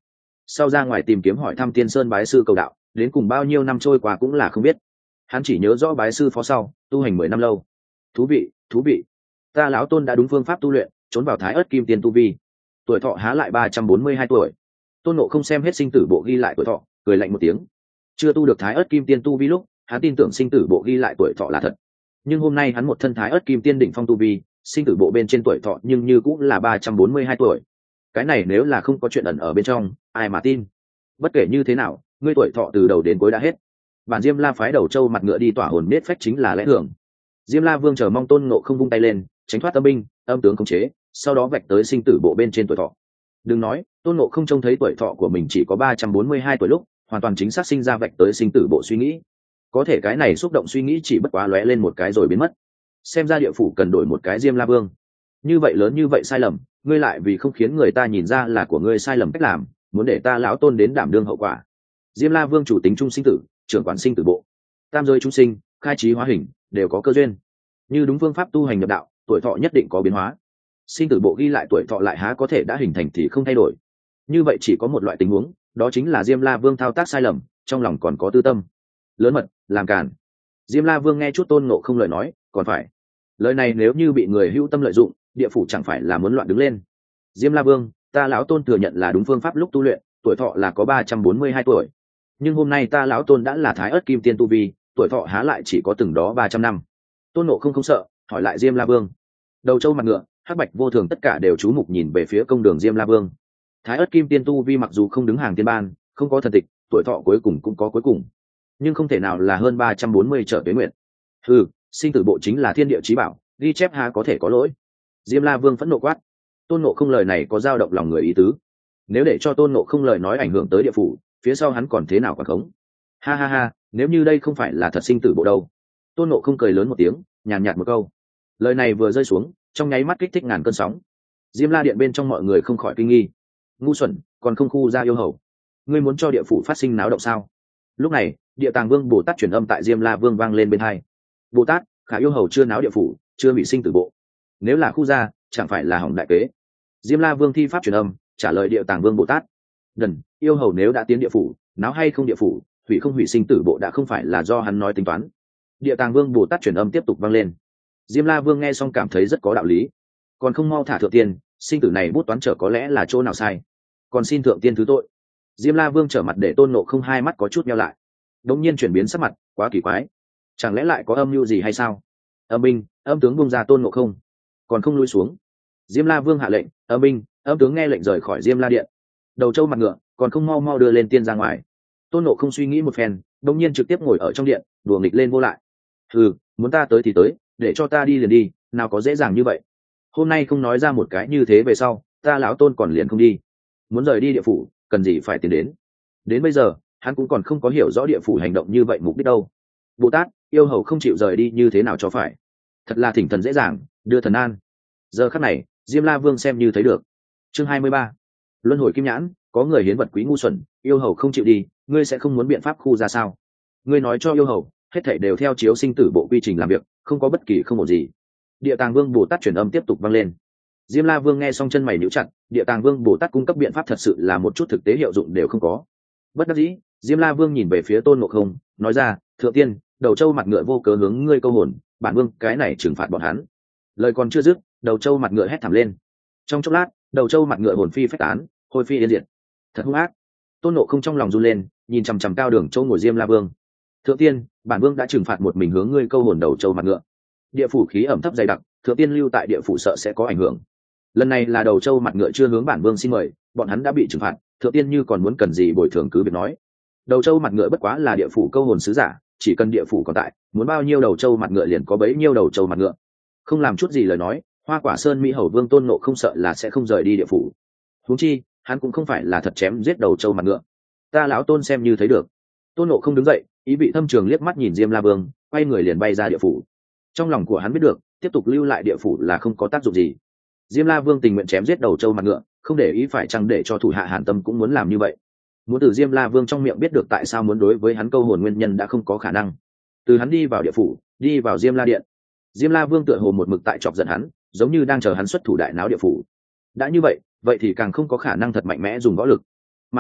sau ra ngoài tìm kiếm hỏi thăm tiên sơn bái sư cầu đạo, đến cùng bao nhiêu năm trôi qua cũng là không biết. Hắn chỉ nhớ rõ bái sư phó sau tu hành 10 năm lâu. Thú vị, thú vị. Ta lão tôn đã đúng phương pháp tu luyện, trốn vào thái ớt kim tiên tu vi, tuổi thọ há lại 342 tuổi. Tôn Ngộ không xem hết sinh tử bộ ghi lại tuổi thọ, cười lạnh một tiếng. Chưa tu được thái ớt kim tiên tu vi lúc, hắn tin tưởng sinh tử bộ ghi lại tuổi thọ là thật. Nhưng hôm nay hắn một thân thái ớt kim tiên đỉnh phong tu vi, sinh tử bộ bên trên tuổi thọ nhưng như cũng là 342 tuổi. Cái này nếu là không có chuyện ẩn ở bên trong, ai mà tin? Bất kể như thế nào, ngươi tuổi thọ từ đầu đến cuối đã hết. Bản Diêm La phái đầu châu mặt ngựa đi tỏa hồn nết phách chính là lẽ thường. Diêm La Vương chờ mong Tôn Ngộ không vung tay lên, tránh thoát âm binh, âm tướng khống chế, sau đó vạch tới sinh tử bộ bên trên tuổi thọ. Đừng nói, Tôn Ngộ không trông thấy tuổi thọ của mình chỉ có 342 tuổi lúc, hoàn toàn chính xác sinh ra vạch tới sinh tử bộ suy nghĩ. Có thể cái này xúc động suy nghĩ chỉ bất quá lóe lên một cái rồi biến mất. Xem ra địa phủ cần đổi một cái Diêm La Vương. Như vậy lớn như vậy sai lầm, ngươi lại vì không khiến người ta nhìn ra là của ngươi sai lầm cách làm, muốn để ta lão Tôn đến đảm đương hậu quả. Diêm La Vương chủ tính trung sinh tử, trưởng quản sinh tử bộ, tam giới chúng sinh, khai trí hóa hình, đều có cơ duyên. Như đúng phương pháp tu hành nhập đạo, tuổi thọ nhất định có biến hóa. Sinh tử bộ ghi lại tuổi thọ lại há có thể đã hình thành thì không thay đổi. Như vậy chỉ có một loại tình huống, đó chính là Diêm La Vương thao tác sai lầm, trong lòng còn có tư tâm lớn mật làm cản. Diêm La Vương nghe chút Tôn Ngộ không lời nói, còn phải lời này nếu như bị người hữu tâm lợi dụng, địa phủ chẳng phải là muốn loạn đứng lên. Diêm La Vương, ta lão Tôn thừa nhận là đúng phương pháp lúc tu luyện, tuổi thọ là có 342 tuổi. Nhưng hôm nay ta lão Tôn đã là thái ớt kim tiên tu vi, tuổi thọ há lại chỉ có từng đó 300 năm. Tôn Ngộ không sợ, hỏi lại Diêm La Vương. Đầu trâu mặt ngựa, hắc bạch vô thường tất cả đều chú mục nhìn về phía công đường Diêm La Vương. Thái ớt kim tiên tu vi mặc dù không đứng hàng tiên ban, không có thần tịch, tuổi thọ cuối cùng cũng có cuối cùng, nhưng không thể nào là hơn 340 trở tuế nguyện. Ừ, sinh tử bộ chính là thiên địa chí bảo, ghi chép há có thể có lỗi. Diêm La Vương phẫn nộ quát. Tôn Ngộ không lời này có dao động lòng người ý tứ. Nếu để cho Tôn Ngộ không lời nói ảnh hưởng tới địa phủ, phía sau hắn còn thế nào quản khống? Ha ha ha, nếu như đây không phải là thật sinh tử bộ đâu. Tôn Ngộ không cười lớn một tiếng, nhàn nhạt một câu. Lời này vừa rơi xuống, trong nháy mắt kích thích ngàn cơn sóng. Diêm La điện bên trong mọi người không khỏi kinh nghi. Ngu xuẩn, còn không khu ra yêu hầu, ngươi muốn cho địa phủ phát sinh náo động sao? Lúc này, Địa Tàng Vương Bồ Tát truyền âm tại Diêm La Vương vang lên bên hai. Bồ Tát, khả yêu hầu chưa náo địa phủ, chưa bị sinh tử bộ, nếu là khu ra, chẳng phải là hỏng đại kế. Diêm La Vương thi pháp truyền âm trả lời Địa Tàng Vương Bồ Tát. Đần, yêu hầu nếu đã tiến địa phủ, náo hay không địa phủ, hủy không hủy sinh tử bộ đã không phải là do hắn nói tính toán. Địa Tàng Vương Bồ Tát truyền âm tiếp tục vang lên. Diêm La Vương nghe xong cảm thấy rất có đạo lý, còn không mau thả thượng tiên, sinh tử này bút toán trở có lẽ là chỗ nào sai, còn xin thượng tiên thứ tội. Diêm La Vương trở mặt để Tôn Ngộ không hai mắt có chút nheo lại, đống nhiên chuyển biến sắc mặt, quá kỳ quái, chẳng lẽ lại có âm mưu gì hay sao? Âm binh, âm tướng buông ra Tôn Ngộ không, còn không lui xuống. Diêm La Vương hạ lệnh, âm binh, âm tướng nghe lệnh rời khỏi Diêm La điện. Đầu trâu mặt ngựa, còn không mau mau đưa lên tiên ra ngoài. Tôn Ngộ không suy nghĩ một phen, đống nhiên trực tiếp ngồi ở trong điện, đùa nghịch lên vô lại. Ừ, muốn ta tới thì tới, để cho ta đi liền đi, nào có dễ dàng như vậy. Hôm nay không nói ra một cái như thế về sau, ta lão Tôn còn liền không đi. Muốn rời đi địa phủ, cần gì phải tiến đến. Đến bây giờ, hắn cũng còn không có hiểu rõ địa phủ hành động như vậy mục đích đâu. Bồ Tát, yêu hầu không chịu rời đi như thế nào cho phải. Thật là thỉnh thần dễ dàng, đưa thần an. Giờ khắc này, Diêm La Vương xem như thấy được. Chương 23. Luân hồi kim nhãn, có người hiến vật quý ngu xuẩn, yêu hầu không chịu đi, ngươi sẽ không muốn biện pháp khu ra sao? Ngươi nói cho yêu hầu, hết thảy đều theo chiếu sinh tử bộ quy trình làm việc, không có bất kỳ không ổn gì. Địa Tàng Vương Bồ Tát truyền âm tiếp tục vang lên. Diêm La Vương nghe xong chân mày nhíu chặt, Địa Tàng Vương Bồ Tát cung cấp biện pháp thật sự là một chút thực tế hiệu dụng đều không có. Bất đắc dĩ, Diêm La Vương nhìn về phía Tôn Ngộ không, nói ra, thượng tiên, đầu trâu mặt ngựa vô cớ hướng ngươi câu hồn, bản vương cái này trừng phạt bọn hắn. Lời còn chưa dứt, đầu trâu mặt ngựa hét thảm lên. Trong chốc lát, đầu trâu mặt ngựa hồn phi phách tán, hôi phi yên diệt. Thật hung ác. Tôn Ngộ không trong lòng run lên, nhìn chằm chằm cao đường châu ngồi Diêm La Vương. Thượng tiên, bản vương đã trừng phạt một mình hướng ngươi câu hồn đầu trâu mặt ngựa. Địa phủ khí ẩm thấp dày đặc, thượng tiên lưu tại địa phủ sợ sẽ có ảnh hưởng. Lần này là đầu trâu mặt ngựa chưa hướng bản vương xin mời, bọn hắn đã bị trừng phạt, thượng tiên như còn muốn cần gì bồi thường cứ việc nói. Đầu trâu mặt ngựa bất quá là địa phủ câu hồn sứ giả, chỉ cần địa phủ còn tại, muốn bao nhiêu đầu trâu mặt ngựa liền có bấy nhiêu đầu trâu mặt ngựa. Không làm chút gì lời nói, Hoa Quả Sơn Mỹ Hầu Vương Tôn Ngộ không sợ là sẽ không rời đi địa phủ. Huống chi, hắn cũng không phải là thật chém giết đầu trâu mặt ngựa. Ta lão Tôn xem như thấy được. Tôn Ngộ không đứng dậy, ý vị thâm trường liếc mắt nhìn Diêm La Vương, quay người liền bay ra địa phủ. Trong lòng của hắn biết được, tiếp tục lưu lại địa phủ là không có tác dụng gì. Diêm La Vương tình nguyện chém giết đầu trâu mặt ngựa, không để ý phải chăng để cho thủ hạ Hàn Tâm cũng muốn làm như vậy. Muốn từ Diêm La Vương trong miệng biết được tại sao muốn đối với hắn câu hồn nguyên nhân đã không có khả năng. Từ hắn đi vào địa phủ, đi vào Diêm La điện, Diêm La Vương tựa hồ một mực tại chọc giận hắn, giống như đang chờ hắn xuất thủ đại náo địa phủ. Đã như vậy, vậy thì càng không có khả năng thật mạnh mẽ dùng võ lực. Mà lại,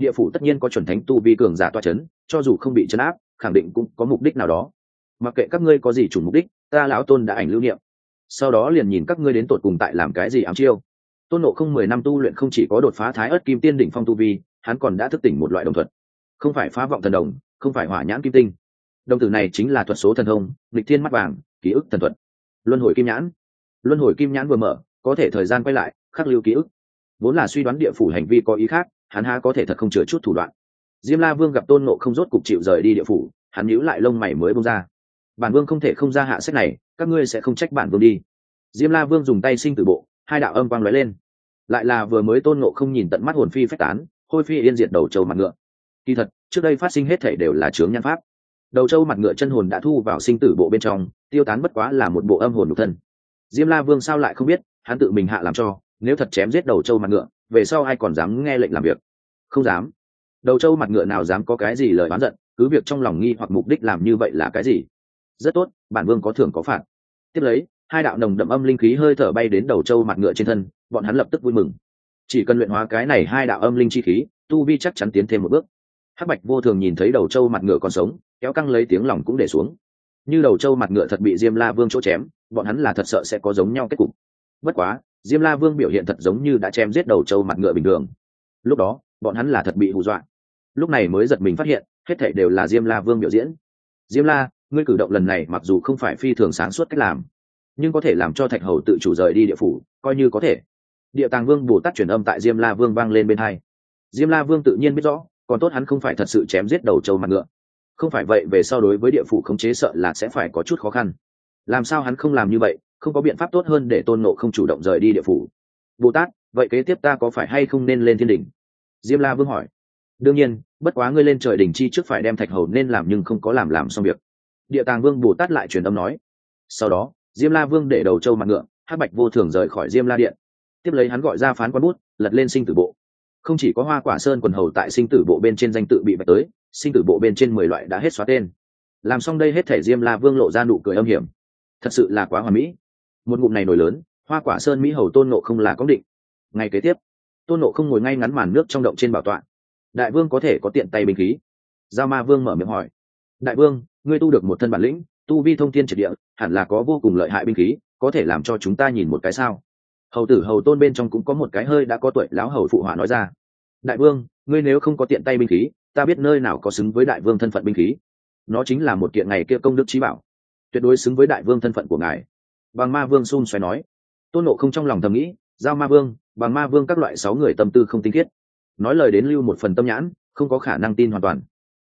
địa phủ tất nhiên có chuẩn thánh tu vi cường giả toa c h ấ n cho dù không bị chấn áp khẳng định cũng có mục đích nào đó. Mặc kệ các ngươi có gì chủ mục đích, ta lão tôn đã ảnh lưu niệm, sau đó liền nhìn các ngươi đến tột cùng tại làm cái gì ám chiêu. Tôn Ngộ Không 10 năm tu luyện không chỉ có đột phá thái ớt kim tiên đỉnh phong tu vi, hắn còn đã thức tỉnh một loại đồng thuật, không phải phá vọng thần đồng, không phải hỏa nhãn kim tinh. Đồng tử này chính là thuật số thần thông, nghịch thiên mắt vàng, ký ức thần thuật. Luân hồi kim nhãn. Luân hồi kim nhãn vừa mở, có thể thời gian quay lại, khắc lưu ký ức. Vốn là suy đoán địa phủ hành vi có ý khác, hắn há có thể thật không chừa chút thủ đoạn. Diêm La Vương gặp Tôn Ngộ Không rốt cục chịu rời đi địa phủ, hắn nhíu lại lông mày mới buông ra. Bản vương không thể không ra hạ sách này, các ngươi sẽ không trách bản vương đi. Diêm La Vương dùng tay sinh tử bộ, hai đạo âm quang lóe lên. Lại là vừa mới Tôn Ngộ Không nhìn tận mắt hồn phi phách tán, hôi phi yên diệt đầu trâu mặt ngựa. Kỳ thật, trước đây phát sinh hết thảy đều là chướng nhân pháp. Đầu trâu mặt ngựa chân hồn đã thu vào sinh tử bộ bên trong, tiêu tán bất quá là một bộ âm hồn nhục thân. Diêm La Vương sao lại không biết, hắn tự mình hạ làm cho, nếu thật chém giết đầu trâu mặt ngựa, về sau ai còn dám nghe lệnh làm việc? Không dám. Đầu trâu mặt ngựa nào dám có cái gì lời oán giận, cứ việc trong lòng nghi hoặc mục đích làm như vậy là cái gì. Rất tốt, bản vương có thưởng có phạt. Tiếp lấy, hai đạo nồng đậm âm linh khí hơi thở bay đến đầu trâu mặt ngựa trên thân, bọn hắn lập tức vui mừng. Chỉ cần luyện hóa cái này hai đạo âm linh chi khí, tu vi chắc chắn tiến thêm một bước. Hắc Bạch Vô Thường nhìn thấy đầu trâu mặt ngựa còn sống, kéo căng lấy tiếng lòng cũng để xuống. Như đầu trâu mặt ngựa thật bị Diêm La Vương chỗ chém, bọn hắn là thật sợ sẽ có giống nhau kết cục. Bất quá, Diêm La Vương biểu hiện thật giống như đã chém giết đầu trâu mặt ngựa bình thường. Lúc đó, bọn hắn là thật bị hù dọa. Lúc này mới giật mình phát hiện, hết thảy đều là Diêm La Vương biểu diễn. Diêm La, ngươi cử động lần này mặc dù không phải phi thường sáng suốt cách làm, nhưng có thể làm cho Thạch Hầu tự chủ rời đi địa phủ, coi như có thể. Địa Tàng Vương Bồ Tát truyền âm tại Diêm La Vương vang lên bên tai. Diêm La Vương tự nhiên biết rõ, còn tốt hắn không phải thật sự chém giết đầu trâu mặt ngựa. Không phải vậy về sau đối với địa phủ khống chế sợ là sẽ phải có chút khó khăn. Làm sao hắn không làm như vậy, không có biện pháp tốt hơn để Tôn Ngộ Không chủ động rời đi địa phủ. Bồ Tát, vậy kế tiếp ta có phải hay không nên lên thiên đỉnh? Diêm La Vương hỏi. Đương nhiên, bất quá ngươi lên trời đỉnh chi trước phải đem Thạch Hầu nên làm nhưng không có làm xong việc. Địa Tàng Vương Bồ Tát lại truyền âm nói. Sau đó, Diêm La Vương để đầu trâu mặt ngựa, Hắc Bạch Vô Thường rời khỏi Diêm La Điện. Tiếp lấy hắn gọi ra phán quan bút, lật lên sinh tử bộ. Không chỉ có Hoa Quả Sơn quần hầu tại sinh tử bộ bên trên danh tự bị vạch tới, sinh tử bộ bên trên 10 loại đã hết xóa tên. Làm xong đây hết thể Diêm La Vương lộ ra nụ cười âm hiểm. Thật sự là quá hoàn mỹ. Một ngụm này nổi lớn, Hoa Quả Sơn mỹ hầu Tôn Ngộ Không là có định. Ngày kế tiếp, Tôn Ngộ Không ngồi ngay ngắn màn nước trong động trên bảo tọa. Đại vương có thể có tiện tay binh khí? Giao Ma Vương mở miệng hỏi. Đại vương, ngươi tu được một thân bản lĩnh, tu vi thông thiên triệt địa, hẳn là có vô cùng lợi hại binh khí, có thể làm cho chúng ta nhìn một cái sao? Hầu tử Hầu Tôn bên trong cũng có một cái hơi đã có tuổi lão hầu phụ họa nói ra. Đại vương, ngươi nếu không có tiện tay binh khí, ta biết nơi nào có xứng với đại vương thân phận binh khí. Nó chính là một kiện ngày kia công đức chí bảo, tuyệt đối xứng với đại vương thân phận của ngài. Bằng Ma Vương xun xoay nói. Tôn Ngộ Không trong lòng thầm nghĩ, Giao Ma Vương, Bằng Ma Vương các loại 6 người tâm tư không tinh khiết, nói lời đến lưu một phần tâm nhãn, không có khả năng tin hoàn toàn.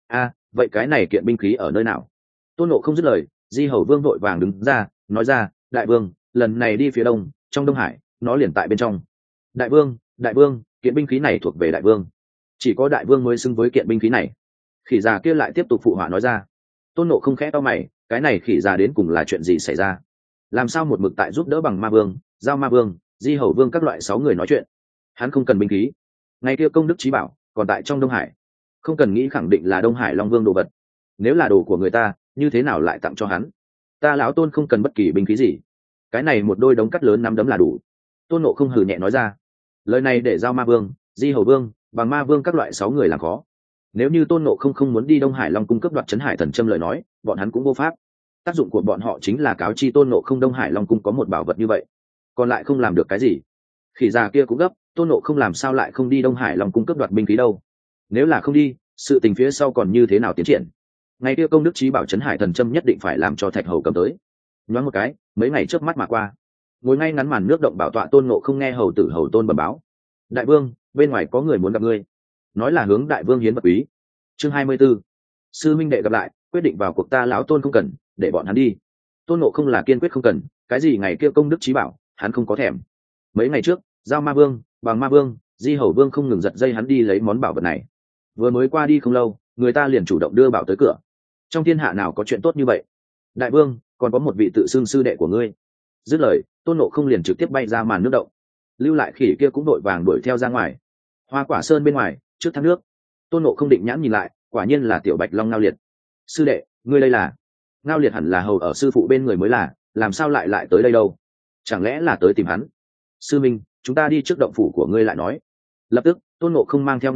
Vậy cái này kiện binh khí ở nơi nào? Tôn Ngộ Không dứt lời, Di Hầu Vương vội vàng đứng ra nói ra, đại vương, lần này đi phía đông, trong Đông Hải, nó liền tại bên trong. Đại vương, kiện binh khí này thuộc về đại vương, chỉ có đại vương mới xứng với kiện binh khí này. Khỉ già kia lại tiếp tục phụ họa nói ra. Tôn Ngộ Không khẽ to mày, cái này khỉ già đến cùng là chuyện gì xảy ra? Làm sao một mực tại giúp đỡ Bằng Ma Vương, Giao Ma Vương, Di Hầu Vương các loại 6 người nói chuyện? Hắn không cần binh khí, ngày kia công đức chí bảo còn tại trong Đông Hải, không cần nghĩ khẳng định là Đông Hải Long Vương đồ vật. Nếu là đồ của người ta, như thế nào lại tặng cho hắn? Ta lão Tôn không cần bất kỳ binh khí gì, cái này một đôi đống cắt lớn nắm đấm là đủ. Tôn Ngộ Không hừ nhẹ nói ra. Lời này để Giao Ma Vương, Di Hầu Vương, Bằng Ma Vương các loại 6 người làm khó. Nếu như Tôn Ngộ Không không muốn đi Đông Hải Long cung cấp đoạt Trấn Hải Thần Châm lời nói, bọn hắn cũng vô pháp. Tác dụng của bọn họ chính là cáo chi Tôn Ngộ Không Đông Hải Long cung có một bảo vật như vậy, còn lại không làm được cái gì. Khỉ già kia cũng gấp, Tôn Ngộ Không làm sao lại không đi Đông Hải Long cung cấp đoạt binh khí đâu? Nếu là không đi, sự tình phía sau còn như thế nào tiến triển? Ngày kia công đức chí bảo Trấn Hải Thần Châm nhất định phải làm cho Thạch Hầu cầm tới. Nhoáng một cái, mấy ngày trước mắt mà qua. Ngồi ngay ngắn màn nước động bảo tọa Tôn Ngộ Không nghe hầu tử Hầu Tôn bẩm báo. Đại vương, bên ngoài có người muốn gặp ngươi. Nói là hướng đại vương hiến vật quý. Chương 24. Sư minh đệ gặp lại, quyết định vào cuộc ta lão Tôn không cần, để bọn hắn đi. Tôn Ngộ Không là kiên quyết không cần, cái gì ngày kia công đức chí bảo, hắn không có thèm. Mấy ngày trước, Giao Ma Vương, Bằng Ma Vương, Di Hầu Vương không ngừng giật dây hắn đi lấy món bảo vật này. Vừa mới qua đi không lâu, người ta liền chủ động đưa bảo tới cửa. Trong thiên hạ nào có chuyện tốt như vậy? Đại vương, còn có một vị tự xưng sư đệ của ngươi. Dứt lời, Tôn Ngộ Không liền trực tiếp bay ra màn nước động. Lưu lại khỉ kia cũng đội vàng đuổi theo ra ngoài. Hoa Quả Sơn bên ngoài, trước thác nước, Tôn Ngộ Không định nhãn nhìn lại, quả nhiên là Tiểu Bạch Long Ngao Liệt. Sư đệ, ngươi đây là? Ngao Liệt hẳn là hầu ở sư phụ bên người mới là, làm sao lại tới đây đâu? Chẳng lẽ là tới tìm hắn? Sư minh, chúng ta đi trước động phủ của ngươi lại nói. Lập tức, Tôn Ngộ Không mang theo Ngao Liệt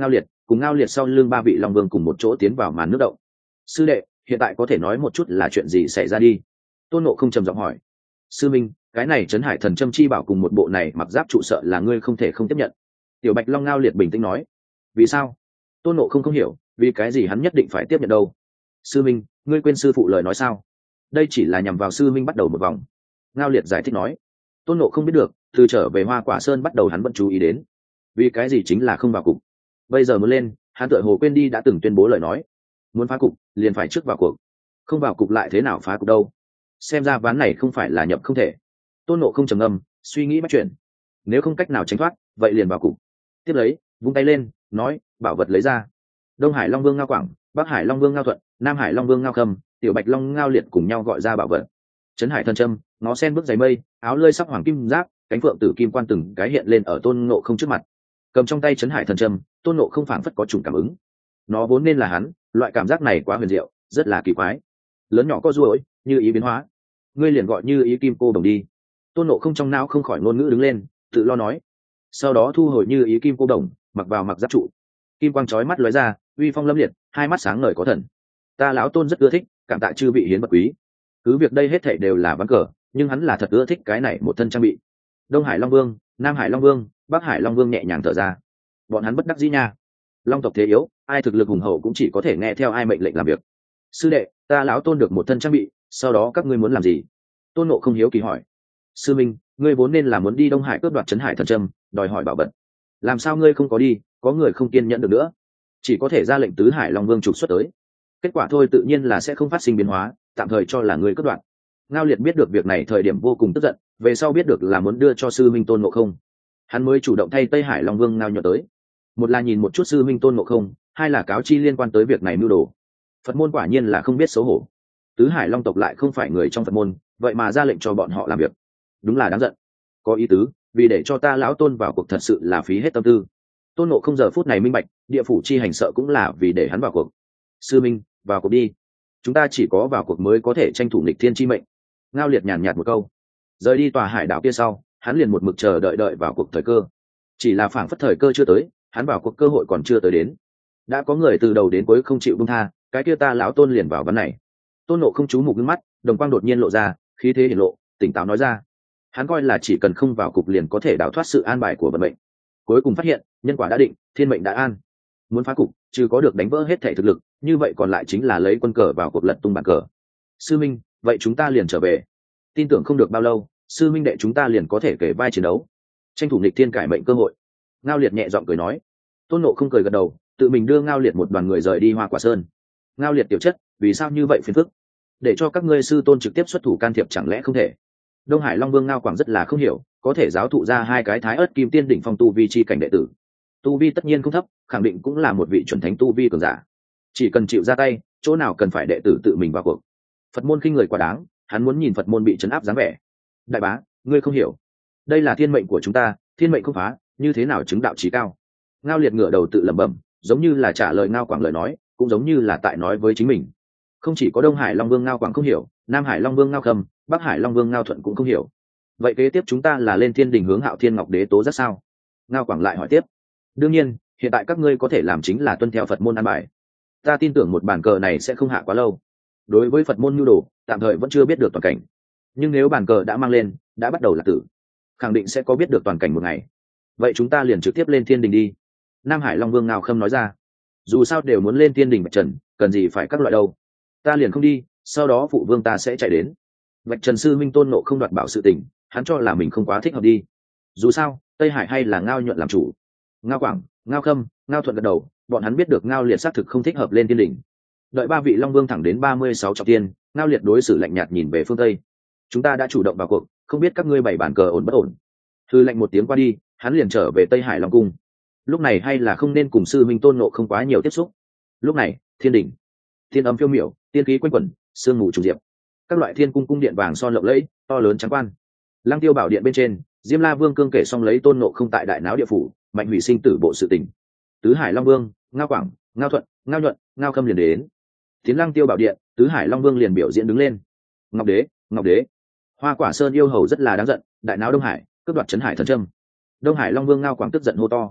cùng Ngao Liệt sau lưng ba vị long vương cùng một chỗ tiến vào màn nước động. Sư đệ, hiện tại có thể nói một chút là chuyện gì xảy ra đi? Tôn Ngộ không trầm giọng hỏi. Sư minh, cái này Trấn Hải Thần Châm chi bảo cùng một bộ này mặc giáp trụ sợ là ngươi không thể không tiếp nhận. Tiểu Bạch Long Ngao Liệt bình tĩnh nói. Vì sao? Tôn Ngộ không hiểu, vì cái gì hắn nhất định phải tiếp nhận đâu. Sư minh, ngươi quên sư phụ lời nói sao? Đây chỉ là nhằm vào sư minh bắt đầu một vòng. Ngao Liệt giải thích nói. Tôn Ngộ không biết được, từ trở về Hoa Quả Sơn bắt đầu hắn vẫn chú ý đến. Vì cái gì chính là không vào cục. Bây giờ muốn lên, hắn tựa hồ quên đi đã từng tuyên bố lời nói. Muốn phá cục, liền phải trước vào cuộc. Không vào cục lại thế nào phá cục đâu? Xem ra ván này không phải là nhập không thể. Tôn Ngộ không trầm ngâm, suy nghĩ bắt chuyện. Nếu không cách nào tránh thoát, vậy liền vào cục. Tiếp lấy, vung tay lên, nói, bảo vật lấy ra. Đông Hải Long Vương Ngao Quảng, Bắc Hải Long Vương Ngao Thuận, Nam Hải Long Vương Ngao Khâm, Tiểu Bạch Long Ngao Liệt cùng nhau gọi ra bảo vật. Trấn Hải Thần Châm, ngó sen bước giày mây, áo lơi sắc hoàng kim giáp, cánh phượng tử kim quan từng cái hiện lên ở Tôn Ngộ không trước mặt. Cầm trong tay Trấn Hải Thần Châm, Tôn Ngộ không phảng phất có trùng cảm ứng. Nó vốn nên là hắn, loại cảm giác này quá huyền diệu, rất là kỳ quái. Lớn nhỏ có ruồi, như ý biến hóa. Ngươi liền gọi như ý kim cô đồng đi. Tôn Ngộ không trong não không khỏi ngôn ngữ đứng lên, tự lo nói. Sau đó thu hồi như ý kim cô đồng, mặc vào mặc giáp trụ. Kim quang chói mắt lóe ra, uy phong lâm liệt, hai mắt sáng ngời có thần. Ta lão Tôn rất ưa thích, cảm tạ chư vị hiến bậc quý. Cứ việc đây hết thảy đều là ván cờ, nhưng hắn là thật ưa thích cái này một thân trang bị. Đông Hải Long Vương, Nam Hải Long Vương, Bắc Hải Long Vương nhẹ nhàng thở ra. Bọn hắn bất đắc dĩ nha. Long tộc thế yếu, ai thực lực hùng hậu cũng chỉ có thể nghe theo ai mệnh lệnh làm việc. Sư đệ, ta lão Tôn được một thân trang bị, sau đó các ngươi muốn làm gì? Tôn Ngộ không hiếu kỳ hỏi. Sư minh, ngươi vốn nên là muốn đi Đông Hải cướp đoạt Trấn Hải Thần Châm, đòi hỏi bảo vật. Làm sao ngươi không có đi? Có người không kiên nhẫn được nữa, chỉ có thể ra lệnh tứ Hải Long Vương trục xuất tới. Kết quả thôi tự nhiên là sẽ không phát sinh biến hóa, tạm thời cho là ngươi cướp đoạt. Ngao Liệt biết được việc này thời điểm vô cùng tức giận, về sau biết được là muốn đưa cho sư minh Tôn Ngộ không, hắn mới chủ động thay Tây Hải Long Vương Ngao Nhuận tới. Một là nhìn một chút sư minh Tôn Ngộ không, hai là cáo chi liên quan tới việc này mưu đồ. Phật môn quả nhiên là không biết xấu hổ. Tứ Hải Long tộc lại không phải người trong Phật môn, vậy mà ra lệnh cho bọn họ làm việc, đúng là đáng giận. Có ý tứ, vì để cho ta lão Tôn vào cuộc thật sự là phí hết tâm tư. Tôn Ngộ không giờ phút này minh bạch, địa phủ chi hành sợ cũng là vì để hắn vào cuộc. Sư minh, vào cuộc đi, chúng ta chỉ có vào cuộc mới có thể tranh thủ nghịch thiên chi mệnh. Ngao Liệt nhàn nhạt một câu, rời đi tòa hải đảo kia sau, hắn liền một mực chờ đợi vào cuộc thời cơ. Chỉ là phảng phất thời cơ chưa tới, hắn vào cuộc cơ hội còn chưa tới đến. Đã có người từ đầu đến cuối không chịu buông tha, cái kia ta lão Tôn liền vào vấn này. Tôn Ngộ không chú mục ngưng mắt, đồng quang đột nhiên lộ ra, khí thế hiển lộ, tỉnh táo nói ra. Hắn coi là chỉ cần không vào cục liền có thể đào thoát sự an bài của vận mệnh. Cuối cùng phát hiện, nhân quả đã định, thiên mệnh đã an. Muốn phá cục, trừ có được đánh vỡ hết thể thực lực, như vậy còn lại chính là lấy quân cờ vào cuộc lật tung bàn cờ. Sư minh, vậy chúng ta liền trở về. Tin tưởng không được bao lâu, sư minh đệ chúng ta liền có thể kể vai chiến đấu, tranh thủ nghịch thiên cải mệnh cơ hội. Ngao Liệt nhẹ giọng cười nói. Tôn Ngộ không cười gật đầu, tự mình đưa Ngao Liệt một đoàn người rời đi Hoa Quả Sơn. Ngao Liệt tiểu chất, vì sao như vậy phiền phức? Để cho các ngươi sư tôn trực tiếp xuất thủ can thiệp chẳng lẽ không thể? Đông Hải Long Vương Ngao Quảng rất là không hiểu, có thể giáo thụ ra hai cái thái ớt kim tiên đỉnh phong tu vi chi cảnh đệ tử. Tu vi tất nhiên không thấp, khẳng định cũng là một vị chuẩn thánh tu vi cường giả. Chỉ cần chịu ra tay, chỗ nào cần phải đệ tử tự mình vào cuộc. Phật môn khinh người quá đáng, hắn muốn nhìn Phật môn bị trấn áp dáng vẻ. Đại bá, ngươi không hiểu, đây là thiên mệnh của chúng ta, thiên mệnh không phá, như thế nào chứng đạo chí cao? Ngao Liệt ngửa đầu tự lẩm bẩm, giống như là trả lời Ngao Quảng lời nói, cũng giống như là tại nói với chính mình. Không chỉ có Đông Hải Long Vương Ngao Quảng không hiểu, Nam Hải Long Vương Ngao Khâm, Bắc Hải Long Vương Ngao Thuận cũng không hiểu. Vậy kế tiếp chúng ta là lên thiên đình hướng Hạo Thiên Ngọc Đế tố giác sao? Ngao Quảng lại hỏi tiếp. Đương nhiên, hiện tại các ngươi có thể làm chính là tuân theo Phật môn an bài. Ta tin tưởng một bàn cờ này sẽ không hạ quá lâu. Đối với Phật môn nhu đồ, tạm thời vẫn chưa biết được toàn cảnh. Nhưng nếu bàn cờ đã mang lên, đã bắt đầu là tử, khẳng định sẽ có biết được toàn cảnh một ngày. Vậy chúng ta liền trực tiếp lên thiên đình đi. Nam Hải Long Vương Ngao Khâm nói ra. Dù sao đều muốn lên thiên đình Bạch Trần, cần gì phải các loại đâu. Ta liền không đi, sau đó phụ vương ta sẽ chạy đến. Bạch Trần sư minh Tôn Ngộ không đoạt bảo sự tình, hắn cho là mình không quá thích hợp đi. Dù sao, Tây Hải hay là Ngao Nhuận làm chủ. Ngao Quảng, Ngao Khâm, Ngao Thuận gật đầu, bọn hắn biết được Ngao Liệt xác thực không thích hợp lên thiên đình. Đợi ba vị Long Vương thẳng đến 36 trọng thiên, Ngao Liệt đối xử lạnh nhạt nhìn về phương Tây. Chúng ta đã chủ động vào cuộc, không biết các ngươi bày bản cờ ổn bất ổn. Thư lệnh một tiếng qua đi, hắn liền trở về Tây Hải Long Cung. Lúc này hay là không nên cùng sư minh Tôn Ngộ không quá nhiều tiếp xúc. Lúc này, thiên đỉnh, thiên âm phiêu miểu, tiên khí quanh quẩn, sương mù trùng diệp, các loại thiên cung cung điện vàng son lộng lẫy, to lớn trắng quan. Lăng Tiêu Bảo Điện bên trên, Diêm La Vương cương kể xong lấy Tôn Ngộ không tại đại náo địa phủ, mạnh hủy sinh tử bộ sự tình. Tứ Hải Long Vương, Ngao Quảng, Ngao Thuận, Ngao Nhuận, Ngao Khâm liền đến. Tiến Lăng Tiêu Bảo Điện, Tứ Hải Long Vương liền biểu diễn đứng lên. Ngọc Đế, Ngọc Đế. Hoa Quả Sơn yêu hầu rất là đáng giận, đại náo Đông Hải, cướp đoạt Trấn Hải Thần Châm. Đông Hải Long Vương Ngao Quảng tức giận hô to.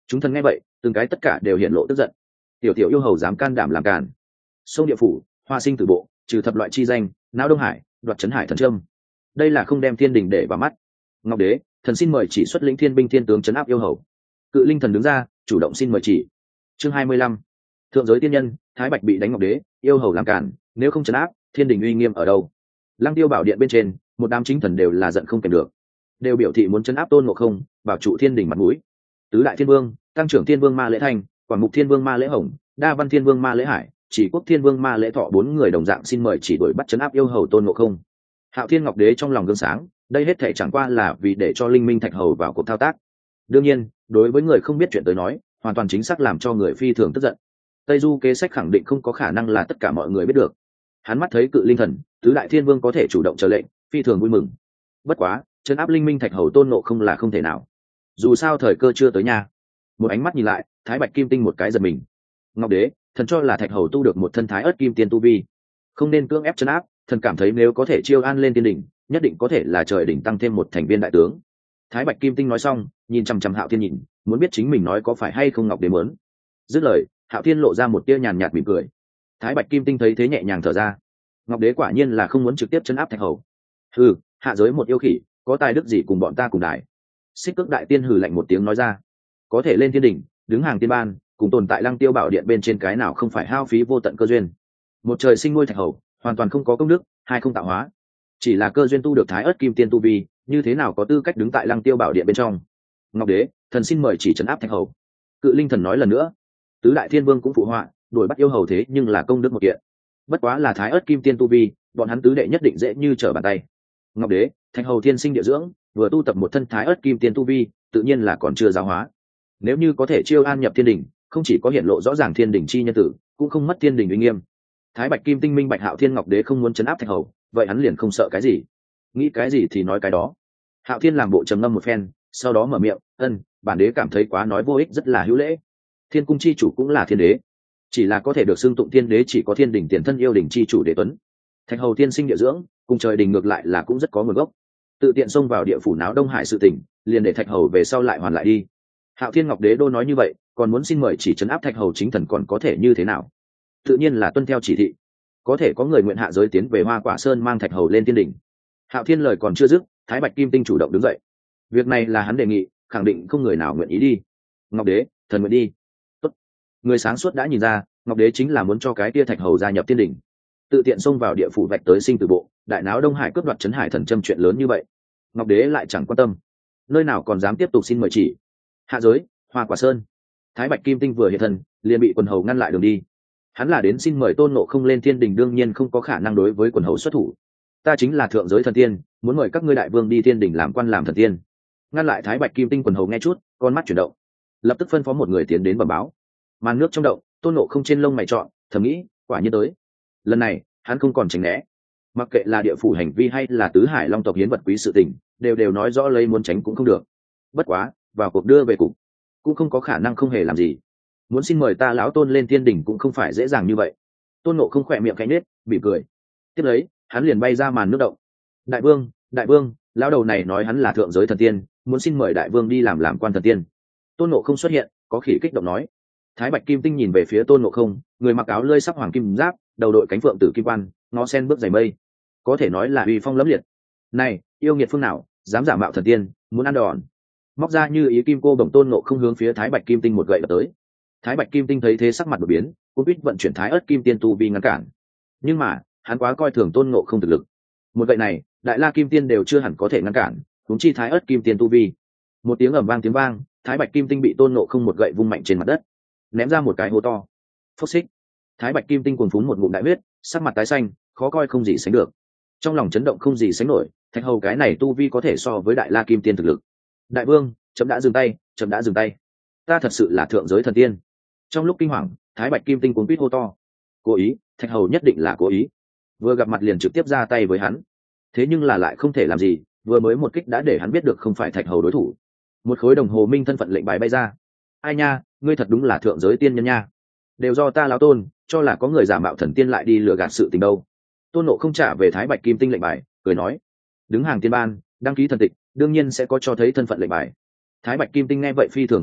Chúng thần nghe vậy từng cái tất cả đều hiện lộ tức giận. Tiểu tiểu yêu hầu dám can đảm làm càn. Sông địa phủ, hoa sinh tử bộ, trừ thập loại chi danh, não đông hải, đoạt trấn hải thần trâm, đây là không đem thiên đình để vào mắt. Ngọc đế, thần xin mời chỉ xuất lĩnh thiên binh thiên tướng trấn áp yêu hầu. Cự linh thần đứng ra chủ động xin mời chỉ. Chương 25. Thượng giới tiên nhân, Thái Bạch bị đánh Ngọc đế, yêu hầu làm cản, nếu không trấn áp, thiên đình uy nghiêm ở đâu? Lăng Tiêu bảo điện bên trên, một đám chính thần đều là giận không kèm được, đều biểu thị muốn trấn áp Tôn Ngộ Không, bảo trụ thiên đình mặt mũi. Tứ đại thiên vương, tăng trưởng thiên vương Ma Lễ Thanh, Quảng Mục thiên vương Ma Lễ Hồng, Đa Văn thiên vương Ma Lễ Hải, Chỉ Quốc thiên vương Ma Lễ Thọ, bốn người đồng dạng xin mời chỉ đuổi bắt trấn áp yêu hầu Tôn Ngộ Không. Hạo Thiên Ngọc đế trong lòng gương sáng, đây hết thảy chẳng qua là vì để cho Linh Minh Thạch Hầu vào cuộc thao tác. Đương nhiên, đối với người không biết chuyện tới nói, hoàn toàn chính xác làm cho người phi thường tức giận. Tây Du kế sách khẳng định không có khả năng là tất cả mọi người biết được. Hắn mắt thấy Cự Linh thần, tứ đại thiên vương có thể chủ động trở lệnh, phi thường vui mừng. Bất quá, trấn áp Linh Minh Thạch Hầu Tôn Ngộ Không là không thể nào. Dù sao thời cơ chưa tới nha. Một ánh mắt nhìn lại, Thái Bạch Kim Tinh một cái giật mình. Ngọc đế, thần cho là Thạch Hầu tu được một thân Thái Ức Kim Tiên tu vi, không nên cưỡng ép trấn áp, thần cảm thấy nếu có thể chiêu an lên tiên đỉnh, nhất định có thể là trời đỉnh tăng thêm một thành viên đại tướng. Thái Bạch Kim Tinh nói xong, nhìn chằm chằm Hạo Thiên nhìn, muốn biết chính mình nói có phải hay không Ngọc đế muốn. Dứt lời, Hạo Thiên lộ ra một tia nhàn nhạt mỉm cười. Thái Bạch Kim Tinh thấy thế nhẹ nhàng thở ra. Ngọc đế quả nhiên là không muốn trực tiếp trấn áp Thạch Hầu. Hừ, hạ giới một yêu khỉ, có tài đức gì cùng bọn ta cùng đài. Xích Cước đại tiên hừ lạnh một tiếng nói ra. Có thể lên thiên đỉnh, đứng hàng tiên ban, cùng tồn tại Lăng Tiêu bảo điện bên trên cái nào không phải hao phí vô tận cơ duyên. Một trời sinh nuôi Thạch Hầu, hoàn toàn không có công đức, hai không tạo hóa, chỉ là cơ duyên tu được Thái Ức Kim Tiên tu vi, như thế nào có tư cách đứng tại Lăng Tiêu bảo điện bên trong. Ngọc đế, thần xin mời chỉ trấn áp Thạch Hầu. Cự Linh thần nói lần nữa. Tứ đại thiên vương cũng phụ họa, đuổi bắt yêu hầu thế nhưng là công đức một kiện. Bất quá là Thái Ức Kim Tiên tu vi, bọn hắn tứ đệ nhất định dễ như trở bàn tay. Ngọc đế, Thạch Hầu thiên sinh địa dưỡng, vừa tu tập một thân Thái Ức Kim Tiên tu vi, tự nhiên là còn chưa giáo hóa. Nếu như có thể chiêu an nhập thiên đình, không chỉ có hiện lộ rõ ràng thiên đình chi nhân tử, cũng không mất thiên đình uy nghiêm. Thái Bạch Kim Tinh minh bạch Hạo Thiên Ngọc đế không muốn trấn áp Thạch Hầu, vậy hắn liền không sợ cái gì, nghĩ cái gì thì nói cái đó. Hạo Thiên làm bộ trầm ngâm một phen, sau đó mở miệng, bản đế cảm thấy quá nói vô ích, rất là hữu lễ. Thiên cung chi chủ cũng là thiên đế, chỉ là có thể được xưng tụng thiên đế chỉ có thiên đình tiền thân yêu đình chi chủ đế tuấn. Thạch Hầu thiên sinh địa dưỡng, cùng trời đình ngược lại là cũng rất có nguồn gốc. Tự tiện xông vào địa phủ náo Đông Hải sự tình, liền để Thạch Hầu về sau lại hoàn lại đi. Hạo Thiên Ngọc đế đô nói như vậy, còn muốn xin mời chỉ trấn áp Thạch Hầu chính thần còn có thể như thế nào? Tự nhiên là tuân theo chỉ thị. Có thể có người nguyện hạ giới tiến về Hoa Quả Sơn mang Thạch Hầu lên tiên đỉnh. Hạo Thiên lời còn chưa dứt, Thái Bạch Kim Tinh chủ động đứng dậy. Việc này là hắn đề nghị, khẳng định không người nào nguyện ý đi. Ngọc đế, thần nguyện đi. Tốt. Người sáng suốt đã nhìn ra, Ngọc đế chính là muốn cho cái tia Thạch Hầu gia nhập tiên đỉnh. Tự tiện xông vào địa phủ vạch tới sinh tử bộ, đại náo Đông Hải cướp đoạt trấn hải thần châm chuyện lớn như vậy. Ngọc đế lại chẳng quan tâm, nơi nào còn dám tiếp tục xin mời chỉ. Hạ giới, Hoa Quả Sơn. Thái Bạch Kim Tinh vừa hiện thân, liền bị quần hầu ngăn lại đường đi. Hắn là đến xin mời Tôn Ngộ Không lên thiên đình, đương nhiên không có khả năng đối với quần hầu xuất thủ. Ta chính là thượng giới thần tiên, muốn mời các ngươi đại vương đi thiên đình làm quan làm thần tiên. Ngăn lại Thái Bạch Kim Tinh quần hầu nghe chút, con mắt chuyển động, lập tức phân phó một người tiến đến bẩm báo. Màn nước trong động, Tôn Ngộ Không trên lông mày trọn, thầm nghĩ, quả nhiên tới. Lần này, hắn không còn tránh né. Mặc kệ là địa phủ hành vi hay là tứ hải long tộc hiến vật quý sự tình, đều nói rõ lấy muốn tránh cũng không được. Bất quá, vào cuộc đưa về cục, cũng không có khả năng không hề làm gì. Muốn xin mời ta lão Tôn lên thiên đình cũng không phải dễ dàng như vậy. Tôn Ngộ Không khỏe miệng khẽ nhếch, bị cười. Tiếp lấy, hắn liền bay ra màn nước động. Đại vương, lão đầu này nói hắn là thượng giới thần tiên, muốn xin mời đại vương đi làm quan thần tiên. Tôn Ngộ Không xuất hiện, có khỉ kích động nói. Thái Bạch Kim Tinh nhìn về phía Tôn Ngộ Không, người mặc áo lơi sắc hoàng kim giáp, đầu đội cánh phượng tử kim quan, ngó sen bước giày mây, có thể nói là uy phong lẫm liệt. Này, yêu nghiệt phương nào, dám giả mạo thần tiên, muốn ăn đòn. Móc ra như ý kim cô bổng, Tôn Ngộ Không hướng phía Thái Bạch Kim Tinh một gậy đập tới. Thái Bạch Kim Tinh thấy thế sắc mặt đột biến, cũng biết vận chuyển Thái Ức Kim Tiên tu vi ngăn cản. Nhưng mà, hắn quá coi thường Tôn Ngộ Không thực lực. Một gậy này, Đại La Kim Tiên đều chưa hẳn có thể ngăn cản, huống chi Thái Ức Kim Tiên tu vi. Một tiếng ầm vang tiếng vang, Thái Bạch Kim Tinh bị Tôn Ngộ Không một gậy vung mạnh trên mặt đất, ném ra một cái hố to. Phốc xích. Thái Bạch Kim Tinh cuồn phún một ngụm đại huyết, sắc mặt tái xanh, khó coi không gì sánh được. Trong lòng chấn động không gì sánh nổi, Thạch Hầu cái này tu vi có thể so với Đại La Kim Tiên thực lực. Đại vương, chấm đã dừng tay. Ta thật sự là thượng giới thần tiên. Trong lúc kinh hoàng, Thái Bạch Kim Tinh cuống quýt hô to. Cố ý, Thạch Hầu nhất định là cố ý. Vừa gặp mặt liền trực tiếp ra tay với hắn. Thế nhưng là lại không thể làm gì, vừa mới một kích đã để hắn biết được không phải Thạch Hầu đối thủ. Một khối đồng hồ minh thân phận lệnh bài bay ra. Ai nha, ngươi thật đúng là thượng giới tiên nhân nha. Đều do ta lão Tôn, cho là có người giả mạo thần tiên lại đi lừa gạt sự tình đâu. Tôn Ngộ Không trả về Thái Bạch Kim Tinh lệnh bài, cười nói. Đứng hàng tiên ban, đăng ký thần tịch, đương nhiên sẽ có cho thấy thân phận lệnh bài. Thái Bạch Kim Tinh nghe vậy phi thường phẫn nộ,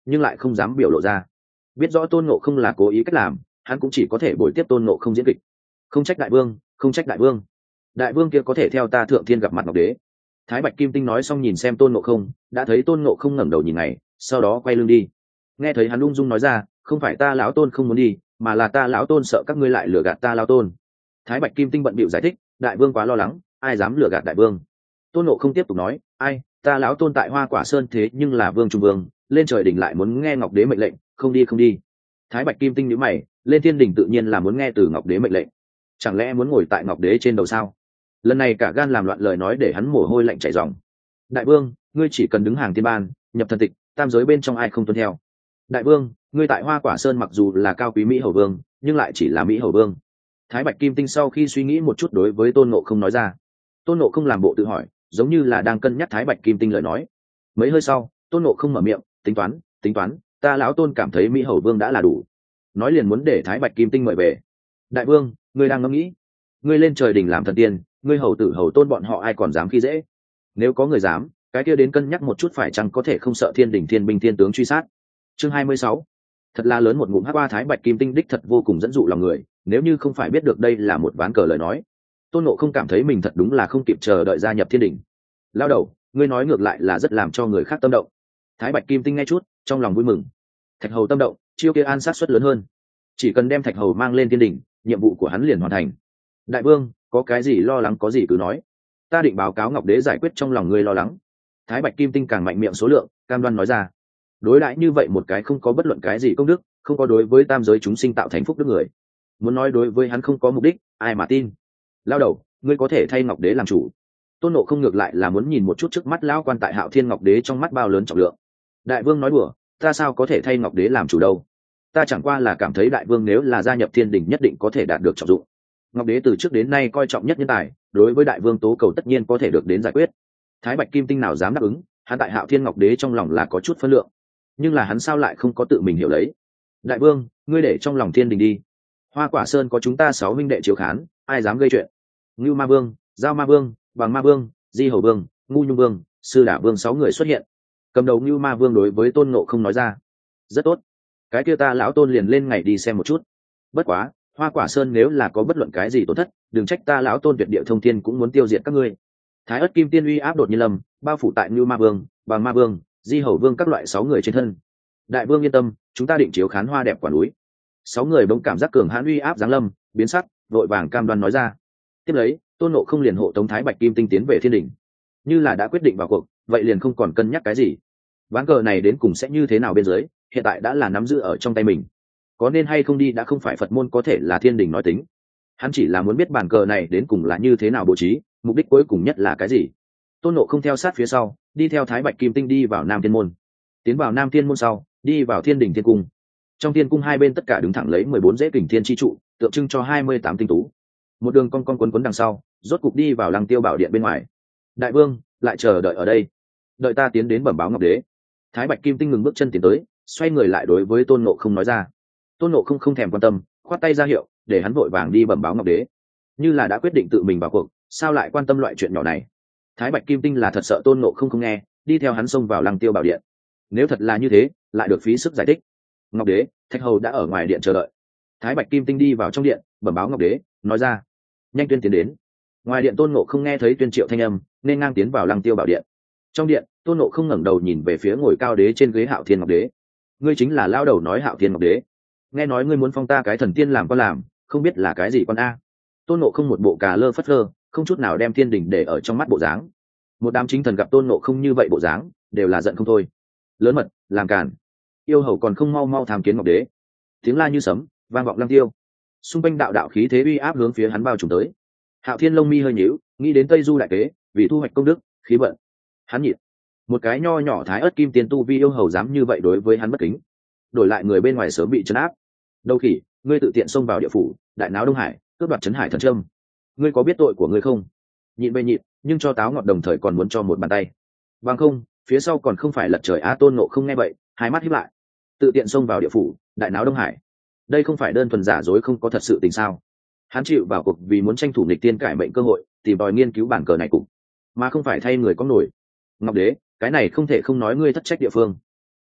nhưng lại không dám biểu lộ ra. Biết rõ tôn ngộ không là cố ý cách làm, hắn cũng chỉ có thể bồi tiếp tôn ngộ không diễn kịch. Không trách đại vương, không trách đại vương. Đại vương kia có thể theo ta thượng thiên gặp mặt ngọc đế. Thái Bạch Kim Tinh nói xong nhìn xem tôn ngộ không, đã thấy tôn ngộ không ngẩng đầu nhìn ngày, sau đó quay lưng đi. Nghe thấy hắn ung dung nói ra, không phải ta lão tôn không muốn đi, mà là ta lão tôn sợ các ngươi lại lừa gạt ta lão tôn. Thái Bạch Kim Tinh bận bịu giải thích, đại vương quá lo lắng, ai dám lừa gạt đại vương. Tôn ngộ không tiếp tục nói, ai, ta lão tôn tại Hoa Quả Sơn thế nhưng là vương trung vương, lên trời đỉnh lại muốn nghe ngọc đế mệnh lệnh, không đi không đi. Thái Bạch Kim Tinh nhíu mày, lên thiên đỉnh tự nhiên là muốn nghe từ ngọc đế mệnh lệnh, chẳng lẽ muốn ngồi tại ngọc đế trên đầu sao? Lần này cả gan làm loạn lời nói để hắn mồ hôi lạnh chảy ròng. Đại vương, ngươi chỉ cần đứng hàng thiên ban, nhập thần tịch, tam giới bên trong ai không tuân theo. Đại vương, ngươi tại Hoa Quả Sơn mặc dù là cao quý mỹ hầu vương, nhưng lại chỉ là mỹ hầu vương. Thái Bạch Kim Tinh sau khi suy nghĩ một chút đối với tôn ngộ không nói ra. Tôn ngộ không làm bộ tự hỏi, giống như là đang cân nhắc Thái Bạch Kim Tinh lời nói. Mấy hơi sau, tôn ngộ không mở miệng, tính toán, ta lão tôn cảm thấy mỹ hầu vương đã là đủ. Nói liền muốn để Thái Bạch Kim Tinh mời về. Đại vương, ngươi đang ngẫm nghĩ, ngươi lên trời đình làm thần tiên, ngươi hầu tử hầu tôn bọn họ ai còn dám khi dễ. Nếu có người dám, cái kia đến cân nhắc một chút phải chăng có thể không sợ thiên đình thiên binh thiên tướng truy sát. Chương 26. Thật là lớn một ngụm hắc qua. Thái Bạch Kim Tinh đích thật vô cùng dẫn dụ lòng người, nếu như không phải biết được đây là một ván cờ lời nói, tôn ngộ không cảm thấy mình thật đúng là không kịp chờ đợi gia nhập thiên đình. Lao đầu, ngươi nói ngược lại là rất làm cho người khác tâm động. Thái Bạch Kim Tinh nghe chút, trong lòng vui mừng. Thạch hầu tâm động, chiêu kia an sát suất lớn hơn, chỉ cần đem thạch hầu mang lên thiên đình, nhiệm vụ của hắn liền hoàn thành. Đại vương, có cái gì lo lắng có gì cứ nói, ta định báo cáo ngọc đế giải quyết trong lòng ngươi lo lắng. Thái Bạch Kim Tinh càng mạnh miệng số lượng, cam đoan nói ra. Đối đãi như vậy một cái không có bất luận cái gì công đức, không có đối với tam giới chúng sinh tạo thành phúc đức người, muốn nói đối với hắn không có mục đích, ai mà tin. Lao đầu, ngươi có thể thay ngọc đế làm chủ. Tôn Ngộ không ngược lại là muốn nhìn một chút trước mắt lão quan tại Hạo Thiên ngọc đế trong mắt bao lớn trọng lượng. Đại vương nói đùa, ta sao có thể thay ngọc đế làm chủ đâu. Ta chẳng qua là cảm thấy đại vương nếu là gia nhập thiên đình nhất định có thể đạt được trọng dụng. Ngọc đế từ trước đến nay coi trọng nhất nhân tài, đối với đại vương tố cầu tất nhiên có thể được đến giải quyết. Thái Bạch Kim Tinh nào dám đáp ứng, hắn tại Hạo Thiên ngọc đế trong lòng là có chút phân lượng, nhưng là hắn sao lại không có tự mình hiểu lấy. Đại vương, ngươi để trong lòng thiên đình đi. Hoa Quả Sơn có chúng ta 6 huynh đệ chiếu khán, ai dám gây chuyện. Ngưu Ma Vương, Giao Ma Vương, Bằng Ma Vương, Di Hầu Vương, Ngu Nhung Vương, Sư Đả Vương 6 người xuất hiện. Cầm đầu Ngưu Ma Vương đối với Tôn Ngộ không nói ra. Rất tốt, cái kia ta lão Tôn liền lên ngày đi xem một chút. Bất quá, Hoa Quả Sơn nếu là có bất luận cái gì tổn thất, đừng trách ta lão Tôn tuyệt địa thông thiên cũng muốn tiêu diệt các ngươi. Thái Ức Kim Tiên uy áp đột nhiên lâm, bao phủ tại Ngưu Ma Vương, Bằng Ma Vương, Di Hầu Vương các loại 6 người trên thân. Đại vương yên tâm, chúng ta định chiếu khán hoa đẹp quả núi. 6 người bỗng cảm giác cường hãn uy áp giáng lâm, biến sắc, vội vàng cam đoan nói ra. Tiếp lấy, Tôn Ngộ không liền hộ tống Thái Bạch Kim Tinh tiến về thiên đình. Như là đã quyết định vào cuộc, vậy liền không còn cân nhắc cái gì. Ván cờ này đến cùng sẽ như thế nào bên dưới, hiện tại đã là nắm giữ ở trong tay mình. Có nên hay không đi đã không phải Phật môn có thể là thiên đình nói tính. Hắn chỉ là muốn biết bàn cờ này đến cùng là như thế nào bố trí, mục đích cuối cùng nhất là cái gì. Tôn Ngộ không theo sát phía sau, đi theo Thái Bạch Kim Tinh đi vào Nam Thiên môn. Tiến vào Nam Thiên môn sau, đi vào thiên đình thiên cung. Trong thiên cung hai bên tất cả đứng thẳng lấy 14 rễ kình thiên chi trụ, tượng trưng cho 28 tinh tú. Một đường con quấn quấn đằng sau, rốt cục đi vào Lăng Tiêu Bảo Điện bên ngoài. Đại vương, lại chờ đợi ở đây, đợi ta tiến đến bẩm báo ngọc đế. Thái Bạch Kim Tinh ngừng bước chân tiến tới, xoay người lại đối với Tôn Ngộ không nói ra. Tôn Ngộ không không thèm quan tâm, khoát tay ra hiệu để hắn vội vàng đi bẩm báo ngọc đế. Như là đã quyết định tự mình vào cuộc, sao lại quan tâm loại chuyện nhỏ này. Thái Bạch Kim Tinh là thật sợ Tôn Ngộ không nghe, đi theo hắn xông vào Lăng Tiêu Bảo Điện. Nếu thật là như thế, lại được phí sức giải thích. Ngọc đế, Thạch hầu đã ở ngoài điện chờ đợi. Thái Bạch Kim Tinh đi vào trong điện, bẩm báo ngọc đế, nói ra. Nhanh tuyên tiến đến. Ngoài điện Tôn Ngộ không nghe thấy tuyên triệu thanh âm, nên ngang tiến vào Lăng Tiêu Bảo Điện. Trong điện, Tôn Ngộ không ngẩng đầu nhìn về phía ngồi cao đế trên ghế Hạo Thiên ngọc đế. Ngươi chính là lao đầu nói Hạo Thiên ngọc đế. Nghe nói ngươi muốn phong ta cái thần tiên làm con làm, không biết là cái gì con a. Tôn Ngộ không một bộ cà lơ phất lơ, không chút nào đem thiên đình để ở trong mắt bộ dáng. Một đám chính thần gặp Tôn Ngộ không như vậy bộ dáng, đều là giận không thôi. Lớn mật, làm càn, yêu hầu còn không mau mau tham kiến ngọc đế. Tiếng la như sấm vang vọng Lăng Tiêu. Xung quanh đạo đạo khí thế uy áp hướng phía hắn bao trùm tới. Hạo Thiên lông mi hơi nhíu, nghĩ đến Tây Du đại kế, vì thu hoạch công đức khí vận, hắn nhịn. Một cái nho nhỏ Thái Ức Kim Tiên tu vi yêu hầu dám như vậy đối với hắn bất kính, đổi lại người bên ngoài sớm bị trấn áp. Đâu khỉ, ngươi tự tiện xông vào địa phủ, đại náo Đông Hải, cướp đoạt Trấn Hải thần trâm, ngươi có biết tội của ngươi không? Nhịn về nhịn, nhưng cho táo ngọt đồng thời còn muốn cho một bàn tay. Bằng không, phía sau còn không phải lật trời á. Tôn Ngộ không nghe vậy, hai mắt híp lại. Tự tiện xông vào địa phủ, đại náo Đông Hải, đây không phải đơn thuần giả dối không có thật sự tình sao? Hắn chịu vào cuộc vì muốn tranh thủ nghịch tiên cải mệnh cơ hội, tìm tòi nghiên cứu bản cờ này cục, mà không phải thay người có nổi. Ngọc đế, cái này không thể không nói ngươi thất trách địa phương.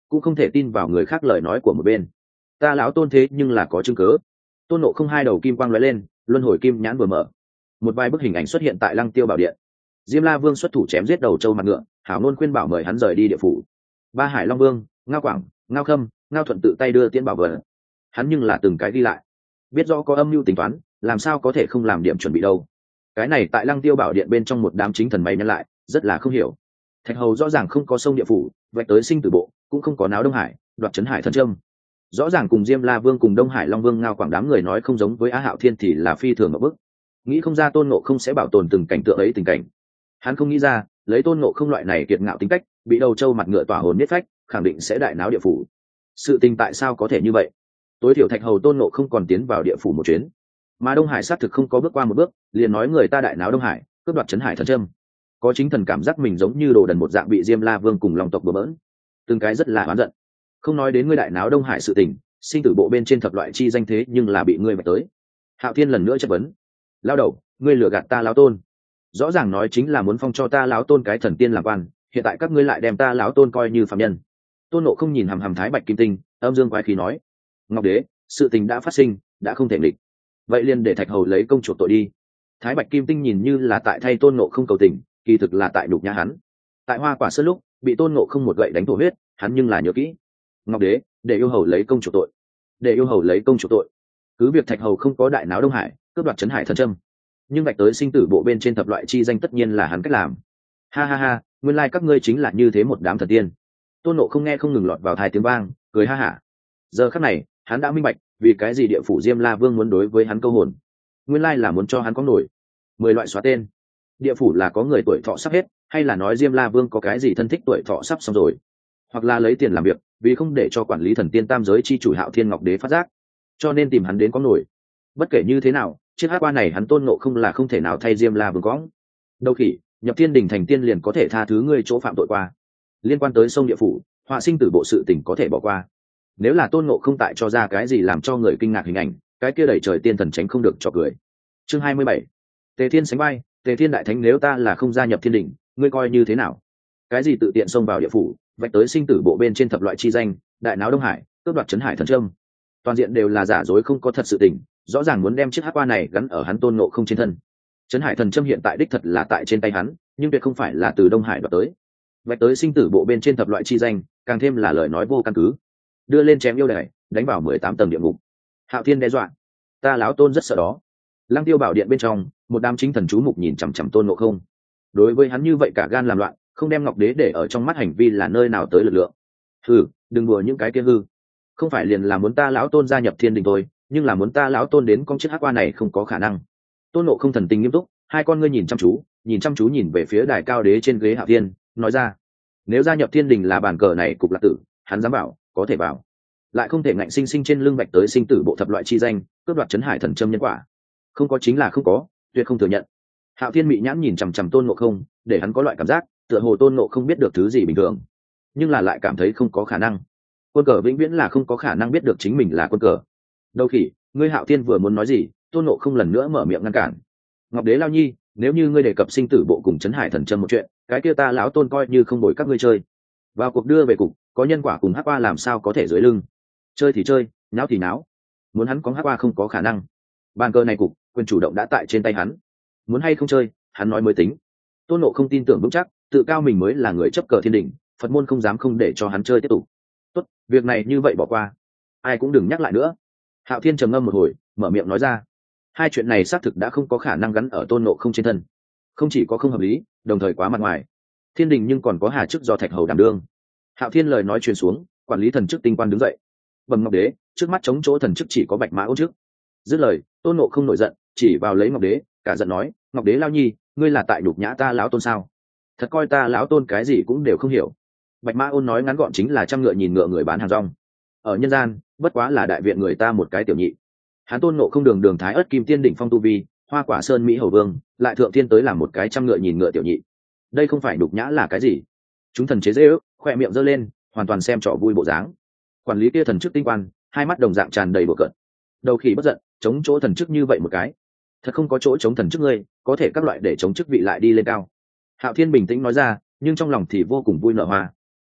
cũng không thể tin vào người khác lời nói của một bên. Ta lão tôn thế nhưng là có chứng cớ. Tôn Ngộ Không hai đầu kim quang lóe lên, luân hồi kim nhãn vừa mở, một vài bức hình ảnh xuất hiện tại Lăng Tiêu Bảo Điện. Diêm La Vương xuất thủ chém giết đầu trâu mặt ngựa, hảo nôn khuyên bảo mời hắn rời đi địa phủ. Ba Hải Long Vương, Ngao Quảng, Ngao Khâm, Ngao Thuận tự tay đưa tiễn bảo vật, hắn nhưng là từng cái ghi lại, biết rõ có âm mưu tính toán, làm sao có thể không làm điểm chuẩn bị đâu. Cái này tại Lăng Tiêu Bảo Điện bên trong một đám chính thần may nhân lại rất là không hiểu. Thạch Hầu rõ ràng không có sông địa phủ, vạch tới sinh tử bộ, cũng không có náo Đông Hải, đoạt trấn Hải thần trâm. Rõ ràng cùng Diêm La Vương cùng Đông Hải Long Vương Ngao Quảng đám người nói không giống với Á Hạo Thiên thì là phi thường ở bức. Nghĩ không ra Tôn Ngộ Không sẽ bảo tồn từng cảnh tượng ấy tình cảnh. Hắn không nghĩ ra, lấy Tôn Ngộ Không loại này kiệt ngạo tính cách, bị đầu trâu mặt ngựa tỏa hồn miết phách, khẳng định sẽ đại náo địa phủ. Sự tình tại sao có thể như vậy? Tối thiểu Thạch Hầu Tôn Ngộ Không còn tiến vào địa phủ một chuyến, mà Đông Hải xác thực không có bước qua một bước, liền nói người ta đại náo Đông Hải, cướp đoạt trấn Hải thần trâm. Có chính thần cảm giác mình giống như đồ đần một dạng bị Diêm La Vương cùng Long tộc bừa bỡn, từng cái rất là oán giận. Không nói đến ngươi đại náo Đông Hải sự tình, sinh tử bộ bên trên thập loại chi danh thế nhưng là bị ngươi vạch tới. Hạo Thiên lần nữa chất vấn, lao đầu, ngươi lừa gạt ta lão tôn, rõ ràng nói chính là muốn phong cho ta lão tôn cái thần tiên làm quan, hiện tại các ngươi lại đem ta lão tôn coi như phạm nhân. Tôn Ngộ Không nhìn hằm hằm Thái Bạch Kim Tinh, âm dương quái khí nói, Ngọc Đế, sự tình đã phát sinh, đã không thể nghịch, vậy liền để Thạch Hầu lấy công chuộc tội đi. Thái Bạch Kim Tinh nhìn như là tại thay Tôn Ngộ Không cầu tình, kỳ thực là tại nhục nhã hắn. Tại Hoa Quả Sơn lúc bị Tôn Ngộ Không một gậy đánh thổ huyết, hắn nhưng là nhớ kỹ. Ngọc Đế, để yêu hầu lấy công chuộc tội, để yêu hầu lấy công chuộc tội. Cứ việc Thạch Hầu không có đại náo Đông Hải, cướp đoạt trấn Hải thần trâm, nhưng vạch tới sinh tử bộ bên trên thập loại chi danh tất nhiên là hắn cách làm. Ha ha ha, nguyên lai các ngươi chính là như thế một đám thần tiên. Tôn Ngộ Không nghe không ngừng lọt vào tai tiếng vang, cười ha hả. Giờ khắc này, hắn đã minh bạch vì cái gì địa phủ Diêm La Vương muốn đối với hắn câu hồn, nguyên lai là muốn cho hắn có nổi 10 loại xóa tên. Địa phủ là có người tuổi thọ sắp hết, hay là nói Diêm La Vương có cái gì thân thích tuổi thọ sắp xong rồi, hoặc là lấy tiền làm việc, vì không để cho quản lý thần tiên tam giới chi chủ Hạo Thiên Ngọc Đế phát giác, cho nên tìm hắn đến có nổi. Bất kể như thế nào, chiếc hát qua này hắn Tôn Ngộ Không là không thể nào thay Diêm La Vương cõng. Đâu khỉ, nhập thiên đình thành tiên liền có thể tha thứ ngươi chỗ phạm tội qua. Liên quan tới sông địa phủ, họa sinh tử bộ sự tình có thể bỏ qua. Nếu là Tôn Ngộ Không tại cho ra cái gì làm cho người kinh ngạc hình ảnh, cái kia đẩy trời tiên thần tránh không được cho cười. Chương 27. Tề Thiên sánh bay, Tề Thiên đại thánh, nếu ta là không gia nhập thiên đình, ngươi coi như thế nào? Cái gì tự tiện xông vào địa phủ, vạch tới sinh tử bộ bên trên thập loại chi danh, đại náo Đông Hải, cướp đoạt trấn Hải thần trâm, toàn diện đều là giả dối, không có thật sự tình, rõ ràng muốn đem chiếc hắc qua này gắn ở hắn Tôn Ngộ Không trên thân. Trấn Hải thần trâm hiện tại đích thật là tại trên tay hắn, nhưng tuyệt không phải là từ Đông Hải đoạt tới. Vạch tới sinh tử bộ bên trên thập loại chi danh, càng thêm là lời nói vô căn cứ. Đưa lên chém yêu đài, đánh vào 18 tầng địa ngục. Hạo Thiên đe dọa, ta lão Tôn rất sợ đó. Lăng Tiêu Bảo Điện bên trong, một đám chính thần chú mục nhìn chằm chằm Tôn Ngộ Không. Đối với hắn như vậy cả gan làm loạn, không đem Ngọc Đế để ở trong mắt hành vi là nơi nào tới lực lượng. Hừ, đừng đùa những cái kia hư. Không phải liền là muốn ta lão Tôn gia nhập thiên đình thôi, nhưng là muốn ta lão Tôn đến con chiếc hắc qua này không có khả năng. Tôn Ngộ Không thần tình nghiêm túc, hai con ngươi nhìn chăm chú nhìn về phía đài cao đế trên ghế Hạo Thiên, nói ra: nếu gia nhập thiên đình là bàn cờ này cục lạc tử, hắn dám bảo, có thể bảo, lại không thể ngạnh sinh sinh trên lưng bạch tới sinh tử bộ thập loại chi danh, cướp đoạt trấn Hải thần trâm nhân quả. Không có chính là không có, tuyệt không thừa nhận. Hạo Thiên mị nhãn nhìn chằm chằm Tôn Ngộ Không, để hắn có loại cảm giác tựa hồ Tôn Ngộ Không biết được thứ gì bình thường, nhưng là lại cảm thấy không có khả năng. Quân cờ vĩnh viễn là không có khả năng biết được chính mình là quân cờ. Đâu khỉ, ngươi Hạo Thiên vừa muốn nói gì, Tôn Ngộ Không lần nữa mở miệng ngăn cản. Ngọc Đế Lao Nhi, nếu như ngươi đề cập sinh tử bộ cùng trấn Hải thần trâm một chuyện, cái kia ta lão Tôn coi như không bồi các ngươi chơi. Vào cuộc đưa về cục, có nhân quả cùng hắc qua làm sao có thể dưới lưng. Chơi thì chơi, náo thì náo, muốn hắn có hắc qua không có khả năng. Bàn cờ này cục, quyền chủ động đã tại trên tay hắn, muốn hay không chơi, hắn nói mới tính. Tôn Ngộ Không tin tưởng vững chắc, tự cao mình mới là người chấp cờ thiên đình, Phật môn không dám không để cho hắn chơi tiếp tục. Tốt, việc này như vậy bỏ qua, ai cũng đừng nhắc lại nữa. Hạo Thiên trầm ngâm một hồi, mở miệng nói ra: hai chuyện này xác thực đã không có khả năng gắn ở Tôn Ngộ Không trên thân, không chỉ có không hợp lý, đồng thời quá mặt ngoài. Thiên đình nhưng còn có hà chức do Thạch Hầu đảm đương. Hạo Thiên lời nói truyền xuống, quản lý thần chức tinh quan đứng dậy: bẩm Ngọc Đế, trước mắt chống chỗ thần chức chỉ có Bạch Mã Ôn trước. Dứt lời, Tôn Ngộ Không nổi giận, chỉ vào lấy Ngọc Đế, cả giận nói: Ngọc Đế Lao Nhi, ngươi là tại nhục nhã ta lão Tôn sao? Thật coi ta lão Tôn cái gì cũng đều không hiểu. Bạch Mã Ôn nói ngắn gọn chính là trăm ngựa nhìn ngựa người bán hàng rong. Ở nhân gian, bất quá là đại viện người ta một cái tiểu nhị. Hắn Tôn Ngộ Không đường đường thái ất kim tiên đỉnh phong tu vi, Hoa Quả Sơn Mỹ hầu vương, lại thượng thiên tới làm một cái trăm ngựa nhìn ngựa tiểu nhị. Đây không phải nhục nhã là cái gì? Chúng thần chế giễu, khoe miệng giơ lên, hoàn toàn xem trò vui bộ dáng. Quản lý kia thần chức tinh quan, hai mắt đồng dạng tràn đầy bừa cợt. Đầu khỉ bất giận, chống chỗ thần chức như vậy một cái, thật không có chỗ chống thần chức ngươi, có thể các loại để chống chức vị lại đi lên cao. Hạo Thiên bình tĩnh nói ra, nhưng trong lòng thì vô cùng vui nở hoa.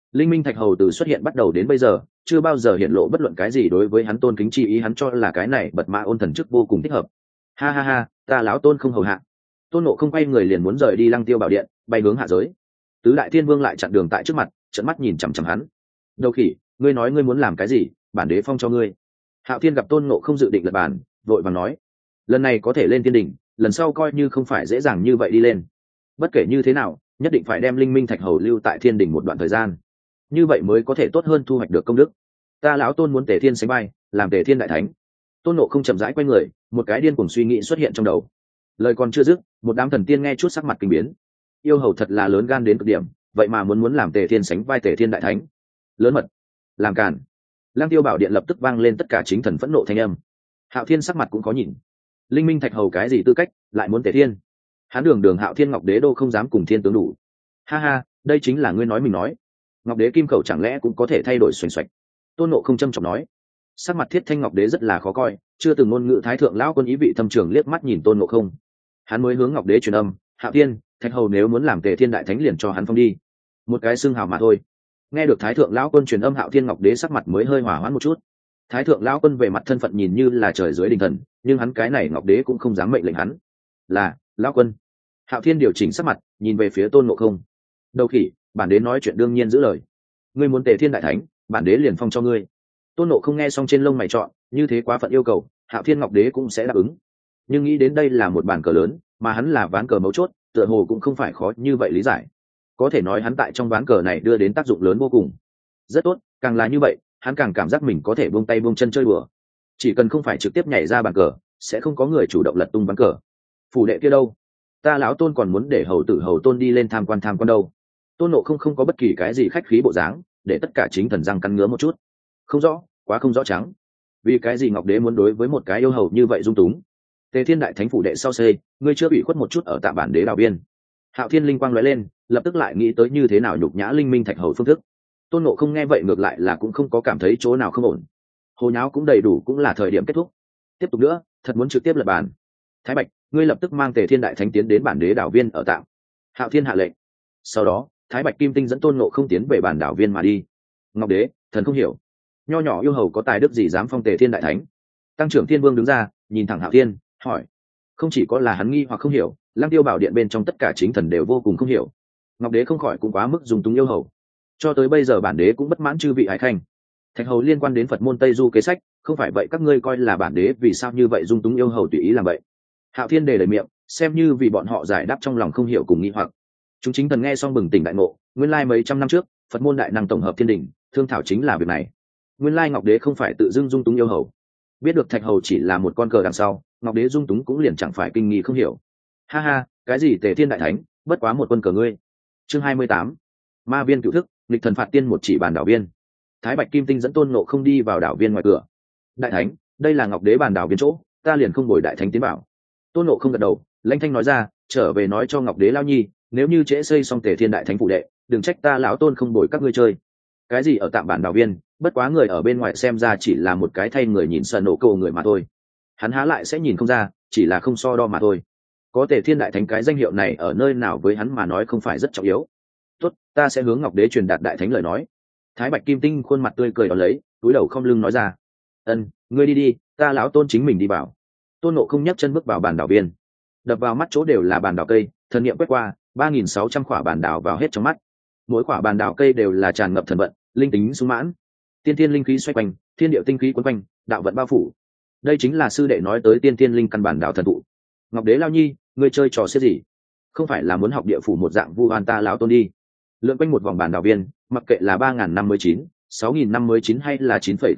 Linh minh thạch hầu từ xuất hiện bắt đầu đến bây giờ chưa bao giờ hiện lộ bất luận cái gì đối với hắn tôn kính chi ý, hắn cho là cái này bật mã ôn thần chức vô cùng thích hợp. Ha ha ha, ta lão tôn không hầu hạ. Tôn Nộ không quay người liền muốn rời đi Lăng Tiêu bảo điện, bay hướng hạ giới. Tứ đại thiên vương lại chặn đường tại trước mặt, trợn mắt nhìn chằm chằm hắn. Đầu khỉ, ngươi nói ngươi muốn làm cái gì, bản đế phong cho ngươi. Hạo Thiên gặp Tôn Nộ không dự định lật bản, vội vàng nói, lần này có thể lên thiên đỉnh, lần sau coi như không phải dễ dàng như vậy đi lên. Bất kể như thế nào, nhất định phải đem linh minh thạch hầu lưu tại thiên đỉnh một đoạn thời gian, như vậy mới có thể tốt hơn thu hoạch được công đức. Ta lão tôn muốn Tề Thiên sánh bay, làm Tề Thiên đại thánh. Tôn Nộ không chậm rãi quay người, một cái điên cuồng suy nghĩ xuất hiện trong đầu. Lời còn chưa dứt, một đám thần tiên nghe chút sắc mặt kinh biến. Yêu hầu thật là lớn gan đến cực điểm, vậy mà muốn làm Tề Thiên sánh vai Tề Thiên đại thánh, lớn mật, làm cản. Lang Tiêu bảo điện lập tức vang lên tất cả chính thần phẫn nộ thanh âm. Hạo Thiên sắc mặt cũng có nhìn, linh minh thạch hầu cái gì tư cách lại muốn Tề Thiên? Hắn đường Hạo Thiên Ngọc Đế đô không dám cùng thiên tướng đủ. Ha ha, đây chính là ngươi nói mình nói. Ngọc Đế kim khẩu chẳng lẽ cũng có thể thay đổi xoành xoạch? Tôn Nộ không châm trọng nói. Sắc mặt Thiết Thanh Ngọc Đế rất là khó coi, chưa từng ngôn ngữ thái thượng lão quân ý vị thâm trường liếc mắt nhìn Tôn Nộ không. Hắn mới hướng Ngọc Đế truyền âm, Hạo Thiên, thạch hầu nếu muốn làm Tề Thiên đại thánh liền cho hắn phong đi, một cái xưng hào mà thôi. Nghe được thái thượng lão quân truyền âm, Hạo Thiên Ngọc Đế sắc mặt mới hơi hỏa hoãn một chút. Thái thượng lão quân về mặt thân phận nhìn như là trời dưới đình thần, nhưng hắn cái này Ngọc Đế cũng không dám mệnh lệnh hắn. Là lão quân. Hạo Thiên điều chỉnh sắc mặt, nhìn về phía Tôn Ngộ không. Đầu khỉ, bản đế nói chuyện đương nhiên giữ lời. Ngươi muốn Tề Thiên đại thánh, bản đế liền phong cho ngươi. Tôn Ngộ không nghe xong trên lông mày chọn, như thế quá phận yêu cầu, Hạo Thiên Ngọc Đế cũng sẽ đáp ứng. Nhưng nghĩ đến đây là một bàn cờ lớn, mà hắn là ván cờ mấu chốt, tựa hồ cũng không phải khó như vậy lý giải. Có thể nói hắn tại trong ván cờ này đưa đến tác dụng lớn vô cùng. Rất tốt, càng là như vậy, hắn càng cảm giác mình có thể buông tay buông chân chơi đùa. Chỉ cần không phải trực tiếp nhảy ra bàn cờ, sẽ không có người chủ động lật tung ván cờ. Phủ đệ kia đâu? Ta lão Tôn còn muốn để hầu tử hầu tôn đi lên tham quan đâu. Tôn Nộ không có bất kỳ cái gì khách khí bộ dáng, để tất cả chính thần răng căn ngứa một chút. Không rõ, quá không rõ trắng. Vì cái gì Ngọc Đế muốn đối với một cái yêu hầu như vậy dung túng? Tề Thiên đại thánh phủ đệ sau xây, ngươi chưa bị khuất một chút ở tạm bản đế đào biên. Hạo Thiên linh quang lóe lên, lập tức lại nghĩ tới như thế nào nhục nhã linh minh thạch hầu phương thức. Tôn Nộ không nghe vậy ngược lại là cũng không có cảm thấy chỗ nào không ổn. Hồ nháo cũng đầy đủ, cũng là thời điểm kết thúc. Tiếp tục nữa, thật muốn trực tiếp lật bàn. Thái Bạch, ngươi lập tức mang Tề Thiên đại thánh tiến đến bản đế đảo viên ở tạm. Hạo Thiên hạ lệnh. Sau đó, Thái Bạch Kim Tinh dẫn Tôn Nộ không tiến về bản đảo viên mà đi. Ngọc Đế, thần không hiểu, nho nhỏ yêu hầu có tài đức gì dám phong Tề Thiên đại thánh? Tăng trưởng Thiên Vương đứng ra, nhìn thẳng Hạo Thiên, hỏi. Không chỉ có là hắn nghi hoặc không hiểu, Lăng Tiêu bảo điện bên trong tất cả chính thần đều vô cùng không hiểu. Ngọc Đế không khỏi cũng quá mức dùng túng yêu hầu. Cho tới bây giờ bản đế cũng bất mãn chư vị ái khanh. Thạch hầu liên quan đến Phật môn Tây Du kế sách, không phải vậy các ngươi coi là bản đế vì sao như vậy dung túng yêu hầu tùy ý làm vậy? Hạo Thiên đề lời miệng, xem như vì bọn họ giải đáp trong lòng không hiểu cùng nghi hoặc. Chúng chính thần nghe xong bừng tỉnh đại ngộ, nguyên lai mấy trăm năm trước, Phật môn đại năng tổng hợp thiên đình, thương thảo chính là việc này. Nguyên lai Ngọc Đế không phải tự dưng dung túng yêu hầu. Biết được Thạch hầu chỉ là một con cờ đằng sau, Ngọc Đế dung túng cũng liền chẳng phải kinh nghi không hiểu. Ha ha, cái gì Tề Thiên đại thánh, bất quá một quân cờ ngươi. Chương 28. Ma viên cựu thức, nghịch thần phạt tiên một chỉ bàn đảo viên. Thái Bạch Kim Tinh dẫn Tôn Nộ không đi vào đảo viên ngoài cửa. Đại thánh, đây là Ngọc Đế bàn đảo viên chỗ, ta liền không bồi đại thánh tiến bảo. Tôn Nộ không gật đầu, lãnh thanh nói ra, trở về nói cho Ngọc Đế lao nhi, nếu như trễ xây xong Tề Thiên đại thánh phụ đệ, đừng trách ta lão Tôn không bồi các ngươi chơi. Cái gì ở tạm bản đảo viên, bất quá người ở bên ngoài xem ra chỉ là một cái thay người nhìn sợ nổ cầu người mà thôi. Hắn há lại sẽ nhìn không ra, chỉ là không so đo mà thôi. Có Tề Thiên đại thánh cái danh hiệu này ở nơi nào với hắn mà nói không phải rất trọng yếu. Tốt, ta sẽ hướng Ngọc Đế truyền đạt đại thánh lời nói. Thái Bạch Kim Tinh khuôn mặt tươi cười đó lấy, túi đầu không lưng nói ra. Ngươi đi đi, ta lão Tôn chính mình đi vào. Tôn Nộ không nhấc chân bước vào bàn đảo viên. Đập vào mắt chỗ đều là bàn đảo cây, thần niệm quét qua, 3.600 quả bàn đảo vào hết trong mắt. Mỗi quả bàn đảo cây đều là tràn ngập thần vận, linh tính sung mãn. Tiên thiên linh khí xoay quanh, thiên điệu tinh khí quấn quanh, đạo vận bao phủ. Đây chính là sư đệ nói tới tiên thiên linh căn bản đạo thần thụ. Ngọc Đế lao nhi, ngươi chơi trò xếp gì? Không phải là muốn học địa phủ một dạng vu oan ta lão Tôn đi? Lượn quanh một vòng bàn đảo viên, mặc kệ là 3.059, 6.059 hay là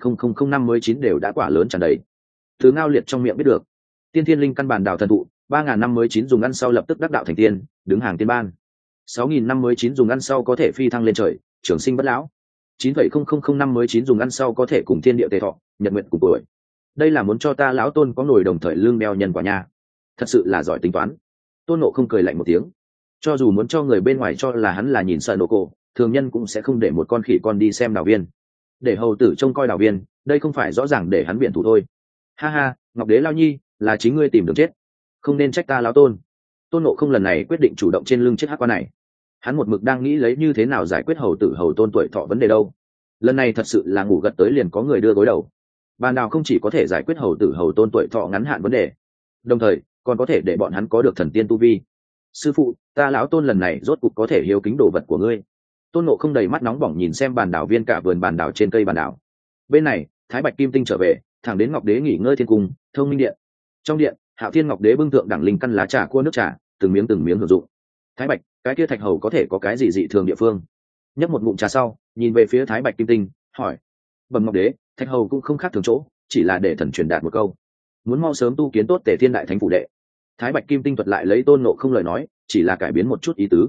9,00059 đều đã quả lớn tràn đầy. Thứ Ngao Liệt trong miệng biết được, tiên thiên linh căn bản đạo thần thụ, 3.059 dùng ăn sau lập tức đắc đạo thành tiên, đứng hàng tiên ban. 6.059 dùng ăn sau có thể phi thăng lên trời, trường sinh bất lão. 9,00059 dùng ăn sau có thể cùng thiên địa tề thọ, nhật nguyện cùng tuổi. Đây là muốn cho ta lão Tôn có nổi đồng thời lương đeo nhân quả nha. Thật sự là giỏi tính toán. Tôn Nộ không cười lạnh một tiếng. Cho dù muốn cho người bên ngoài cho là hắn là nhìn sợ nộ cổ, thường nhân cũng sẽ không để một con khỉ con đi xem đảo viên. Để hầu tử trông coi đảo viên, đây không phải rõ ràng để hắn biện thủ thôi. Ha ha, Ngọc Đế lao nhi, là chính ngươi tìm đường chết, không nên trách ta lão Tôn. Tôn Nộ không lần này quyết định chủ động trên lưng chiếc hắc quan này. Hắn một mực đang nghĩ lấy như thế nào giải quyết hầu tử hầu tôn tuổi thọ vấn đề đâu. Lần này thật sự là ngủ gật tới liền có người đưa gối đầu. Bàn đào không chỉ có thể giải quyết hầu tử hầu tôn tuổi thọ ngắn hạn vấn đề, đồng thời còn có thể để bọn hắn có được thần tiên tu vi. Sư phụ, ta lão tôn lần này rốt cục có thể hiếu kính đồ vật của ngươi. Tôn Ngộ không đầy mắt nóng bỏng nhìn xem bàn đảo viên cả vườn bàn đảo trên cây bàn đảo. Bên này Thái Bạch Kim Tinh trở về, thẳng đến Ngọc Đế nghỉ ngơi thiên cung Thông Minh Điện. Trong điện, Hạo Thiên Ngọc Đế bưng thượng đẳng linh căn lá trà cua nước trà, từng miếng hưởng dụng. Thái Bạch, cái kia thạch hầu có thể có cái gì dị thường địa phương? Nhấp một ngụm trà sau, nhìn về phía Thái Bạch Kim Tinh, hỏi: Bẩm Ngọc Đế, thạch hầu cũng không khác thường chỗ, chỉ là để thần truyền đạt một câu, muốn mau sớm tu kiến tốt Tề Thiên Đại Thánh phủ đệ. Thái Bạch Kim Tinh thuật lại lấy Tôn Ngộ không lời nói, chỉ là cải biến một chút ý tứ.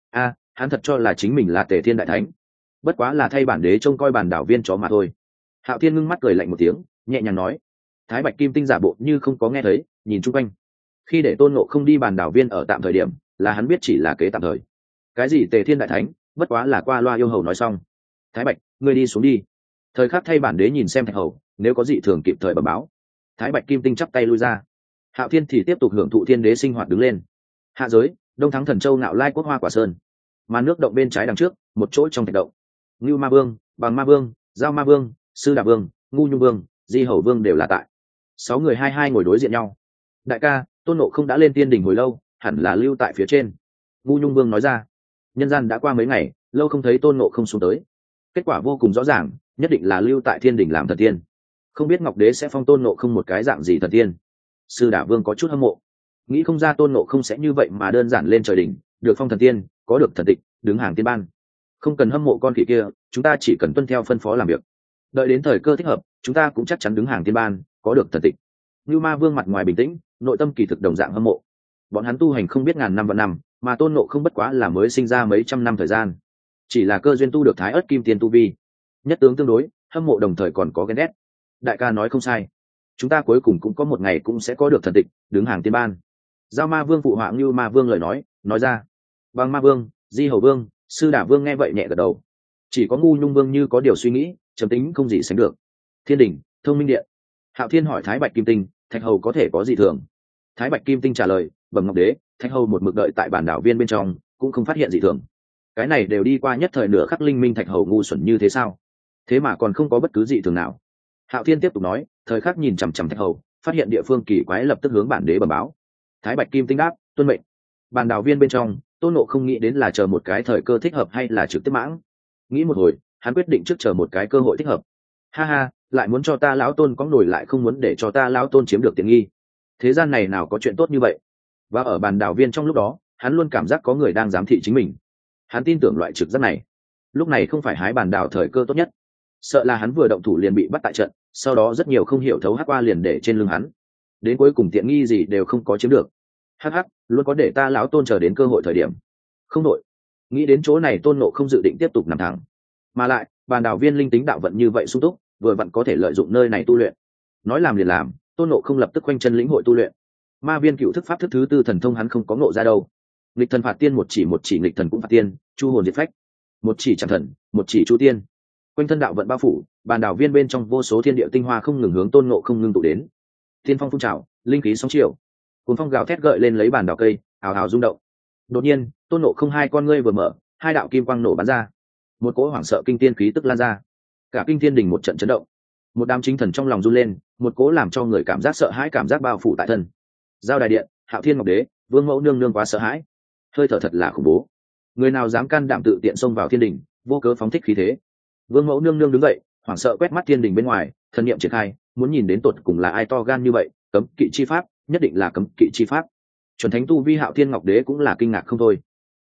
Hắn thật cho là chính mình là Tề Thiên Đại Thánh, bất quá là thay bản đế trông coi bản đảo viên chó mà thôi. Hạo Thiên ngưng mắt cười lạnh một tiếng, nhẹ nhàng nói. Thái Bạch Kim Tinh giả bộ như không có nghe thấy, nhìn chung quanh. Khi để Tôn Ngộ không đi bản đảo viên ở tạm thời điểm, là hắn biết chỉ là kế tạm thời. Cái gì Tề Thiên Đại Thánh, bất quá là qua loa yêu hầu nói xong. Thái Bạch, ngươi đi xuống đi. Thời khắc thay bản đế nhìn xem thạch hầu, nếu có dị thường kịp thời bẩm báo. Thái Bạch Kim Tinh chắp tay lui ra. Hạo Thiên thì tiếp tục hưởng thụ thiên đế sinh hoạt đứng lên. Hạ giới, Đông Thắng Thần Châu Nạo Lai Quốc Hoa Quả Sơn. Mà nước động bên trái đằng trước, một chỗ trong thạch động. Ngưu Ma Vương, Bằng Ma Vương, Giao Ma Vương, Sư Đà Vương, Ngu Nhung Vương, Di Hầu Vương đều là tại. 6 người hai ngồi đối diện nhau. Đại ca, Tôn Ngộ không đã lên tiên đỉnh hồi lâu, hẳn là lưu tại phía trên. Ngu Nhung Vương nói ra. Nhân gian đã qua mấy ngày, lâu không thấy Tôn Ngộ không xuống tới. Kết quả vô cùng rõ ràng, nhất định là lưu tại thiên đỉnh làm thần tiên. Không biết Ngọc Đế sẽ phong Tôn Ngộ không một cái dạng gì thần tiên. Sư Đà Vương có chút hâm mộ, nghĩ không ra Tôn Ngộ không sẽ như vậy mà đơn giản lên trời đỉnh, được phong thần tiên, có được thần tịch, đứng hàng tiên ban. Không cần hâm mộ con khỉ kia, chúng ta chỉ cần tuân theo phân phó làm việc, đợi đến thời cơ thích hợp, chúng ta cũng chắc chắn đứng hàng tiên ban, có được thần tịch. Như Ma Vương mặt ngoài bình tĩnh, nội tâm kỳ thực đồng dạng hâm mộ. Bọn hắn tu hành không biết ngàn năm vạn năm, mà Tôn Ngộ không bất quá là mới sinh ra mấy trăm năm thời gian, chỉ là cơ duyên tu được Thái Ức Kim Tiên tu vi. Nhất tướng tương đối, hâm mộ đồng thời còn có ghen ghét. Đại ca nói không sai, chúng ta cuối cùng cũng có một ngày cũng sẽ có được thần tịch, đứng hàng tiên ban. Giao Ma Vương phụ họa Như Ma Vương lời nói ra. Bằng Ma Vương, Di Hầu Vương, Sư Đà Vương nghe vậy nhẹ gật đầu. Chỉ có Ngu Nhung Vương như có điều suy nghĩ, trầm tính không gì sánh được. Thiên đỉnh, Thông Minh Điện. Hạo Thiên hỏi Thái Bạch Kim Tinh, thạch hầu có thể có gì thường? Thái Bạch Kim Tinh trả lời, bẩm Ngọc Đế, thạch hầu một mực đợi tại bản đảo viên bên trong, cũng không phát hiện gì thường. Cái này đều đi qua nhất thời nửa khắc linh minh thạch hầu ngu xuẩn như thế sao? Thế mà còn không có bất cứ gì thường nào. Hạo Thiên tiếp tục nói, thời khắc nhìn chằm chằm thạch hầu, phát hiện địa phương kỳ quái lập tức hướng bản đế bẩm báo. Thái Bạch Kim Tinh đáp, tuân mệnh. Bản đảo viên bên trong, Tôn Ngộ không nghĩ đến là chờ một cái thời cơ thích hợp hay là trực tiếp mãng. Nghĩ một hồi, hắn quyết định trước chờ một cái cơ hội thích hợp. Ha ha, lại muốn cho ta lão Tôn có nổi, lại không muốn để cho ta lão Tôn chiếm được tiện nghi. Thế gian này nào có chuyện tốt như vậy. Và ở bàn đảo viên trong lúc đó, hắn luôn cảm giác có người đang giám thị chính mình. Hắn tin tưởng loại trực giác này. Lúc này không phải hái bàn đảo thời cơ tốt nhất. Sợ là hắn vừa động thủ liền bị bắt tại trận, sau đó rất nhiều không hiểu thấu hắc qua liền để trên lưng hắn. Đến cuối cùng tiện nghi gì đều không có chiếm được. Hắc luôn có để ta lão Tôn chờ đến cơ hội thời điểm. Không đội. Nghĩ đến chỗ này, Tôn Ngộ không dự định tiếp tục nằm thẳng. Mà lại, bàn đảo viên linh tính đạo vận như vậy sung túc, vừa vặn có thể lợi dụng nơi này tu luyện. Nói làm liền làm, Tôn Ngộ không lập tức quanh chân lĩnh hội tu luyện. Ma viên cựu thức pháp thức thứ tư thần thông hắn không có ngộ ra đâu. Nghịch thần phạt tiên, một chỉ nghịch thần cũng phạt tiên, chu hồn diệt phách. Một chỉ chẳng thần, một chỉ chu tiên. Quanh thân đạo vận bao phủ, bàn đảo viên bên trong vô số thiên địa tinh hoa không ngừng hướng Tôn Ngộ không ngưng tụ đến. Thiên phong phun trào, linh khí sóng chiều, cuồng phong gào thét gợi lên lấy bàn đảo cây, ào ào rung động. Đột nhiên, Tôn Ngộ không hai con ngươi vừa mở, hai đạo kim quang nổ bắn ra, một cỗ hoảng sợ kinh thiên khí tức lan ra, cả kinh thiên đình một trận chấn động. Một đám chính thần trong lòng run lên, một cỗ làm cho người cảm giác sợ hãi cảm giác bao phủ tại thân. Giao đài điện, Hạo Thiên Ngọc Đế, Vương Mẫu nương nương quá sợ hãi, hơi thở thật là khủng bố. Người nào dám can đảm tự tiện xông vào thiên đình, vô cớ phóng thích khí thế. Vương Mẫu nương nương đứng dậy, hoảng sợ quét mắt thiên đình bên ngoài, thần niệm triển khai, muốn nhìn đến tột cùng là ai to gan như vậy. Cấm kỵ chi pháp, nhất định là cấm kỵ chi pháp. Chuẩn thánh tu vi Hạo Thiên Ngọc Đế cũng là kinh ngạc không thôi.